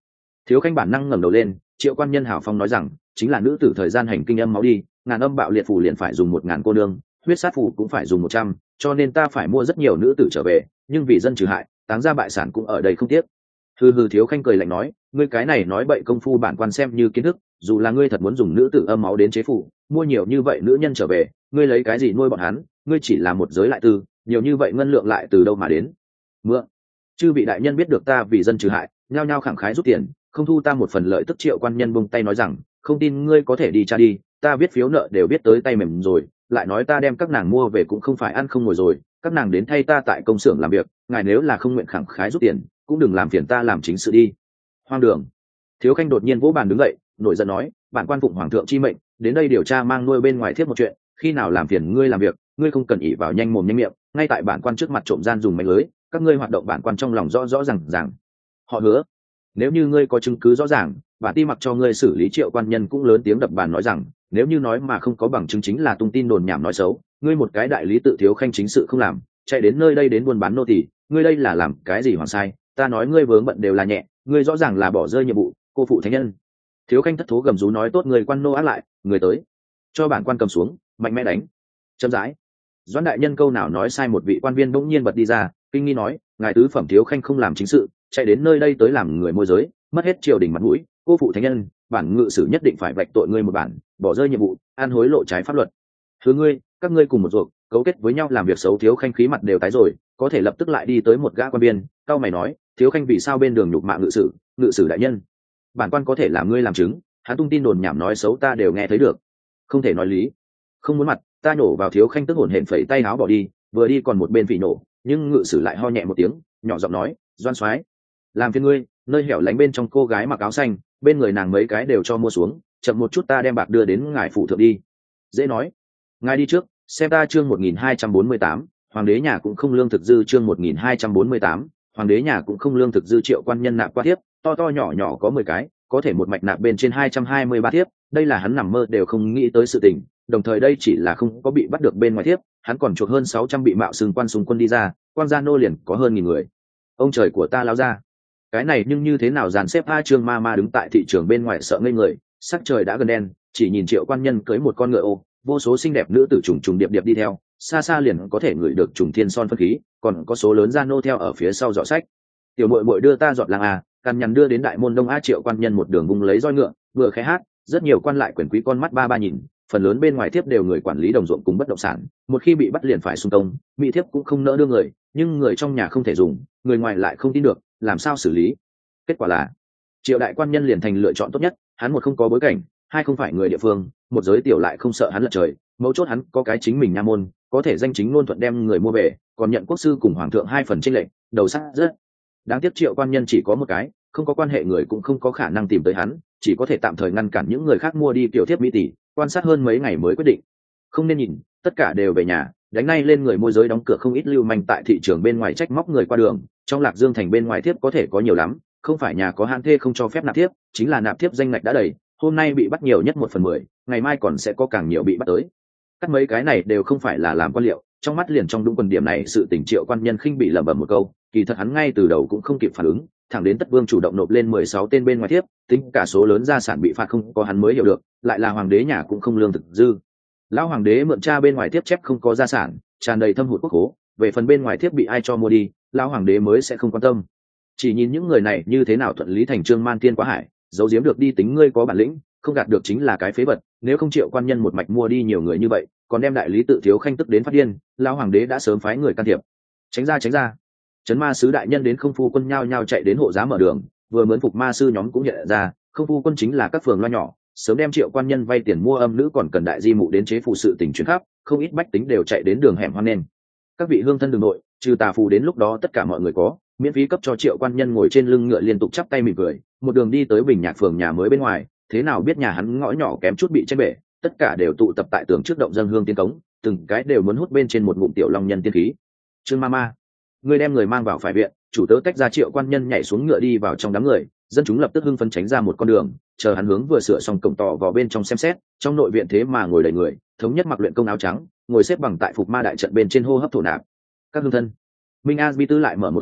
Thiếu khanh bản năng ngẩng đầu lên, Triệu quan nhân hảo phong nói rằng chính là nữ tử thời gian hành kinh âm máu đi, ngàn âm bạo liệt phù liền phải dùng một ngàn cô nương, huyết sát phù cũng phải dùng một trăm, cho nên ta phải mua rất nhiều nữ tử trở về, nhưng vì dân trừ hại, táng ra bại sản cũng ở đây không tiếc. Hừ hừ, Thiếu khanh cười lạnh nói, ngươi cái này nói bậy công phu bản quan xem như kiến thức, dù là ngươi thật muốn dùng nữ tử âm máu đến chế phù, mua nhiều như vậy nữ nhân trở về, ngươi lấy cái gì nuôi bọn hắn, ngươi chỉ là một giới lại tư, nhiều như vậy ngân lượng lại từ đâu mà đến? Mượn. Chư vị đại nhân biết được ta vì dân trừ hại, nhao nhao khẳng khái rút tiền, không thu ta một phần lợi tức. Triệu quan nhân buông tay nói rằng, không tin ngươi có thể đi tra đi, ta viết phiếu nợ đều viết tới tay mềm rồi, lại nói ta đem các nàng mua về cũng không phải ăn không ngồi rồi, các nàng đến thay ta tại công xưởng làm việc, ngài nếu là không nguyện khẳng khái rút tiền, cũng đừng làm phiền ta làm chính sự đi. Hoang đường. Thiếu khanh đột nhiên vỗ bàn đứng dậy, nổi giận nói, bản quan phụng hoàng thượng chi mệnh đến đây điều tra mang nuôi bên ngoài thiết một chuyện, khi nào làm phiền ngươi làm việc, ngươi không cần ỷ vào nhanh mồm nhanh miệng, ngay tại bản quan trước mặt trộm gian dùng mánh lưới, các ngươi hoạt động bản quan trong lòng rõ rõ ràng ràng. Họ hứa, nếu như ngươi có chứng cứ rõ ràng, bản ti mặc cho ngươi xử lý. Triệu quan nhân cũng lớn tiếng đập bàn nói rằng, nếu như nói mà không có bằng chứng chính là tung tin đồn nhảm nói xấu, ngươi một cái đại lý tự thiếu khanh chính sự không làm, chạy đến nơi đây đến buôn bán nô tỳ, ngươi đây là làm cái gì hoàng sai? Ta nói ngươi vướng bận đều là nhẹ, ngươi rõ ràng là bỏ rơi nhiệm vụ, cô phụ thánh nhân. Thiếu khanh thất thố gầm rú nói, tốt, người quan nô ác lại, người tới, cho bản quan cầm xuống, mạnh mẽ đánh. Chậm rãi. Doãn đại nhân câu nào nói sai, một vị quan viên bỗng nhiên bật đi ra, kinh nghi nói, ngài tứ phẩm thiếu khanh không làm chính sự, chạy đến nơi đây tới làm người môi giới, mất hết triều đình mặt mũi, cô phụ thánh nhân, bản ngự sử nhất định phải vạch tội ngươi một bản, bỏ rơi nhiệm vụ, ăn hối lộ trái pháp luật. Thứ ngươi, các ngươi cùng một ruột, cấu kết với nhau làm việc xấu. Thiếu khanh khí mặt đều tái rồi, có thể lập tức lại đi tới một gã quan viên, cao mày nói, thiếu khanh vì sao bên đường nhục mạ ngự sử? Ngự sử đại nhân, bản quan có thể làm ngươi làm chứng, hắn tung tin đồn nhảm nói xấu ta đều nghe thấy được, không thể nói lý, không muốn mặt. Ta nhổ vào. Thiếu khanh tức hổn hển phẩy tay áo bỏ đi, vừa đi còn một bên phỉ nổ, nhưng ngự sử lại ho nhẹ một tiếng, nhỏ giọng nói, Doan soái, làm phiền ngươi, nơi hẻo lánh bên trong cô gái mặc áo xanh, bên người nàng mấy cái đều cho mua xuống, chậm một chút ta đem bạc đưa đến ngài phủ thượng đi. Dễ nói, ngài đi trước, xem ta. Chương một nghìn hai trăm bốn mươi tám, hoàng đế nhà cũng không lương thực dư. Chương một nghìn hai trăm bốn mươi tám, hoàng đế nhà cũng không lương thực dư. Triệu quan nhân nạp qua thiếp, to to nhỏ nhỏ có mười cái, có thể một mạch nạp bên trên hai trăm hai mươi ba thiếp, đây là hắn nằm mơ đều không nghĩ tới sự tình. Đồng thời đây chỉ là không có bị bắt được bên ngoài thiếp, hắn còn chuộc hơn sáu trăm bị mạo xưng quan xung quân đi ra, quan gia nô liền có hơn nghìn người. Ông trời của ta lao ra, cái này nhưng như thế nào dàn xếp? A Trương ma ma đứng tại thị trường bên ngoài sợ ngây người, sắc trời đã gần đen, chỉ nhìn Triệu quan nhân cưới một con ngựa ô, vô số xinh đẹp nữ tử trùng trùng điệp điệp đi theo, xa xa liền có thể ngửi được trùng thiên son phân khí, còn có số lớn gia nô theo ở phía sau dõi sách. Tiểu muội muội đưa ta giọt làng à, càn nhằn đưa đến đại môn đông. A Triệu quan nhân một đường vung lấy roi ngựa, vừa khẽ hát, rất nhiều quan lại quyền quý con mắt ba ba nhìn, phần lớn bên ngoài thiếp đều người quản lý đồng ruộng cùng bất động sản, một khi bị bắt liền phải xung công, bị thiếp cũng không nỡ đưa người, nhưng người trong nhà không thể dùng, người ngoài lại không tin được, làm sao xử lý? Kết quả là Triệu đại quan nhân liền thành lựa chọn tốt nhất, hắn một không có bối cảnh, hai không phải người địa phương, một giới tiểu lại không sợ hắn lật trời, mấu chốt hắn có cái chính mình nha môn, có thể danh chính ngôn thuận đem người mua về, còn nhận quốc sư cùng hoàng thượng hai phần chênh lệch, đầu sát rất. Đáng tiếc Triệu quan nhân chỉ có một cái, không có quan hệ người cũng không có khả năng tìm tới hắn, chỉ có thể tạm thời ngăn cản những người khác mua đi tiểu thiếp mỹ tỷ, quan sát hơn mấy ngày mới quyết định. Không nên nhìn, tất cả đều về nhà, đánh ngay lên người môi giới đóng cửa. Không ít lưu manh tại thị trường bên ngoài trách móc người qua đường, trong Lạc Dương thành bên ngoài thiếp có thể có nhiều lắm, không phải nhà có hạn thê không cho phép nạp thiếp, chính là nạp thiếp danh ngạch đã đầy, hôm nay bị bắt nhiều nhất một phần mười, ngày mai còn sẽ có càng nhiều bị bắt tới. Cắt mấy cái này đều không phải là làm quan liệu, trong mắt liền trong đúng quần điểm này sự tình. Triệu quan nhân khinh bị lẩm bẩm một câu, kỳ thật hắn ngay từ đầu cũng không kịp phản ứng, thẳng đến Tất Vương chủ động nộp lên mười sáu tên bên ngoài thiếp, tính cả số lớn gia sản bị phạt không có hắn mới hiểu được, lại là hoàng đế nhà cũng không lương thực dư. Lão hoàng đế mượn cha bên ngoài thiếp chép không có gia sản, tràn đầy thâm hụt quốc khố, về phần bên ngoài thiếp bị ai cho mua đi, lão hoàng đế mới sẽ không quan tâm. Chỉ nhìn những người này như thế nào thuận lý thành trương man tiên quá hải, giấu giếm được đi tính ngươi có bản lĩnh, không gạt được chính là cái phế vật. Nếu không Triệu quan nhân một mạch mua đi nhiều người như vậy, còn đem đại lý tự thiếu khanh tức đến phát điên, lão hoàng đế đã sớm phái người can thiệp. Tránh ra, tránh ra. Trấn ma sứ đại nhân đến không phu quân nhao nhao chạy đến hộ giá mở đường, vừa mướn phục ma sư nhóm cũng hiện ra, không phu quân chính là các phường loa nhỏ, sớm đem Triệu quan nhân vay tiền mua âm nữ còn cần đại di mụ đến chế phụ sự tình chuyển khắp, không ít bách tính đều chạy đến đường hẻm hoan nghênh. Các vị hương thân đường nội, trừ tà phù đến lúc đó tất cả mọi người có miễn phí cấp cho Triệu quan nhân ngồi trên lưng ngựa liên tục chắp tay mỉm cười, một đường đi tới Bình Nhạc phường nhà mới bên ngoài. Thế nào biết nhà hắn ngõ nhỏ kém chút bị chết bể, tất cả đều tụ tập tại tường trước động dâng hương tiên cống, từng cái đều muốn hút bên trên một ngụm tiểu long nhân tiên khí. Trương Mama, ngươi đem người mang vào phải viện. Chủ tớ tách ra Triệu quan nhân nhảy xuống ngựa đi vào trong đám người, dân chúng lập tức hưng phấn tránh ra một con đường, chờ hắn hướng vừa sửa xong cổng tỏ vào bên trong xem xét. Trong nội viện thế mà ngồi đầy người, thống nhất mặc luyện công áo trắng, ngồi xếp bằng tại phục ma đại trận bên trên hô hấp thổ nạp. Các hương thân, Minh An Bi Tư lại mở một hồi,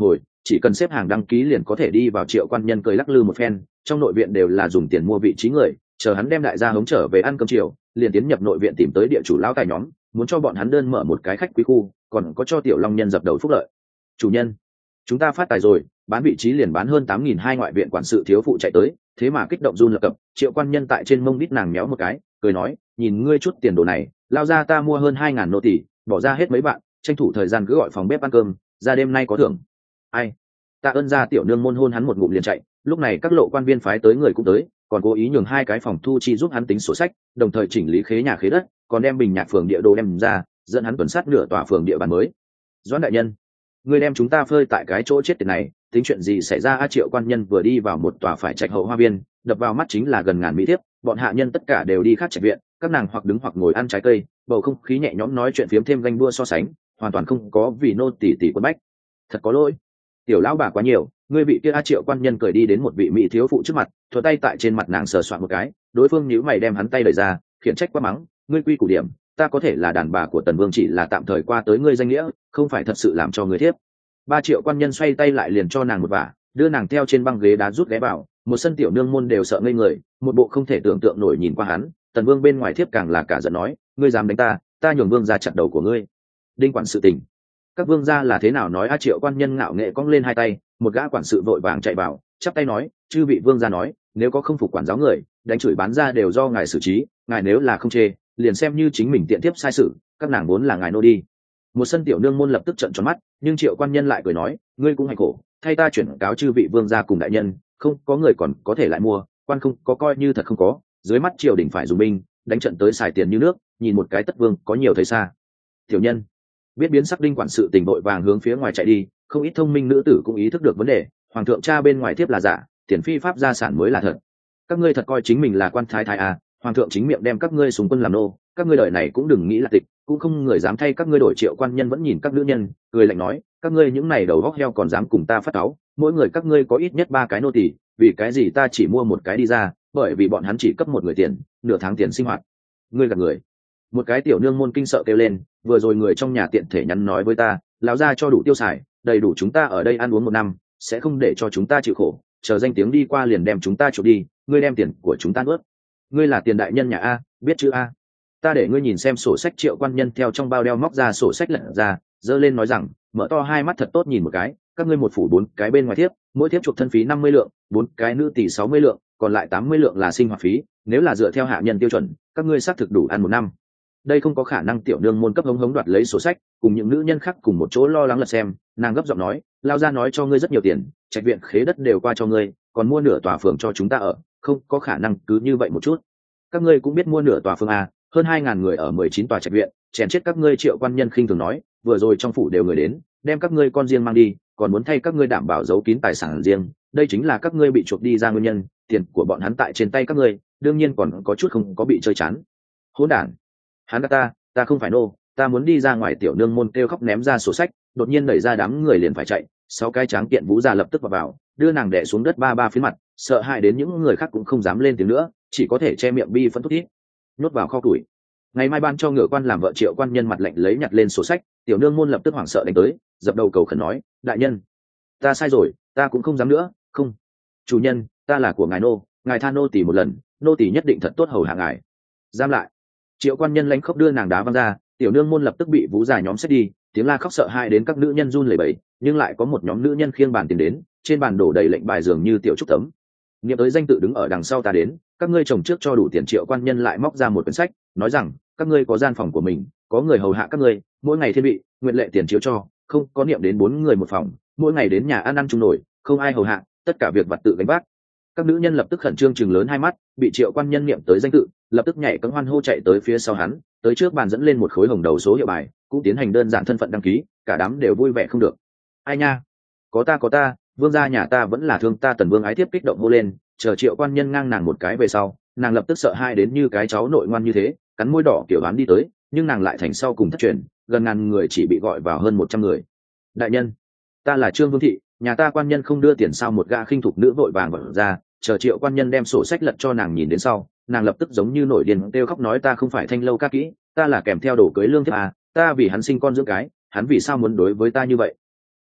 chỉ cần xếp hàng đăng ký liền có thể đi vào. Triệu quan nhân cười lắc lư một phen, trong nội viện đều là dùng tiền mua vị trí người, chờ hắn đem đại gia hống trở về ăn cơm chiều, liền tiến nhập nội viện tìm tới địa chủ lão tài nhóm, muốn cho bọn hắn đơn mở một cái khách quý khu, còn có cho tiểu long nhân dập đầu phúc lợi. Chủ nhân, chúng ta phát tài rồi, bán vị trí liền bán hơn tám nghìn hai. Ngoại viện quản sự thiếu phụ chạy tới, thế mà kích động run lập cập. Triệu quan nhân tại trên mông đít nàng méo một cái, cười nói, nhìn ngươi chút tiền đồ này, lao ra ta mua hơn hai ngàn nô tỷ, bỏ ra hết mấy bạn, tranh thủ thời gian cứ gọi phòng bếp ăn cơm, ra đêm nay có thưởng. Ai? Tạ ơn ra tiểu nương môn hôn hắn một ngụm liền chạy. Lúc này các lộ quan viên phái tới người cũng tới, còn cố ý nhường hai cái phòng thu chi giúp hắn tính sổ sách, đồng thời chỉnh lý khế nhà khế đất, còn đem bình nhạc phường địa đồ đem ra, dẫn hắn tuần sát nửa tòa phường địa bàn mới. Doãn đại nhân, ngươi đem chúng ta phơi tại cái chỗ chết tiệt này, tính chuyện gì xảy ra? A Triệu quan nhân vừa đi vào một tòa phải trạch hậu hoa viên, đập vào mắt chính là gần ngàn mỹ thiếp, bọn hạ nhân tất cả đều đi khác trạch viện, các nàng hoặc đứng hoặc ngồi ăn trái cây, bầu không khí nhẹ nhõm nói chuyện phiếm thêm ganh đua so sánh, hoàn toàn không có vì nô tỉ tỉ quân bách. Thật có lỗi, tiểu lão bà quá nhiều, ngươi vị kia. A Triệu quan nhân cười đi đến một vị mỹ thiếu phụ trước mặt, thuận tay tại trên mặt nàng sờ soạn một cái, đối phương nhíu mày đem hắn tay đẩy ra, khiển trách quá mắng, ngươi quy củ điểm, ta có thể là đàn bà của Tần Vương chỉ là tạm thời qua tới ngươi danh nghĩa, không phải thật sự làm cho ngươi thiếp. Ba Triệu quan nhân xoay tay lại liền cho nàng một vả, đưa nàng theo trên băng ghế đá rút ghé vào, một sân tiểu nương môn đều sợ ngây người, một bộ không thể tưởng tượng nổi nhìn qua hắn. Tần Vương bên ngoài thiếp càng là cả giận nói, ngươi dám đánh ta, ta nhường vương ra chặt đầu của ngươi. Đinh quản sự tình, các vương gia là thế nào nói? A Triệu quan nhân ngạo nghệ cong lên hai tay, một gã quản sự vội vàng chạy vào, chắp tay nói, chư vị vương gia nói, nếu có không phục quản giáo người, đánh chửi bán ra đều do ngài xử trí, ngài nếu là không chê, liền xem như chính mình tiện tiếp sai sự, các nàng vốn là ngài nô đi. Một sân tiểu nương môn lập tức trợn tròn mắt, nhưng Triệu quan nhân lại cười nói, ngươi cũng hạnh khổ, thay ta chuyển cáo chư vị vương gia cùng đại nhân, không có người còn có thể lại mua, quan không có coi như thật không có, dưới mắt triều đình phải dùng binh đánh trận tới xài tiền như nước, nhìn một cái tất vương có nhiều thấy xa. Tiểu nhân biết biến sắc. Đinh quản sự tình vội vàng hướng phía ngoài chạy đi, không ít thông minh nữ tử cũng ý thức được vấn đề, hoàng thượng cha bên ngoài thiếp là giả, tiền phi pháp gia sản mới là thật. Các ngươi thật coi chính mình là quan thái thái à? Hoàng thượng chính miệng đem các ngươi súng quân làm nô, các ngươi đời này cũng đừng nghĩ là tịch, cũng không người dám thay các ngươi đổi. Triệu quan nhân vẫn nhìn các nữ nhân, cười lạnh nói, các ngươi những này đầu góc heo còn dám cùng ta phát cáu, mỗi người các ngươi có ít nhất ba cái nô tỳ, vì cái gì ta chỉ mua một cái đi ra? Bởi vì bọn hắn chỉ cấp một người tiền, nửa tháng tiền sinh hoạt. Ngươi gạt người. Một cái tiểu nương môn kinh sợ kêu lên, vừa rồi người trong nhà tiện thể nhắn nói với ta, lão gia cho đủ tiêu xài, đầy đủ chúng ta ở đây ăn uống một năm, sẽ không để cho chúng ta chịu khổ, chờ danh tiếng đi qua liền đem chúng ta chụp đi, ngươi đem tiền của chúng ta nuốt. Ngươi là tiền đại nhân nhà a, biết chữ a? Ta để ngươi nhìn xem sổ sách. Triệu quan nhân theo trong bao đeo móc ra sổ sách lật ra, giơ lên nói rằng, mở to hai mắt thật tốt nhìn một cái, các ngươi một phủ bốn cái bên ngoài thiếp, mỗi thiếp chuộc thân phí năm mươi lượng, bốn cái nữ tỷ sáu mươi lượng, còn lại tám mươi lượng là sinh hoạt phí, nếu là dựa theo hạ nhân tiêu chuẩn, các ngươi xác thực đủ ăn một năm. Đây không có khả năng. Tiểu nương môn cấp hống hống đoạt lấy sổ sách, cùng những nữ nhân khác cùng một chỗ lo lắng lật xem, nàng gấp giọng nói, lao ra nói cho ngươi rất nhiều tiền, trạch viện khế đất đều qua cho ngươi, còn mua nửa tòa phường cho chúng ta ở, không có khả năng cứ như vậy một chút. Các ngươi cũng biết mua nửa tòa phường à? Hơn hai ngàn người ở mười chín tòa trạch viện, chèn chết các ngươi. Triệu quan nhân khinh thường nói, vừa rồi trong phủ đều người đến, đem các ngươi con riêng mang đi, còn muốn thay các ngươi đảm bảo giấu kín tài sản riêng, đây chính là các ngươi bị chuộc đi ra nguyên nhân, tiền của bọn hắn tại trên tay các ngươi, đương nhiên còn có chút không có bị chơi chán. Hỗn đản, hắn gạt ta, ta không phải nô, ta muốn đi ra ngoài. Tiểu nương môn kêu khóc ném ra sổ sách, đột nhiên đẩy ra đám người liền phải chạy, sáu cái tráng kiện vũ già lập tức vào, vào đưa nàng đè xuống đất ba ba phía mặt, sợ hãi đến những người khác cũng không dám lên tiếng nữa, chỉ có thể che miệng bi phẫn thút thít, nhốt vào kho củi. Ngày mai ban cho ngựa quan làm vợ. Triệu quan nhân mặt lạnh lấy nhặt lên sổ sách, tiểu nương môn lập tức hoảng sợ đánh tới, dập đầu cầu khẩn nói, đại nhân, ta sai rồi, ta cũng không dám nữa. Không, chủ nhân, ta là của ngài nô, ngài tha nô tỳ một lần, nô tỳ nhất định thật tốt hầu hạ ngài. Giam lại. Triệu quan nhân lãnh khóc đưa nàng đá văng ra, tiểu nương môn lập tức bị vũ già nhóm xếp đi, tiếng la khóc sợ hãi đến các nữ nhân run lẩy bẩy, nhưng lại có một nhóm nữ nhân khiêng bàn tiền đến, trên bàn đổ đầy lệnh bài dường như tiểu trúc tấm. Niệm tới danh tự đứng ở đằng sau ta đến, các ngươi chồng trước cho đủ tiền. Triệu quan nhân lại móc ra một quyển sách, nói rằng, các ngươi có gian phòng của mình, có người hầu hạ các ngươi, mỗi ngày thiên vị, nguyện lệ tiền chiếu cho, không có niệm đến bốn người một phòng, mỗi ngày đến nhà ăn ăn chung nổi, không ai hầu hạ, tất cả việc vặt tự gánh vác. Các nữ nhân lập tức khẩn trương chừng lớn hai mắt, bị Triệu quan nhân niệm tới danh tự, lập tức nhảy cẫng hoan hô chạy tới phía sau hắn, tới trước bàn dẫn lên một khối hồng đầu số hiệu bài, cũng tiến hành đơn giản thân phận đăng ký, cả đám đều vui vẻ không được. Ai nha, có ta có ta, vương gia nhà ta vẫn là thương ta. Tần Vương ái tiếp kích động hô lên, chờ Triệu quan nhân ngang nàng một cái về sau, nàng lập tức sợ hai đến như cái cháu nội ngoan như thế, cắn môi đỏ kiểu đoán đi tới, nhưng nàng lại thành sau cùng thất truyền, gần ngàn người chỉ bị gọi vào hơn một trăm người. Đại nhân, ta là Trương Vương thị, nhà ta quan nhân không đưa tiền sao? Một gã khinh thục nữ vội vàng mở ra, chờ Triệu quan nhân đem sổ sách lật cho nàng nhìn đến sau, nàng lập tức giống như nổi điên kêu khóc nói, ta không phải Thanh Lâu ca kỹ, ta là kèm theo đồ cưới lương thiếp à, ta vì hắn sinh con dưỡng cái, hắn vì sao muốn đối với ta như vậy?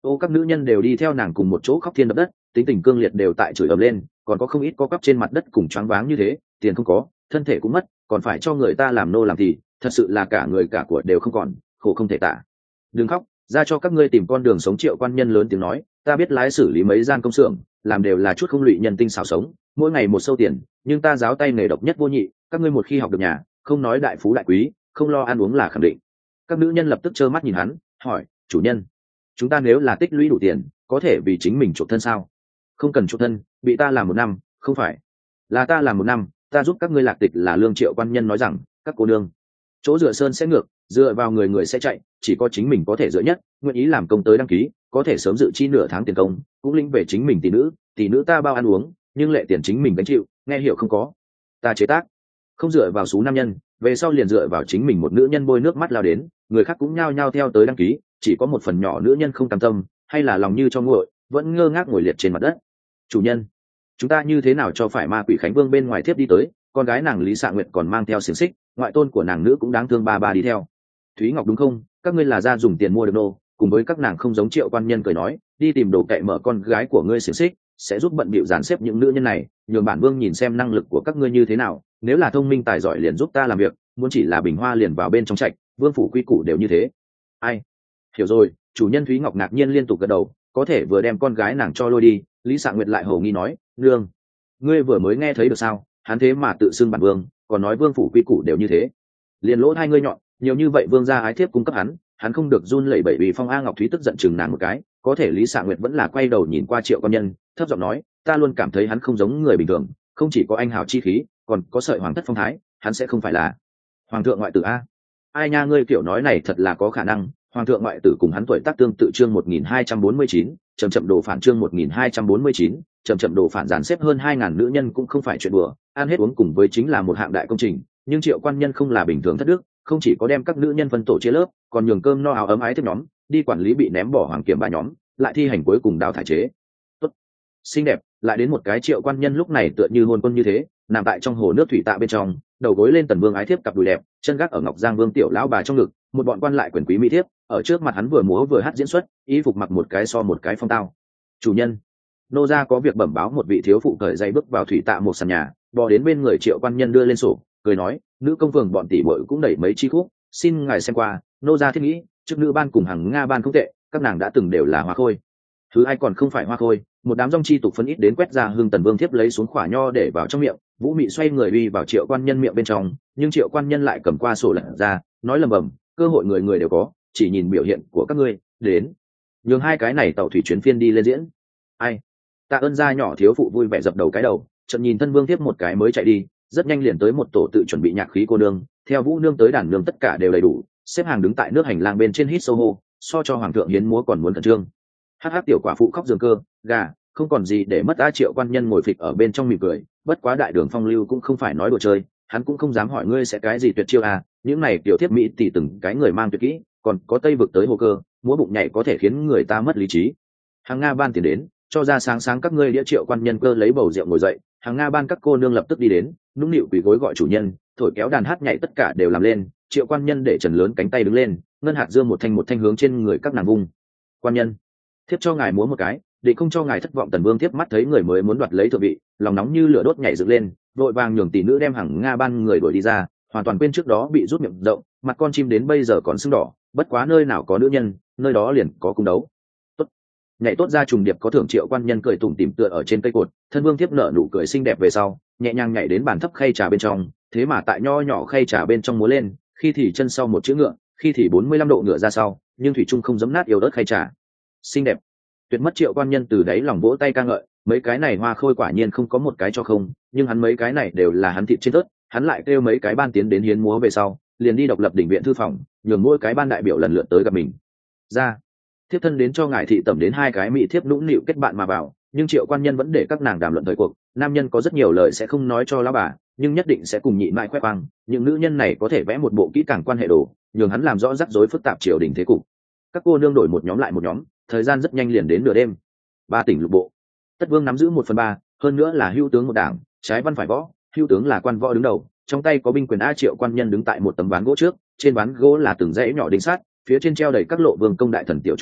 ô các nữ nhân đều đi theo nàng cùng một chỗ khóc thiên đập đất, tính tình cương liệt đều tại chửi ầm lên, còn có không ít co quắp trên mặt đất cùng choáng váng như thế, tiền không có, thân thể cũng mất, còn phải cho người ta làm nô làm thì thật sự là cả người cả của đều không còn, khổ không thể tả. Đừng khóc, ra cho các ngươi tìm con đường sống. Triệu quan nhân lớn tiếng nói, ta biết lái xử lý mấy gian công xưởng, làm đều là chút không lụy nhân tinh xảo sống, mỗi ngày một sâu tiền, nhưng ta giáo tay nghề độc nhất vô nhị, các ngươi một khi học được nhà, không nói đại phú đại quý, không lo ăn uống là khẳng định. Các nữ nhân lập tức trơ mắt nhìn hắn, hỏi, chủ nhân, chúng ta nếu là tích lũy đủ tiền, có thể vì chính mình chuộc thân sao? Không cần chuộc thân, bị ta làm một năm, không phải, là ta làm một năm, ta giúp các ngươi lạc tịch là lương. Triệu quan nhân nói rằng, các cô nương, chỗ dựa sơn sẽ ngược, dựa vào người người sẽ chạy, chỉ có chính mình có thể dựa nhất, nguyện ý làm công tới đăng ký, có thể sớm dự chi nửa tháng tiền công, cũng lĩnh về chính mình tỷ nữ, tỷ nữ ta bao ăn uống, nhưng lệ tiền chính mình gánh chịu, nghe hiểu không có? Ta chế tác, không dựa vào số nam nhân, về sau liền dựa vào chính mình. Một nữ nhân bôi nước mắt lao đến, người khác cũng nhao nhao theo tới đăng ký, chỉ có một phần nhỏ nữ nhân không cam tâm, hay là lòng như cho nguội, vẫn ngơ ngác ngồi liệt trên mặt đất. Chủ nhân, chúng ta như thế nào cho phải ma quỷ Khánh Vương bên ngoài thiếp đi tới, con gái nàng Lý Sạ Nguyệt còn mang theo xiềng xích, ngoại tôn của nàng nữ cũng đáng thương, ba ba đi theo. Thúy Ngọc đúng không, các ngươi là ra dùng tiền mua được nô, cùng với các nàng không giống. Triệu quan nhân cười nói, đi tìm đồ cậy mở con gái của ngươi xiềng xích, sẽ giúp bận bịu dàn xếp những nữ nhân này, nhường bản vương nhìn xem năng lực của các ngươi như thế nào, nếu là thông minh tài giỏi liền giúp ta làm việc, muốn chỉ là bình hoa liền vào bên trong trạch, vương phủ quy củ đều như thế. Ai hiểu rồi, chủ nhân. Thúy Ngọc ngạc nhiên liên tục gật đầu, có thể vừa đem con gái nàng cho lôi đi. Lý Sạ Nguyệt lại hầu nghi nói, nương, ngươi vừa mới nghe thấy được sao, hắn thế mà tự xưng bản vương, còn nói vương phủ quy củ đều như thế, liền lỗ hai ngươi nhọn, nhiều như vậy vương gia ái thiếp cung cấp hắn, hắn không được run lẩy bẩy. Vì Phong A Ngọc Thúy tức giận chừng nàng một cái, có thể Lý Sạ Nguyệt vẫn là quay đầu nhìn qua Triệu quan nhân, thấp giọng nói, ta luôn cảm thấy hắn không giống người bình thường, không chỉ có anh hào chi khí, còn có sợi hoàng thất phong thái, hắn sẽ không phải là hoàng thượng ngoại tử a? Ai nha, ngươi kiểu nói này thật là có khả năng, hoàng thượng ngoại tử cùng hắn tuổi tác tương tự. Chương một nghìn hai trăm bốn mươi chín, chậm chậm đồ phản. Chương một nghìn hai trăm bốn mươi chín, chậm chậm đồ phản. Dàn xếp hơn hai ngàn nữ nhân cũng không phải chuyện đùa, ăn hết uống cùng với chính là một hạng đại công trình, nhưng Triệu quan nhân không là bình thường thất đức, không chỉ có đem các nữ nhân phân tổ chia lớp, còn nhường cơm no áo ấm ái thiếp nhóm đi quản lý bị ném bỏ hoàng kiểm ba nhóm, lại thi hành cuối cùng đào thải chế. Tốt, xinh đẹp, lại đến một cái. Triệu quan nhân lúc này tựa như hôn quân như thế, nằm tại trong hồ nước thủy tạ bên trong, đầu gối lên tần vương ái thiếp cặp đùi đẹp, chân gác ở ngọc giang vương tiểu lão bà trong ngực, một bọn quan lại quyền quý mỹ thiếp ở trước mặt hắn vừa múa vừa hát diễn xuất, y phục mặc một cái so một cái phong tao. Chủ nhân, nô gia có việc bẩm báo. Một vị thiếu phụ cởi giày bước vào thủy tạ một sàn nhà, bò đến bên người Triệu quan nhân đưa lên sổ, cười nói, nữ công phường bọn tỷ muội cũng đẩy mấy chi khúc, xin ngài xem qua, nô gia thiết nghĩ trước nữ ban cùng hàng nga ban không tệ, các nàng đã từng đều là hoa khôi. Thứ ai còn không phải hoa khôi? Một đám rong chi tục phân ít đến quét ra. Hương tần vương thiếp lấy xuống khỏa nho để vào trong miệng, vũ mị xoay người uy vào Triệu quan nhân miệng bên trong, nhưng Triệu quan nhân lại cầm qua sổ lật ra, nói lầm bầm, cơ hội người người đều có, chỉ nhìn biểu hiện của các ngươi, đến nhường hai cái này tàu thủy chuyến phiên đi lên diễn. Ai? Tạ ơn gia nhỏ thiếu phụ vui vẻ dập đầu cái đầu, chậm nhìn thân vương thiếp một cái mới chạy đi. Rất nhanh liền tới một tổ tự chuẩn bị nhạc khí cô nương, theo vũ nương tới đàn nương tất cả đều đầy đủ, xếp hàng đứng tại nước hành lang bên trên hít sâu hô, so cho hoàng thượng hiến múa còn muốn khẩn trương. Hắc hắc, tiểu quả phụ khóc giường cơ gà, không còn gì để mất. A Triệu quan nhân ngồi phịch ở bên trong mỉm cười, bất quá đại đường phong lưu cũng không phải nói đùa chơi, hắn cũng không dám hỏi ngươi sẽ cái gì tuyệt chiêu à, những này tiểu thiếp mỹ tỷ từng cái người mang tuyệt kỹ, còn có tây vực tới hồ cơ, múa bụng nhảy có thể khiến người ta mất lý trí. Hàng Nga ban tiền đến, cho ra sáng sáng các ngươi đĩa. Triệu quan nhân cơ lấy bầu rượu ngồi dậy, hàng Nga ban các cô nương lập tức đi đến, nũng nịu quỳ gối gọi chủ nhân, thổi kéo đàn hát nhảy tất cả đều làm lên. Triệu quan nhân để trần lớn cánh tay đứng lên, ngân hạt dương một thanh một thanh hướng trên người các nàng vung. Quan nhân, thiếp cho ngài múa một cái, để không cho ngài thất vọng. Tần vương thiếp mắt thấy người mới muốn đoạt lấy thượng vị, lòng nóng như lửa đốt nhảy dựng lên, vội vàng nhường tỷ nữ đem hàng Nga ban người đuổi đi ra, hoàn toàn quên trước đó bị rút miệng rộng, mặt con chim đến bây giờ còn sưng đỏ. Bất quá nơi nào có nữ nhân, nơi đó liền có cung đấu. Tốt, nhảy tốt ra trùng điệp có thưởng. Triệu quan nhân cười tủm tỉm tựa ở trên cây cột, thân vương thiếp nở nụ cười xinh đẹp về sau, nhẹ nhàng nhảy đến bàn thấp khay trà bên trong, thế mà tại nho nhỏ khay trà bên trong múa lên, khi thì chân sau một chữ ngựa, khi thì bốn mươi lăm độ ngựa ra sau, nhưng thủy trung không giấm nát yêu đất khay trà. Xinh đẹp tuyệt mất. Triệu quan nhân từ đáy lòng vỗ tay ca ngợi, mấy cái này hoa khôi quả nhiên không có một cái cho không, nhưng hắn mấy cái này đều là hắn thịt trên tớt. Hắn lại kêu mấy cái ban tiến đến hiến múa về sau, liền đi độc lập đỉnh viện thư phòng, nhường mỗi cái ban đại biểu lần lượt tới gặp mình. Ra, thiếp thân đến cho ngài thị tẩm đến. Hai cái mỹ thiếp nũng nịu kết bạn mà vào, nhưng Triệu quan nhân vẫn để các nàng đàm luận thời cuộc. Nam nhân có rất nhiều lời sẽ không nói cho lão bà, nhưng nhất định sẽ cùng nhịn mãi khoe khoang. Những nữ nhân này có thể vẽ một bộ kỹ càng quan hệ đồ, nhường hắn làm rõ rắc rối phức tạp triều đình thế cục. Các cô nương đổi một nhóm lại một nhóm, thời gian rất nhanh liền đến nửa đêm. Ba tỉnh lục bộ, tất vương nắm giữ một phần ba, hơn nữa là hữu tướng một đảng, trái văn phải võ. Hữu tướng là quan võ đứng đầu, trong tay có binh quyền. A Triệu quan nhân đứng tại một tấm ván gỗ trước, trên ván gỗ là từng dãy nhỏ đinh sát, phía trên treo đầy các lộ vương công đại thần tiểu trúc bài,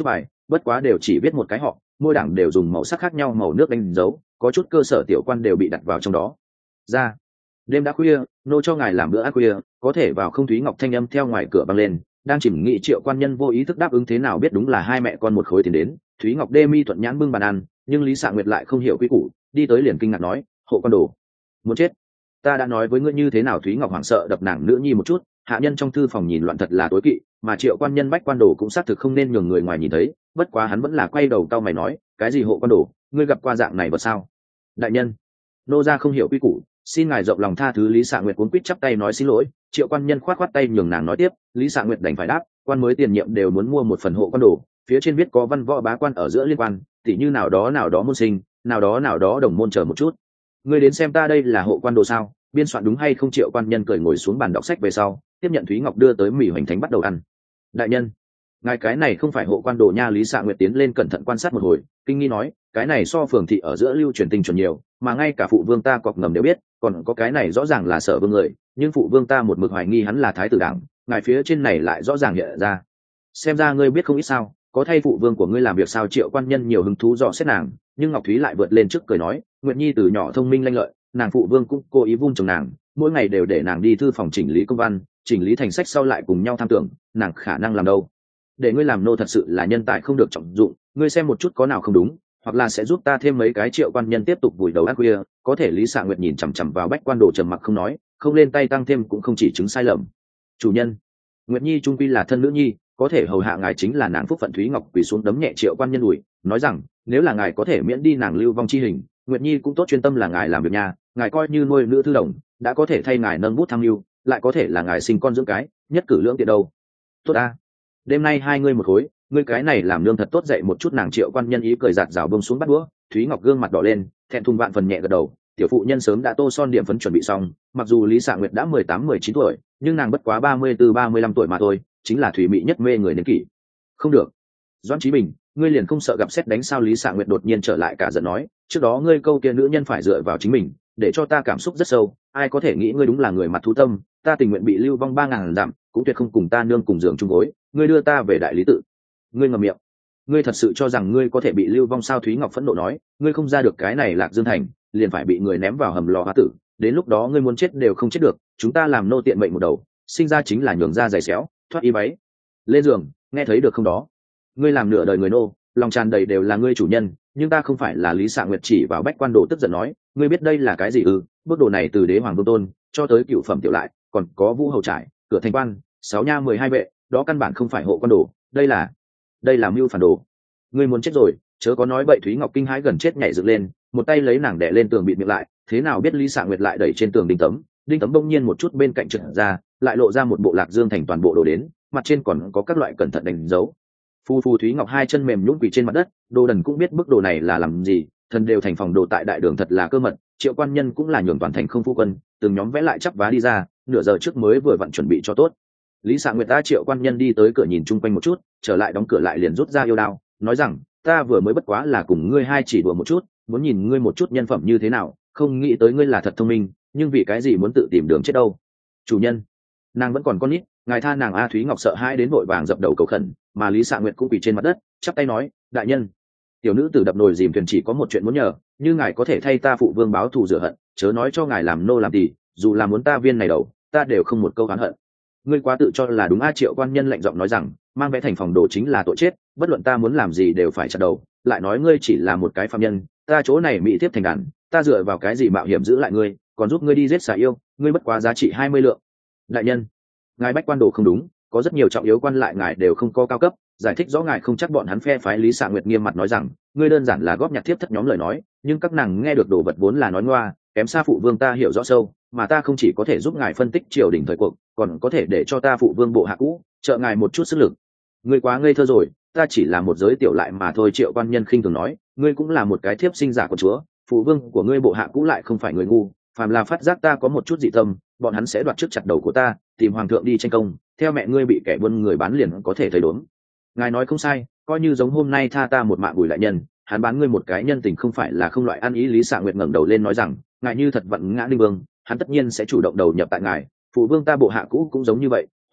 bất quá đều chỉ biết một cái họ, mỗi đảng đều dùng màu sắc khác nhau màu nước đánh dấu, có chút cơ sở tiểu quan đều bị đặt vào trong đó. Ra, đêm đã khuya, nô cho ngài làm bữa ăn khuya, có thể vào không? Thúy Ngọc thanh âm theo ngoài cửa vang lên, đang chìm nghĩ Triệu quan nhân vô ý thức đáp ứng thế nào biết đúng là hai mẹ con một khối tiền đến. Thúy Ngọc đê mi thuận nhãn bưng bàn ăn, nhưng Lý Sạ Nguyệt lại không hiểu quy củ, đi tới liền kinh ngạc nói, hộ quan đồ, muốn chết. Ta đã nói với ngươi như thế nào? Thúy Ngọc hoảng sợ đập nàng nữ nhi một chút, hạ nhân trong thư phòng nhìn loạn thật là tối kỵ, mà Triệu quan nhân bách quan đồ cũng xác thực không nên nhường người ngoài nhìn thấy, bất quá hắn vẫn là quay đầu cau mày nói, cái gì hộ quan đồ, ngươi gặp qua dạng này vật sao? Đại nhân, nô gia không hiểu quy củ, xin ngài rộng lòng tha thứ. Lý Sạ Nguyệt cuống quýt chắp tay nói xin lỗi. Triệu quan nhân khoát khoát tay nhường nàng nói tiếp. Lý Sạ Nguyệt đành phải đáp, quan mới tiền nhiệm đều muốn mua một phần hộ quan đồ, phía trên viết có văn võ bá quan ở giữa liên quan, tỉ như nào đó nào đó môn sinh, nào đó nào đó đồng môn. Chờ một chút, ngươi đến xem ta đây là hộ quan đồ sao? Biên soạn đúng hay không? Triệu quan nhân cười ngồi xuống bàn đọc sách về sau, tiếp nhận Thúy Ngọc đưa tới mì hoành thánh bắt đầu ăn. Đại nhân, ngài cái này không phải hộ quan đồ nha. Lý Sạ Nguyệt tiến lên cẩn thận quan sát một hồi, kinh nghi nói, cái này so phường thị ở giữa lưu truyền tinh chuẩn nhiều, mà ngay cả phụ vương ta cọp ngầm đều biết, còn có cái này rõ ràng là Sở Vương người, nhưng phụ vương ta một mực hoài nghi hắn là thái tử đảng, ngài phía trên này lại rõ ràng hiện ra. Xem ra ngươi biết không ít sao, có thay phụ vương của ngươi làm việc sao? Triệu quan nhân nhiều hứng thú dò xét nàng, nhưng Ngọc Thúy lại vượt lên trước cười nói, Nguyệt Nhi từ nhỏ thông minh lanh lợi, nàng phụ vương cũng cố ý vun trồng nàng, mỗi ngày đều để nàng đi thư phòng chỉnh lý công văn, chỉnh lý thành sách sau lại cùng nhau tham tưởng, nàng khả năng làm đâu. Để ngươi làm nô thật sự là nhân tài không được trọng dụng, ngươi xem một chút có nào không đúng, hoặc là sẽ giúp ta thêm mấy cái. Triệu quan nhân tiếp tục vùi đầu ăn khuya, có thể Lý Sạ Nguyệt nhìn chằm chằm vào bách quan đồ trầm mặc không nói, không lên tay tăng thêm cũng không chỉ chứng sai lầm. Chủ nhân, Nguyệt Nhi trung quy là thân nữ nhi, có thể hầu hạ ngài chính là nàng phúc phận. Thúy Ngọc quỳ xuống đấm nhẹ Triệu quan nhân đùi, nói rằng nếu là ngài có thể miễn đi nàng lưu vong chi hình, Nguyệt Nhi cũng tốt chuyên tâm là ngài làm việc nhà, ngài coi như nuôi nữ thư đồng, đã có thể thay ngài nâng bút tham mưu, lại có thể là ngài sinh con dưỡng cái, nhất cử lưỡng tiện đâu. Tốt a, đêm nay hai ngươi một khối, ngươi cái này làm lương thật tốt, dậy một chút nàng. Triệu quan nhân ý cười giạt rào bông xuống bắt đũa. Thúy Ngọc gương mặt đỏ lên, thẹn thùng vạn phần nhẹ gật đầu. Tiểu phụ nhân sớm đã tô son điểm phấn chuẩn bị xong, mặc dù Lý Sạ Nguyệt đã mười tám mười chín tuổi, nhưng nàng bất quá ba mươi tư ba mươi lăm tuổi mà thôi, chính là thủy mỹ nhất mê người đến kỷ. Không được, Doãn Chí Bình, ngươi liền không sợ gặp sét đánh sao? Lý Sạ Nguyệt đột nhiên trở lại cả giận nói, trước đó ngươi câu kia nữ nhân phải dựa vào chính mình, để cho ta cảm xúc rất sâu, ai có thể nghĩ ngươi đúng là người mặt thú tâm, ta tình nguyện bị lưu vong ba ngàn dặm, cũng tuyệt không cùng ta nương cùng giường chung gối. Ngươi đưa ta về đại lý tự, ngươi ngậm miệng, ngươi thật sự cho rằng ngươi có thể bị lưu vong sao? Thúy Ngọc phẫn nộ nói, ngươi không ra được cái này Lạc Dương thành, liền phải bị người ném vào hầm lò hóa tử, đến lúc đó ngươi muốn chết đều không chết được, chúng ta làm nô tiện mệnh một đầu, sinh ra chính là nhường ra giày xéo, thoát y váy lên giường, nghe thấy được không đó? Ngươi làm nửa đời người nô, lòng tràn đầy đều là ngươi chủ nhân, nhưng ta không phải là. Lý Sạ Nguyệt chỉ vào bách quan đồ tức giận nói, ngươi biết đây là cái gì ư? Bước đồ này từ đế hoàng vương tôn cho tới cựu phẩm tiểu lại, còn có vũ hầu trải, cửa thành quan, sáu nha mười hai vệ, đó căn bản không phải hộ quan đồ, đây là đây là mưu phản đồ. Ngươi muốn chết rồi, chớ có nói bậy. Thúy Ngọc kinh hãi gần chết nhảy dựng lên, một tay lấy nàng đè lên tường bịt miệng lại. Thế nào biết Lý Sạ Nguyệt lại đẩy trên tường đinh tấm, đinh tấm bỗng nhiên một chút bên cạnh trượt ra, lại lộ ra một bộ Lạc Dương thành toàn bộ đồ đến, mặt trên còn có các loại cẩn thận đánh dấu. Phu phu Thúy Ngọc hai chân mềm nhũn quỳ trên mặt đất, đồ đần cũng biết bức đồ này là làm gì, thần đều thành phòng đồ tại đại đường thật là cơ mật. Triệu quan nhân cũng là nhường toàn thành không phu quân, từng nhóm vẽ lại chắp vá đi ra, nửa giờ trước mới vừa vặn chuẩn bị cho tốt. Lý Sạ Nguyệt ta Triệu quan nhân đi tới cửa nhìn chung quanh một chút, trở lại đóng cửa lại liền rút ra yêu đao, nói rằng ta vừa mới bất quá là cùng ngươi hai chỉ đùa một chút, muốn nhìn ngươi một chút nhân phẩm như thế nào, không nghĩ tới ngươi là thật thông minh, nhưng vì cái gì muốn tự tìm đường chết đâu? Chủ nhân, nàng vẫn còn con nít, ngài tha nàng a. Thúy Ngọc sợ hãi đến vội vàng dập đầu cầu khẩn, mà Lý Sạ Nguyệt cũng quỳ trên mặt đất, chắp tay nói, đại nhân, tiểu nữ tử đập nồi dìm thuyền chỉ có một chuyện muốn nhờ, như ngài có thể thay ta phụ vương báo thù rửa hận, chớ nói cho ngài làm nô làm tỳ, dù là muốn ta viên này đầu, ta đều không một câu oán hận. Ngươi quá tự cho là đúng a. Triệu quan nhân lạnh giọng nói rằng, mang vẽ thành phòng đồ chính là tội chết, bất luận ta muốn làm gì đều phải chặt đầu, lại nói ngươi chỉ là một cái phạm nhân, ta chỗ này mỹ tiếp thành đàn, ta dựa vào cái gì mạo hiểm giữ lại ngươi, còn giúp ngươi đi giết xà yêu, ngươi bất quá giá trị hai mươi lượng. Đại nhân, ngài bách quan đồ không đúng, có rất nhiều trọng yếu quan lại ngài đều không có cao cấp, giải thích rõ ngài không chắc bọn hắn phe phái. Lý Sạ Nguyệt nghiêm mặt nói rằng, ngươi đơn giản là góp nhặt thiếp thất nhóm lời nói, nhưng các nàng nghe được đồ vật vốn là nói ngoa, kém xa phụ vương ta hiểu rõ sâu, mà ta không chỉ có thể giúp ngài phân tích triều đình thời cuộc, còn có thể để cho ta phụ vương bộ hạ cũ trợ ngài một chút sức lực. Ngươi quá ngây thơ rồi, ta chỉ là một giới tiểu lại mà thôi. Triệu quan nhân khinh thường nói, ngươi cũng là một cái thiếp sinh giả của chúa, phụ vương của ngươi bộ hạ cũ lại không phải người ngu, phàm là phát giác ta có một chút dị tâm, bọn hắn sẽ đoạt trước chặt đầu của ta, tìm hoàng thượng đi tranh công, theo mẹ ngươi bị kẻ buôn người bán liền có thể thấy đốn. Ngài nói không sai, coi như giống hôm nay tha ta một mạng Bùi đại nhân, hắn bán ngươi một cái nhân tình không phải là không loại ăn ý. Lý Sạ Nguyệt ngẩng đầu lên nói rằng, ngài như thật vận ngã đinh vương, hắn tất nhiên sẽ chủ động đầu nhập tại ngài, phụ vương ta bộ hạ cũ cũng giống như vậy,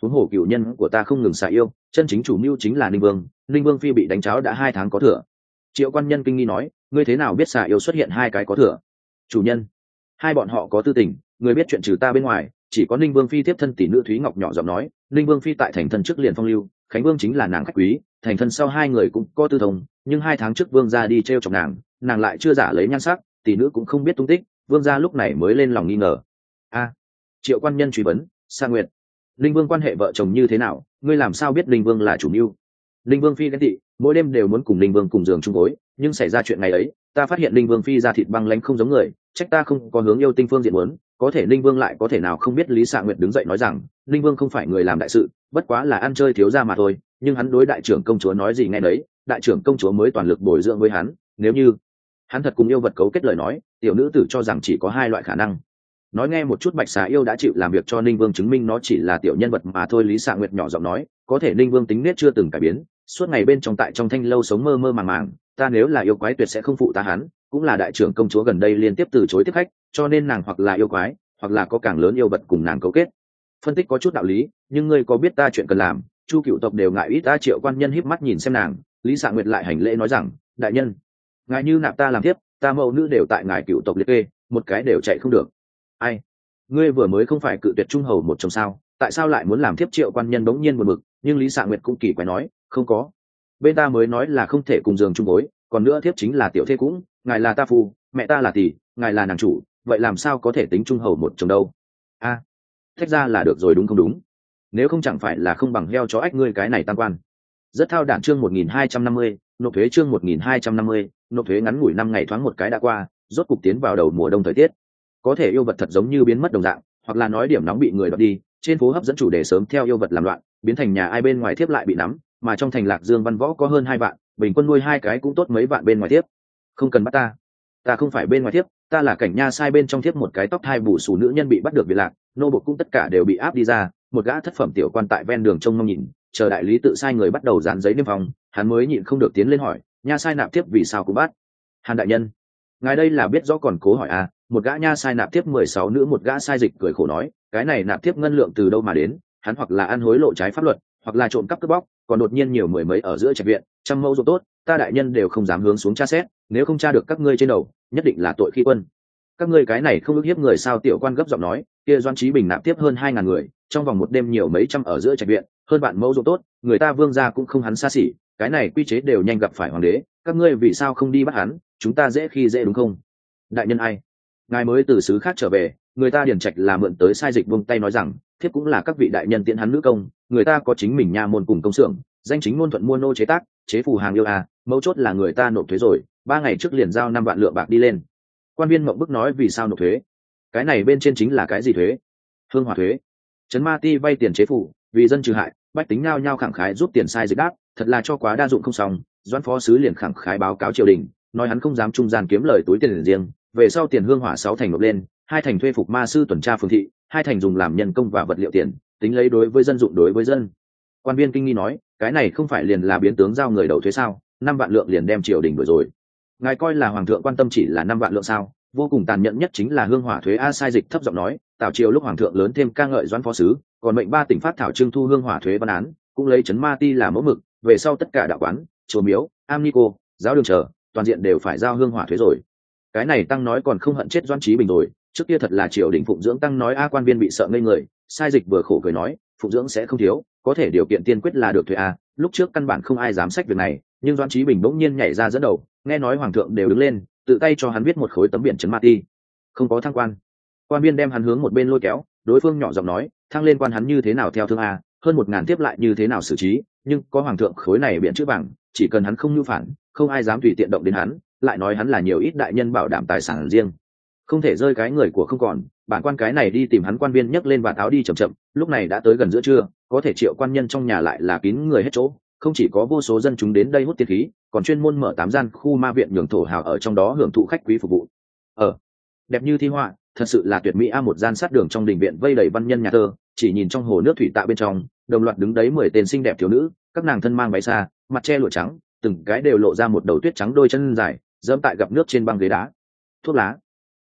huống hồ cựu nhân của ta không ngừng xạ yêu, chân chính chủ mưu chính là ninh vương. Ninh vương phi bị đánh cháo đã hai tháng có thừa. Triệu quan nhân kinh nghi nói, ngươi thế nào biết xạ yêu xuất hiện hai cái có thừa? Chủ nhân, hai bọn họ có tư tình, người biết chuyện trừ ta bên ngoài chỉ có ninh vương phi tiếp thân tỷ nữ Thúy Ngọc nhỏ giọng nói. Ninh vương phi tại thành thân trước liền phong lưu, Khánh vương chính là nàng khách quý, thành thân sau hai người cũng có tư thông, nhưng hai tháng trước vương gia đi t r e o chọc nàng, nàng lại chưa giả lấy nhan sắc, tỷ nữ cũng không biết tung tích, vương gia lúc này mới lên lòng nghi ngờ. A, Triệu quan nhân truy vấn, Sa Nguyệt, linh vương quan hệ vợ chồng như thế nào, ngươi làm sao biết linh vương là chủ mưu? Linh vương phi ghen tị, mỗi đêm đều muốn cùng linh vương cùng giường chung gối, nhưng xảy ra chuyện ngày ấy ta phát hiện linh vương phi da thịt băng lãnh không giống người, trách ta không có hướng yêu tinh phương diện muốn. Có thể linh vương lại có thể nào không biết? Lý Sa Nguyệt đứng dậy nói rằng, linh vương không phải người làm đại sự, bất quá là ăn chơi thiếu gia mà thôi, nhưng hắn đối đại trưởng công chúa nói gì nghe đấy, đại trưởng công chúa mới toàn lực bồi dưỡng với hắn, nếu như hắn thật cùng yêu vật cấu kết lời nói, tiểu nữ tử cho rằng chỉ có hai loại khả năng. Nói nghe một chút, bạch xà yêu đã chịu làm việc cho ninh vương, chứng minh nó chỉ là tiểu nhân vật mà thôi. Lý Sa Nguyệt nhỏ giọng nói, có thể ninh vương tính nết chưa từng cải biến, suốt ngày bên trong tại trong thanh lâu sống mơ mơ màng màng, ta nếu là yêu quái tuyệt sẽ không phụ ta hắn, cũng là đại trưởng công chúa gần đây liên tiếp từ chối tiếp khách, cho nên nàng hoặc là yêu quái, hoặc là có càng lớn yêu vật cùng nàng cấu kết. Phân tích có chút đạo lý, nhưng ngươi có biết ta chuyện cần làm, Chu cựu tộc đều ngại ít ta. Triệu quan nhân híp mắt nhìn xem nàng, Lý Sa Nguyệt lại hành lễ nói rằng, đại nhân, ngài như nạp ta làm tiếp, ta mẫu nữ đều tại ngài cựu tộc liệt kê, một cái đều chạy không được. Ai, ngươi vừa mới không phải cự tuyệt trung hầu một chồng sao, tại sao lại muốn làm thiếp? Triệu quan nhân bỗng nhiên buồn bực, nhưng Lý Sa Nguyệt cũng kỳ quái nói, không có, bên ta mới nói là không thể cùng giường chung gối, còn nữa thiếp chính là tiểu thê cũng, ngài là ta phu, mẹ ta là tỷ, ngài là nàng chủ, vậy làm sao có thể tính trung hầu một chồng đâu? A, à, thách ra là được rồi đúng không? Đúng, nếu không chẳng phải là không bằng heo chó ách ngươi cái này tam quan. Rất thao đản. Chương một nghìn hai trăm năm mươi, nộp thuế. Chương một nghìn hai trăm năm mươi, nộp thuế. Ngắn ngủi năm ngày thoáng một cái đã qua, rốt cục tiến vào đầu mùa đông thời tiết. Có thể yêu vật thật giống như biến mất đồng dạng, hoặc là nói điểm nóng bị người đoạt đi, trên phố hấp dẫn chủ đề sớm theo yêu vật làm loạn, biến thành nhà ai bên ngoài thiếp lại bị nắm, mà trong thành Lạc Dương văn võ có hơn hai vạn, bình quân nuôi hai cái cũng tốt mấy vạn bên ngoài thiếp. Không cần bắt ta, ta không phải bên ngoài thiếp, ta là cảnh nha sai bên trong thiếp. Một cái tóc hai bù xù nữ nhân bị bắt được bị lạc, nô bộc cũng tất cả đều bị áp đi ra. Một gã thất phẩm tiểu quan tại ven đường trông mong nhìn, chờ đại lý tự sai người bắt đầu dán giấy niêm phong, hắn mới nhịn không được tiến lên hỏi, nha sai nạp thiếp vì sao cũng bắt? Hàn đại nhân, ngài đây là biết rõ còn cố hỏi à? Một gã nha sai nạp thiếp mười sáu nữ, một gã sai dịch cười khổ nói, cái này nạp thiếp ngân lượng từ đâu mà đến? Hắn hoặc là ăn hối lộ trái pháp luật, hoặc là trộm cắp cướp bóc, còn đột nhiên nhiều mười mấy ở giữa trạch viện, trăm mẫu ruộng tốt, ta đại nhân đều không dám hướng xuống tra xét, nếu không tra được các ngươi trên đầu, nhất định là tội khi quân. Các ngươi cái này không ức hiếp người sao? Tiểu quan gấp giọng nói, kia Doan Chí Bình nạp tiếp hơn hai ngàn người, trong vòng một đêm nhiều mấy trăm ở giữa trạch viện, hơn bạn mẫu ruộng tốt, người ta vương gia cũng không hắn xa xỉ, cái này quy chế đều nhanh gặp phải hoàng đế, các ngươi vì sao không đi bắt hắn? Chúng ta dễ khi dễ đúng không? Đại nhân ai? Ngài mới từ xứ khác trở về, người ta điền trạch là mượn tới sai dịch buông tay nói rằng, thiếp cũng là các vị đại nhân tiễn hắn nữ công, người ta có chính mình nha môn cùng công xưởng, danh chính ngôn thuận mua nô chế tác, chế phù hàng yêu à, mấu chốt là người ta nộp thuế rồi, ba ngày trước liền giao năm vạn lượng bạc đi lên. Quan viên mộng bức nói, vì sao nộp thuế? Cái này bên trên chính là cái gì thuế? Hương hỏa thuế. Trấn Ma Ti vay tiền chế phủ, vì dân trừ hại, bách tính nhao nhao khẳng khái giúp tiền sai dịch đáp, thật là cho quá đa dụng không xong. Doãn phó sứ liền khẳng khái báo cáo triều đình, nói hắn không dám trung gian kiếm lời túi tiền riêng, về sau tiền hương hỏa sáu thành nộp lên, hai thành thuê phục ma sư tuần tra phường thị, hai thành dùng làm nhân công và vật liệu tiền, tính lấy đối với dân dụng đối với dân. Quan viên kinh nghi nói, cái này không phải liền là biến tướng giao người đầu thuế sao? Năm vạn lượng liền đem triều đình đuổi rồi. Ngài coi là hoàng thượng quan tâm chỉ là năm vạn lượng sao? Vô cùng tàn nhẫn nhất chính là hương hỏa thuế a. Sai dịch thấp giọng nói, tào triều lúc hoàng thượng lớn thêm ca ngợi Doãn phó sứ, còn mệnh ba tỉnh phát thảo trưng thu hương hỏa thuế văn án, cũng lấy Trấn Ma Ti là mẫu mực, về sau tất cả đạo quán, chùa miếu, am ni cô, giáo đường chờ, toàn diện đều phải giao hương hỏa thuế rồi. Cái này tăng nói còn không hận chết Doãn Chí Bình rồi, trước kia thật là triều đình phụng dưỡng tăng nói a. Quan viên bị sợ ngây người. Sai dịch vừa khổ cười nói, phụng dưỡng sẽ không thiếu, có thể điều kiện tiên quyết là được thuế a. Lúc trước căn bản không ai dám sách việc này, nhưng Doãn Chí Bình bỗng nhiên nhảy ra dẫn đầu, nghe nói hoàng thượng đều đứng lên, tự tay cho hắn viết một khối tấm biển Trấn Ma Ti, không có thăng quan. Quan viên đem hắn hướng một bên lôi kéo, đối phương nhỏ giọng nói, thăng lên quan hắn như thế nào theo thương a, hơn một ngàn tiếp lại như thế nào xử trí, nhưng có hoàng thượng khối này biển chữ vàng, chỉ cần hắn không nhu phản, không ai dám tùy tiện động đến hắn, lại nói hắn là nhiều ít đại nhân bảo đảm tài sản riêng, không thể rơi cái người của không còn. Bản quan cái này đi tìm hắn. Quan viên nhấc lên và tháo đi chậm chậm, lúc này đã tới gần giữa trưa, có thể Triệu quan nhân trong nhà lại là kín người hết chỗ, không chỉ có vô số dân chúng đến đây hút tiên khí, còn chuyên môn mở tám gian khu ma viện nhường thổ hào ở trong đó hưởng thụ khách quý phục vụ. Ở đẹp như thi họa, thật sự là tuyệt mỹ a. Một gian sát đường trong đình viện vây đầy văn nhân nhà thơ, chỉ nhìn trong hồ nước thủy tạ bên trong, đồng loạt đứng đấy mười tên xinh đẹp thiếu nữ, các nàng thân mang váy xa, mặt che lụa trắng, từng cái đều lộ ra một đầu tuyết trắng đôi chân dài, dẫm tại gặp nước trên băng ghế đá. Thuốc lá,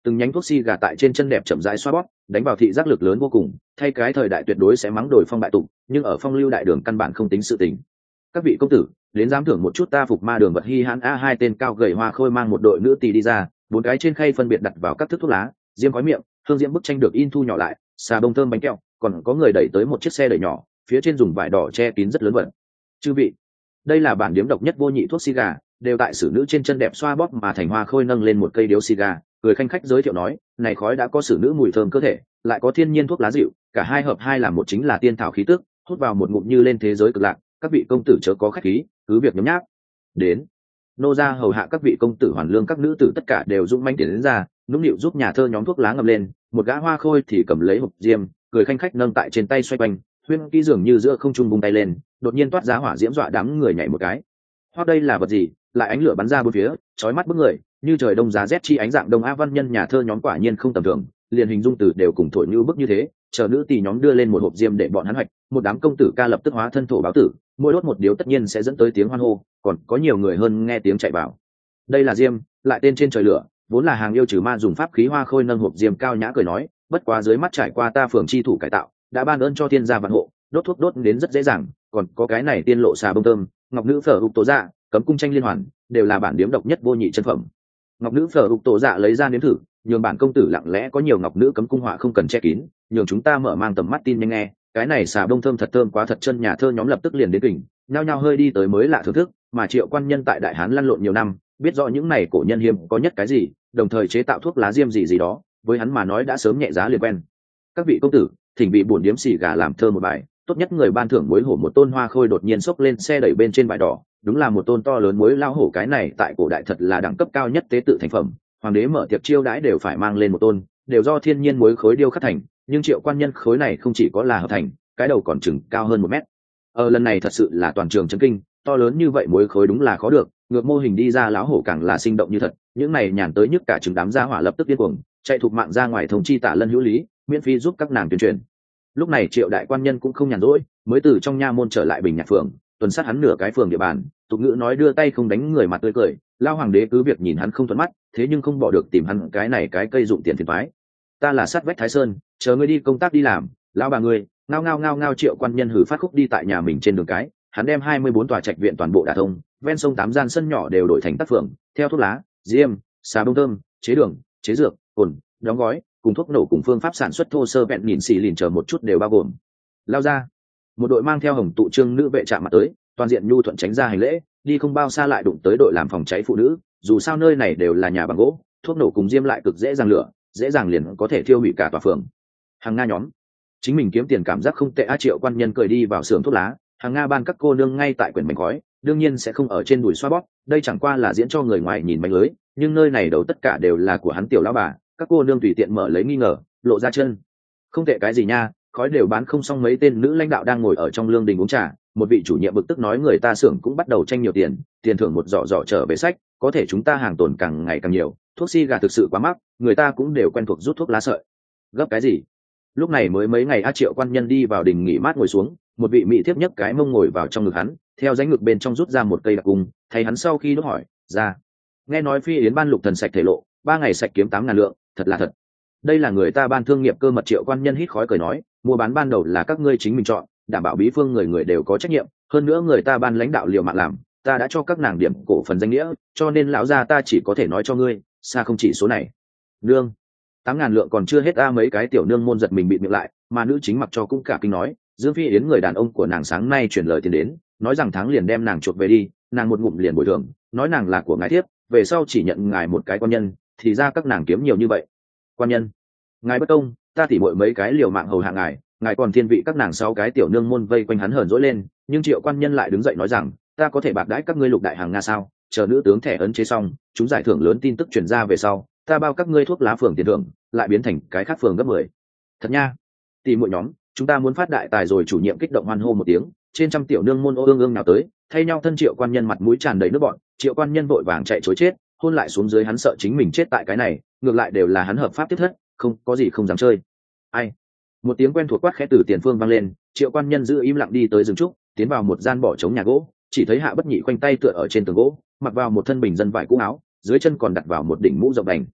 từng nhánh thuốc xì gà tại trên chân đẹp chậm rãi xoa bóp, đánh vào thị giác lực lớn vô cùng, thay cái thời đại tuyệt đối sẽ mắng đổi phong bại tục, nhưng ở phong lưu đại đường căn bản không tính sự tình. Các vị công tử, đến dám thưởng một chút ta phục ma đường vật hi hãn a. Hai tên cao gầy hoa khôi mang một đội nữ tỳ đi ra, bốn cái trên khay phân biệt đặt vào các thức thuốc lá, diêm khói miệng, hương diễm bức tranh được in thu nhỏ lại, xà bông thơm bánh kẹo, còn có người đẩy tới một chiếc xe đẩy nhỏ, phía trên dùng vải đỏ che kín rất lớn vật. Chư vị, đây là bản điếm độc nhất vô nhị thuốc xì gà, đều tại sử nữ trên chân đẹp xoa bóp mà thành hoa khôi nâng lên một cây điếu xì gà, cười khanh khách giới thiệu nói, này khói đã có sử nữ mùi thơm cơ thể, lại có thiên nhiên thuốc lá dịu, cả hai hợp hai làm một chính là tiên thảo khí tức, hút vào một ngụm như lên thế giới cực lạc. Các vị công tử chớ có khách khí, cứ việc nhấm nháp. Đến, nô gia hầu hạ các vị công tử hoàn lương, các nữ tử tất cả đều dũng manh tiến đến ra, nũng nịu giúp nhà thơ nhóm thuốc lá ngậm lên, một gã hoa khôi thì cầm lấy hộp diêm, cười khanh khách nâng tại trên tay xoay quanh, huyên kỹ dường như giữa không trung bung tay lên, đột nhiên toát ra hỏa diễm dọa đám người nhảy một cái. Hoặc đây là vật gì? Lại ánh lửa bắn ra bốn phía, chói mắt bức người, như trời đông giá rét chi ánh dạng đông a. Văn nhân nhà thơ nhóm quả nhiên không tầm thường, liền hình dung từ đều cùng thổi như bức như thế. Chờ nữ tỳ nhóm đưa lên một hộp diêm để bọn hắn hoạch, một đám công tử ca lập tức hóa thân thổ báo tử, mỗi đốt một điếu tất nhiên sẽ dẫn tới tiếng hoan hô, còn có nhiều người hơn nghe tiếng chạy vào. Đây là diêm, lại tên trên trời lửa, vốn là hàng yêu trừ ma dùng pháp khí. Hoa khôi nâng hộp diêm cao nhã cười nói, bất quá dưới mắt trải qua ta phường chi thủ cải tạo, đã ban ơn cho thiên gia vạn hộ, đốt thuốc đốt đến rất dễ dàng, còn có cái này tiên lộ xà bông thơm, ngọc nữ phở hục tổ dạ, cấm cung tranh liên hoàn, đều là bản điếm độc nhất vô nhị chân phẩm. Ngọc nữ phở hục tổ dạ lấy ra nếm thử, nhường bản công tử lặng lẽ có nhiều ngọc nữ cấm cung họa không cần che kín, nhường chúng ta mở mang tầm mắt tin nhanh nghe, cái này xà bông thơm thật thơm quá thật. Chân nhà thơ nhóm lập tức liền đến kỉnh, nhao nhao hơi đi tới mới lạ thưởng thức, mà Triệu quan nhân tại đại hán lăn lộn nhiều năm, biết rõ những này cổ nhân hiếm có nhất cái gì, đồng thời chế tạo thuốc lá diêm gì gì đó, với hắn mà nói đã sớm nhẹ giá liền quen. Các vị công tử, thỉnh bị bổn điếm xì gà làm thơ một bài, tốt nhất người ban thưởng muối hổ một tôn. Hoa khôi đột nhiên xốc lên xe đẩy bên trên vải đỏ, đúng là một tôn to lớn muối lao hổ, cái này tại cổ đại thật là đẳng cấp cao nhất tế tự thành phẩm, hoàng đế mở tiệc chiêu đãi đều phải mang lên một tôn, đều do thiên nhiên muối khối điêu khắc thành, nhưng Triệu quan nhân khối này không chỉ có là hợp thành, cái đầu còn chừng cao hơn một mét. Ờ lần này thật sự là toàn trường chấn kinh, to lớn như vậy muối khối đúng là khó được, ngược mô hình đi ra lão hổ càng là sinh động như thật. Những này nhàn tới nhức cả trứng đám gia hỏa lập tức điên cuồng chạy thục mạng ra ngoài thông chi Tả Lân hữu lý, miễn phí giúp các nàng tuyên truyền. Lúc này Triệu đại quan nhân cũng không nhàn rỗi, mới từ trong nha môn trở lại Bình Nhạc phường, tuần sát hắn nửa cái phường địa bàn, tục ngữ nói đưa tay không đánh người mặt tươi cười, lao hoàng đế cứ việc nhìn hắn không thuận mắt, thế nhưng không bỏ được tìm hắn cái này cái cây dụng tiền phiền toái. Ta là sát vách Thái Sơn, chờ ngươi đi công tác đi làm, lão bà ngươi, ngao ngao ngao ngao. Triệu quan nhân hử phát khúc đi tại nhà mình trên đường cái, hắn đem hai mươi bốn tòa trạch viện toàn bộ đả thông, ven sông tám gian sân nhỏ đều đổi thành tác phường, theo thuốc lá, diêm, xà bông thơm, chế đường, chế dược, cồn, đóng gói, cùng thuốc nổ cùng phương pháp sản xuất thô sơ vẹn nhìn xì lìn chờ một chút đều bao gồm. Lao ra, một đội mang theo hồng tụ trương nữ vệ chạm mặt tới, toàn diện nhu thuận tránh ra hành lễ, đi không bao xa lại đụng tới đội làm phòng cháy phụ nữ, dù sao nơi này đều là nhà bằng gỗ, thuốc nổ cùng diêm lại cực dễ dàng lửa, dễ dàng liền có thể thiêu hủy cả tòa phường. Hàng Nga nhóm, chính mình kiếm tiền cảm giác không tệ a. Triệu quan nhân cười đi vào xưởng thuốc lá, Hàng Nga ban các cô nương ngay tại quyển mảnh khói, đương nhiên sẽ không ở trên đùi xoa bóp, đây chẳng qua là diễn cho người ngoài nhìn manh lưới, nhưng nơi này đầu tất cả đều là của hắn tiểu lão bà. Các cô nương tùy tiện mở lấy nghi ngờ, lộ ra chân. Không tệ cái gì nha, khói đều bán không xong. Mấy tên nữ lãnh đạo đang ngồi ở trong lương đình uống trà, một vị chủ nhiệm bực tức nói, người ta xưởng cũng bắt đầu tranh nhiều tiền, tiền thưởng một giỏ giỏ trở về sách, có thể chúng ta hàng tồn càng ngày càng nhiều, thuốc xì gà thực sự quá mắc, người ta cũng đều quen thuộc rút thuốc lá sợi. Gấp cái gì? Lúc này mới mấy ngày a. Triệu quan nhân đi vào đình nghỉ mát ngồi xuống, một vị mỹ thiếp nhấc cái mông ngồi vào trong ngực hắn, theo dãy ngực bên trong rút ra một cây đặc cung, thấy hắn sau khi đốt hỏi ra, nghe nói phi yến ban lục thần sạch thể lộ, ba ngày sạch kiếm tám ngàn lượng, thật là thật. Đây là người ta ban thương nghiệp cơ mật. Triệu quan nhân hít khói cười nói, mua bán ban đầu là các ngươi chính mình chọn, đảm bảo bí phương người người đều có trách nhiệm, hơn nữa người ta ban lãnh đạo liều mạng làm, ta đã cho các nàng điểm cổ phần danh nghĩa, cho nên lão gia ta chỉ có thể nói cho ngươi, xa không chỉ số này. Nương, tám ngàn lượng còn chưa hết a. Mấy cái tiểu nương môn giật mình bịt miệng lại, mà nữ chính mặc cho cũng cả kinh nói, Dương Phi Yến người đàn ông của nàng sáng nay chuyển lời tiền đến, nói rằng tháng liền đem nàng chuộc về đi, nàng một ngụm liền bồi thường, nói nàng là của ngài thiếp, về sau chỉ nhận ngài một cái quan nhân, thì ra các nàng kiếm nhiều như vậy. Quan nhân, ngài bất công, ta tỉ muội mấy cái liều mạng hầu hạ ngài, ngài còn thiên vị các nàng. Sáu cái tiểu nương môn vây quanh hắn hờn dỗi lên, nhưng Triệu quan nhân lại đứng dậy nói rằng, ta có thể bạc đãi các ngươi lục đại hàng Nga sao? Chờ nữ tướng thẻ ấn chế xong, chúng giải thưởng lớn tin tức truyền ra về sau, ta bao các ngươi thuốc lá phường tiền thưởng, lại biến thành cái khác phường gấp mười. Thật nha, tỉ muội nhóm, chúng ta muốn phát đại tài rồi. Chủ nhiệm kích động hoan hô một tiếng, trên trăm tiểu nương môn ô ương ương nào tới, thay nhau thân Triệu quan nhân mặt mũi tràn đầy nước bọn. Triệu quan nhân vội vàng chạy chối chết, hôn lại xuống dưới, hắn sợ chính mình chết tại cái này, ngược lại đều là hắn hợp pháp tiếp thất, không có gì không dám chơi. Ai? Một tiếng quen thuộc quát khẽ từ tiền phương vang lên, Triệu quan nhân giữ im lặng đi tới rừng trúc, tiến vào một gian bỏ trống nhà gỗ, chỉ thấy Hạ Bất Nhị khoanh tay tựa ở trên tường gỗ, mặc vào một thân bình dân vải cũ áo, dưới chân còn đặt vào một đỉnh mũ rộng đành.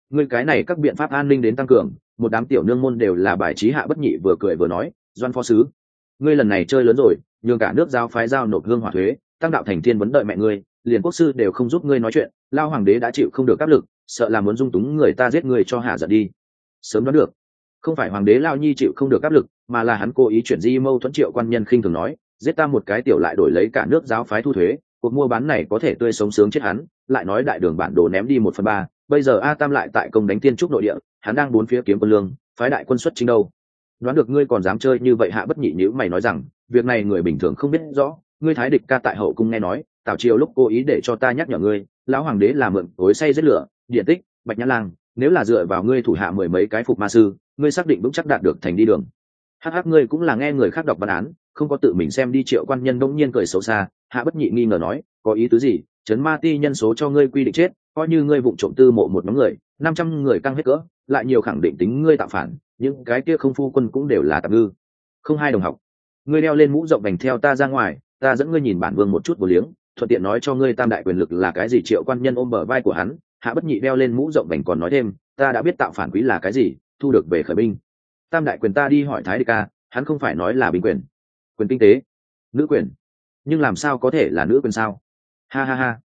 ngươi cái này các biện pháp an ninh đến tăng cường, một đám tiểu nương môn đều là bài trí Hạ Bất Nhị vừa cười vừa nói, Doan phó sứ, ngươi lần này chơi lớn rồi, nhường cả nước giao phái giao nộp hương hỏa thuế, tăng đạo thành thiên vấn đợi mẹ ngươi, liền quốc sư đều không giúp ngươi nói chuyện, lao hoàng đế đã chịu không được áp lực, sợ là muốn dung túng người ta giết ngươi cho hạ giận đi. Sớm đoán được, không phải hoàng đế lao nhi chịu không được áp lực, mà là hắn cố ý chuyển di mâu thuẫn. Triệu Quan Nhân khinh thường nói, giết ta một cái tiểu lại đổi lấy cả nước giáo phái thu thuế, cuộc mua bán này có thể tươi sống sướng chết hắn. Lại nói đại đường bản đồ ném đi một phần ba, bây giờ A Tam lại tại công đánh Thiên Trúc nội địa, hắn đang bốn phía kiếm quân lương, phái đại quân xuất chính đâu. Đoán được ngươi còn dám chơi như vậy. Hạ Bất Nhị nhíu mày nói rằng, việc này người bình thường không biết rõ, ngươi thái địch ca tại hậu cung nghe nói, Tào Triều lúc cố ý để cho ta nhắc nhở ngươi, lão hoàng đế là mượn tối say giết lửa, điện tích, Bạch Nhã Lang, nếu là dựa vào ngươi thủ hạ mười mấy cái phục ma sư, ngươi xác định vững chắc đạt được thành đi đường. Hắc hắc, ngươi cũng là nghe người khác đọc văn án, không có tự mình xem đi. Triệu Quan Nhân đông nhiên cười xấu xa. Hạ Bất Nhị nghi ngờ nói, có ý tứ gì? Trấn ma ti nhân số cho ngươi quy định chết, coi như ngươi vụng trộm tư mộ một nhóm người, năm trăm người căng hết cỡ, lại nhiều khẳng định tính ngươi tạo phản, những cái kia không phu quân cũng đều là tạp ngư, không hai đồng học. Ngươi đeo lên mũ rộng vành theo ta ra ngoài, ta dẫn ngươi nhìn bản vương một chút vô liếng, thuận tiện nói cho ngươi tam đại quyền lực là cái gì. Triệu Quan Nhân ôm bờ vai của hắn. Hạ Bất Nhị đeo lên mũ rộng vành còn nói thêm, ta đã biết tạo phản quý là cái gì, thu được về khởi binh. Tam đại quyền ta đi hỏi thái địch ca, hắn không phải nói là binh quyền, quyền kinh tế, nữ quyền, nhưng làm sao có thể là nữ quyền sao? Ha ha ha,